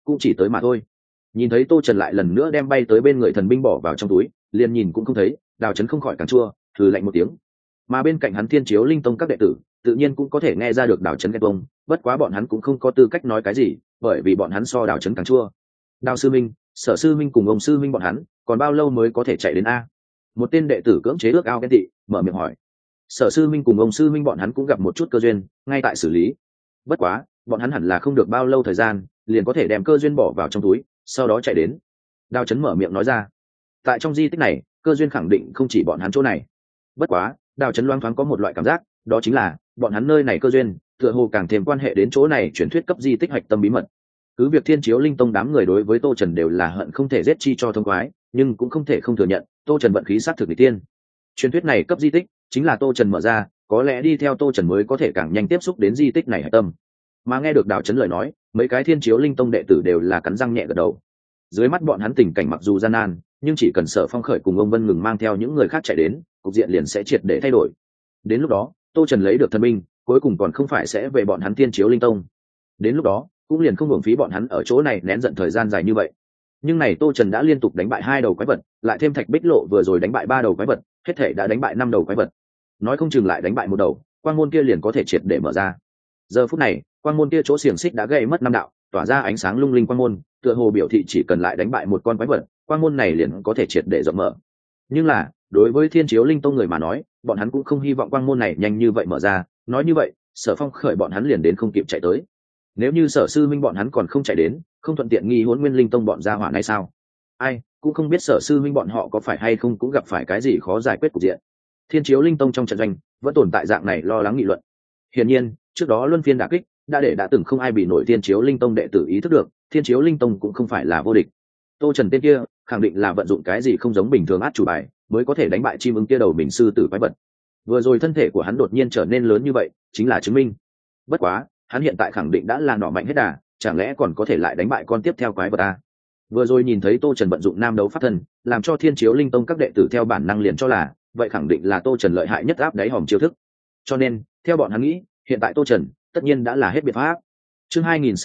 Speaker 1: cũng chỉ tới mà thôi. Nhìn thấy Tô Trần lại lần nữa đem bay tới bên người thần binh bỏ vào trong túi, liền nhìn cũng không thấy, Đào Chấn không khỏi càng chua, thử lạnh một tiếng. Mà bên cạnh hắn Thiên Chiếu Linh Tông các đệ tử tự nhiên cũng có thể nghe ra được Đào Chấn ghen tuông, bất quá bọn hắn cũng không có tư cách nói cái gì, bởi vì bọn hắn so Đào Chấn càng chua. Đào sư minh, Sở sư minh cùng ông sư minh bọn hắn còn bao lâu mới có thể chạy đến a? Một tên đệ tử cưỡng chế ước ao ghen tị, mở miệng hỏi. Sở sư minh cùng ông sư minh bọn hắn cũng gặp một chút cơ duyên, ngay tại xử lý. Bất quá, bọn hắn hẳn là không được bao lâu thời gian, liền có thể đem cơ duyên bỏ vào trong túi, sau đó chạy đến. Đào Chấn mở miệng nói ra. Tại trong di tích này, cơ duyên khẳng định không chỉ bọn hắn chỗ này. Bất quá, Đào Chấn loáng thoáng có một loại cảm giác, đó chính là bọn hắn nơi này cơ duyên tựa hồ càng thêm quan hệ đến chỗ này truyền thuyết cấp di tích hạch tâm bí mật. Cứ việc Thiên Chiếu Linh Tông đám người đối với Tô Trần đều là hận không thể giết chi cho thông khoái, nhưng cũng không thể không thừa nhận Tô Trần vận khí sát thực người tiên. Truyền thuyết này cấp di tích chính là Tô Trần mở ra, có lẽ đi theo Tô Trần mới có thể càng nhanh tiếp xúc đến di tích này hạch tâm. Mà nghe được Đào Chấn lời nói, mấy cái Thiên Chiếu Linh Tông đệ tử đều là cắn răng nhẹ gật đầu. Dưới mắt bọn hắn tình cảnh mặc dù gian nan, nhưng chỉ cần Sở Phong khởi cùng ông Vân ngừng mang theo những người khác chạy đến, cục diện liền sẽ triệt để thay đổi. Đến lúc đó, Tô Trần lấy được thần binh, cuối cùng còn không phải sẽ về bọn hắn Thiên Chiếu Linh Tông. Đến lúc đó, cũng liền không hưởng phí bọn hắn ở chỗ này nén giận thời gian dài như vậy. Nhưng này Tô Trần đã liên tục đánh bại 2 đầu quái vật, lại thêm Thạch Bích Lộ vừa rồi đánh bại 3 đầu quái vật, hết thể đã đánh bại 5 đầu quái vật. Nói không chừng lại đánh bại một đầu, quang môn kia liền có thể triệt để mở ra. Giờ phút này, quang môn kia chỗ xiềng xích đã gãy mất 5 đạo, tỏa ra ánh sáng lung linh quang môn, tựa hồ biểu thị chỉ cần lại đánh bại một con quái vật, quang môn này liền có thể triệt để rộng mở. Nhưng là, đối với Thiên Chiếu Linh Tông người mà nói, bọn hắn cũng không hy vọng quang môn này nhanh như vậy mở ra, nói như vậy, Sở Phong khởi bọn hắn liền đến không kịp chạy tới. Nếu như Sở sư minh bọn hắn còn không chạy đến, không thuận tiện nghi Hỗn Nguyên Linh Tông bọn gia hỏa này sao? Ai cũng không biết Sở sư minh bọn họ có phải hay không cũng gặp phải cái gì khó giải quyết cục diện. Thiên Chiếu Linh Tông trong trận doanh vẫn tồn tại dạng này lo lắng nghị luận. Hiển nhiên, trước đó luân phiên đả kích đã từng không ai bị nổi Thiên Chiếu Linh Tông đệ tử ý thức được, Thiên Chiếu Linh Tông cũng không phải là vô địch. Tô Trần tên kia khẳng định là vận dụng cái gì không giống bình thường át chủ bài, mới có thể đánh bại chim ưng kia đầu mình sư tử quái vật. Vừa rồi thân thể của hắn đột nhiên trở nên lớn như vậy, chính là chứng minh. Bất quá, hắn hiện tại khẳng định đã là nỏ mạnh hết đà, chẳng lẽ còn có thể lại đánh bại con tiếp theo quái vật à? Vừa rồi nhìn thấy Tô Trần vận dụng nam đấu pháp thân, làm cho Thiên Chiếu Linh Tông các đệ tử theo bản năng liền cho là, vậy khẳng định là Tô Trần lợi hại nhất áp đáy hòm chiêu thức. Cho nên, theo bọn hắn nghĩ, hiện tại Tô Trần tất nhiên đã là hết biện pháp. Chương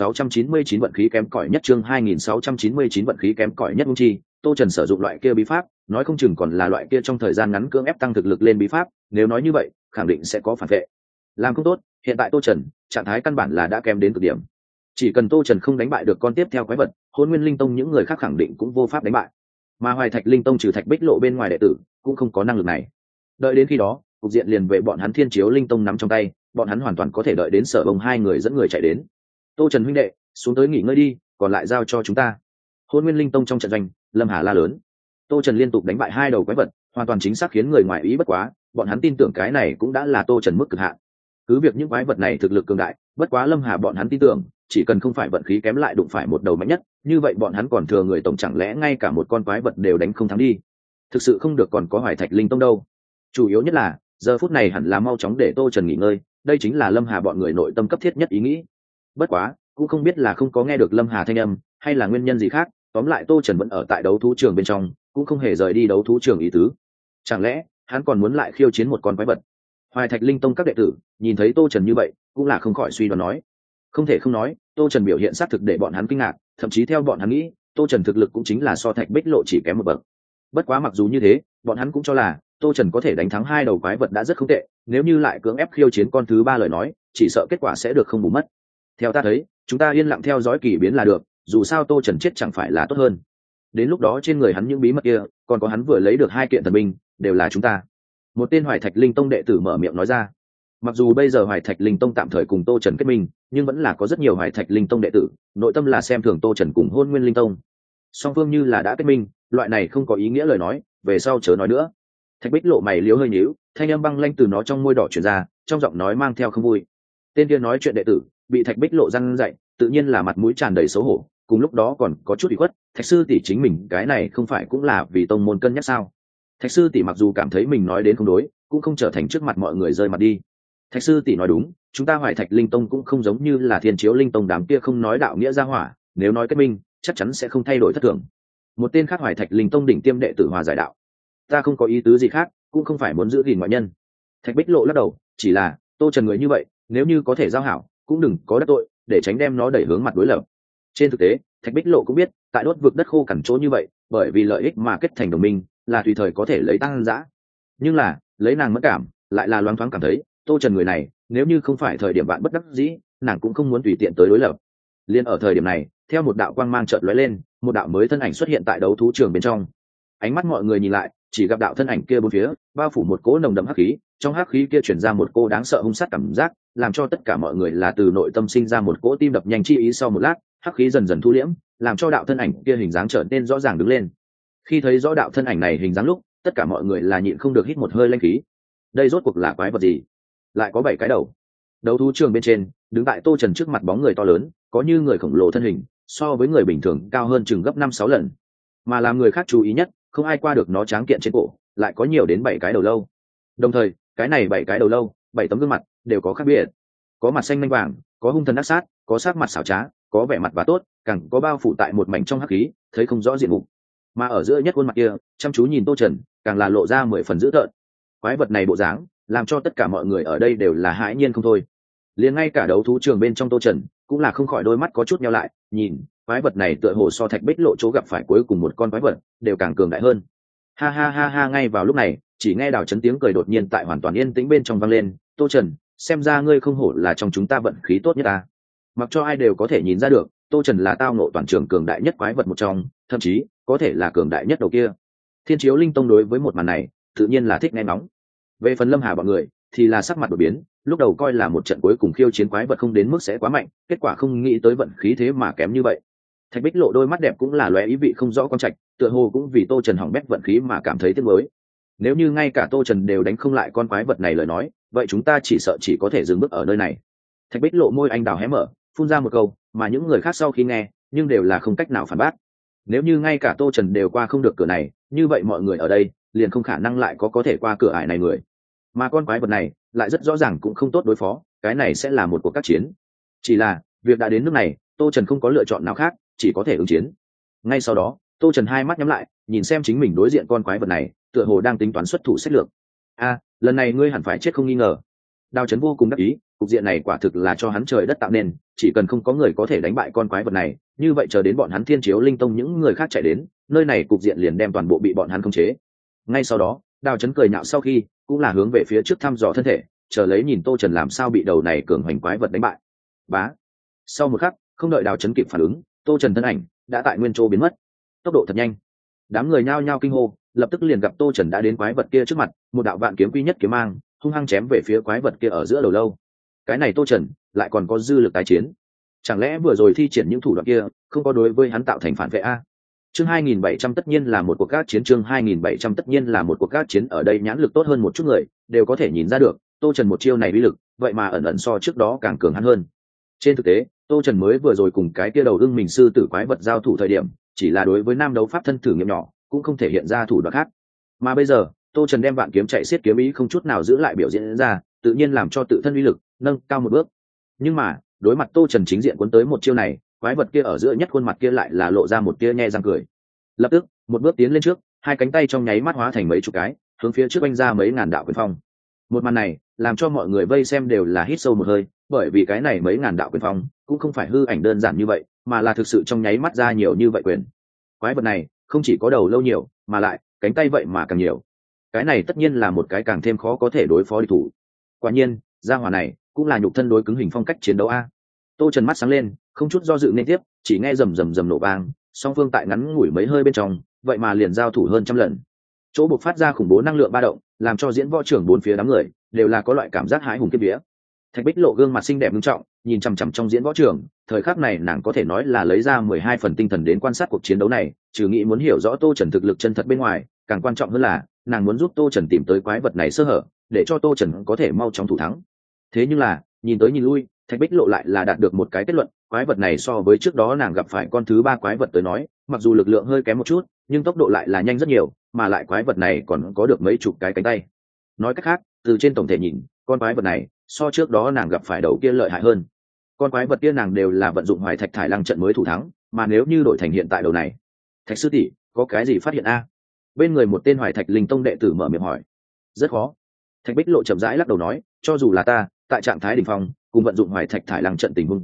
Speaker 1: 2699 vận khí kém cỏi nhất, chương 2699 vận khí kém cỏi nhất Ung Chi, Tô Trần sử dụng loại kia bí pháp, nói không chừng còn là loại kia trong thời gian ngắn cưỡng ép tăng thực lực lên bí pháp, nếu nói như vậy, khẳng định sẽ có phản vệ. Làm không tốt, hiện tại Tô Trần, trạng thái căn bản là đã kém đến cực điểm. Chỉ cần Tô Trần không đánh bại được con tiếp theo quái vật, Hỗn Nguyên Linh Tông những người khác khẳng định cũng vô pháp đánh bại. Mà Hoài Thạch Linh Tông trừ Thạch Bích Lộ bên ngoài đệ tử, cũng không có năng lực này. Đợi đến khi đó, cục diện liền về bọn hắn Thiên Chiếu Linh Tông nắm trong tay, bọn hắn hoàn toàn có thể đợi đến Sở Bông hai người dẫn người chạy đến. Tô Trần huynh đệ, xuống tới nghỉ ngơi đi, còn lại giao cho chúng ta. Hỗn Nguyên Linh Tông trong trận doanh, Lâm Hà la lớn. Tô Trần liên tục đánh bại 2 đầu quái vật, hoàn toàn chính xác khiến người ngoài ý bất quá, bọn hắn tin tưởng cái này cũng đã là Tô Trần mức cực hạn. Cứ việc những quái vật này thực lực cường đại, bất quá Lâm Hà bọn hắn tin tưởng, chỉ cần không phải vận khí kém lại đụng phải một đầu mạnh nhất, như vậy bọn hắn còn thừa người tổng chẳng lẽ ngay cả một con quái vật đều đánh không thắng đi. Thực sự không được còn có Hoài Thạch Linh Tông đâu. Chủ yếu nhất là, giờ phút này hẳn là mau chóng để Tô Trần nghỉ ngơi, đây chính là Lâm Hà bọn người nội tâm cấp thiết nhất ý nghĩ. Bất quá, cũng không biết là không có nghe được Lâm Hà thanh âm, hay là nguyên nhân gì khác, tóm lại Tô Trần vẫn ở tại đấu thú trường bên trong, cũng không hề rời đi đấu thú trường ý tứ. Chẳng lẽ, hắn còn muốn lại khiêu chiến một con quái vật? Hoài Thạch Linh Tông các đệ tử, nhìn thấy Tô Trần như vậy, cũng là không khỏi suy đoán nói. Không thể không nói, Tô Trần biểu hiện xác thực để bọn hắn kinh ngạc, thậm chí theo bọn hắn nghĩ, Tô Trần thực lực cũng chính là so Thạch Bích Lộ chỉ kém một bậc. Bất quá mặc dù như thế, bọn hắn cũng cho là Tô Trần có thể đánh thắng 2 đầu quái vật đã rất không tệ, nếu như lại cưỡng ép khiêu chiến con thứ 3 lời nói, chỉ sợ kết quả sẽ được không bù mất. Theo ta thấy, chúng ta yên lặng theo dõi kỳ biến là được, dù sao Tô Trần chết chẳng phải là tốt hơn. Đến lúc đó trên người hắn những bí mật kia, còn có hắn vừa lấy được 2 kiện thần binh, đều là chúng ta. Một tên Hoài Thạch Linh Tông đệ tử mở miệng nói ra. Mặc dù bây giờ Hoài Thạch Linh Tông tạm thời cùng Tô Trần kết minh, nhưng vẫn là có rất nhiều Hoài Thạch Linh Tông đệ tử, nội tâm là xem thường Tô Trần cùng Hỗn Nguyên Linh Tông. Song phương như là đã kết minh, loại này không có ý nghĩa lời nói, về sau chớ nói nữa. Thạch Bích Lộ mày liếu hơi nhíu, thanh âm băng lanh từ nó trong môi đỏ truyền ra, trong giọng nói mang theo không vui. Tên kia nói chuyện đệ tử, bị Thạch Bích Lộ răn dạy, tự nhiên là mặt mũi tràn đầy xấu hổ, cùng lúc đó còn có chút ủy khuất, Thạch sư tỷ chính mình cái này không phải cũng là vì tông môn cân nhắc sao? Thạch sư tỷ mặc dù cảm thấy mình nói đến không đối, cũng không trở thành trước mặt mọi người rơi mặt đi. Thạch sư tỷ nói đúng, chúng ta Hoài Thạch Linh Tông cũng không giống như là Thiên Chiếu Linh Tông đám kia không nói đạo nghĩa ra hỏa, nếu nói kết minh, chắc chắn sẽ không thay đổi thất thường. Một tên khác Hoài Thạch Linh Tông đỉnh tiêm đệ tử hòa giải đạo. Ta không có ý tứ gì khác, cũng không phải muốn giữ gìn ngoại nhân. Thạch Bích Lộ lắc đầu, chỉ là Tô Trần người như vậy, nếu như có thể giao hảo, cũng đừng có đắc tội, để tránh đem nó đẩy hướng mặt đối lập. Trên thực tế, Thạch Bích Lộ cũng biết tại đốt vực đất khô cằn chỗ như vậy, bởi vì lợi ích mà kết thành đồng minh là tùy thời có thể lấy tăng dã. Nhưng là lấy nàng mất cảm lại là loáng thoáng cảm thấy Tô Trần người này nếu như không phải thời điểm bạn bất đắc dĩ, nàng cũng không muốn tùy tiện tới đối lập. Liên ở thời điểm này, theo một đạo quang mang chợt lóe lên, một đạo mới thân ảnh xuất hiện tại đấu thú trường bên trong. Ánh mắt mọi người nhìn lại, chỉ gặp đạo thân ảnh kia bốn phía bao phủ một cỗ nồng đậm hắc khí, trong hắc khí kia truyền ra một cô đáng sợ hung sát cảm giác, làm cho tất cả mọi người là từ nội tâm sinh ra một cỗ tim đập nhanh chi ý. Sau một lát, hắc khí dần dần thu liễm, làm cho đạo thân ảnh kia hình dáng trở nên rõ ràng đứng lên. Khi thấy rõ đạo thân ảnh này hình dáng lúc, tất cả mọi người là nhịn không được hít một hơi linh khí. Đây rốt cuộc là quái vật gì? Lại có 7 cái đầu. Đấu thú trường bên trên, đứng tại Tô Trần trước mặt bóng người to lớn, có như người khổng lồ thân hình, so với người bình thường cao hơn chừng gấp 5-6 lần. Mà làm người khác chú ý nhất, không ai qua được nó tráng kiện trên cổ, lại có nhiều đến 7 cái đầu lâu. Đồng thời, cái này 7 cái đầu lâu, 7 tấm gương mặt đều có khác biệt. Có mặt xanh manh vàng, có hung thần ác sát, có sắc mặt xảo trá, có vẻ mặt và tốt, càng có bao phủ tại một mảnh trong hắc khí, thấy không rõ diện mục. Mà ở giữa nhất khuôn mặt kia, chăm chú nhìn Tô Trần, càng là lộ ra 10 phần dữ tợn. Quái vật này bộ dáng, làm cho tất cả mọi người ở đây đều là hãi nhiên không thôi. Liền ngay cả đấu thú trường bên trong Tô Trần cũng là không khỏi đôi mắt có chút nheo lại, nhìn quái vật này tựa hồ so Thạch Bích Lộ chỗ gặp phải cuối cùng một con quái vật đều càng cường đại hơn. Ha ha ha ha. Ngay vào lúc này, chỉ nghe Đào Chấn tiếng cười đột nhiên tại hoàn toàn yên tĩnh bên trong vang lên. Tô Trần, xem ra ngươi không hổ là trong chúng ta vận khí tốt nhất ta. Mặc cho ai đều có thể nhìn ra được, Tô Trần là tao ngộ toàn trường cường đại nhất quái vật một trong, thậm chí có thể là cường đại nhất đầu kia. Thiên Chiếu Linh Tông đối với một màn này tự nhiên là thích nghe ngóng. Về phần Lâm Hà bọn người thì là sắc mặt đổi biến, lúc đầu coi là một trận cuối cùng khiêu chiến quái vật không đến mức sẽ quá mạnh, kết quả không nghĩ tới vận khí thế mà kém như vậy. Thạch Bích Lộ đôi mắt đẹp cũng là lóe ý vị không rõ con trạch, tựa hồ cũng vì Tô Trần hỏng bét vận khí mà cảm thấy tiếc nuối. Nếu như ngay cả Tô Trần đều đánh không lại con quái vật này lời nói, vậy chúng ta chỉ sợ chỉ có thể dừng bước ở nơi này. Thạch Bích Lộ môi anh đào hé mở, phun ra một câu, mà những người khác sau khi nghe, nhưng đều là không cách nào phản bác. Nếu như ngay cả Tô Trần đều qua không được cửa này, như vậy mọi người ở đây liền không khả năng lại có thể qua cửa ải này người. Mà con quái vật này lại rất rõ ràng cũng không tốt đối phó, cái này sẽ là một cuộc các chiến. Chỉ là việc đã đến nước này, Tô Trần không có lựa chọn nào khác, chỉ có thể ứng chiến. Ngay sau đó, Tô Trần hai mắt nhắm lại, nhìn xem chính mình đối diện con quái vật này, tựa hồ đang tính toán xuất thủ sách lược. Lần này ngươi hẳn phải chết không nghi ngờ. Đào Chấn vô cùng đắc ý, cục diện này quả thực là cho hắn trời đất tạo nên, chỉ cần không có người có thể đánh bại con quái vật này, như vậy chờ đến bọn hắn Thiên Chiếu Linh Tông những người khác chạy đến, nơi này cục diện liền đem toàn bộ bị bọn hắn khống chế. Ngay sau đó, Đào Chấn cười nhạo sau khi, cũng là hướng về phía trước thăm dò thân thể, chờ lấy nhìn Tô Trần làm sao bị đầu này cường hoành quái vật đánh bại. Bá. Sau một khắc, không đợi Đào Chấn kịp phản ứng, Tô Trần thân ảnh đã tại nguyên chỗ biến mất. Tốc độ thật nhanh. Đám người nhao nhao kinh hô, lập tức liền gặp Tô Trần đã đến quái vật kia trước mặt, một đạo vạn kiếm quy nhất kiếm mang, hung hăng chém về phía quái vật kia ở giữa đầu lâu. Cái này Tô Trần lại còn có dư lực tái chiến. Chẳng lẽ vừa rồi thi triển những thủ đoạn kia không có đối với hắn tạo thành phản vệ a? Chương 2700 tất nhiên là một cuộc các chiến, chương 2700 tất nhiên là một cuộc các chiến. Ở đây nhãn lực tốt hơn một chút người đều có thể nhìn ra được, Tô Trần một chiêu này uy lực, vậy mà ẩn ẩn so trước đó càng cường hắn hơn. Trên thực tế, Tô Trần mới vừa rồi cùng cái kia đầu ưng mình sư tử quái vật giao thủ thời điểm, chỉ là đối với nam đấu pháp thân thử nghiệm nhỏ, cũng không thể hiện ra thủ đoạn khác. Mà bây giờ, Tô Trần đem vạn kiếm chạy xiết kiếm ý không chút nào giữ lại biểu diễn ra, tự nhiên làm cho tự thân uy lực nâng cao một bước. Nhưng mà, đối mặt Tô Trần chính diện cuốn tới một chiêu này, quái vật kia ở giữa nhất khuôn mặt kia lại là lộ ra một tia nhe răng cười. Lập tức, một bước tiến lên trước, hai cánh tay trong nháy mắt hóa thành mấy chục cái, hướng phía trước oanh ra mấy ngàn đạo quyền phong. Một màn này, làm cho mọi người vây xem đều là hít sâu một hơi, bởi vì cái này mấy ngàn đạo quyền phong cũng không phải hư ảnh đơn giản như vậy, mà là thực sự trong nháy mắt ra nhiều như vậy quyền. Quái vật này không chỉ có đầu lâu nhiều, mà lại cánh tay vậy mà càng nhiều. Cái này tất nhiên là một cái càng thêm khó có thể đối phó địch thủ. Quả nhiên, gia hỏa này cũng là nhục thân đối cứng hình phong cách chiến đấu a. Tô Trần mắt sáng lên, không chút do dự nên tiếp, chỉ nghe rầm rầm rầm nổ vang, song phương tại ngắn ngủi mấy hơi bên trong, vậy mà liền giao thủ hơn trăm lần. Chỗ bộc phát ra khủng bố năng lượng ba động, làm cho diễn võ trưởng bốn phía đám người đều là có loại cảm giác hãi hùng kiếp vía. Thạch Bích Lộ gương mặt xinh đẹp nghiêm trọng, nhìn chằm chằm trong diễn võ trường, thời khắc này nàng có thể nói là lấy ra 12 phần tinh thần đến quan sát cuộc chiến đấu này, trừ nghĩ muốn hiểu rõ Tô Trần thực lực chân thật bên ngoài, càng quan trọng hơn là nàng muốn giúp Tô Trần tìm tới quái vật này sơ hở, để cho Tô Trần có thể mau chóng thủ thắng. Thế nhưng là, nhìn tới nhìn lui, Thạch Bích Lộ lại là đạt được một cái kết luận, quái vật này so với trước đó nàng gặp phải con thứ ba quái vật tới nói, mặc dù lực lượng hơi kém một chút, nhưng tốc độ lại là nhanh rất nhiều, mà lại quái vật này còn có được mấy chục cái cánh tay. Nói cách khác, từ trên tổng thể nhìn, con quái vật này so trước đó nàng gặp phải đầu kia lợi hại hơn. Con quái vật kia nàng đều là vận dụng Hoài Thạch Thải Lăng trận mới thủ thắng, mà nếu như đổi thành hiện tại đầu này, Thạch sư tỷ có cái gì phát hiện a? Bên người một tên Hoài Thạch Linh Tông đệ tử mở miệng hỏi. Rất khó. Thạch Bích Lộ chậm rãi lắc đầu nói, cho dù là ta tại trạng thái đỉnh phong, cùng vận dụng Hoài Thạch Thải Lăng trận tình huống dưới,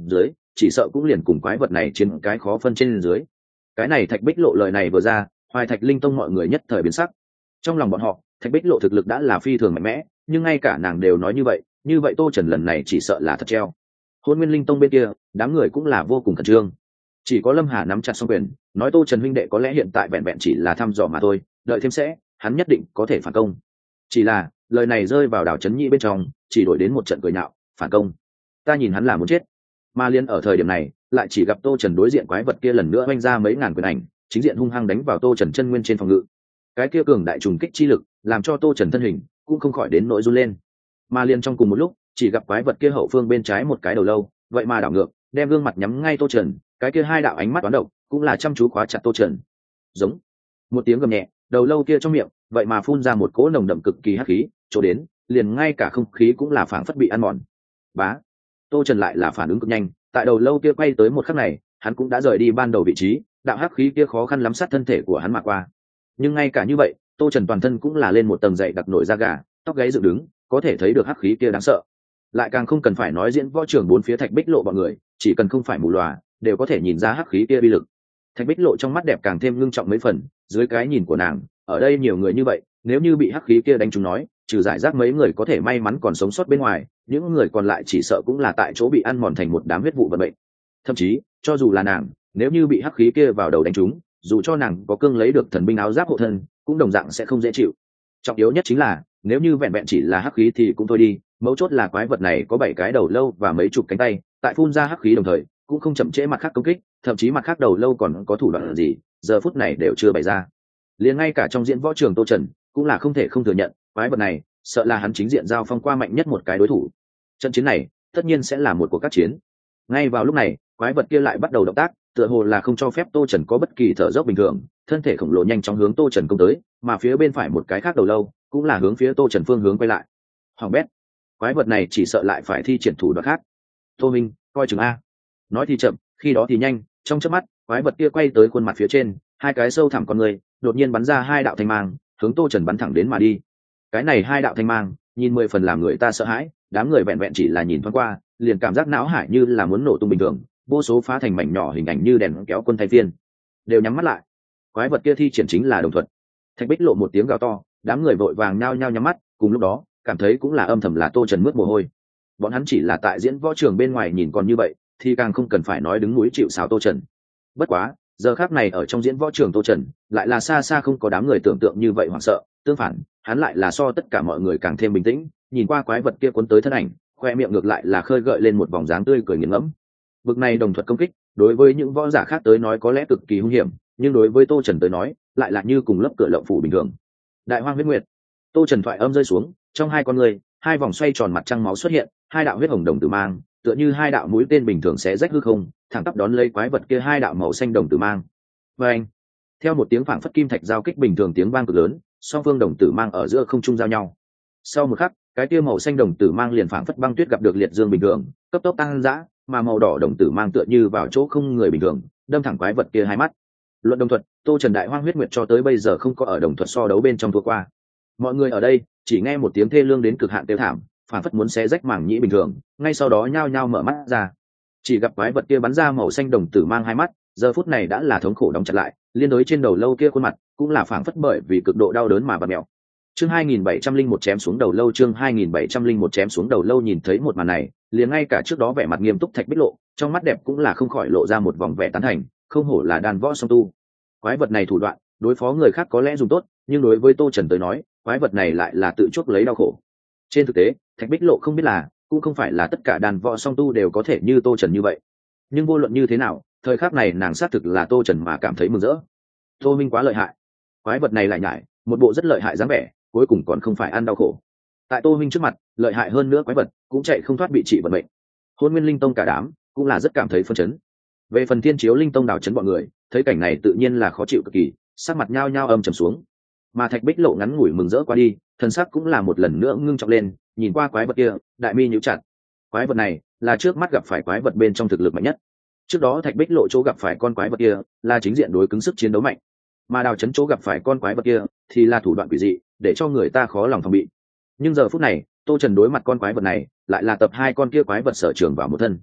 Speaker 1: chỉ sợ cũng liền cùng quái vật này chiến cái khó phân trên dưới. Cái này Thạch Bích Lộ lời này vừa ra, Hoài Thạch Linh Tông mọi người nhất thời biến sắc. Trong lòng bọn họ, Thạch Bích Lộ thực lực đã là phi thường mạnh mẽ, nhưng ngay cả nàng đều nói như vậy Tô Trần lần này chỉ sợ là thật treo. Hôn Nguyên Linh Tông bên kia, đám người cũng là vô cùng khẩn trương. Chỉ có Lâm Hà nắm chặt song quyền, nói Tô Trần huynh đệ có lẽ hiện tại vẹn vẹn chỉ là thăm dò mà thôi, đợi thêm sẽ, hắn nhất định có thể phản công. Chỉ là, lời này rơi vào Đào Chấn Nhĩ bên trong, chỉ đổi đến một trận cười nhạo, phản công. Ta nhìn hắn là muốn chết. Mà liên ở thời điểm này, lại chỉ gặp Tô Trần đối diện quái vật kia lần nữa oanh ra mấy ngàn quyền ảnh, chính diện hung hăng đánh vào Tô Trần chân nguyên trên phòng ngự. Cái kia cường đại trùng kích chi lực, làm cho Tô Trần thân hình cũng không khỏi đến nỗi run lên. Mà liên trong cùng một lúc, chỉ gặp quái vật kia hậu phương bên trái một cái đầu lâu, vậy mà đảo ngược, đem gương mặt nhắm ngay Tô Trần, cái kia hai đạo ánh mắt toán độc, cũng là chăm chú khóa chặt Tô Trần. Giống một tiếng gầm nhẹ, đầu lâu kia trong miệng, vậy mà phun ra một cỗ nồng đậm cực kỳ hắc khí, chỗ đến, liền ngay cả không khí cũng là phảng phất bị ăn mòn. Bá, Tô Trần lại là phản ứng cực nhanh, tại đầu lâu kia quay tới một khắc này, hắn cũng đã rời đi ban đầu vị trí, đạo hắc khí kia khó khăn lắm sát thân thể của hắn mà qua. Nhưng ngay cả như vậy, Tô Trần toàn thân cũng là lên một tầng dày đặc nổi da gà, tóc gáy dựng đứng, có thể thấy được hắc khí kia đáng sợ. Lại càng không cần phải nói diễn võ trường bốn phía Thạch Bích Lộ bọn người, chỉ cần không phải mù lòa, đều có thể nhìn ra hắc khí kia uy lực. Thạch Bích Lộ trong mắt đẹp càng thêm ngưng trọng mấy phần, dưới cái nhìn của nàng, ở đây nhiều người như vậy, nếu như bị hắc khí kia đánh trúng nói, trừ giải rác mấy người có thể may mắn còn sống sót bên ngoài, những người còn lại chỉ sợ cũng là tại chỗ bị ăn mòn thành một đám huyết vụ vận bệnh. Thậm chí, cho dù là nàng, nếu như bị hắc khí kia vào đầu đánh trúng, dù cho nàng có cương lấy được thần binh áo giáp hộ thân, cũng đồng dạng sẽ không dễ chịu. Trọng yếu nhất chính là, nếu như vẹn vẹn chỉ là hắc khí thì cũng thôi đi, mấu chốt là quái vật này có 7 cái đầu lâu và mấy chục cánh tay, tại phun ra hắc khí đồng thời, cũng không chậm trễ mặt khác công kích, thậm chí mặt khác đầu lâu còn có thủ đoạn gì, giờ phút này đều chưa bày ra. Liền ngay cả trong diễn võ trường Tô Trần, cũng là không thể không thừa nhận, quái vật này, sợ là hắn chính diện giao phong qua mạnh nhất một cái đối thủ. Trận chiến này, tất nhiên sẽ là một cuộc các chiến. Ngay vào lúc này, quái vật kia lại bắt đầu động tác, tựa hồ là không cho phép Tô Trần có bất kỳ thở dốc bình thường, thân thể khổng lồ nhanh chóng hướng Tô Trần công tới, mà phía bên phải một cái khác đầu lâu, cũng là hướng phía Tô Trần phương hướng quay lại. Hoàng bét, quái vật này chỉ sợ lại phải thi triển thủ đoạn khác. Tô Minh, coi chừng a. Nói thì chậm, khi đó thì nhanh, trong chớp mắt, quái vật kia quay tới khuôn mặt phía trên, hai cái sâu thẳm con người, đột nhiên bắn ra hai đạo thanh mang, hướng Tô Trần bắn thẳng đến mà đi. Cái này hai đạo thanh mang, nhìn 10 phần làm người ta sợ hãi, đám người vẹn vẹn chỉ là nhìn thoáng qua, liền cảm giác não hải như là muốn nổ tung bình thường, vô số phá thành mảnh nhỏ hình ảnh như đèn kéo quân thay phiên, đều nhắm mắt lại. Quái vật kia thi triển chính là đồng thuật. Thạch Bích Lộ một tiếng gào to, đám người vội vàng nhao nhao nhắm mắt, cùng lúc đó, cảm thấy cũng là âm thầm là Tô Trần mướt mồ hôi. Bọn hắn chỉ là tại diễn võ trường bên ngoài nhìn còn như vậy, thì càng không cần phải nói đứng núi chịu sào Tô Trần. Bất quá, giờ khắc này ở trong diễn võ trường Tô Trần, lại là xa xa không có đám người tưởng tượng như vậy hoảng sợ, tương phản, hắn lại là so tất cả mọi người càng thêm bình tĩnh, nhìn qua quái vật kia cuốn tới thân ảnh, khoe miệng ngược lại là khơi gợi lên một vòng dáng tươi cười nghiền ngẫm. Vực này đồng thuật công kích, đối với những võ giả khác tới nói có lẽ cực kỳ hung hiểm, nhưng đối với Tô Trần tới nói, lại là như cùng lớp cửa lộng phủ bình thường. Đại Hoang Huyết Nguyệt. Tô Trần thoại âm rơi xuống, trong hai con người, hai vòng xoay tròn mặt trăng máu xuất hiện, hai đạo huyết hồng đồng tử mang, tựa như hai đạo mũi tên bình thường xé rách hư không, thẳng tắp đón lấy quái vật kia hai đạo màu xanh đồng tử mang. Và anh, theo một tiếng phảng phất kim thạch giao kích bình thường tiếng vang cực lớn, song phương đồng tử mang ở giữa không trung giao nhau. Sau một khắc, cái kia màu xanh đồng tử mang liền phảng phất băng tuyết gặp được liệt dương bình thường, cấp tốc tăng dã, mà màu đỏ đồng tử mang tựa như vào chỗ không người bình thường, đâm thẳng quái vật kia hai mắt. Luận đồng thuật, Tô Trần Đại Hoang Huyết Nguyệt cho tới bây giờ không có ở đồng thuật so đấu bên trong thua qua. Mọi người ở đây chỉ nghe một tiếng thê lương đến cực hạn tiêu thảm, phảng phất muốn xé rách màng nhĩ bình thường, ngay sau đó nhao nhao mở mắt ra. Chỉ gặp quái vật kia bắn ra màu xanh đồng tử mang hai mắt, giờ phút này đã là thống khổ đóng chặt lại, liên đối trên đầu lâu kia khuôn mặt cũng là phảng phất bởi vì cực độ đau đớn mà bật mèo. Chương 2701 chém xuống đầu lâu, chương 2701 chém xuống đầu lâu. Nhìn thấy một màn này, liền ngay cả trước đó vẻ mặt nghiêm túc Thạch Bích Lộ, trong mắt đẹp cũng là không khỏi lộ ra một vòng vẻ tán thành, không hổ là đàn võ song tu. Quái vật này thủ đoạn, đối phó người khác có lẽ dùng tốt, nhưng đối với Tô Trần tới nói, quái vật này lại là tự chuốc lấy đau khổ. Trên thực tế, Thạch Bích Lộ không biết là, cũng không phải là tất cả đàn võ song tu đều có thể như Tô Trần như vậy. Nhưng vô luận như thế nào, thời khắc này nàng xác thực là Tô Trần mà cảm thấy mừng rỡ. Tô Minh quá lợi hại. Quái vật này lại nhải, một bộ rất lợi hại dáng vẻ, cuối cùng còn không phải ăn đau khổ. Tại Tô Minh trước mặt, lợi hại hơn nữa quái vật cũng chạy không thoát bị trị vận mệnh. Hôn Nguyên Linh Tông cả đám cũng là rất cảm thấy phân chấn. Về phần Thiên Chiếu Linh Tông Đào Chấn bọn người, thấy cảnh này tự nhiên là khó chịu cực kỳ, sắc mặt nhao nhao âm trầm xuống. Mà Thạch Bích Lộ ngắn ngủi mừng rỡ qua đi, thần sắc cũng là một lần nữa ngưng trọng lên, nhìn qua quái vật kia, đại mi nhíu chặt. Quái vật này là trước mắt gặp phải quái vật bên trong thực lực mạnh nhất. Trước đó Thạch Bích Lộ chỗ gặp phải con quái vật kia là chính diện đối cứng sức chiến đấu mạnh, mà Đào Chấn chỗ gặp phải con quái vật kia thì là thủ đoạn quỷ dị, để cho người ta khó lòng phòng bị. Nhưng giờ phút này, Tô Trần đối mặt con quái vật này, lại là tập hai con kia quái vật sở trường vào một thân.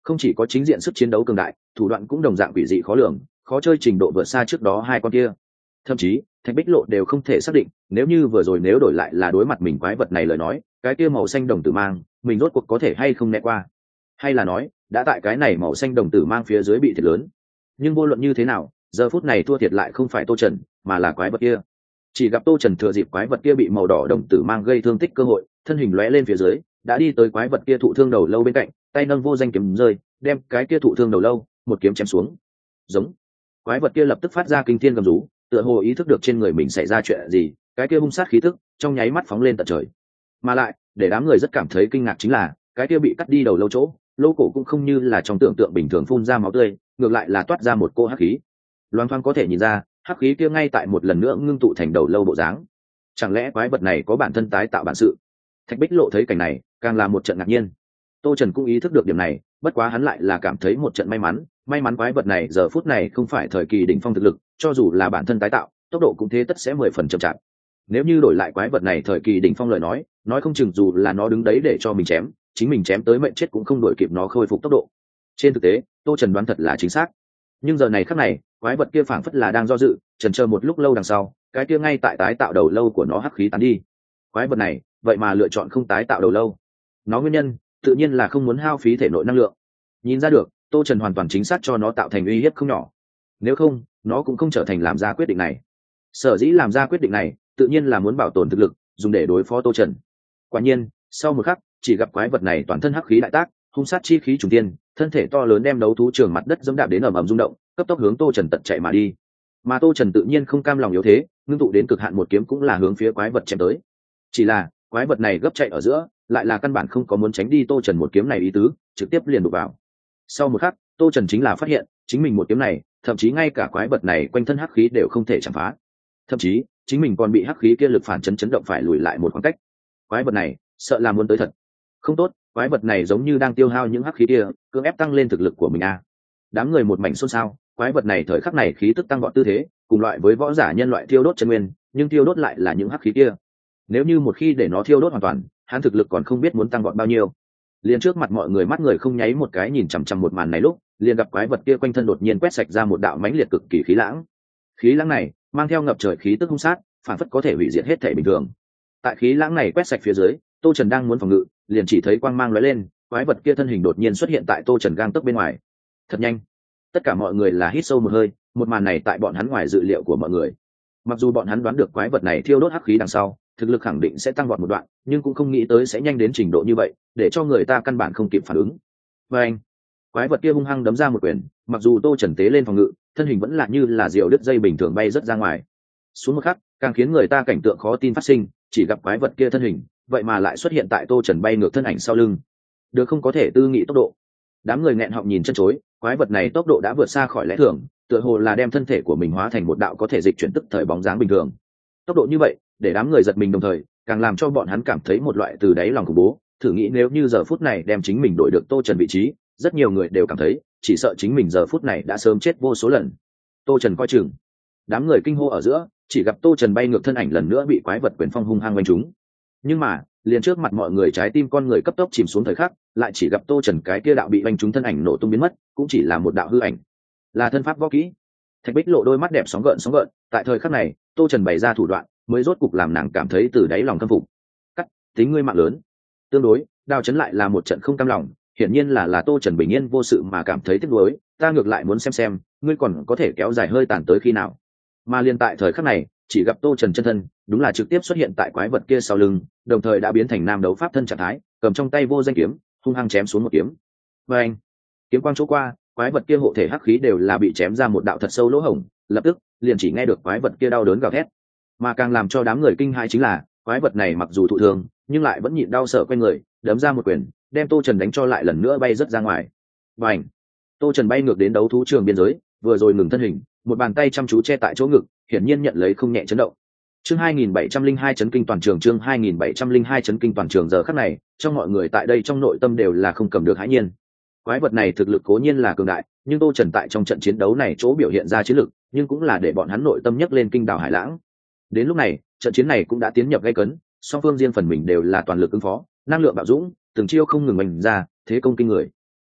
Speaker 1: không chỉ có chính diện sức chiến đấu cường đại, thủ đoạn cũng đồng dạng quỷ dị khó lường, khó chơi trình độ vượt xa trước đó hai con kia. Thậm chí Thạch Bích Lộ đều không thể xác định, nếu như vừa rồi nếu đổi lại là đối mặt mình quái vật này lời nói, cái kia màu xanh đồng tử mang mình rốt cuộc có thể hay không né qua, hay là nói đã tại cái này màu xanh đồng tử mang phía dưới bị thiệt lớn. Nhưng vô luận như thế nào, giờ phút này thua thiệt lại không phải Tô Trần mà là quái vật kia. Chỉ gặp Tô Trần thừa dịp quái vật kia bị màu đỏ đồng tử mang gây thương tích cơ hội, thân hình lóe lên phía dưới, đã đi tới quái vật kia thụ thương đầu lâu bên cạnh, tay nâng vô danh kiếm rơi, đem cái kia thụ thương đầu lâu một kiếm chém xuống. Giống. Quái vật kia lập tức phát ra kinh thiên gầm rú, tựa hồ ý thức được trên người mình xảy ra chuyện gì, cái kia hung sát khí tức trong nháy mắt phóng lên tận trời. Mà lại, để đám người rất cảm thấy kinh ngạc chính là, cái kia bị cắt đi đầu lâu chỗ, lỗ cổ cũng không như là trong tưởng tượng bình thường phun ra máu tươi, ngược lại là toát ra một cô hắc khí. Loan thoáng có thể nhìn ra, hắc khí kia ngay tại một lần nữa ngưng tụ thành đầu lâu bộ dáng. Chẳng lẽ quái vật này có bản thân tái tạo bản sự? Thạch Bích Lộ thấy cảnh này, càng là một trận ngạc nhiên. Tô Trần cũng ý thức được điểm này, bất quá hắn lại là cảm thấy một trận may mắn quái vật này giờ phút này không phải thời kỳ đỉnh phong thực lực, cho dù là bản thân tái tạo, tốc độ cũng thế tất sẽ 10% chậm chạp. Nếu như đổi lại quái vật này thời kỳ đỉnh phong lời nói không chừng dù là nó đứng đấy để cho mình chém, chính mình chém tới mệnh chết cũng không đuổi kịp nó khôi phục tốc độ. Trên thực tế, Tô Trần đoán thật là chính xác. Nhưng giờ này khắc này, quái vật kia phảng phất là đang do dự, chần chờ một lúc lâu đằng sau, cái kia ngay tại tái tạo đầu lâu của nó hắc khí tán đi. Quái vật này, vậy mà lựa chọn không tái tạo đầu lâu. Nó nguyên nhân, tự nhiên là không muốn hao phí thể nội năng lượng. Nhìn ra được, Tô Trần hoàn toàn chính xác cho nó tạo thành uy hiếp không nhỏ. Nếu không, nó cũng không trở thành làm ra quyết định này. Sở dĩ làm ra quyết định này, tự nhiên là muốn bảo tồn thực lực, dùng để đối phó Tô Trần. Quả nhiên, sau một khắc, chỉ gặp quái vật này toàn thân hắc khí đại tác, hung sát chi khí trùng tiên, thân thể to lớn đem đấu thú trường mặt đất dẫm đạp đến ầm ầm rung động, cấp tốc hướng Tô Trần tận chạy mà đi. Mà Tô Trần tự nhiên không cam lòng yếu thế, ngưng tụ đến cực hạn một kiếm cũng là hướng phía quái vật chém tới. Chỉ là, quái vật này gấp chạy ở giữa, lại là căn bản không có muốn tránh đi Tô Trần một kiếm này ý tứ, trực tiếp liền đụng vào. Sau một khắc, Tô Trần chính là phát hiện, chính mình một kiếm này, thậm chí ngay cả quái vật này quanh thân hắc khí đều không thể chạm phá. Thậm chí, chính mình còn bị hắc khí kia lực phản chấn động phải lùi lại một khoảng cách. Quái vật này, sợ là muốn tới thật. Không tốt, quái vật này giống như đang tiêu hao những hắc khí kia, cưỡng ép tăng lên thực lực của mình a. Đám người một mảnh xôn xao, quái vật này thời khắc này khí tức tăng vọt tư thế, cùng loại với võ giả nhân loại thiêu đốt chân nguyên, nhưng thiêu đốt lại là những hắc khí kia. Nếu như một khi để nó thiêu đốt hoàn toàn, hắn thực lực còn không biết muốn tăng vọt bao nhiêu. Liền trước mặt mọi người mắt người không nháy một cái nhìn chằm chằm một màn này lúc, liền gặp quái vật kia quanh thân đột nhiên quét sạch ra một đạo mãnh liệt cực kỳ khí lãng. Khí lãng này mang theo ngập trời khí tức hung sát, phản phất có thể hủy diệt hết thể bình thường. Tại khí lãng này quét sạch phía dưới, Tô Trần đang muốn phòng ngự, liền chỉ thấy quang mang lóe lên, quái vật kia thân hình đột nhiên xuất hiện tại Tô Trần gang tấc bên ngoài. Thật nhanh. Tất cả mọi người là hít sâu một hơi, một màn này tại bọn hắn ngoài dự liệu của mọi người. Mặc dù bọn hắn đoán được quái vật này thiêu đốt hắc khí đằng sau, thực lực khẳng định sẽ tăng vọt một đoạn, nhưng cũng không nghĩ tới sẽ nhanh đến trình độ như vậy, để cho người ta căn bản không kịp phản ứng. Và anh, quái vật kia hung hăng đấm ra một quyền, mặc dù Tô Trần tế lên phòng ngự, thân hình vẫn là như là diều đứt dây bình thường bay rất ra ngoài. Xuống một khắc, càng khiến người ta cảnh tượng khó tin phát sinh, chỉ gặp quái vật kia thân hình, vậy mà lại xuất hiện tại Tô Trần bay ngược thân ảnh sau lưng. Được không có thể tư nghị tốc độ. Đám người nghẹn họng nhìn chân chối, quái vật này tốc độ đã vượt xa khỏi lẽ thường, tựa hồ là đem thân thể của mình hóa thành một đạo có thể dịch chuyển tức thời bóng dáng bình thường. Tốc độ như vậy, để đám người giật mình đồng thời, càng làm cho bọn hắn cảm thấy một loại từ đáy lòng khủng bố. Thử nghĩ nếu như giờ phút này đem chính mình đổi được Tô Trần vị trí, rất nhiều người đều cảm thấy, chỉ sợ chính mình giờ phút này đã sớm chết vô số lần. Tô Trần coi chừng. Đám người kinh hô ở giữa, chỉ gặp Tô Trần bay ngược thân ảnh lần nữa bị quái vật quyền phong hung hăng quanh chúng. Nhưng mà, liền trước mặt mọi người trái tim con người cấp tốc chìm xuống thời khắc, lại chỉ gặp Tô Trần cái kia đạo bị quanh chúng thân ảnh nổ tung biến mất, cũng chỉ là một đạo hư ảnh. Là thân pháp võ kỹ. Thạch Bích Lộ đôi mắt đẹp sóng gợn, tại thời khắc này, Tô Trần bày ra thủ đoạn, mới rốt cục làm nàng cảm thấy từ đáy lòng khâm phục. Cắt, tính ngươi mạng lớn. Tương đối, Đao Chấn lại là một trận không cam lòng, hiển nhiên là Tô Trần bình yên vô sự mà cảm thấy tiếc nuối, ta ngược lại muốn xem, ngươi còn có thể kéo dài hơi tàn tới khi nào. Mà liền tại thời khắc này, chỉ gặp Tô Trần chân thân, đúng là trực tiếp xuất hiện tại quái vật kia sau lưng, đồng thời đã biến thành nam đấu pháp thân trạng thái, cầm trong tay vô danh kiếm, hung hăng chém xuống một kiếm. Và anh, kiếm quang chỗ qua, quái vật kia hộ thể hắc khí đều là bị chém ra một đạo thật sâu lỗ hổng, lập tức liền chỉ nghe được quái vật kia đau đớn gào thét. Mà càng làm cho đám người kinh hãi chính là, quái vật này mặc dù thụ thương, nhưng lại vẫn nhịn đau sợ quay người, đấm ra một quyền, đem Tô Trần đánh cho lại lần nữa bay rất ra ngoài. Và ảnh, Tô Trần bay ngược đến đấu thú trường biên giới, vừa rồi ngừng thân hình, một bàn tay chăm chú che tại chỗ ngực, hiển nhiên nhận lấy không nhẹ chấn động. Chương 2702 chấn kinh toàn trường, chương 2702 chấn kinh toàn trường. Giờ khắc này, trong mọi người tại đây trong nội tâm đều là không cầm được hãi nhiên. Quái vật này thực lực cố nhiên là cường đại, nhưng Tô Trần tại trong trận chiến đấu này chỗ biểu hiện ra chiến lực, nhưng cũng là để bọn hắn nội tâm nhấc lên kinh đảo hải lãng. Đến lúc này, trận chiến này cũng đã tiến nhập gay cấn, song phương riêng phần mình đều là toàn lực ứng phó, năng lượng bạo dũng, từng chiêu không ngừng mạnh ra, thế công kinh người.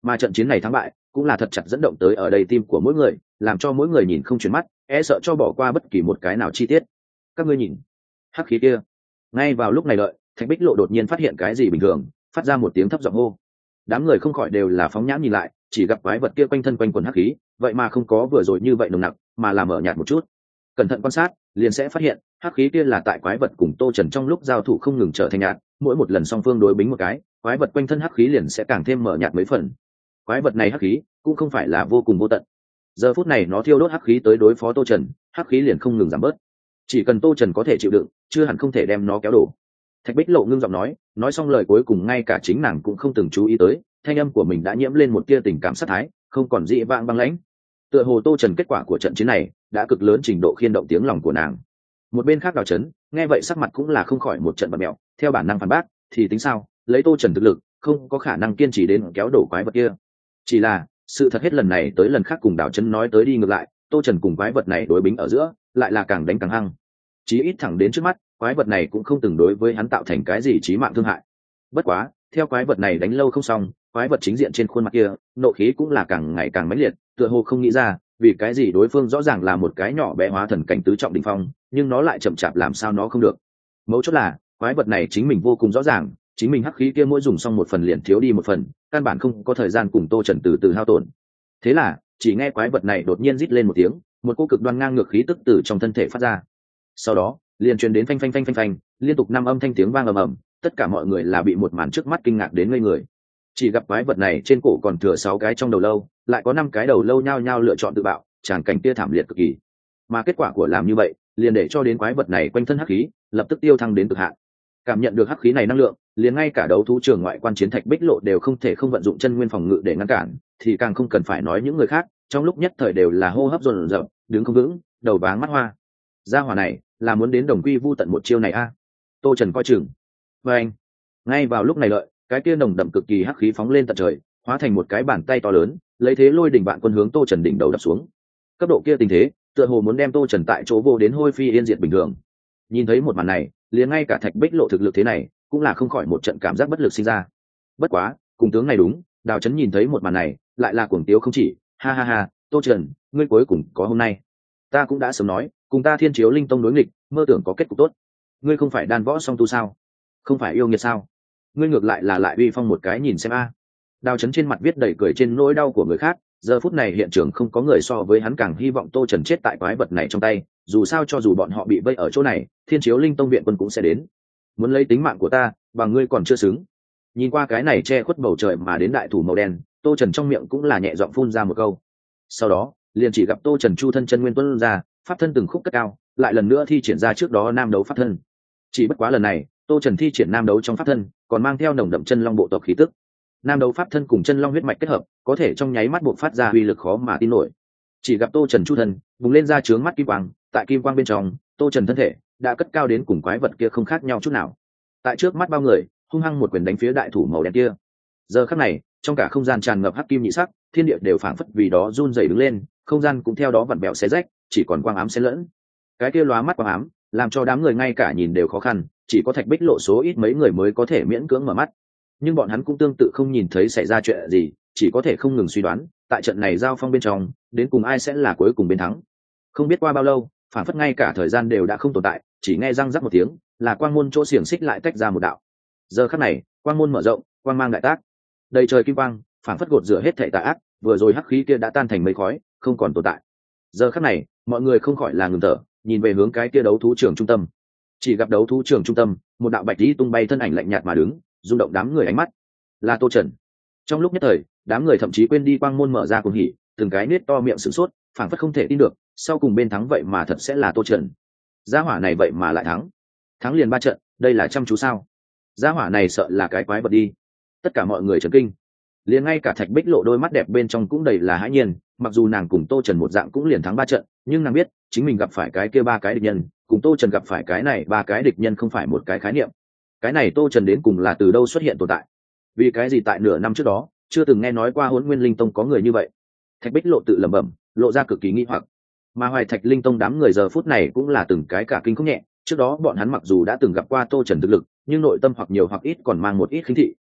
Speaker 1: mà trận chiến này thắng bại cũng là thật chặt dẫn động tới ở đây tim của mỗi người, làm cho mỗi người nhìn không chuyển mắt, e sợ cho bỏ qua bất kỳ một cái nào chi tiết. Các ngươi nhìn hắc khí kia. Ngay vào lúc này đợi, Thạch Bích Lộ đột nhiên phát hiện cái gì bình thường, phát ra một tiếng thấp giọng hô. Đám người không khỏi đều là phóng nhãn nhìn lại, chỉ gặp quái vật kia quanh thân quanh quần hắc khí, vậy mà không có vừa rồi như vậy nồng nặc, mà là mở nhạt một chút. Cẩn thận quan sát, liền sẽ phát hiện hắc khí kia là tại quái vật cùng Tô Trần trong lúc giao thủ không ngừng trở thành nhạt, mỗi một lần song phương đối bính một cái, quái vật quanh thân hắc khí liền sẽ càng thêm mở nhạt mấy phần. Quái vật này hắc khí cũng không phải là vô cùng vô tận. Giờ phút này nó thiêu đốt hắc khí tới đối phó Tô Trần, hắc khí liền không ngừng giảm bớt. Chỉ cần Tô Trần có thể chịu đựng, chưa hẳn không thể đem nó kéo đổ. Thạch Bích Lộ ngưng giọng nói xong lời cuối cùng ngay cả chính nàng cũng không từng chú ý tới, thanh âm của mình đã nhiễm lên một tia tình cảm sát thái, không còn dị vãng băng lãnh. Tựa hồ Tô Trần kết quả của trận chiến này đã cực lớn trình độ khiên động tiếng lòng của nàng. Một bên khác Đào Chấn nghe vậy sắc mặt cũng là không khỏi một trận bặm mèo, theo bản năng phản bác, thì tính sao, lấy Tô Trần thực lực, không có khả năng kiên trì đến kéo đổ quái vật kia. Chỉ là sự thật hết lần này tới lần khác cùng Đào Chấn nói tới đi ngược lại, Tô Trần cùng quái vật này đối bính ở giữa, lại là càng đánh càng hăng. Chí ít thẳng đến trước mắt, quái vật này cũng không từng đối với hắn tạo thành cái gì chí mạng thương hại. Bất quá, theo quái vật này đánh lâu không xong, quái vật chính diện trên khuôn mặt kia, nộ khí cũng là càng ngày càng mãnh liệt, tựa hồ không nghĩ ra, vì cái gì đối phương rõ ràng là một cái nhỏ bé hóa thần cảnh tứ trọng đỉnh phong, nhưng nó lại chậm chạp làm sao nó không được. Mấu chốt là, quái vật này chính mình vô cùng rõ ràng, chính mình hắc khí kia mỗi dùng xong một phần liền thiếu đi một phần, căn bản không có thời gian cùng Tô Trần từ từ hao tổn. Thế là, chỉ nghe quái vật này đột nhiên rít lên một tiếng, một cô cực đoan ngang ngược khí tức từ trong thân thể phát ra. Sau đó, liền truyền đến phanh phanh phanh phanh phanh, liên tục 5 âm thanh tiếng vang ầm ầm, tất cả mọi người là bị một màn trước mắt kinh ngạc đến ngây người. Chỉ gặp quái vật này trên cổ còn thừa 6 cái trong đầu lâu, lại có 5 cái đầu lâu nhao nhao lựa chọn tự bạo, tràn cảnh kia thảm liệt cực kỳ. Mà kết quả của làm như vậy, liền để cho đến quái vật này quanh thân hắc khí, lập tức tiêu thăng đến cực hạn. Cảm nhận được hắc khí này năng lượng, liền ngay cả đấu thú trường ngoại quan chiến Thạch Bích Lộ đều không thể không vận dụng chân nguyên phòng ngự để ngăn cản, thì càng không cần phải nói những người khác, trong lúc nhất thời đều là hô hấp dồn dập, đứng không vững, đầu váng mắt hoa. Gia hỏa này là muốn đến đồng quy vu tận một chiêu này a. Tô Trần coi chừng. Và anh, ngay vào lúc này lợi, cái kia nồng đậm cực kỳ hắc khí phóng lên tận trời, hóa thành một cái bàn tay to lớn, lấy thế lôi đỉnh vạn quân hướng Tô Trần đỉnh đầu đập xuống. Cấp độ kia tình thế, tựa hồ muốn đem Tô Trần tại chỗ vô đến hôi phi yên diệt bình thường. Nhìn thấy một màn này, liền ngay cả Thạch Bích Lộ thực lực thế này, cũng là không khỏi một trận cảm giác bất lực sinh ra. Bất quá, cùng tướng này đúng, Đào Chấn nhìn thấy một màn này, lại là cuồng tiếu không chỉ, ha ha ha, Tô Trần, ngươi cuối cùng có hôm nay. Ta cũng đã sớm nói, cùng ta Thiên Chiếu Linh Tông đối nghịch, mơ tưởng có kết cục tốt. Ngươi không phải đan võ song tu sao? Không phải yêu nghiệt sao? Ngươi ngược lại là lại uy phong một cái nhìn xem a. Đào Chấn trên mặt viết đầy cười trên nỗi đau của người khác, giờ phút này hiện trường không có người so với hắn càng hy vọng Tô Trần chết tại quái vật này trong tay, dù sao cho dù bọn họ bị vây ở chỗ này, Thiên Chiếu Linh Tông viện quân cũng sẽ đến. Muốn lấy tính mạng của ta, bằng ngươi còn chưa xứng. Nhìn qua cái này che khuất bầu trời mà đến đại thủ màu đen, Tô Trần trong miệng cũng là nhẹ giọng phun ra một câu. Sau đó, liền chỉ gặp Tô Trần chu thân chân nguyên tuôn ra, pháp thân từng khúc cất cao, lại lần nữa thi triển ra trước đó nam đấu pháp thân. Chỉ bất quá lần này, Tô Trần thi triển nam đấu trong pháp thân, còn mang theo nồng đậm chân long bộ tộc khí tức. Nam đấu pháp thân cùng chân long huyết mạch kết hợp, có thể trong nháy mắt buộc phát ra uy lực khó mà tin nổi. Chỉ gặp Tô Trần chu thân, bùng lên ra chướng mắt kim quang, tại kim quang bên trong, Tô Trần thân thể đã cất cao đến cùng quái vật kia không khác nhau chút nào. Tại trước mắt bao người, hung hăng một quyền đánh phía đại thủ màu đen kia. Giờ khắc này, trong cả không gian tràn ngập hắc kim nhị sắc, thiên địa đều phảng phất vì đó run rẩy đứng lên, không gian cũng theo đó vặn bẹo xé rách, chỉ còn quang ám xen lẫn. Cái kia lóa mắt quang ám, làm cho đám người ngay cả nhìn đều khó khăn, chỉ có Thạch Bích Lộ số ít mấy người mới có thể miễn cưỡng mở mắt. Nhưng bọn hắn cũng tương tự không nhìn thấy xảy ra chuyện gì, chỉ có thể không ngừng suy đoán, tại trận này giao phong bên trong, đến cùng ai sẽ là cuối cùng bên thắng. Không biết qua bao lâu, phảng phất ngay cả thời gian đều đã không tồn tại, chỉ nghe răng rắc một tiếng, là quang môn chỗ xiềng xích lại tách ra một đạo. Giờ khắc này, quang môn mở rộng, quang mang đại tác, đầy trời kim quang, phảng phất gột rửa hết thảy tà ác, vừa rồi hắc khí kia đã tan thành mây khói, không còn tồn tại. Giờ khắc này, mọi người không khỏi là ngừng thở, nhìn về hướng cái kia đấu thú trường trung tâm. Chỉ gặp đấu thú trường trung tâm, một đạo bạch tí tung bay thân ảnh lạnh nhạt mà đứng, rung động đám người ánh mắt. Là Tô Trần. Trong lúc nhất thời, đám người thậm chí quên đi quang môn mở ra cuồng hỉ, từng cái nết to miệng sửng sốt, phảng phất không thể tin được, sau cùng bên thắng vậy mà thật sẽ là Tô Trần. Gia hỏa này vậy mà lại thắng. Thắng liền 3 trận, đây là chăm chú sao? Gia hỏa này sợ là cái quái vật đi. Tất cả mọi người chấn kinh. Liền ngay cả Thạch Bích Lộ đôi mắt đẹp bên trong cũng đầy là hãi nhiên, mặc dù nàng cùng Tô Trần một dạng cũng liền thắng 3 trận, nhưng nàng biết, chính mình gặp phải cái kia 3 cái địch nhân, cùng Tô Trần gặp phải cái này 3 cái địch nhân không phải một cái khái niệm. Cái này Tô Trần đến cùng là từ đâu xuất hiện tồn tại? Vì cái gì tại nửa năm trước đó, chưa từng nghe nói qua Hỗn Nguyên Linh Tông có người như vậy? Thạch Bích Lộ tự lẩm bẩm, lộ ra cực kỳ nghi hoặc. Mà Hoài Thạch Linh Tông đám người giờ phút này cũng là từng cái cả kinh không nhẹ, trước đó bọn hắn mặc dù đã từng gặp qua Tô Trần thực lực, nhưng nội tâm hoặc nhiều hoặc ít còn mang một ít khinh thị,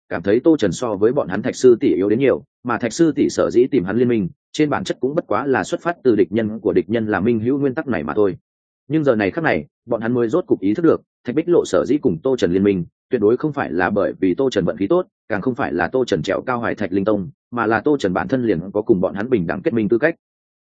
Speaker 1: cảm thấy tô trần so với bọn hắn thạch sư tỷ yếu đến nhiều, mà thạch sư tỷ sở dĩ tìm hắn liên minh trên bản chất cũng bất quá là xuất phát từ địch nhân của địch nhân là minh hữu nguyên tắc này mà thôi. Nhưng giờ này khắc này bọn hắn mới rốt cục ý thức được thạch bích lộ sở dĩ cùng tô trần liên minh tuyệt đối không phải là bởi vì tô trần vận khí tốt, càng không phải là tô trần trèo cao hoài thạch linh tông, mà là tô trần bản thân liền có cùng bọn hắn bình đẳng kết minh tư cách.